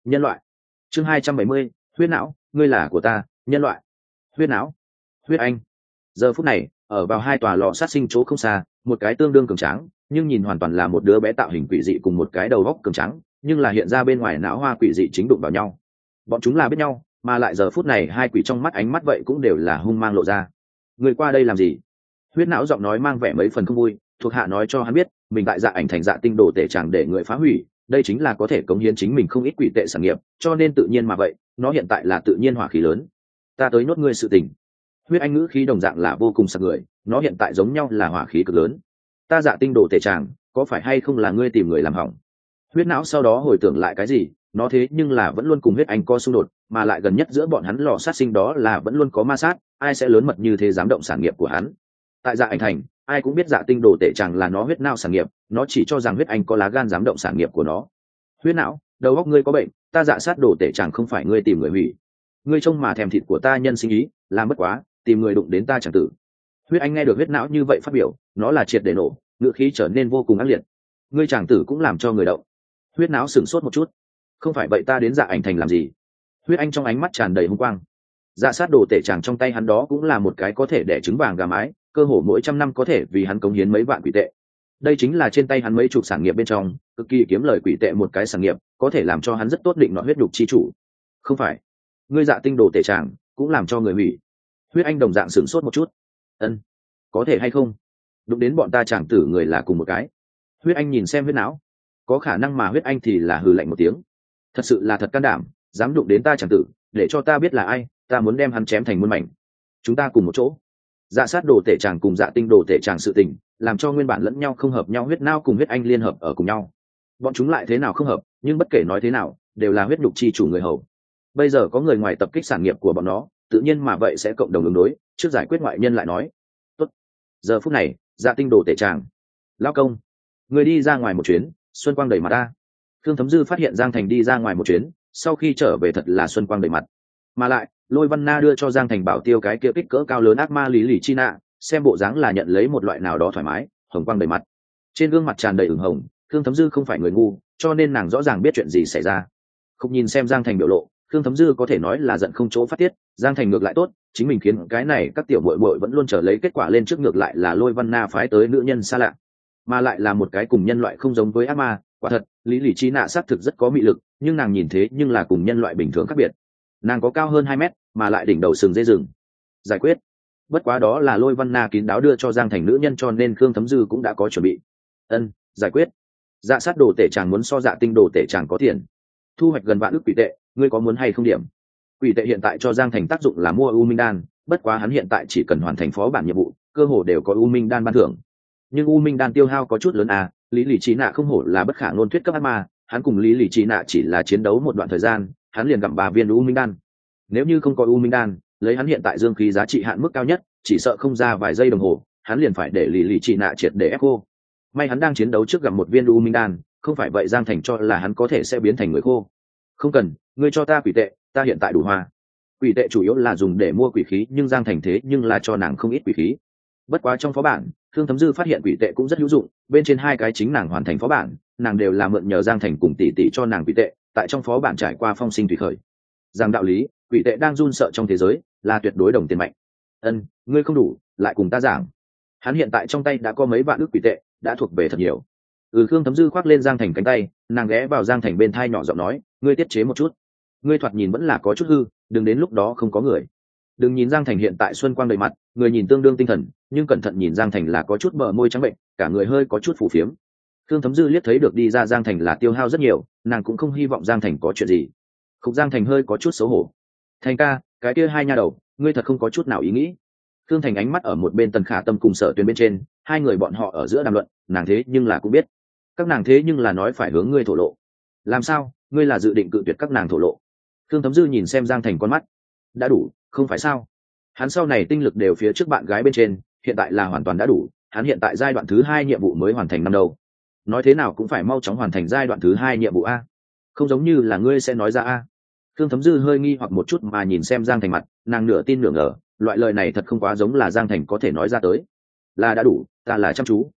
nhân loại. Chương 270, huyết não, ngươi là của ta, nhân loại. Huyết não, huyết anh. Giờ phút này, ở vào hai tòa lò sát sinh chỗ không xa, một cái tương đương cường tráng, nhưng nhìn hoàn toàn là một đứa bé tạo hình quỷ dị cùng một cái đầu góc cường trắng, nhưng là hiện ra bên ngoài não hoa quỷ dị chính đụng vào nhau. Bọn chúng là biết nhau, mà lại giờ phút này hai quỷ trong mắt ánh mắt vậy cũng đều là hung mang lộ ra. Người qua đây làm gì? Huyết não giọng nói mang vẻ mấy phần không vui, thuộc hạ nói cho hắn biết, mình tại Dạ Ảnh thành Dạ Tinh đồ tể chẳng để người phá hủy, đây chính là có thể cống hiến chính mình không ít quỷ tệ sản nghiệp, cho nên tự nhiên mà vậy, nó hiện tại là tự nhiên hỏa khí lớn. Ta tới nhốt ngươi sự tình. Huyết anh ngữ khí đồng dạng là vô cùng sặc người, nó hiện tại giống nhau là hỏa khí cực lớn. Ta Dạ Tinh đồ tể chẳng, có phải hay không là ngươi tìm người làm hỏng? Huyết não sau đó hồi tưởng lại cái gì, nó thế nhưng là vẫn luôn cùng huyết anh có xung đột, mà lại gần nhất giữa bọn hắn lò sát sinh đó là vẫn luôn có ma sát, ai sẽ lớn mật như thế dám động sản nghiệp của hắn. Tại Dạ Ảnh thành, ai cũng biết Dạ Tinh đồ tể chẳng là nó huyết não sản nghiệp, nó chỉ cho rằng huyết anh có lá gan dám động sản nghiệp của nó. Huyết não, đầu óc ngươi có bệnh, ta Dạ sát đồ tể chẳng không phải ngươi tìm người hủy. Ngươi trông mà thèm thịt của ta nhân sinh ý, làm bất quá, tìm người đụng đến ta chẳng tử. Huyết anh nghe được huyết não như vậy phát biểu, nó là triệt để nổ, ngựa khí trở nên vô cùng ác liệt. Ngươi chẳng tử cũng làm cho người động. Huyết não sửng sốt một chút. Không phải vậy ta đến Dạ Ảnh thành làm gì? Huyết anh trong ánh mắt tràn đầy hung quang. Dạ sát đồ tể chàng trong tay hắn đó cũng là một cái có thể đẻ trứng vàng gà mái, cơ hồ mỗi trăm năm có thể vì hắn cống hiến mấy vạn quỷ tệ. Đây chính là trên tay hắn mấy chục sản nghiệp bên trong, cực kỳ kiếm lời quỷ tệ một cái sản nghiệp, có thể làm cho hắn rất tốt định nọ huyết nhục chi chủ. Không phải, ngươi Dạ Tinh đồ tể chàng cũng làm cho người hủy. Huyết anh đồng dạng sửng sốt một chút. Ân, có thể hay không? Đụng đến bọn ta chàng tử người là cùng một cái. Huyết anh nhìn xem huyết não, có khả năng mà huyết anh thì là hừ lạnh một tiếng. Thật sự là thật can đảm, dám đụng đến ta chàng tử, để cho ta biết là ai, ta muốn đem hắn chém thành muôn mảnh. Chúng ta cùng một chỗ. Dạ sát đồ tể chàng cùng Dạ Tinh đồ tể chàng sự tình, làm cho nguyên bản lẫn nhau không hợp nhau huyết não cùng huyết anh liên hợp ở cùng nhau. Bọn chúng lại thế nào không hợp, nhưng bất kể nói thế nào, đều là huyết nhục chi chủ người hầu. Bây giờ có người ngoài tập kích sản nghiệp của bọn nó, tự nhiên mà vậy sẽ cộng đồng ứng đối, trước giải quyết ngoại nhân lại nói. Tốt. Giờ phút này, Dạ Tinh đồ tể chàng, lão công, người đi ra ngoài một chuyến, xuân quang đầy mặt ta. Thương Thấm Dư phát hiện Giang Thành đi ra ngoài một chuyến, sau khi trở về thật là xuân quang đầy mặt. Mà lại, Lôi Văn Na đưa cho Giang Thành bảo tiêu cái kia kích cỡ cao lớn ác ma lý lì chi nạ, xem bộ dáng là nhận lấy một loại nào đó thoải mái, hồng quang đầy mặt. Trên gương mặt tràn đầy ửng hồng, Thương Thấm Dư không phải người ngu, cho nên nàng rõ ràng biết chuyện gì xảy ra. Không nhìn xem Giang Thành biểu lộ, Thương Thấm Dư có thể nói là giận không chỗ phát tiết, Giang Thành ngược lại tốt, chính mình khiến cái này các tiểu muội muội vẫn luôn chờ lấy kết quả lên trước, ngược lại là Lôi Văn Na phái tới nữ nhân xa lạ, mà lại là một cái cùng nhân loại không giống với ác ma. Quả thật, lý lì chi nạ xác thực rất có mị lực, nhưng nàng nhìn thế nhưng là cùng nhân loại bình thường khác biệt. Nàng có cao hơn 2 mét, mà lại đỉnh đầu sừng dê rừng. Giải quyết. Bất quá đó là Lôi Văn Na kín đáo đưa cho Giang Thành nữ nhân, cho nên Khương Thấm Dư cũng đã có chuẩn bị. Ân, giải quyết. Dạ sát đồ tể chàng muốn so Dạ Tinh đồ tể chàng có tiền, thu hoạch gần vạn ức quỷ tệ, ngươi có muốn hay không điểm? Quỷ tệ hiện tại cho Giang Thành tác dụng là mua U Minh đan, bất quá hắn hiện tại chỉ cần hoàn thành phó bản nhiệm vụ, cơ hồ đều có U Minh đan ban thưởng. Nhưng U Minh đan tiêu hao có chút lớn à, lý lì trí nạ không hổ là bất khả ngôn thuyết cấp ác ma, hắn cùng lý lì trí nạ chỉ là chiến đấu một đoạn thời gian, hắn liền gặm 3 viên U Minh đan. Nếu như không có U Minh đan, lấy hắn hiện tại dương khí giá trị hạn mức cao nhất, chỉ sợ không ra vài giây đồng hồ, hắn liền phải để lý lì trí nạ triệt để ép khô. May hắn đang chiến đấu trước gặp một viên U Minh đan, không phải vậy Giang Thành cho là hắn có thể sẽ biến thành người khô. Không cần, ngươi cho ta quỷ tệ, ta hiện tại đủ hoa. Quỷ tệ chủ yếu là dùng để mua quỷ khí, nhưng Giang Thành thế nhưng là cho nàng không ít quỷ khí. Bất quá trong phó bản, Thương Thấm Dư phát hiện quỷ tệ cũng rất hữu dụng, bên trên 2 cái chính nàng hoàn thành phó bản, nàng đều là mượn nhờ Giang Thành cùng tỷ tỷ cho nàng quỷ tệ, tại trong phó bản trải qua phong sinh thủy khởi. Rằng đạo lý, quỷ tệ đang run sợ trong thế giới, là tuyệt đối đồng tiền mạnh. Ân, ngươi không đủ, lại cùng ta giảng. Hắn hiện tại trong tay đã có mấy vạn ức quỷ tệ, đã thuộc về thật nhiều. Thương Thấm Dư khoác lên Giang Thành cánh tay, nàng ghé vào Giang Thành bên thai nhỏ giọng nói, ngươi tiết chế một chút, ngươi thoạt nhìn vẫn là có chút hư, đừng đến lúc đó không có người. Đừng nhìn Giang Thành hiện tại xuân quang đầy mặt, người nhìn tương đương tinh thần, nhưng cẩn thận nhìn Giang Thành là có chút bờ môi trắng bệnh, cả người hơi có chút phù phiếm. Thương Thấm Dư liếc thấy được đi ra Giang Thành là tiêu hao rất nhiều, nàng cũng không hy vọng Giang Thành có chuyện gì. Khúc Giang Thành hơi có chút xấu hổ. Thành ca, cái kia 2 nha đầu, ngươi thật không có chút nào ý nghĩ. Thương Thành ánh mắt ở một bên Tần Khả Tâm cùng Sở Tuyền bên trên, 2 người bọn họ ở giữa đàm luận, nàng thế nhưng là cũng biết. Các nàng thế nhưng là nói phải hướng ngươi thổ lộ. Làm sao, ngươi là dự định cự tuyệt các nàng thổ lộ? Thương Thấm Dư nhìn xem Giang Thành con mắt. Đã đủ, không phải sao? Hắn sau này tinh lực đều phía trước bạn gái bên trên, hiện tại là hoàn toàn đã đủ, hắn hiện tại giai đoạn thứ 2 nhiệm vụ mới hoàn thành năm đầu. Nói thế nào cũng phải mau chóng hoàn thành giai đoạn thứ 2 nhiệm vụ a. Không giống như là ngươi sẽ nói ra a. Thương Thấm Dư hơi nghi hoặc một chút mà nhìn xem Giang Thành mặt, nàng nửa tin nửa ngờ, loại lời này thật không quá giống là Giang Thành có thể nói ra tới. Là đã đủ, ta là chăm chú.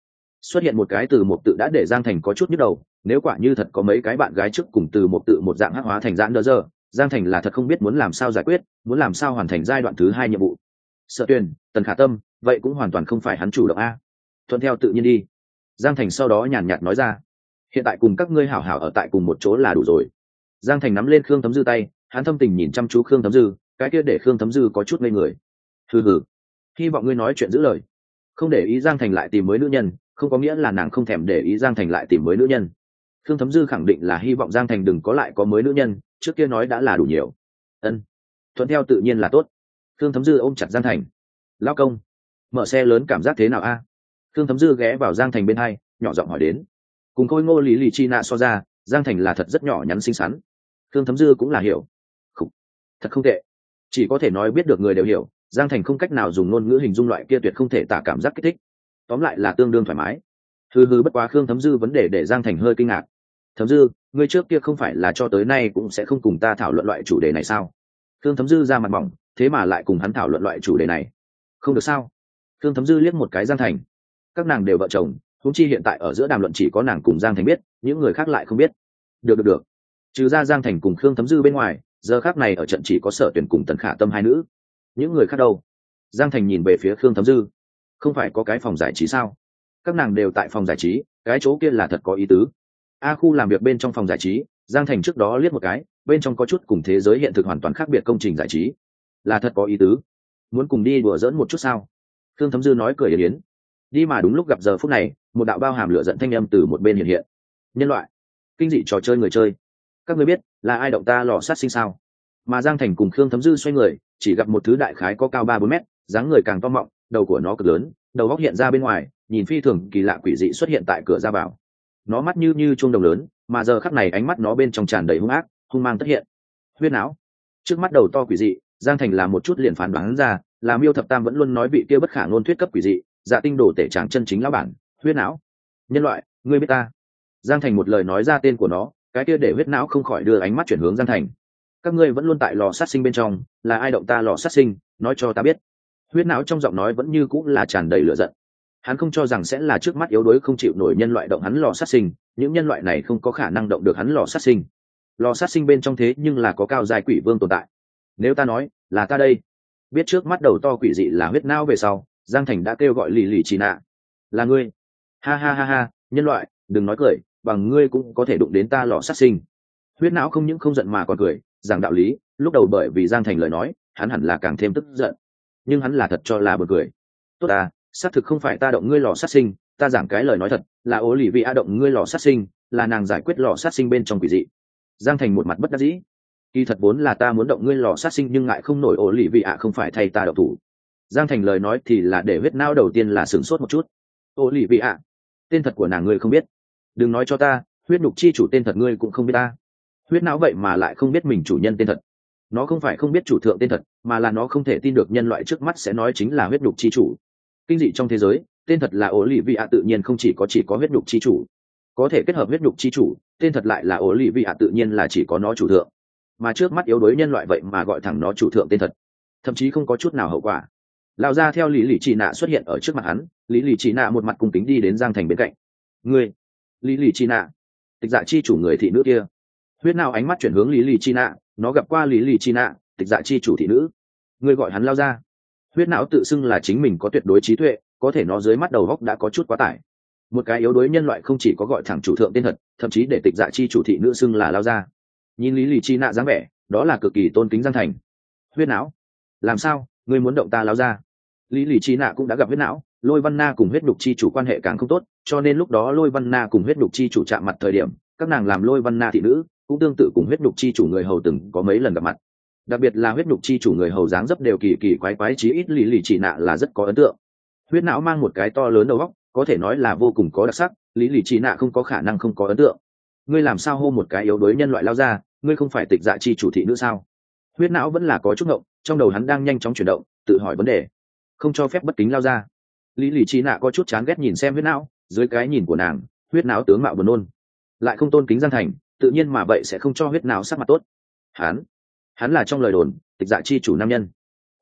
xuất hiện một cái từ một tự đã để Giang Thành có chút nhức đầu. Nếu quả như thật có mấy cái bạn gái trước cùng từ một tự một dạng hắc hóa thành dạng đỡ giờ, Giang Thành là thật không biết muốn làm sao giải quyết, muốn làm sao hoàn thành giai đoạn thứ 2 nhiệm vụ. Sở Tuyền, Tần Khả Tâm, vậy cũng hoàn toàn không phải hắn chủ động a. Thuận theo tự nhiên đi. Giang Thành sau đó nhàn nhạt nói ra, hiện tại cùng các ngươi hảo hảo ở tại cùng một chỗ là đủ rồi. Giang Thành nắm lên Khương Thấm Dư tay, hắn thâm tình nhìn chăm chú Khương Thấm Dư, cái kia để Khương Thấm Dư có chút ngây người. Hừ, hy vọng ngươi nói chuyện giữ lời. Không để ý Giang Thành lại tìm mới nữ nhân, không có nghĩa là nàng không thèm để ý Giang Thành lại tìm mới nữ nhân. Khương Thấm Dư khẳng định là hy vọng Giang Thành đừng có lại có mới nữ nhân, trước kia nói đã là đủ nhiều. Ân, thuận theo tự nhiên là tốt. Khương Thấm Dư ôm chặt Giang Thành. Lão công, mở xe lớn cảm giác thế nào a? Khương Thấm Dư ghé vào Giang Thành bên hai, nhỏ giọng hỏi đến. Cùng Khôi Ngô Lý Lì Chi Nạ so ra, Giang Thành là thật rất nhỏ nhắn xinh xắn. Khương Thấm Dư cũng là hiểu. Khủ, thật không tệ. Chỉ có thể nói biết được người đều hiểu, Giang Thành không cách nào dùng ngôn ngữ hình dung loại kia tuyệt không thể tả cảm giác kích thích. Tóm lại là tương đương thoải mái. Bất quá Khương Thấm Dư vấn đề để Giang Thành hơi kinh ngạc. Thấm Dư, ngươi trước kia không phải là cho tới nay cũng sẽ không cùng ta thảo luận loại chủ đề này sao? Khương Thấm Dư ra mặt mỏng, thế mà lại cùng hắn thảo luận loại chủ đề này. Không được sao? Khương Thấm Dư liếc một cái Giang Thành. Các nàng đều vợ chồng, huống chi hiện tại ở giữa đàm luận chỉ có nàng cùng Giang Thành biết, những người khác lại không biết. Được. Trừ ra Giang Thành cùng Khương Thấm Dư bên ngoài, giờ khác này ở trận chỉ có Sở Tuyển cùng Tần Khả Tâm hai nữ. Những người khác đâu? Giang Thành nhìn về phía Khương Thấm Dư. Không phải có cái phòng giải trí sao? Các nàng đều tại phòng giải trí, cái chỗ kia là thật có ý tứ. A khu làm việc bên trong phòng giải trí, Giang Thành trước đó liếc một cái, bên trong có chút cùng thế giới hiện thực hoàn toàn khác biệt công trình giải trí. Là thật có ý tứ. Muốn cùng đi đùa giỡn một chút sao? Khương Thấm Dư nói cười yến yến. Đi mà đúng lúc gặp giờ phút này, một đạo bao hàm lửa giận thanh âm từ một bên hiện hiện. Nhân loại, kinh dị trò chơi người chơi. Các ngươi biết là ai động ta lò sát sinh sao? Mà Giang Thành cùng Khương Thấm Dư xoay người, chỉ gặp một thứ đại khái có cao 3-4 mét, dáng người càng to mọng, đầu của nó cực lớn, đầu góc hiện ra bên ngoài, nhìn phi thường kỳ lạ quỷ dị xuất hiện tại cửa ra vào. Nó mắt như chuông đồng lớn, mà giờ khắc này ánh mắt nó bên trong tràn đầy hung ác, hung mang tất hiện. Huyết não. Trước mắt đầu to quỷ dị, Giang Thành là một chút liền phán đoán ra, là Miêu Thập Tam vẫn luôn nói bị kia bất khả ngôn thuyết cấp quỷ dị, dạ tinh đồ tể tràng chân chính lão bản, huyết não. Nhân loại, ngươi biết ta? Giang Thành một lời nói ra tên của nó, cái kia để huyết não không khỏi đưa ánh mắt chuyển hướng Giang Thành. Các ngươi vẫn luôn tại lò sát sinh bên trong, là ai động ta lò sát sinh, nói cho ta biết. Huyết não trong giọng nói vẫn như cũng là tràn đầy lửa giận. Hắn không cho rằng sẽ là trước mắt yếu đuối không chịu nổi nhân loại động hắn lò sát sinh, những nhân loại này không có khả năng động được hắn lò sát sinh. Lò sát sinh bên trong thế nhưng là có cao giai quỷ vương tồn tại. Nếu ta nói là ta đây, biết trước mắt đầu to quỷ dị là huyết não về sau, Giang Thành đã kêu gọi lì lì chỉ nạ. Là ngươi? Ha, nhân loại, đừng nói cười, bằng ngươi cũng có thể đụng đến ta lò sát sinh. Huyết não không những không giận mà còn cười, giảng đạo lý, lúc đầu bởi vì Giang Thành lời nói, hắn hẳn là càng thêm tức giận. Nhưng hắn là thật cho là bật cười. Tốt à, xác thực không phải ta động ngươi lò sát sinh, ta giảng cái lời nói thật, là ố lì vị a động ngươi lò sát sinh, là nàng giải quyết lò sát sinh bên trong quỷ dị. Giang Thành một mặt bất đắc dĩ. Kỳ thật vốn là ta muốn động ngươi lò sát sinh nhưng ngại không nổi ố lì vị a không phải thay ta động thủ. Giang Thành lời nói thì là để huyết não đầu tiên là sửng sốt một chút. Ố lì vị a, tên thật của nàng ngươi không biết? Đừng nói cho ta, huyết nhục chi chủ tên thật ngươi cũng không biết ta. Huyết não vậy mà lại không biết mình chủ nhân tên thật. Nó không phải không biết chủ thượng tên thật, mà là nó không thể tin được nhân loại trước mắt sẽ nói chính là huyết nhục chi chủ. Kinh dị trong thế giới, tên thật là ố lì vị ạ tự nhiên không chỉ có huyết nhục chi chủ, có thể kết hợp huyết nhục chi chủ, tên thật lại là ố lì vị ạ tự nhiên là chỉ có nó chủ thượng. Mà trước mắt yếu đuối nhân loại vậy mà gọi thẳng nó chủ thượng tên thật, thậm chí không có chút nào hậu quả. Lão ra theo lý lì chỉ nạ xuất hiện ở trước mặt hắn, lý lì chỉ nạ một mặt cung kính đi đến Giang Thành bên cạnh. Ngươi, lý lì chỉ nạ, tịch dạ chi chủ người thị nữ kia. Huyết nào ánh mắt chuyển hướng lý lì chi nạ, nó gặp qua lý lì chi nạ, tịch dạ chi chủ thị nữ. Ngươi gọi hắn lao ra. Huyết não tự xưng là chính mình có tuyệt đối trí tuệ, có thể nó dưới mắt đầu góc đã có chút quá tải. Một cái yếu đuối nhân loại không chỉ có gọi thẳng chủ thượng tên thật, thậm chí để tịch dạ chi chủ thị nữ xưng là lao ra. Nhìn lý lì chi nạ dáng vẻ, đó là cực kỳ tôn kính Giang Thành. Huyết não, làm sao ngươi muốn động ta lao ra? Lý lì chi nạ cũng đã gặp huyết não, Lôi Văn Na cùng huyết đục chi chủ quan hệ càng không tốt, cho nên lúc đó Lôi Văn Na cùng huyết đục chi chủ chạm mặt thời điểm, các nàng làm Lôi Văn Na thị nữ cũng tương tự cùng huyết đục chi chủ người hầu từng có mấy lần gặp mặt. Đặc biệt là huyết đục chi chủ người hầu dáng dấp đều kỳ kỳ quái quái, chí ít lý lì chỉ nạ là rất có ấn tượng. Huyết não mang một cái to lớn đầu óc, có thể nói là vô cùng có đặc sắc, lý lì chỉ nạ không có khả năng không có ấn tượng. Ngươi làm sao hô một cái yếu đuối nhân loại lao ra, ngươi không phải tịch dạ chi chủ thị nữ sao? Huyết não vẫn là có chút ngộng, trong đầu hắn đang nhanh chóng chuyển động, tự hỏi vấn đề. Không cho phép bất kính lao ra. Lý lì chỉ nạ có chút chán ghét nhìn xem huyết não, dưới cái nhìn của nàng, huyết não tướng mạo buồn nôn, lại không tôn kính Giang Thành, tự nhiên mà vậy sẽ không cho huyết não sắc mặt tốt. Hắn là trong lời đồn tịch dạ chi chủ nam nhân.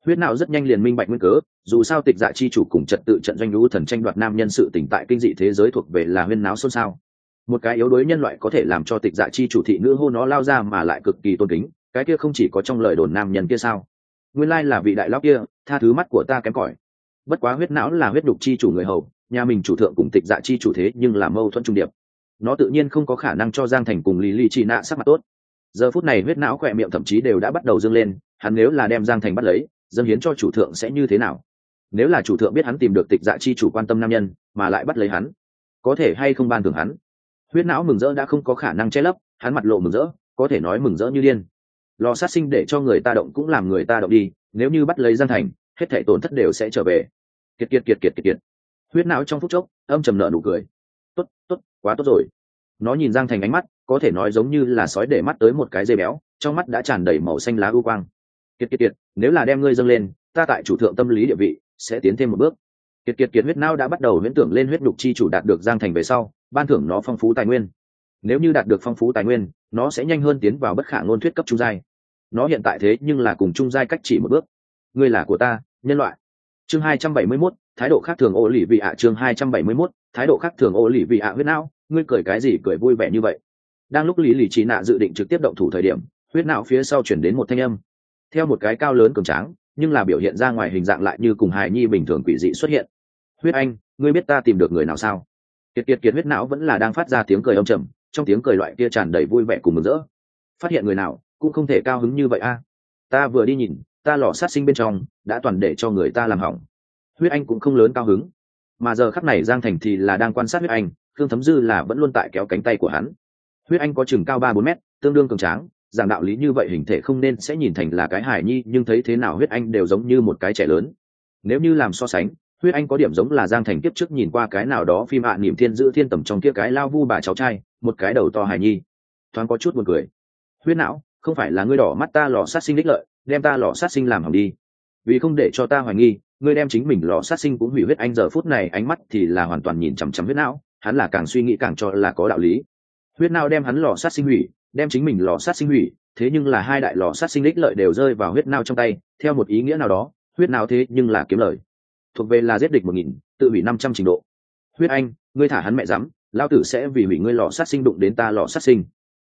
Huyết não rất nhanh liền minh bạch nguyên cớ, dù sao tịch dạ chi chủ cùng trật tự trận doanh lũ thần tranh đoạt nam nhân sự tỉnh tại kinh dị thế giới thuộc về là huyên náo xôn xao. Một cái yếu đuối nhân loại có thể làm cho tịch dạ chi chủ thị nữ hô nó lao ra mà lại cực kỳ tôn kính, cái kia không chỉ có trong lời đồn nam nhân kia sao? Nguyên lai là vị đại lão kia, tha thứ mắt của ta kém cỏi. Bất quá huyết não là huyết đục chi chủ người hầu, nhà mình chủ thượng cùng tịch dạ chi chủ thế nhưng là mâu thuẫn trung điệp. Nó tự nhiên không có khả năng cho Giang Thành cùng Lý Lý Chi Nạ sắc mặt tốt. Giờ phút này huyết não khỏe miệng thậm chí đều đã bắt đầu dâng lên, hắn nếu là đem Giang Thành bắt lấy, dâng hiến cho chủ thượng sẽ như thế nào? Nếu là chủ thượng biết hắn tìm được tịch dạ chi chủ quan tâm nam nhân, mà lại bắt lấy hắn, có thể hay không ban thưởng hắn? Huyết não mừng rỡ đã không có khả năng che lấp, hắn mặt lộ mừng rỡ, có thể nói mừng rỡ như điên. Lò sát sinh để cho người ta động cũng làm người ta động đi, nếu như bắt lấy Giang Thành, hết thảy tổn thất đều sẽ trở về. Kiệt. Huyết não trong phút chốc âm trầm nở nụ cười. Tốt, quá tốt rồi. Nó nhìn Giang Thành ánh mắt, có thể nói giống như là sói để mắt tới một cái dây béo, trong mắt đã tràn đầy màu xanh lá u quang. Kiệt, nếu là đem ngươi dâng lên, ta tại chủ thượng tâm lý địa vị sẽ tiến thêm một bước. Kiệt huyết não đã bắt đầu huyễn tưởng lên huyết đục chi chủ đạt được Giang Thành về sau, ban thưởng nó phong phú tài nguyên. Nếu như đạt được phong phú tài nguyên, nó sẽ nhanh hơn tiến vào bất khả ngôn thuyết cấp trung giai. Nó hiện tại thế nhưng là cùng trung giai cách chỉ một bước. Ngươi là của ta, nhân loại. Chương 271, thái độ khác thường ô lì vị ạ. Chương 271, thái độ khác thường ô lì vị ạ. Huyết não, ngươi cười cái gì cười vui vẻ như vậy? Đang lúc Lý Trí Nạ dự định trực tiếp động thủ thời điểm, huyết não phía sau chuyển đến một thanh âm. Theo một cái cao lớn cường tráng, nhưng là biểu hiện ra ngoài hình dạng lại như cùng hài nhi bình thường quỷ dị xuất hiện. Huyết anh, ngươi biết ta tìm được người nào sao? Kiệt huyết não vẫn là đang phát ra tiếng cười âm trầm, trong tiếng cười loại kia tràn đầy vui vẻ cùng mừng rỡ. Phát hiện người nào cũng không thể cao hứng như vậy a. Ta vừa đi nhìn, ta lò sát sinh bên trong đã toàn để cho người ta làm hỏng. Huyết anh cũng không lớn cao hứng, mà giờ khắc này Giang Thành thì là đang quan sát huyết anh, Thương Thấm Dư là vẫn luôn tại kéo cánh tay của hắn. Huyết anh có chừng cao 3-4 mét, tương đương cường tráng, giảng đạo lý như vậy hình thể không nên sẽ nhìn thành là cái hài nhi, nhưng thấy thế nào huyết anh đều giống như một cái trẻ lớn. Nếu như làm so sánh, huyết anh có điểm giống là Giang Thành kiếp trước nhìn qua cái nào đó phim niệm thiên giữ thiên tầm trong kia cái lao vu bà cháu trai, một cái đầu to hài nhi, thoáng có chút buồn cười. Huyết não, không phải là ngươi đỏ mắt ta lò sát sinh đích lợi, đem ta lò sát sinh làm hỏng đi, vì không để cho ta hoài nghi, ngươi đem chính mình lò sát sinh cũng hủy. Huyết anh giờ phút này ánh mắt thì là hoàn toàn nhìn chằm chằm huyết não, hắn là càng suy nghĩ càng cho là có đạo lý. Huyết não đem hắn lò sát sinh hủy, đem chính mình lò sát sinh hủy, thế nhưng là hai đại lò sát sinh đích lợi đều rơi vào huyết não trong tay, theo một ý nghĩa nào đó, huyết não thế nhưng là kiếm lời, thuộc về là giết địch 1000, tự hủy 500 trình độ. Huyết anh, ngươi thả hắn mẹ dám, lao tử sẽ vì hủy ngươi lò sát sinh đụng đến ta lò sát sinh.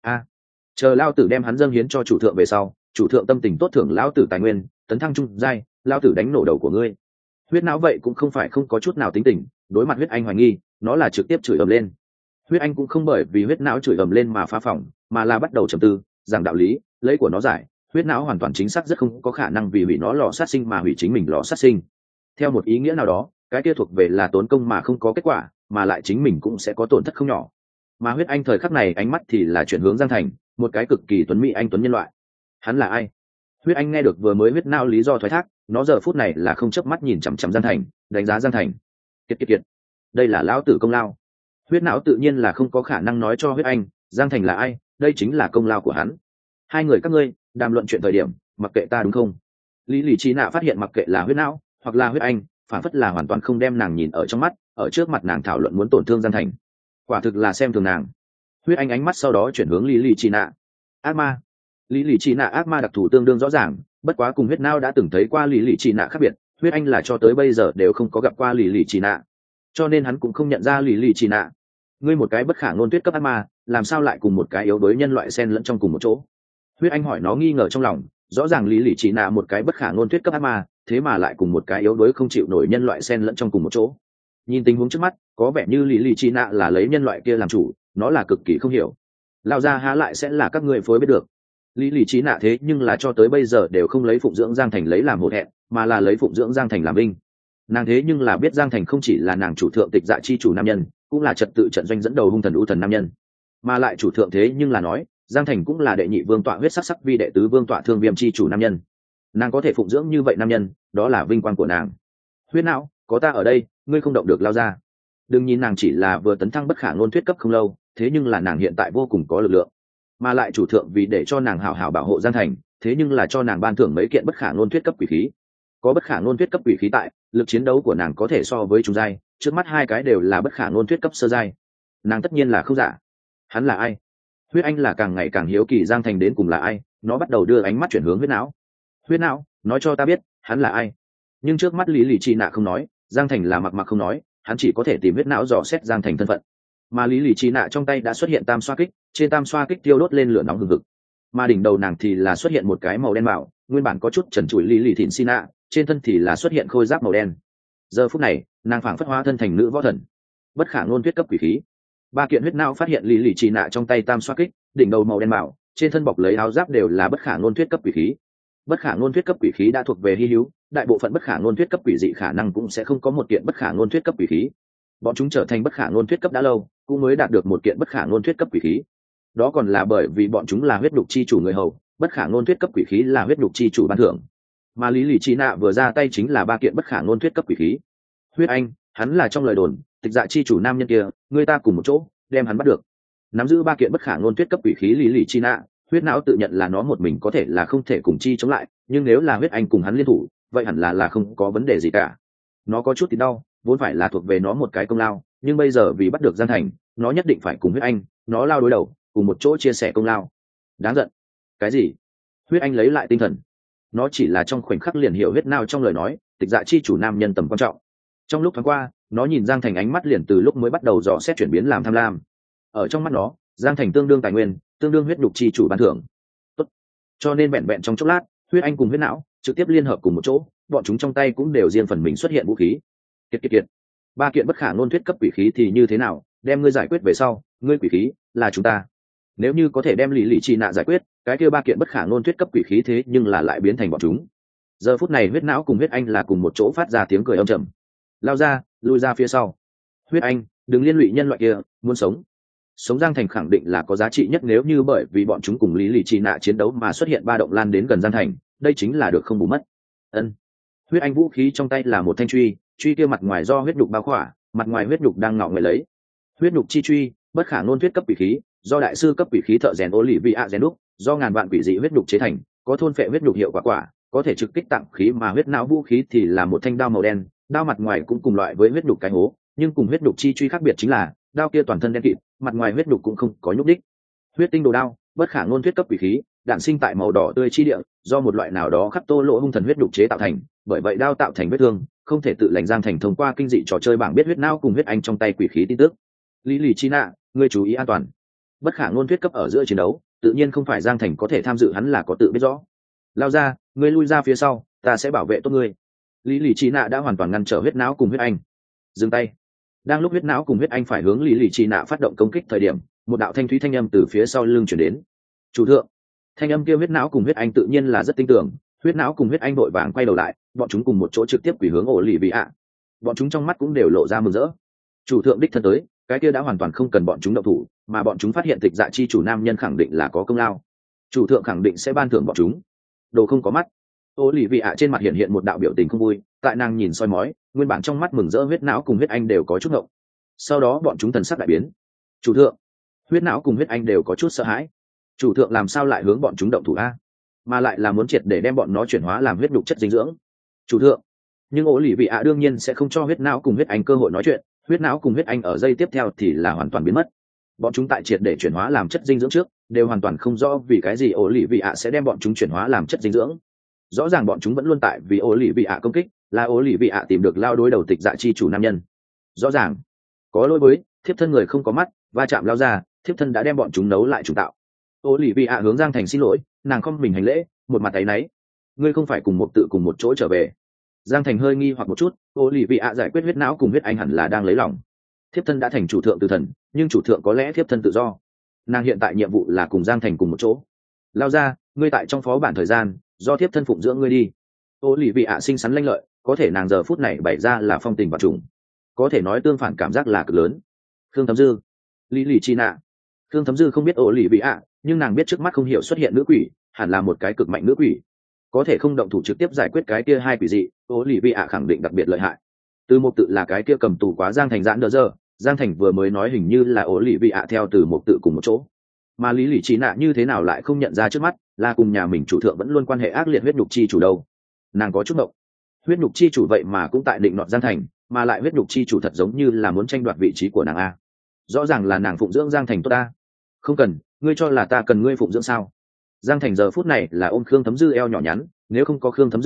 Chờ lao tử đem hắn dâng hiến cho chủ thượng về sau, chủ thượng tâm tình tốt thưởng lão tử tài nguyên, tấn thăng trung giai, lao tử đánh nổ đầu của ngươi. Huyết não vậy cũng không phải không có chút nào tính tình, đối mặt huyết anh hoài nghi, nó là trực tiếp chửi ầm lên. Huyết anh cũng không bởi vì huyết não chửi ầm lên mà phá phỏng, mà là bắt đầu trầm tư, giảng đạo lý, lấy của nó giải, huyết não hoàn toàn chính xác rất không có khả năng vì hủy nó lò sát sinh mà hủy chính mình lò sát sinh. Theo một ý nghĩa nào đó, cái kia thuộc về là tốn công mà không có kết quả, mà lại chính mình cũng sẽ có tổn thất không nhỏ. Mà huyết anh thời khắc này ánh mắt thì là chuyển hướng Giang Thành, một cái cực kỳ tuấn mỹ anh tuấn nhân loại. Hắn là ai? Huyết anh nghe được vừa mới huyết não lý do thoái thác, nó giờ phút này là không chớp mắt nhìn chằm chằm Giang Thành, đánh giá Giang Thành. Kiệt, đây là lão tử công lao. Huyết não tự nhiên là không có khả năng nói cho huyết anh Giang Thành là ai, đây chính là công lao của hắn. Hai người các ngươi đàm luận chuyện thời điểm, mặc kệ ta đúng không? Lý Trí Nạ phát hiện mặc kệ là huyết não hoặc là huyết anh, phản phất là hoàn toàn không đem nàng nhìn ở trong mắt, ở trước mặt nàng thảo luận muốn tổn thương Giang Thành, quả thực là xem thường nàng. Huyết anh ánh mắt sau đó chuyển hướng Lý Trí Nạ. Ác ma. Lý Trí Nạ ác ma đặc thù tương đương rõ ràng, bất quá cùng huyết não đã từng thấy qua Lý Trí Nạ khác biệt, huyết anh là cho tới bây giờ đều không có gặp qua Lý Trí Nạ, cho nên hắn cũng không nhận ra Lý Trí Nạ. Ngươi một cái bất khả ngôn tuyết cấp ác ma, làm sao lại cùng một cái yếu đuối nhân loại xen lẫn trong cùng một chỗ? Huyết anh hỏi nó nghi ngờ trong lòng, rõ ràng Lý Trí Nạ một cái bất khả ngôn tuyết cấp ác ma, thế mà lại cùng một cái yếu đuối không chịu nổi nhân loại xen lẫn trong cùng một chỗ. Nhìn tình huống trước mắt, có vẻ như Lý Trí Nạ là lấy nhân loại kia làm chủ, nó là cực kỳ không hiểu. Lao ra há lại sẽ là các ngươi phối biết được. Lý Trí Nạ thế nhưng là cho tới bây giờ đều không lấy phụng dưỡng Giang Thành lấy làm hổ thẹn, mà là lấy phụng dưỡng Giang Thành làm vinh. Nàng thế nhưng là biết Giang Thành không chỉ là nàng chủ thượng tịch dạ chi chủ nam nhân, cũng là trật tự trận doanh dẫn đầu hung thần u thần nam nhân, mà lại chủ thượng thế nhưng là nói Giang Thành cũng là đệ nhị vương tọa huyết sắc vi đệ tứ vương tọa thương viêm chi chủ nam nhân. Nàng có thể phụng dưỡng như vậy nam nhân, đó là vinh quang của nàng. Huyết não, có ta ở đây, ngươi không động được. Lao ra. Đừng nhìn nàng chỉ là vừa tấn thăng bất khả ngôn thuyết cấp không lâu, thế nhưng là nàng hiện tại vô cùng có lực lượng, mà lại chủ thượng vì để cho nàng hảo hảo bảo hộ Giang Thành, thế nhưng là cho nàng ban thưởng mấy kiện bất khả ngôn thuyết cấp quỷ khí. Có bất khả ngôn thuyết cấp quỷ khí tại, lực chiến đấu của nàng có thể so với trung giai, trước mắt hai cái đều là bất khả ngôn thuyết cấp sơ giai. Nàng tất nhiên là không giả. Hắn là ai? Huyết anh là càng ngày càng hiếu kỳ Giang Thành đến cùng là ai, nó bắt đầu đưa ánh mắt chuyển hướng huyết não. Huyết não, nói cho ta biết, hắn là ai? Nhưng trước mắt lý lì chi nạ không nói, giang thành là mặc mặc không nói, hắn chỉ có thể tìm huyết não dò xét giang thành thân phận. Mà lý lì chi nạ trong tay đã xuất hiện tam xoa kích, trên tam xoa kích tiêu đốt lên lửa nóng hừng hực, mà đỉnh đầu nàng thì là xuất hiện một cái màu đen mạo, nguyên bản có chút trần trụi lý lì thịnh xin nạ, trên thân thì là xuất hiện khôi giáp màu đen. Giờ phút này nàng phảng phất hóa thân thành nữ võ thần, bất khả ngôn tuyết cấp quỷ khí. Ba kiện huyết não phát hiện lý lì chi nạ trong tay tam xoa kích, đỉnh đầu màu đen mạo, trên thân bọc lấy áo giáp đều là bất khả ngôn tuyết cấp quỷ khí. Bất khả ngôn thuyết cấp quỷ khí đã thuộc về hy hữu, đại bộ phận bất khả ngôn thuyết cấp quỷ dị khả năng cũng sẽ không có một kiện bất khả ngôn thuyết cấp quỷ khí. Bọn chúng trở thành bất khả ngôn thuyết cấp đã lâu, cũng mới đạt được một kiện bất khả ngôn thuyết cấp quỷ khí. Đó còn là bởi vì bọn chúng là huyết nhục chi chủ người hầu, bất khả ngôn thuyết cấp quỷ khí là huyết nhục chi chủ ban thưởng. Mà lý lì chi nạ vừa ra tay chính là ba kiện bất khả ngôn thuyết cấp quỷ khí. Huyết anh, hắn là trong lời đồn tịch dạ chi chủ nam nhân kia, người ta cùng một chỗ đem hắn bắt được. Nắm giữ ba kiện bất khả ngôn thuyết cấp quỷ khí lý lì chi nạ, huyết não tự nhận là nó một mình có thể là không thể cùng chi chống lại, nhưng nếu là huyết anh cùng hắn liên thủ, vậy hẳn là không có vấn đề gì cả. Nó có chút thì đau, vốn phải là thuộc về nó một cái công lao, nhưng bây giờ vì bắt được Giang Thành, nó nhất định phải cùng huyết anh, nó lao đối đầu, cùng một chỗ chia sẻ công lao. Đáng giận. Cái gì? Huyết anh lấy lại tinh thần. Nó chỉ là trong khoảnh khắc liền hiểu huyết não trong lời nói, tịch dạ chi chủ nam nhân tầm quan trọng. Trong lúc thoáng qua, nó nhìn Giang Thành ánh mắt liền từ lúc mới bắt đầu dò xét chuyển biến làm tham lam. Ở trong mắt nó, Giang Thành tương đương tài nguyên, tương đương huyết nhục chi chủ ban thưởng. Tốt. Cho nên vẹn vẹn trong chốc lát, huyết anh cùng huyết não trực tiếp liên hợp cùng một chỗ, bọn chúng trong tay cũng đều riêng phần mình xuất hiện vũ khí. Kiệt. Ba kiện bất khả ngôn thuyết cấp quỷ khí thì như thế nào, đem ngươi giải quyết về sau, ngươi quỷ khí là chúng ta. Nếu như có thể đem lý lì chi nạ giải quyết, cái kia ba kiện bất khả ngôn thuyết cấp quỷ khí thế nhưng là lại biến thành bọn chúng. Giờ phút này huyết não cùng huyết anh là cùng một chỗ phát ra tiếng cười âm trầm. Lao ra, lui ra phía sau. Huyết anh, đừng liên lụy nhân loại kia, muốn sống Giang Thành khẳng định là có giá trị nhất, nếu như bởi vì bọn chúng cùng lý lì chi nạ chiến đấu mà xuất hiện ba động lan đến gần Giang Thành, đây chính là được không bù mất. Huyết anh vũ khí trong tay là một thanh truy kia mặt ngoài do huyết nhục bao khỏa, mặt ngoài huyết nhục đang ngọ người lấy. Huyết nhục chi truy, bất khả ngôn thuyết cấp quỷ khí, do đại sư cấp quỷ khí thợ rèn Olivia rèn đúc, do ngàn vạn quỷ dị huyết nhục chế thành, có thôn phệ huyết nhục hiệu quả, có thể trực kích tạng khí, mà huyết não vũ khí thì là một thanh đao màu đen, đao mặt ngoài cũng cùng loại với huyết nhục cái hố, nhưng cùng huyết nhục chi truy khác biệt chính là đao kia toàn thân đen kịt, mặt ngoài huyết nhục cũng không có nhúc đích. Huyết tinh đồ đao, bất khả ngôn thuyết cấp quỷ khí, đản sinh tại màu đỏ tươi chi địa, do một loại nào đó khắc tô lỗ hung thần huyết nhục chế tạo thành, bởi vậy đao tạo thành vết thương, không thể tự lành. Giang Thành thông qua kinh dị trò chơi bảng biết huyết não cùng huyết anh trong tay quỷ khí tin tức. Lý lì chi nạ, ngươi chú ý an toàn. Bất khả ngôn thuyết cấp ở giữa chiến đấu, tự nhiên không phải Giang Thành có thể tham dự, hắn là có tự biết rõ. Lao ra, ngươi lui ra phía sau, ta sẽ bảo vệ tốt ngươi. Lý lì chi nạ đã hoàn toàn ngăn trở huyết não cùng huyết anh. Dừng tay. Đang lúc huyết não cùng huyết anh phải hướng lý lì chi nạ phát động công kích thời điểm, một đạo thanh thúy thanh âm từ phía sau lưng chuyển đến. Chủ thượng. Thanh âm kia huyết não cùng huyết anh tự nhiên là rất tin tưởng. Huyết não cùng huyết anh vội vàng quay đầu lại, bọn chúng cùng một chỗ trực tiếp quỳ hướng ổ lì vị ạ. Bọn chúng trong mắt cũng đều lộ ra mừng rỡ. Chủ thượng đích thân tới, cái kia đã hoàn toàn không cần bọn chúng động thủ, mà bọn chúng phát hiện tịch dạ chi chủ nam nhân khẳng định là có công lao. Chủ thượng khẳng định sẽ ban thưởng bọn chúng. Đồ không có mắt. Ổ lì vị ạ trên mặt hiện một đạo biểu tình không vui, tại nàng nhìn soi mói, nguyên bản trong mắt mừng rỡ huyết não cùng huyết anh đều có chút ngộng. Sau đó bọn chúng thần sắc đại biến. Chủ thượng. Huyết não cùng huyết anh đều có chút sợ hãi. Chủ thượng làm sao lại hướng bọn chúng động thủ a? Mà lại là muốn triệt để đem bọn nó chuyển hóa làm huyết nhục chất dinh dưỡng. Chủ thượng. Nhưng ổ lì vị ạ đương nhiên sẽ không cho huyết não cùng huyết anh cơ hội nói chuyện. Huyết não cùng huyết anh ở giây tiếp theo thì là hoàn toàn biến mất. Bọn chúng tại triệt để chuyển hóa làm chất dinh dưỡng trước, đều hoàn toàn không rõ vì cái gì ổ lì vị ạ sẽ đem bọn chúng chuyển hóa làm chất dinh dưỡng. Rõ ràng bọn chúng vẫn luôn tại vì ổ lì vị ạ công kích, là ổ lì vị ạ tìm được lao đối đầu tịch dạ chi chủ nam nhân. Rõ ràng có lỗi với thiếp thân người không có mắt, va chạm lao ra, thiếp thân đã đem bọn chúng nấu lại trùng tạo. Ổ lì vị ạ hướng Giang Thành xin lỗi, nàng không mình hành lễ, một mặt áy náy. Ngươi không phải cùng một tự cùng một chỗ trở về? Giang Thành hơi nghi hoặc một chút, ổ lì vị ạ giải quyết huyết não cùng huyết anh hẳn là đang lấy lòng. Thiếp thân đã thành chủ thượng từ thần, nhưng chủ thượng có lẽ thiếp thân tự do. Nàng hiện tại nhiệm vụ là cùng Giang Thành cùng một chỗ. Lao ra, ngươi tại trong phó bản thời gian, do thiếp thân phụng dưỡng ngươi đi. Ô lì vị ạ xinh xắn lanh lợi, có thể nàng giờ phút này bày ra là phong tình và trùng, có thể nói tương phản cảm giác là cực lớn. Khương Thấm Dư, lý lì chi nạ. Khương Thấm Dư không biết ô lì vị ạ, nhưng nàng biết trước mắt không hiểu xuất hiện nữ quỷ, hẳn là một cái cực mạnh nữ quỷ, có thể không động thủ trực tiếp giải quyết cái kia hai quỷ dị. Ô lì vị ạ khẳng định đặc biệt lợi hại. Từ một tự là cái kia cầm tù quá Giang Thành giãn đỡ giờ, Giang Thành vừa mới nói hình như là ô lì vị ạ theo từ một tự cùng một chỗ, mà lý lì chi nạ như thế nào lại không nhận ra trước mắt là cùng nhà mình chủ thượng vẫn luôn quan hệ ác liệt huyết nhục chi chủ đâu. Nàng có chút động. Huyết nhục chi chủ vậy mà cũng tại định nọt Giang Thành, mà lại huyết nhục chi chủ thật giống như là muốn tranh đoạt vị trí của nàng a. Rõ ràng là nàng phụng dưỡng Giang Thành tốt ta. Không cần, ngươi cho là ta cần ngươi phụng dưỡng sao? Giang Thành giờ phút này là ôm Khương Thấm Dư eo nhỏ nhắn, nếu không có Khương Thấm Dư tại,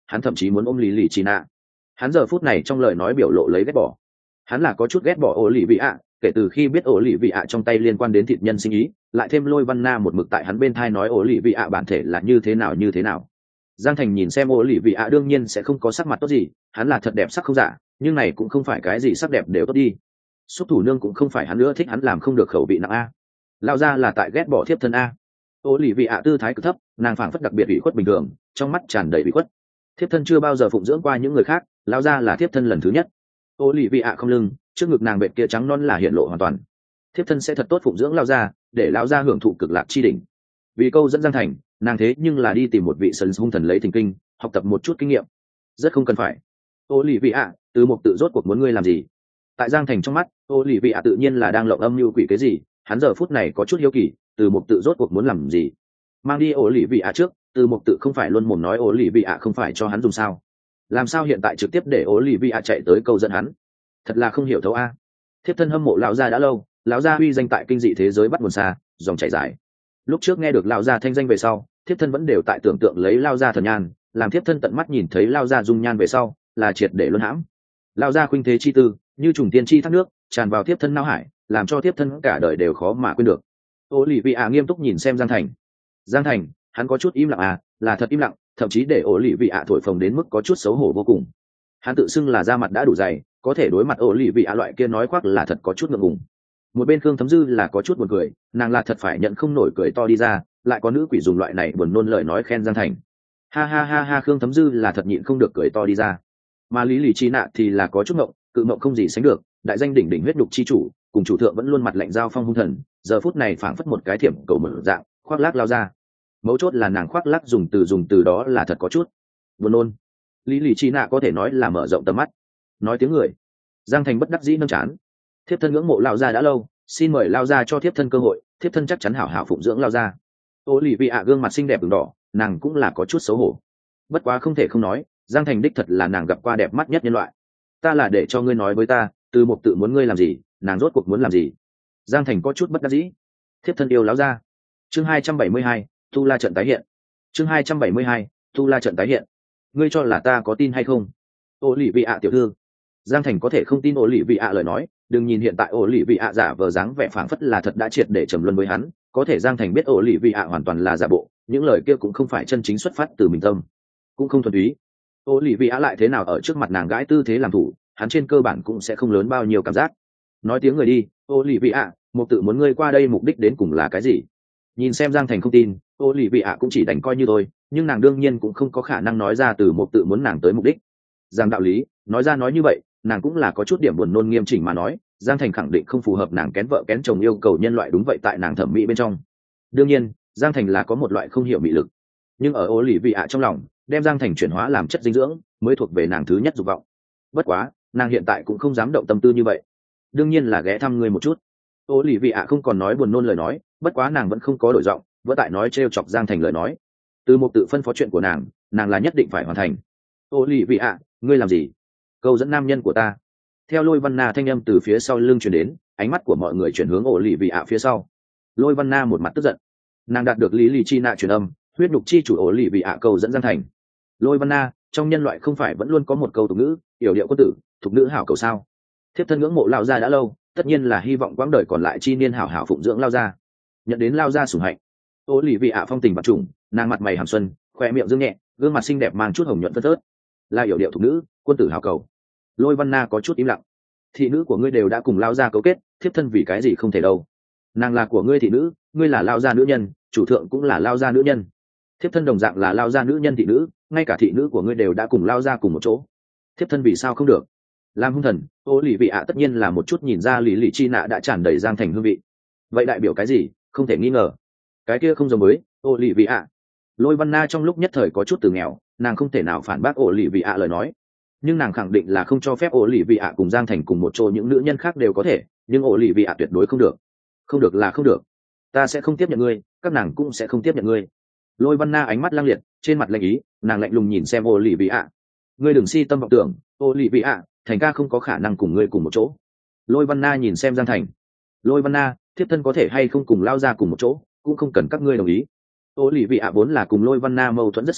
hắn thậm chí muốn ôm lý lì chi nạ. Hắn giờ phút này trong lời nói biểu lộ lấy ghét bỏ. Hắn là có chút ghét bỏ ổ lì vị ạ, kể từ khi biết ổ lì vị ạ trong tay liên quan đến thịt nhân sinh ý, lại thêm Lôi Văn Na một mực tại hắn bên thai nói ổ lì vị ạ bản thể là như thế nào như thế nào. Giang Thành nhìn xem ổ lì vị ạ đương nhiên sẽ không có sắc mặt tốt gì, hắn là thật đẹp sắc không giả, nhưng này cũng không phải cái gì sắc đẹp đều tốt đi. Xúc thủ nương cũng không phải hắn nữa thích, hắn làm không được khẩu vị nặng a. Lao ra là tại ghét bỏ thiếp thân a. Ổ lì vị ạ tư thái cực thấp, nàng phảng phất đặc biệt ủy khuất bình thường, trong mắt tràn đầy ủy khuất. Thiếp thân chưa bao giờ phụng dưỡng qua những người khác, lao ra là thiếp thân lần thứ nhất. Ổ lì vị ạ không lưng, trước ngực nàng bệt kia trắng non là hiện lộ hoàn toàn. Thiếp thân sẽ thật tốt phụng dưỡng lao ra, để lao ra hưởng thụ cực lạc chi đỉnh. Vì câu dẫn Giang Thành, nàng thế nhưng là đi tìm một vị sơn hung thần lấy thỉnh kinh, học tập một chút kinh nghiệm. Rất không cần phải. Ô lì vị ạ, từ một tự rốt cuộc muốn ngươi làm gì? Tại Giang Thành trong mắt, ô lì vị ạ tự nhiên là đang lộng âm mưu quỷ cái gì, hắn giờ phút này có chút hiếu kỳ, từ một tự rốt cuộc muốn làm gì? Mang đi ô lì vị ạ trước, từ một tự không phải luôn mồm nói ô lì vị ạ không phải cho hắn dùng sao? Làm sao hiện tại trực tiếp để ô lì vị ạ chạy tới câu dẫn hắn? Thật là không hiểu thấu a. Thiếp thân hâm mộ lão gia đã lâu, lão gia uy danh tại kinh dị thế giới bắt nguồn xa, dòng chảy dài. Lúc trước nghe được lão gia thanh danh về sau, thiếp thân vẫn đều tại tưởng tượng lấy lão gia thần nhan, làm thiếp thân tận mắt nhìn thấy lão gia dung nhan về sau, là triệt để luân hãm. Lão gia khuynh thế chi tư, như trùng tiên chi thác nước, tràn vào thiếp thân não hải, làm cho thiếp thân cả đời đều khó mà quên được. Ô lì vị ạ nghiêm túc nhìn xem Giang Thành. Giang Thành, hắn có chút im lặng à, là thật im lặng, thậm chí để ô lì vị ạ thổi phồng đến mức có chút xấu hổ vô cùng. Hắn tự xưng là da mặt đã đủ dày, có thể đối mặt ô lì vị ạ loại kia nói khoác là thật có chút ngượng ngùng. Một bên Khương Thấm Dư là có chút buồn cười, nàng là thật phải nhận không nổi cười to đi ra, lại có nữ quỷ dùng loại này buồn nôn lời nói khen Giang Thành. Ha ha ha ha, Khương Thấm Dư là thật nhịn không được cười to đi ra. Mà Lý Lì Chi Nạ thì là có chút ngộng, cự ngộng không gì sánh được, đại danh đỉnh đỉnh huyết đục chi chủ, cùng chủ thượng vẫn luôn mặt lạnh giao phong hung thần, giờ phút này phảng phất một cái thiểm cầu mở dạng, khoác lác lao ra. Mấu chốt là nàng khoác lác dùng từ đó là thật có chút buồn nôn. Lý Lì Chi Nạ có thể nói là mở rộng tầm mắt, nói tiếng người. Giang Thành bất đắc dĩ nâng chán. Thiếp thân ngưỡng mộ lao gia đã lâu, xin mời lao gia cho thiếp thân cơ hội, thiếp thân chắc chắn hảo hảo phụng dưỡng lao gia. Ô lì vị ạ gương mặt xinh đẹp ửng đỏ, nàng cũng là có chút xấu hổ. Bất quá không thể không nói, Giang Thành đích thật là nàng gặp qua đẹp mắt nhất nhân loại. Ta là để cho ngươi nói với ta, từ một tự muốn ngươi làm gì, nàng rốt cuộc muốn làm gì? Giang Thành có chút bất đắc dĩ. Thiếp thân yêu lão gia. Chương 272, Tu La trận tái hiện. Chương 272, Tu La trận tái hiện. Ngươi cho là ta có tin hay không? Ô lì vị ạ tiểu thư. Giang Thành có thể không tin ô lì vị ạ lời nói, đừng nhìn hiện tại ô lì vị ạ giả vờ dáng vẻ phảng phất là thật đã triệt để trầm luân với hắn, có thể Giang Thành biết ô lì vị ạ hoàn toàn là giả bộ, những lời kia cũng không phải chân chính xuất phát từ mình tâm, cũng không thuần túy. Ô lì vị ạ lại thế nào ở trước mặt nàng gãi tư thế làm thủ, hắn trên cơ bản cũng sẽ không lớn bao nhiêu cảm giác. Nói tiếng người đi, ô lì vị ạ, một tự muốn ngươi qua đây mục đích đến cùng là cái gì? Nhìn xem Giang Thành không tin, ô lì vị ạ cũng chỉ đành coi như thôi, nhưng nàng đương nhiên cũng không có khả năng nói ra từ một tự muốn nàng tới mục đích. Giang đạo lý, nói ra nói như vậy, nàng cũng là có chút điểm buồn nôn nghiêm chỉnh mà nói, Giang Thành khẳng định không phù hợp nàng kén vợ kén chồng yêu cầu nhân loại đúng vậy tại nàng thẩm mỹ bên trong. Đương nhiên, Giang Thành là có một loại không hiểu mị lực, nhưng ở ô lì vị ạ trong lòng, đem Giang Thành chuyển hóa làm chất dinh dưỡng mới thuộc về nàng thứ nhất dục vọng. Bất quá, nàng hiện tại cũng không dám động tâm tư như vậy. Đương nhiên là ghé thăm ngươi một chút. Ô lì vị ạ không còn nói buồn nôn lời nói, bất quá nàng vẫn không có đổi giọng, vẫn tại nói trêu chọc Giang Thành lời nói. Từ một tự phân phó chuyện của nàng là nhất định phải hoàn thành. Ô lì vị ạ, ngươi làm gì? Câu dẫn nam nhân của ta. Theo Lôi Văn Na thanh âm từ phía sau lưng truyền đến, ánh mắt của mọi người chuyển hướng ổ lì vị ạ phía sau. Lôi Văn Na một mặt tức giận, nàng đạt được Lý Lì Chi Nạ truyền âm, huyết nhục chi chủ ổ lì vị ạ câu dẫn Giang Thành. Lôi Văn Na, trong nhân loại không phải vẫn luôn có một câu tục ngữ, yểu điệu quân tử, thục nữ hảo cầu sao? Thiếp thân ngưỡng mộ lao gia đã lâu, tất nhiên là hy vọng quãng đời còn lại chi niên hảo hảo phụng dưỡng lao gia. Nhận đến lao gia sủng hạnh. Ổ lì vị ạ phong tình bạc trùng, nàng mặt mày hàm xuân, khỏe miệng dương nhẹ, gương mặt xinh đẹp mang chút hồng nhuận phớt phớt. Là yểu điệu thục nữ, quân tử hảo cầu. Lôi Văn Na có chút im lặng. Thị nữ của ngươi đều đã cùng lao gia cấu kết, thiếp thân vì cái gì không thể đâu? Nàng là của ngươi thị nữ, ngươi là lao gia nữ nhân, chủ thượng cũng là lao gia nữ nhân. Thiếp thân đồng dạng là lao gia nữ nhân thị nữ, ngay cả thị nữ của ngươi đều đã cùng lao gia cùng một chỗ. Thiếp thân vì sao không được? Làm hung thần, ô lì vị ạ tất nhiên là một chút nhìn ra Lý Lì Chi Nạ đã tràn đầy Giang Thành hương vị. Vậy đại biểu cái gì? Không thể nghi ngờ. Cái kia không giống với ô lì vị ạ. Lôi Văn Na trong lúc nhất thời có chút từ nghèo, nàng không thể nào phản bác ô lì vị ạ lời nói, nhưng nàng khẳng định là không cho phép ô lì vị ạ cùng Giang Thành cùng một chỗ, những nữ nhân khác đều có thể, nhưng ô lì vị ạ tuyệt đối không được. Không được là không được. Ta sẽ không tiếp nhận ngươi, các nàng cũng sẽ không tiếp nhận ngươi. Lôi Văn Na ánh mắt lăng liệt, trên mặt lạnh ý, nàng lạnh lùng nhìn xem ô lì vị ạ. Ngươi đừng si tâm vọng tưởng, ô lì vị ạ, Thành ca không có khả năng cùng ngươi cùng một chỗ. Lôi Văn Na nhìn xem Giang Thành. Lôi Văn Na, thiếp thân có thể hay không cùng lao ra cùng một chỗ, cũng không cần các ngươi đồng ý. Ô lì vị ạ vốn là cùng Lôi Văn Na mâu thuẫn rất sâu,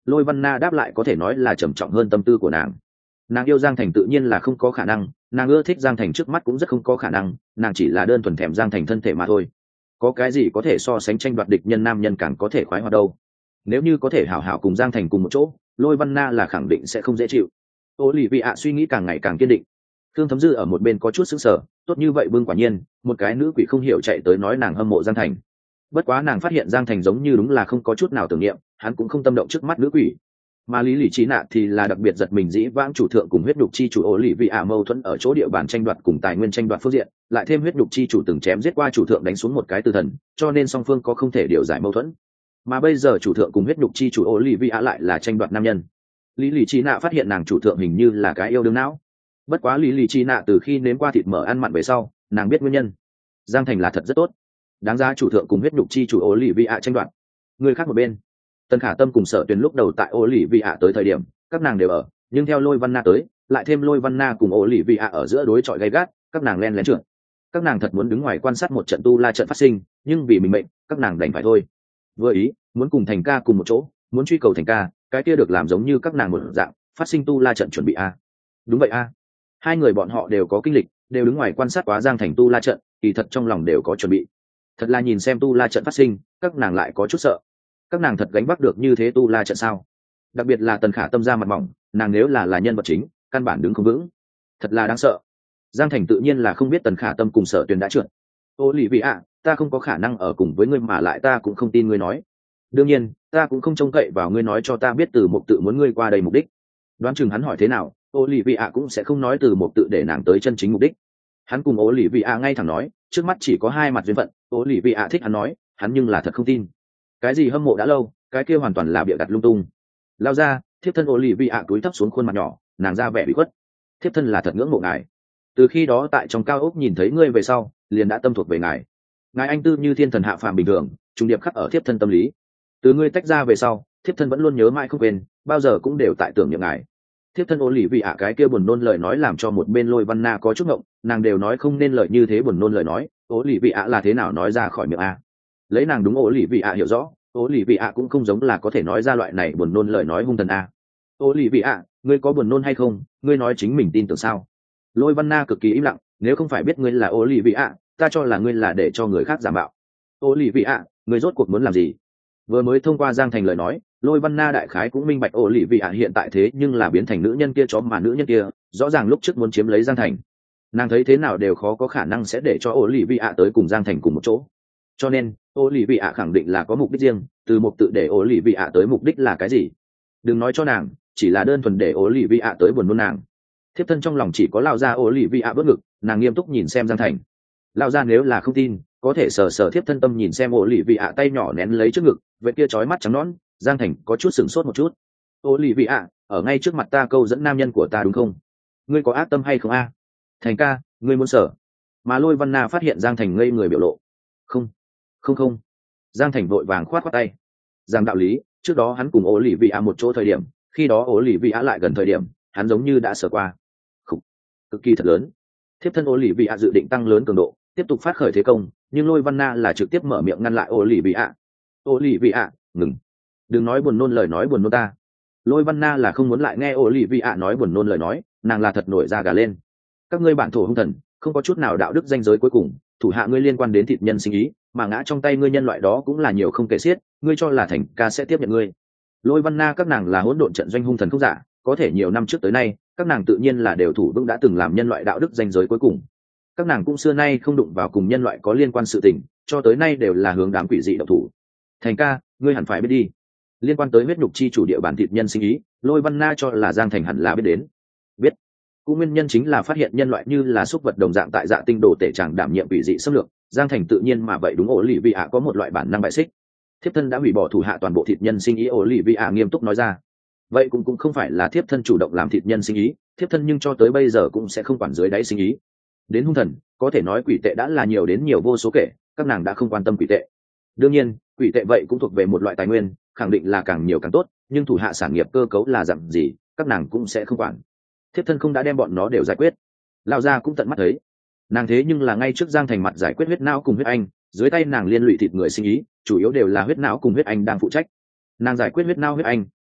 Lôi Văn Na đáp lại có thể nói là trầm trọng hơn tâm tư của nàng. Nàng yêu Giang Thành tự nhiên là không có khả năng, nàng ưa thích Giang Thành trước mắt cũng rất không có khả năng, nàng chỉ là đơn thuần thèm Giang Thành thân thể mà thôi. Có cái gì có thể so sánh tranh đoạt địch nhân nam nhân càng có thể khoái hoạt đâu. Nếu như có thể hảo hảo cùng Giang Thành cùng một chỗ, Lôi Văn Na là khẳng định sẽ không dễ chịu. Olivia suy nghĩ càng ngày càng kiên định. Thương Thấm Dư ở một bên có chút sững sờ, tốt như vậy bưng quả nhiên, một cái nữ quỷ không hiểu chạy tới nói nàng hâm mộ Giang Thành. Bất quá nàng phát hiện Giang Thành giống như đúng là không có chút nào tưởng niệm, hắn cũng không tâm động trước mắt nữ quỷ. Mà Lý Lỷ Trí Nạ thì là đặc biệt giật mình dĩ vãng chủ thượng cùng huyết nhục chi chủ Olivia mâu thuẫn ở chỗ địa bàn tranh đoạt cùng tài nguyên tranh đoạt phương diện, lại thêm huyết nhục chi chủ từng chém giết qua chủ thượng đánh xuống một cái tử thần, cho nên song phương có không thể điều giải mâu thuẫn. Mà bây giờ chủ thượng cùng huyết nhục chi chủ Olivia lại là tranh đoạt nam nhân. Lý Lỷ Trí Nạ phát hiện nàng chủ thượng hình như là cái yêu đương não. Bất quá Lý Lỷ Trí Nạ từ khi nếm qua thịt mở ăn mặn về sau, nàng biết nguyên nhân. Giang Thành là thật rất tốt, đáng giá chủ thượng cùng huyết nhục chi chủ Olivia tranh đoạt. Người khác một bên, Tần Khả Tâm cùng Sở Tuyền lúc đầu tại Olivia tới thời điểm, các nàng đều ở, nhưng theo Lôi Văn Na tới, lại thêm Lôi Văn Na cùng Olivia ở giữa đối chọi gay gắt, các nàng len lén trượt. Các nàng thật muốn đứng ngoài quan sát một trận tu la trận phát sinh, nhưng vì mình mệnh, các nàng đành phải thôi. Vừa ý, muốn cùng Thành ca cùng một chỗ, muốn truy cầu Thành ca, cái kia được làm giống như các nàng một dạng, phát sinh tu la trận chuẩn bị a. Đúng vậy a. Hai người bọn họ đều có kinh lịch, đều đứng ngoài quan sát quá Giang Thành tu la trận, kỳ thật trong lòng đều có chuẩn bị. Thật là nhìn xem tu la trận phát sinh, các nàng lại có chút sợ. Các nàng thật gánh vác được như thế tu la trận sao? Đặc biệt là Tần Khả Tâm ra mặt mỏng, nàng nếu là nhân vật chính, căn bản đứng không vững. Thật là đáng sợ. Giang Thành tự nhiên là không biết Tần Khả Tâm cùng Sở Tuyền đã trượt. Ô lì vị ạ, ta không có khả năng ở cùng với ngươi mà lại ta cũng không tin ngươi nói. Đương nhiên, ta cũng không trông cậy vào ngươi nói cho ta biết từ một tự muốn ngươi qua đây mục đích. Đoán chừng hắn hỏi thế nào, ô lì vị ạ cũng sẽ không nói từ một tự để nàng tới chân chính mục đích. Hắn cùng ô lì vị ạ ngay thẳng nói, trước mắt chỉ có hai mặt duyên phận, ô lì vị ạ thích hắn nói, hắn nhưng là thật không tin. Cái gì hâm mộ đã lâu, cái kia hoàn toàn là bịa đặt lung tung. Lao ra, thiếp thân ô lì vị ạ cúi thấp xuống khuôn mặt nhỏ, nàng ra vẻ bị khuất. Thiếp thân là thật ngưỡng mộ ngài. Từ khi đó tại trong cao ốc nhìn thấy ngươi về sau, liền đã tâm thuộc về ngài. Ngài anh tư như thiên thần hạ phàm bình thường, trùng điệp khắc ở thiếp thân tâm lý. Từ ngươi tách ra về sau, thiếp thân vẫn luôn nhớ mãi không quên, bao giờ cũng đều tại tưởng niệm ngài. Thiếp thân ô lì vị ạ cái kia buồn nôn lời nói làm cho một bên Lôi Văn Na có chút ngộng, nàng đều nói không nên lời như thế buồn nôn lời nói, ô lì vị ạ là thế nào nói ra khỏi miệng a? Lấy nàng đúng ô lì vị ạ hiểu rõ, ô lì vị ạ cũng không giống là có thể nói ra loại này buồn nôn lời nói hung thần a. Ô lì vị ạ, ngươi có buồn nôn hay không? Ngươi nói chính mình tin tưởng sao? Lôi Văn Na cực kỳ im lặng, nếu không phải biết ngươi là ô lì vị ạ, ta cho là ngươi là để cho người khác giả mạo. Ô lì vị ạ, ngươi rốt cuộc muốn làm gì? Vừa mới thông qua Giang Thành lời nói, Lôi Văn Na đại khái cũng minh bạch ô lì vị ạ hiện tại thế nhưng là biến thành nữ nhân kia chó mà nữ nhân kia rõ ràng lúc trước muốn chiếm lấy Giang Thành. Nàng thấy thế nào đều khó có khả năng sẽ để cho ô lì vị ạ tới cùng Giang Thành cùng một chỗ. Cho nên ô lì vị ạ khẳng định là có mục đích riêng, từ một tự để ô lì vị ạ tới mục đích là cái gì? Đừng nói cho nàng, chỉ là đơn thuần để ô lì vị ạ tới buồn nôn nàng. Thiếp thân trong lòng chỉ có lao ra ô lì vị ạ bớt ngực, nàng nghiêm túc nhìn xem Giang Thành. Lao ra nếu là không tin, có thể sờ sờ thiếp thân tâm nhìn xem ô lì vị ạ tay nhỏ nén lấy trước ngực, vậy kia chói mắt trắng nõn. Giang Thành có chút sửng sốt một chút. Ô lì vị ạ, ở ngay trước mặt ta câu dẫn nam nhân của ta đúng không? Ngươi có ác tâm hay không a? Thành ca, ngươi muốn sở? Mà Lôi Văn Na phát hiện Giang Thành ngây người biểu lộ. Không, không. Giang Thành vội vàng khoát tay. Giang đạo lý, trước đó hắn cùng ô lì vị ạ một chỗ thời điểm, khi đó ô lì vị ạ lại gần thời điểm, hắn giống như đã sở qua. Không, cực kỳ thật lớn. Thiếp thân ô lì vị ạ dự định tăng lớn cường độ, tiếp tục phát khởi thế công, nhưng Lôi Văn Na là trực tiếp mở miệng ngăn lại ô lì vị ạ. Ô lì vị ạ, ngừng, đừng nói buồn nôn lời nói buồn nôn ta. Lôi Văn Na là không muốn lại nghe ô lì vị ạ nói buồn nôn lời nói, nàng là thật nổi da gà lên. Các ngươi bản thổ hung thần, không có chút nào đạo đức danh giới cuối cùng, thủ hạ ngươi liên quan đến thịt nhân sinh ý, mà ngã trong tay ngươi nhân loại đó cũng là nhiều không kể xiết, ngươi cho là Thành ca sẽ tiếp nhận ngươi? Lôi Văn Na các nàng là hỗn độn trận doanh hung thần không giả, có thể nhiều năm trước tới nay, các nàng tự nhiên là đều thủ vững đã từng làm nhân loại đạo đức danh giới cuối cùng. Các nàng cũng xưa nay không đụng vào cùng nhân loại có liên quan sự tình, cho tới nay đều là hướng đám quỷ dị độc thủ. Thành ca, ngươi hẳn phải biết đi. Liên quan tới huyết nhục chi chủ địa bản thịt nhân sinh ý, Lôi Văn Na cho là Giang Thành hẳn là biết đến. Biết. Cũng nguyên nhân chính là phát hiện nhân loại như là súc vật đồng dạng tại dạ tinh đồ tể tràng đảm nhiệm quỷ dị xâm lược, Giang Thành tự nhiên mà vậy đúng ổ lì vị ạ có một loại bản năng bại xích. Thiếp thân đã hủy bỏ thủ hạ toàn bộ thịt nhân sinh ý, ổ lì vị ạ nghiêm túc nói ra. Vậy cũng không phải là thiếp thân chủ động làm thịt nhân sinh ý, thiếp thân nhưng cho tới bây giờ cũng sẽ không quản dưới đáy sinh ý. Đến hung thần, có thể nói quỷ tệ đã là nhiều đến nhiều vô số kể, các nàng đã không quan tâm quỷ tệ. Đương nhiên, quỷ tệ vậy cũng thuộc về một loại tài nguyên, khẳng định là càng nhiều càng tốt, nhưng thủ hạ sản nghiệp cơ cấu là dạng gì, các nàng cũng sẽ không quản. Thiếp thân không đã đem bọn nó đều giải quyết. Lão gia cũng tận mắt thấy, nàng thế nhưng là ngay trước Giang Thành mặt giải quyết huyết não cùng huyết anh, dưới tay nàng liên lụy thịt người sinh ý, chủ yếu đều là huyết não cùng huyết anh đang phụ trách. Nàng giải quyết huyết não huyết anh,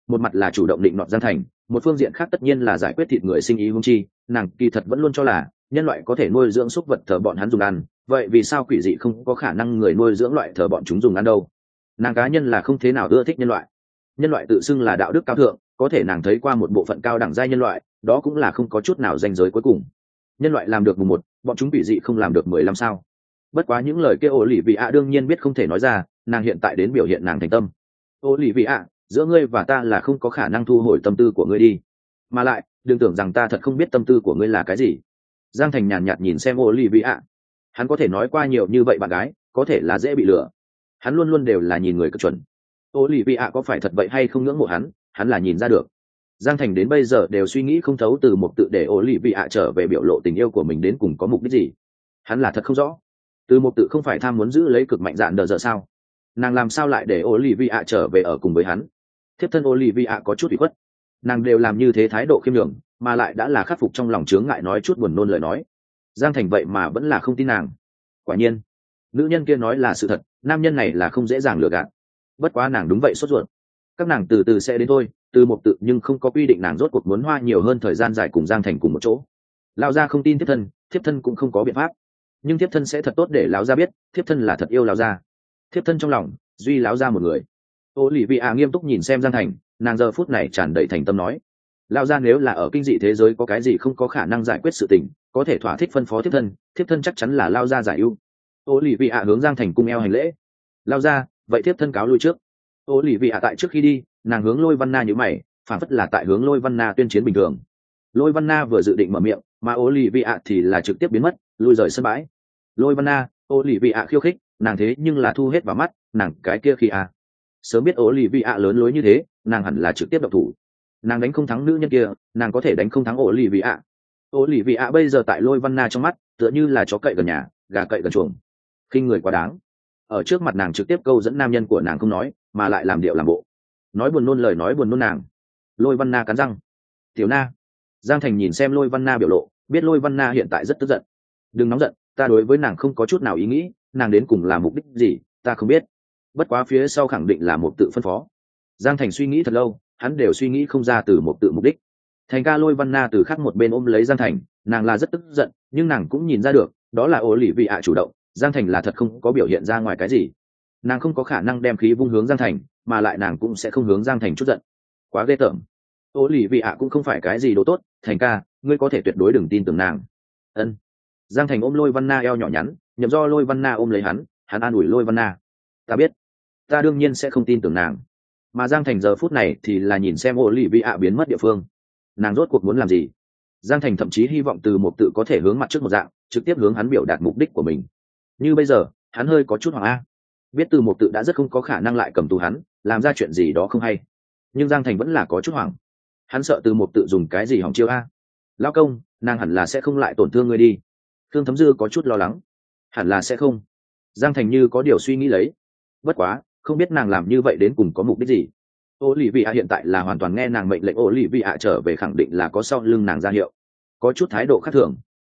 một mặt là chủ động định nọt Giang Thành, một phương diện khác tất nhiên là giải quyết thịt người sinh ý hung chi, nàng kỳ thật vẫn luôn cho là nhân loại có thể nuôi dưỡng súc vật thờ bọn hắn dùng ăn, vậy vì sao quỷ dị không có khả năng người nuôi dưỡng loại thờ bọn chúng dùng ăn đâu? Nàng cá nhân là không thế nào ưa thích nhân loại tự xưng là đạo đức cao thượng, có thể nàng thấy qua một bộ phận cao đẳng giai nhân loại, đó cũng là không có chút nào ranh giới cuối cùng. Nhân loại làm được mùng một, bọn chúng quỷ dị không làm được 15 sao? Bất quá những lời kia ổ lì vị ạ đương nhiên biết không thể nói ra, nàng hiện tại đến biểu hiện nàng thành tâm. Ổ lì vị ạ, giữa ngươi và ta là không có khả năng thu hồi tâm tư của ngươi đi, mà lại đừng tưởng rằng ta thật không biết tâm tư của ngươi là cái gì. Giang Thành nhàn nhạt nhìn xem ổ lì vị ạ, hắn có thể nói qua nhiều như vậy bạn gái có thể là dễ bị lừa, hắn luôn luôn đều là nhìn người cực chuẩn. Ổ lì vị ạ có phải thật vậy hay không ngưỡng mộ hắn là nhìn ra được. Giang Thành đến bây giờ đều suy nghĩ không thấu từ một tự để ổ lì vị ạ trở về biểu lộ tình yêu của mình đến cùng có mục đích gì, hắn là thật không rõ. Từ một tự không phải tham muốn giữ lấy cực mạnh dạn đờ dợ sao? Nàng làm sao lại để Olivia trở về ở cùng với hắn? Thiếp thân Olivia có chút ủy khuất, nàng đều làm như thế thái độ khiêm nhường, mà lại đã là khắc phục trong lòng chướng ngại nói chút buồn nôn lời nói. Giang Thành vậy mà vẫn là không tin nàng. Quả nhiên, nữ nhân kia nói là sự thật, nam nhân này là không dễ dàng lừa gạt. Bất quá nàng đúng vậy sốt ruột. Các nàng từ từ sẽ đến thôi, từ một tự nhưng không có quy định nàng rốt cuộc muốn hoa nhiều hơn thời gian dài cùng Giang Thành cùng một chỗ. Lão gia không tin thiếp thân cũng không có biện pháp. Nhưng thiếp thân sẽ thật tốt để lão gia biết thiếp thân là thật yêu lão gia. Thiếp thân trong lòng duy lão gia một người. Olivia nghiêm túc nhìn xem Giang Thành, nàng giờ phút này tràn đầy thành tâm nói, lão gia nếu là ở kinh dị thế giới có cái gì không có khả năng giải quyết sự tình, có thể thỏa thích phân phó thiếp thân chắc chắn là lão gia giải ưu. Olivia hướng Giang Thành cung eo hành lễ. Lão gia, vậy thiếp thân cáo lui trước. Olivia tại trước khi đi, nàng hướng Lôi Văn Na nhíu mày, phản phất là tại hướng Lôi Văn Na tuyên chiến bình thường. Lôi Văn Na vừa dự định mở miệng, mà Olivia thì là trực tiếp biến mất, lui rời sân bãi. Lôi Văn Na, Olivia khiêu khích, nàng thế nhưng là thu hết vào mắt, nàng cái kia khi à. Sớm biết Olivia lớn lối như thế, nàng hẳn là trực tiếp động thủ. Nàng đánh không thắng nữ nhân kia, nàng có thể đánh không thắng Olivia. Olivia bây giờ tại Lôi Văn Na trong mắt, tựa như là chó cậy gần nhà, gà cậy gần chuồng. Khinh người quá đáng. Ở trước mặt nàng trực tiếp câu dẫn nam nhân của nàng không nói, mà lại làm điệu làm bộ. Nói buồn nôn lời nói buồn nôn nàng. Lôi Văn Na cắn răng. Tiểu Na. Giang Thành nhìn xem Lôi Văn Na biểu lộ, biết Lôi Văn Na hiện tại rất tức giận. Đừng nóng giận, ta đối với nàng không có chút nào ý nghĩ, nàng đến cùng là mục đích gì ta không biết, bất quá phía sau khẳng định là một tự phân phó. Giang Thành suy nghĩ thật lâu, hắn đều suy nghĩ không ra từ một tự mục đích. Thành ca Lôi Văn Na từ khắc một bên ôm lấy Giang Thành, nàng là rất tức giận, nhưng nàng cũng nhìn ra được đó là Olivia chủ động, Giang Thành là thật không có biểu hiện ra ngoài cái gì. Nàng không có khả năng đem khí vung hướng Giang Thành, mà lại nàng cũng sẽ không hướng Giang Thành chút giận. Quá ghê tởm. Olivia cũng không phải cái gì đồ tốt, Thành ca ngươi có thể tuyệt đối đừng tin tưởng nàng. Ân. Giang Thành ôm Lôi Văn Na eo nhỏ nhắn, nhậm do Lôi Văn Na ôm lấy hắn an ủi Lôi Văn Na. Ta biết, ta đương nhiên sẽ không tin tưởng nàng. Mà Giang Thành giờ phút này thì là nhìn xem Olivia biến mất địa phương, nàng rốt cuộc muốn làm gì. Giang Thành thậm chí hy vọng từ một tự có thể hướng mặt trước một dạng, trực tiếp hướng hắn biểu đạt mục đích của mình. Như bây giờ, hắn hơi có chút hoảng a. Biết từ một tự đã rất không có khả năng lại cầm tù hắn, làm ra chuyện gì đó không hay. Nhưng Giang Thành vẫn là có chút hoảng. Hắn sợ từ một tự dùng cái gì hỏng chiêu a. Lão công, nàng hẳn là sẽ không lại tổn thương ngươi đi. Thương Thấm Dư có chút lo lắng. Hẳn là sẽ không. Giang Thành như có điều suy nghĩ lấy. Bất quá, không biết nàng làm như vậy đến cùng có mục đích gì. Olivia hiện tại là hoàn toàn nghe nàng mệnh lệnh, Olivia trở về khẳng định là có sau lưng nàng ra hiệu. Có chút thái độ khác thường.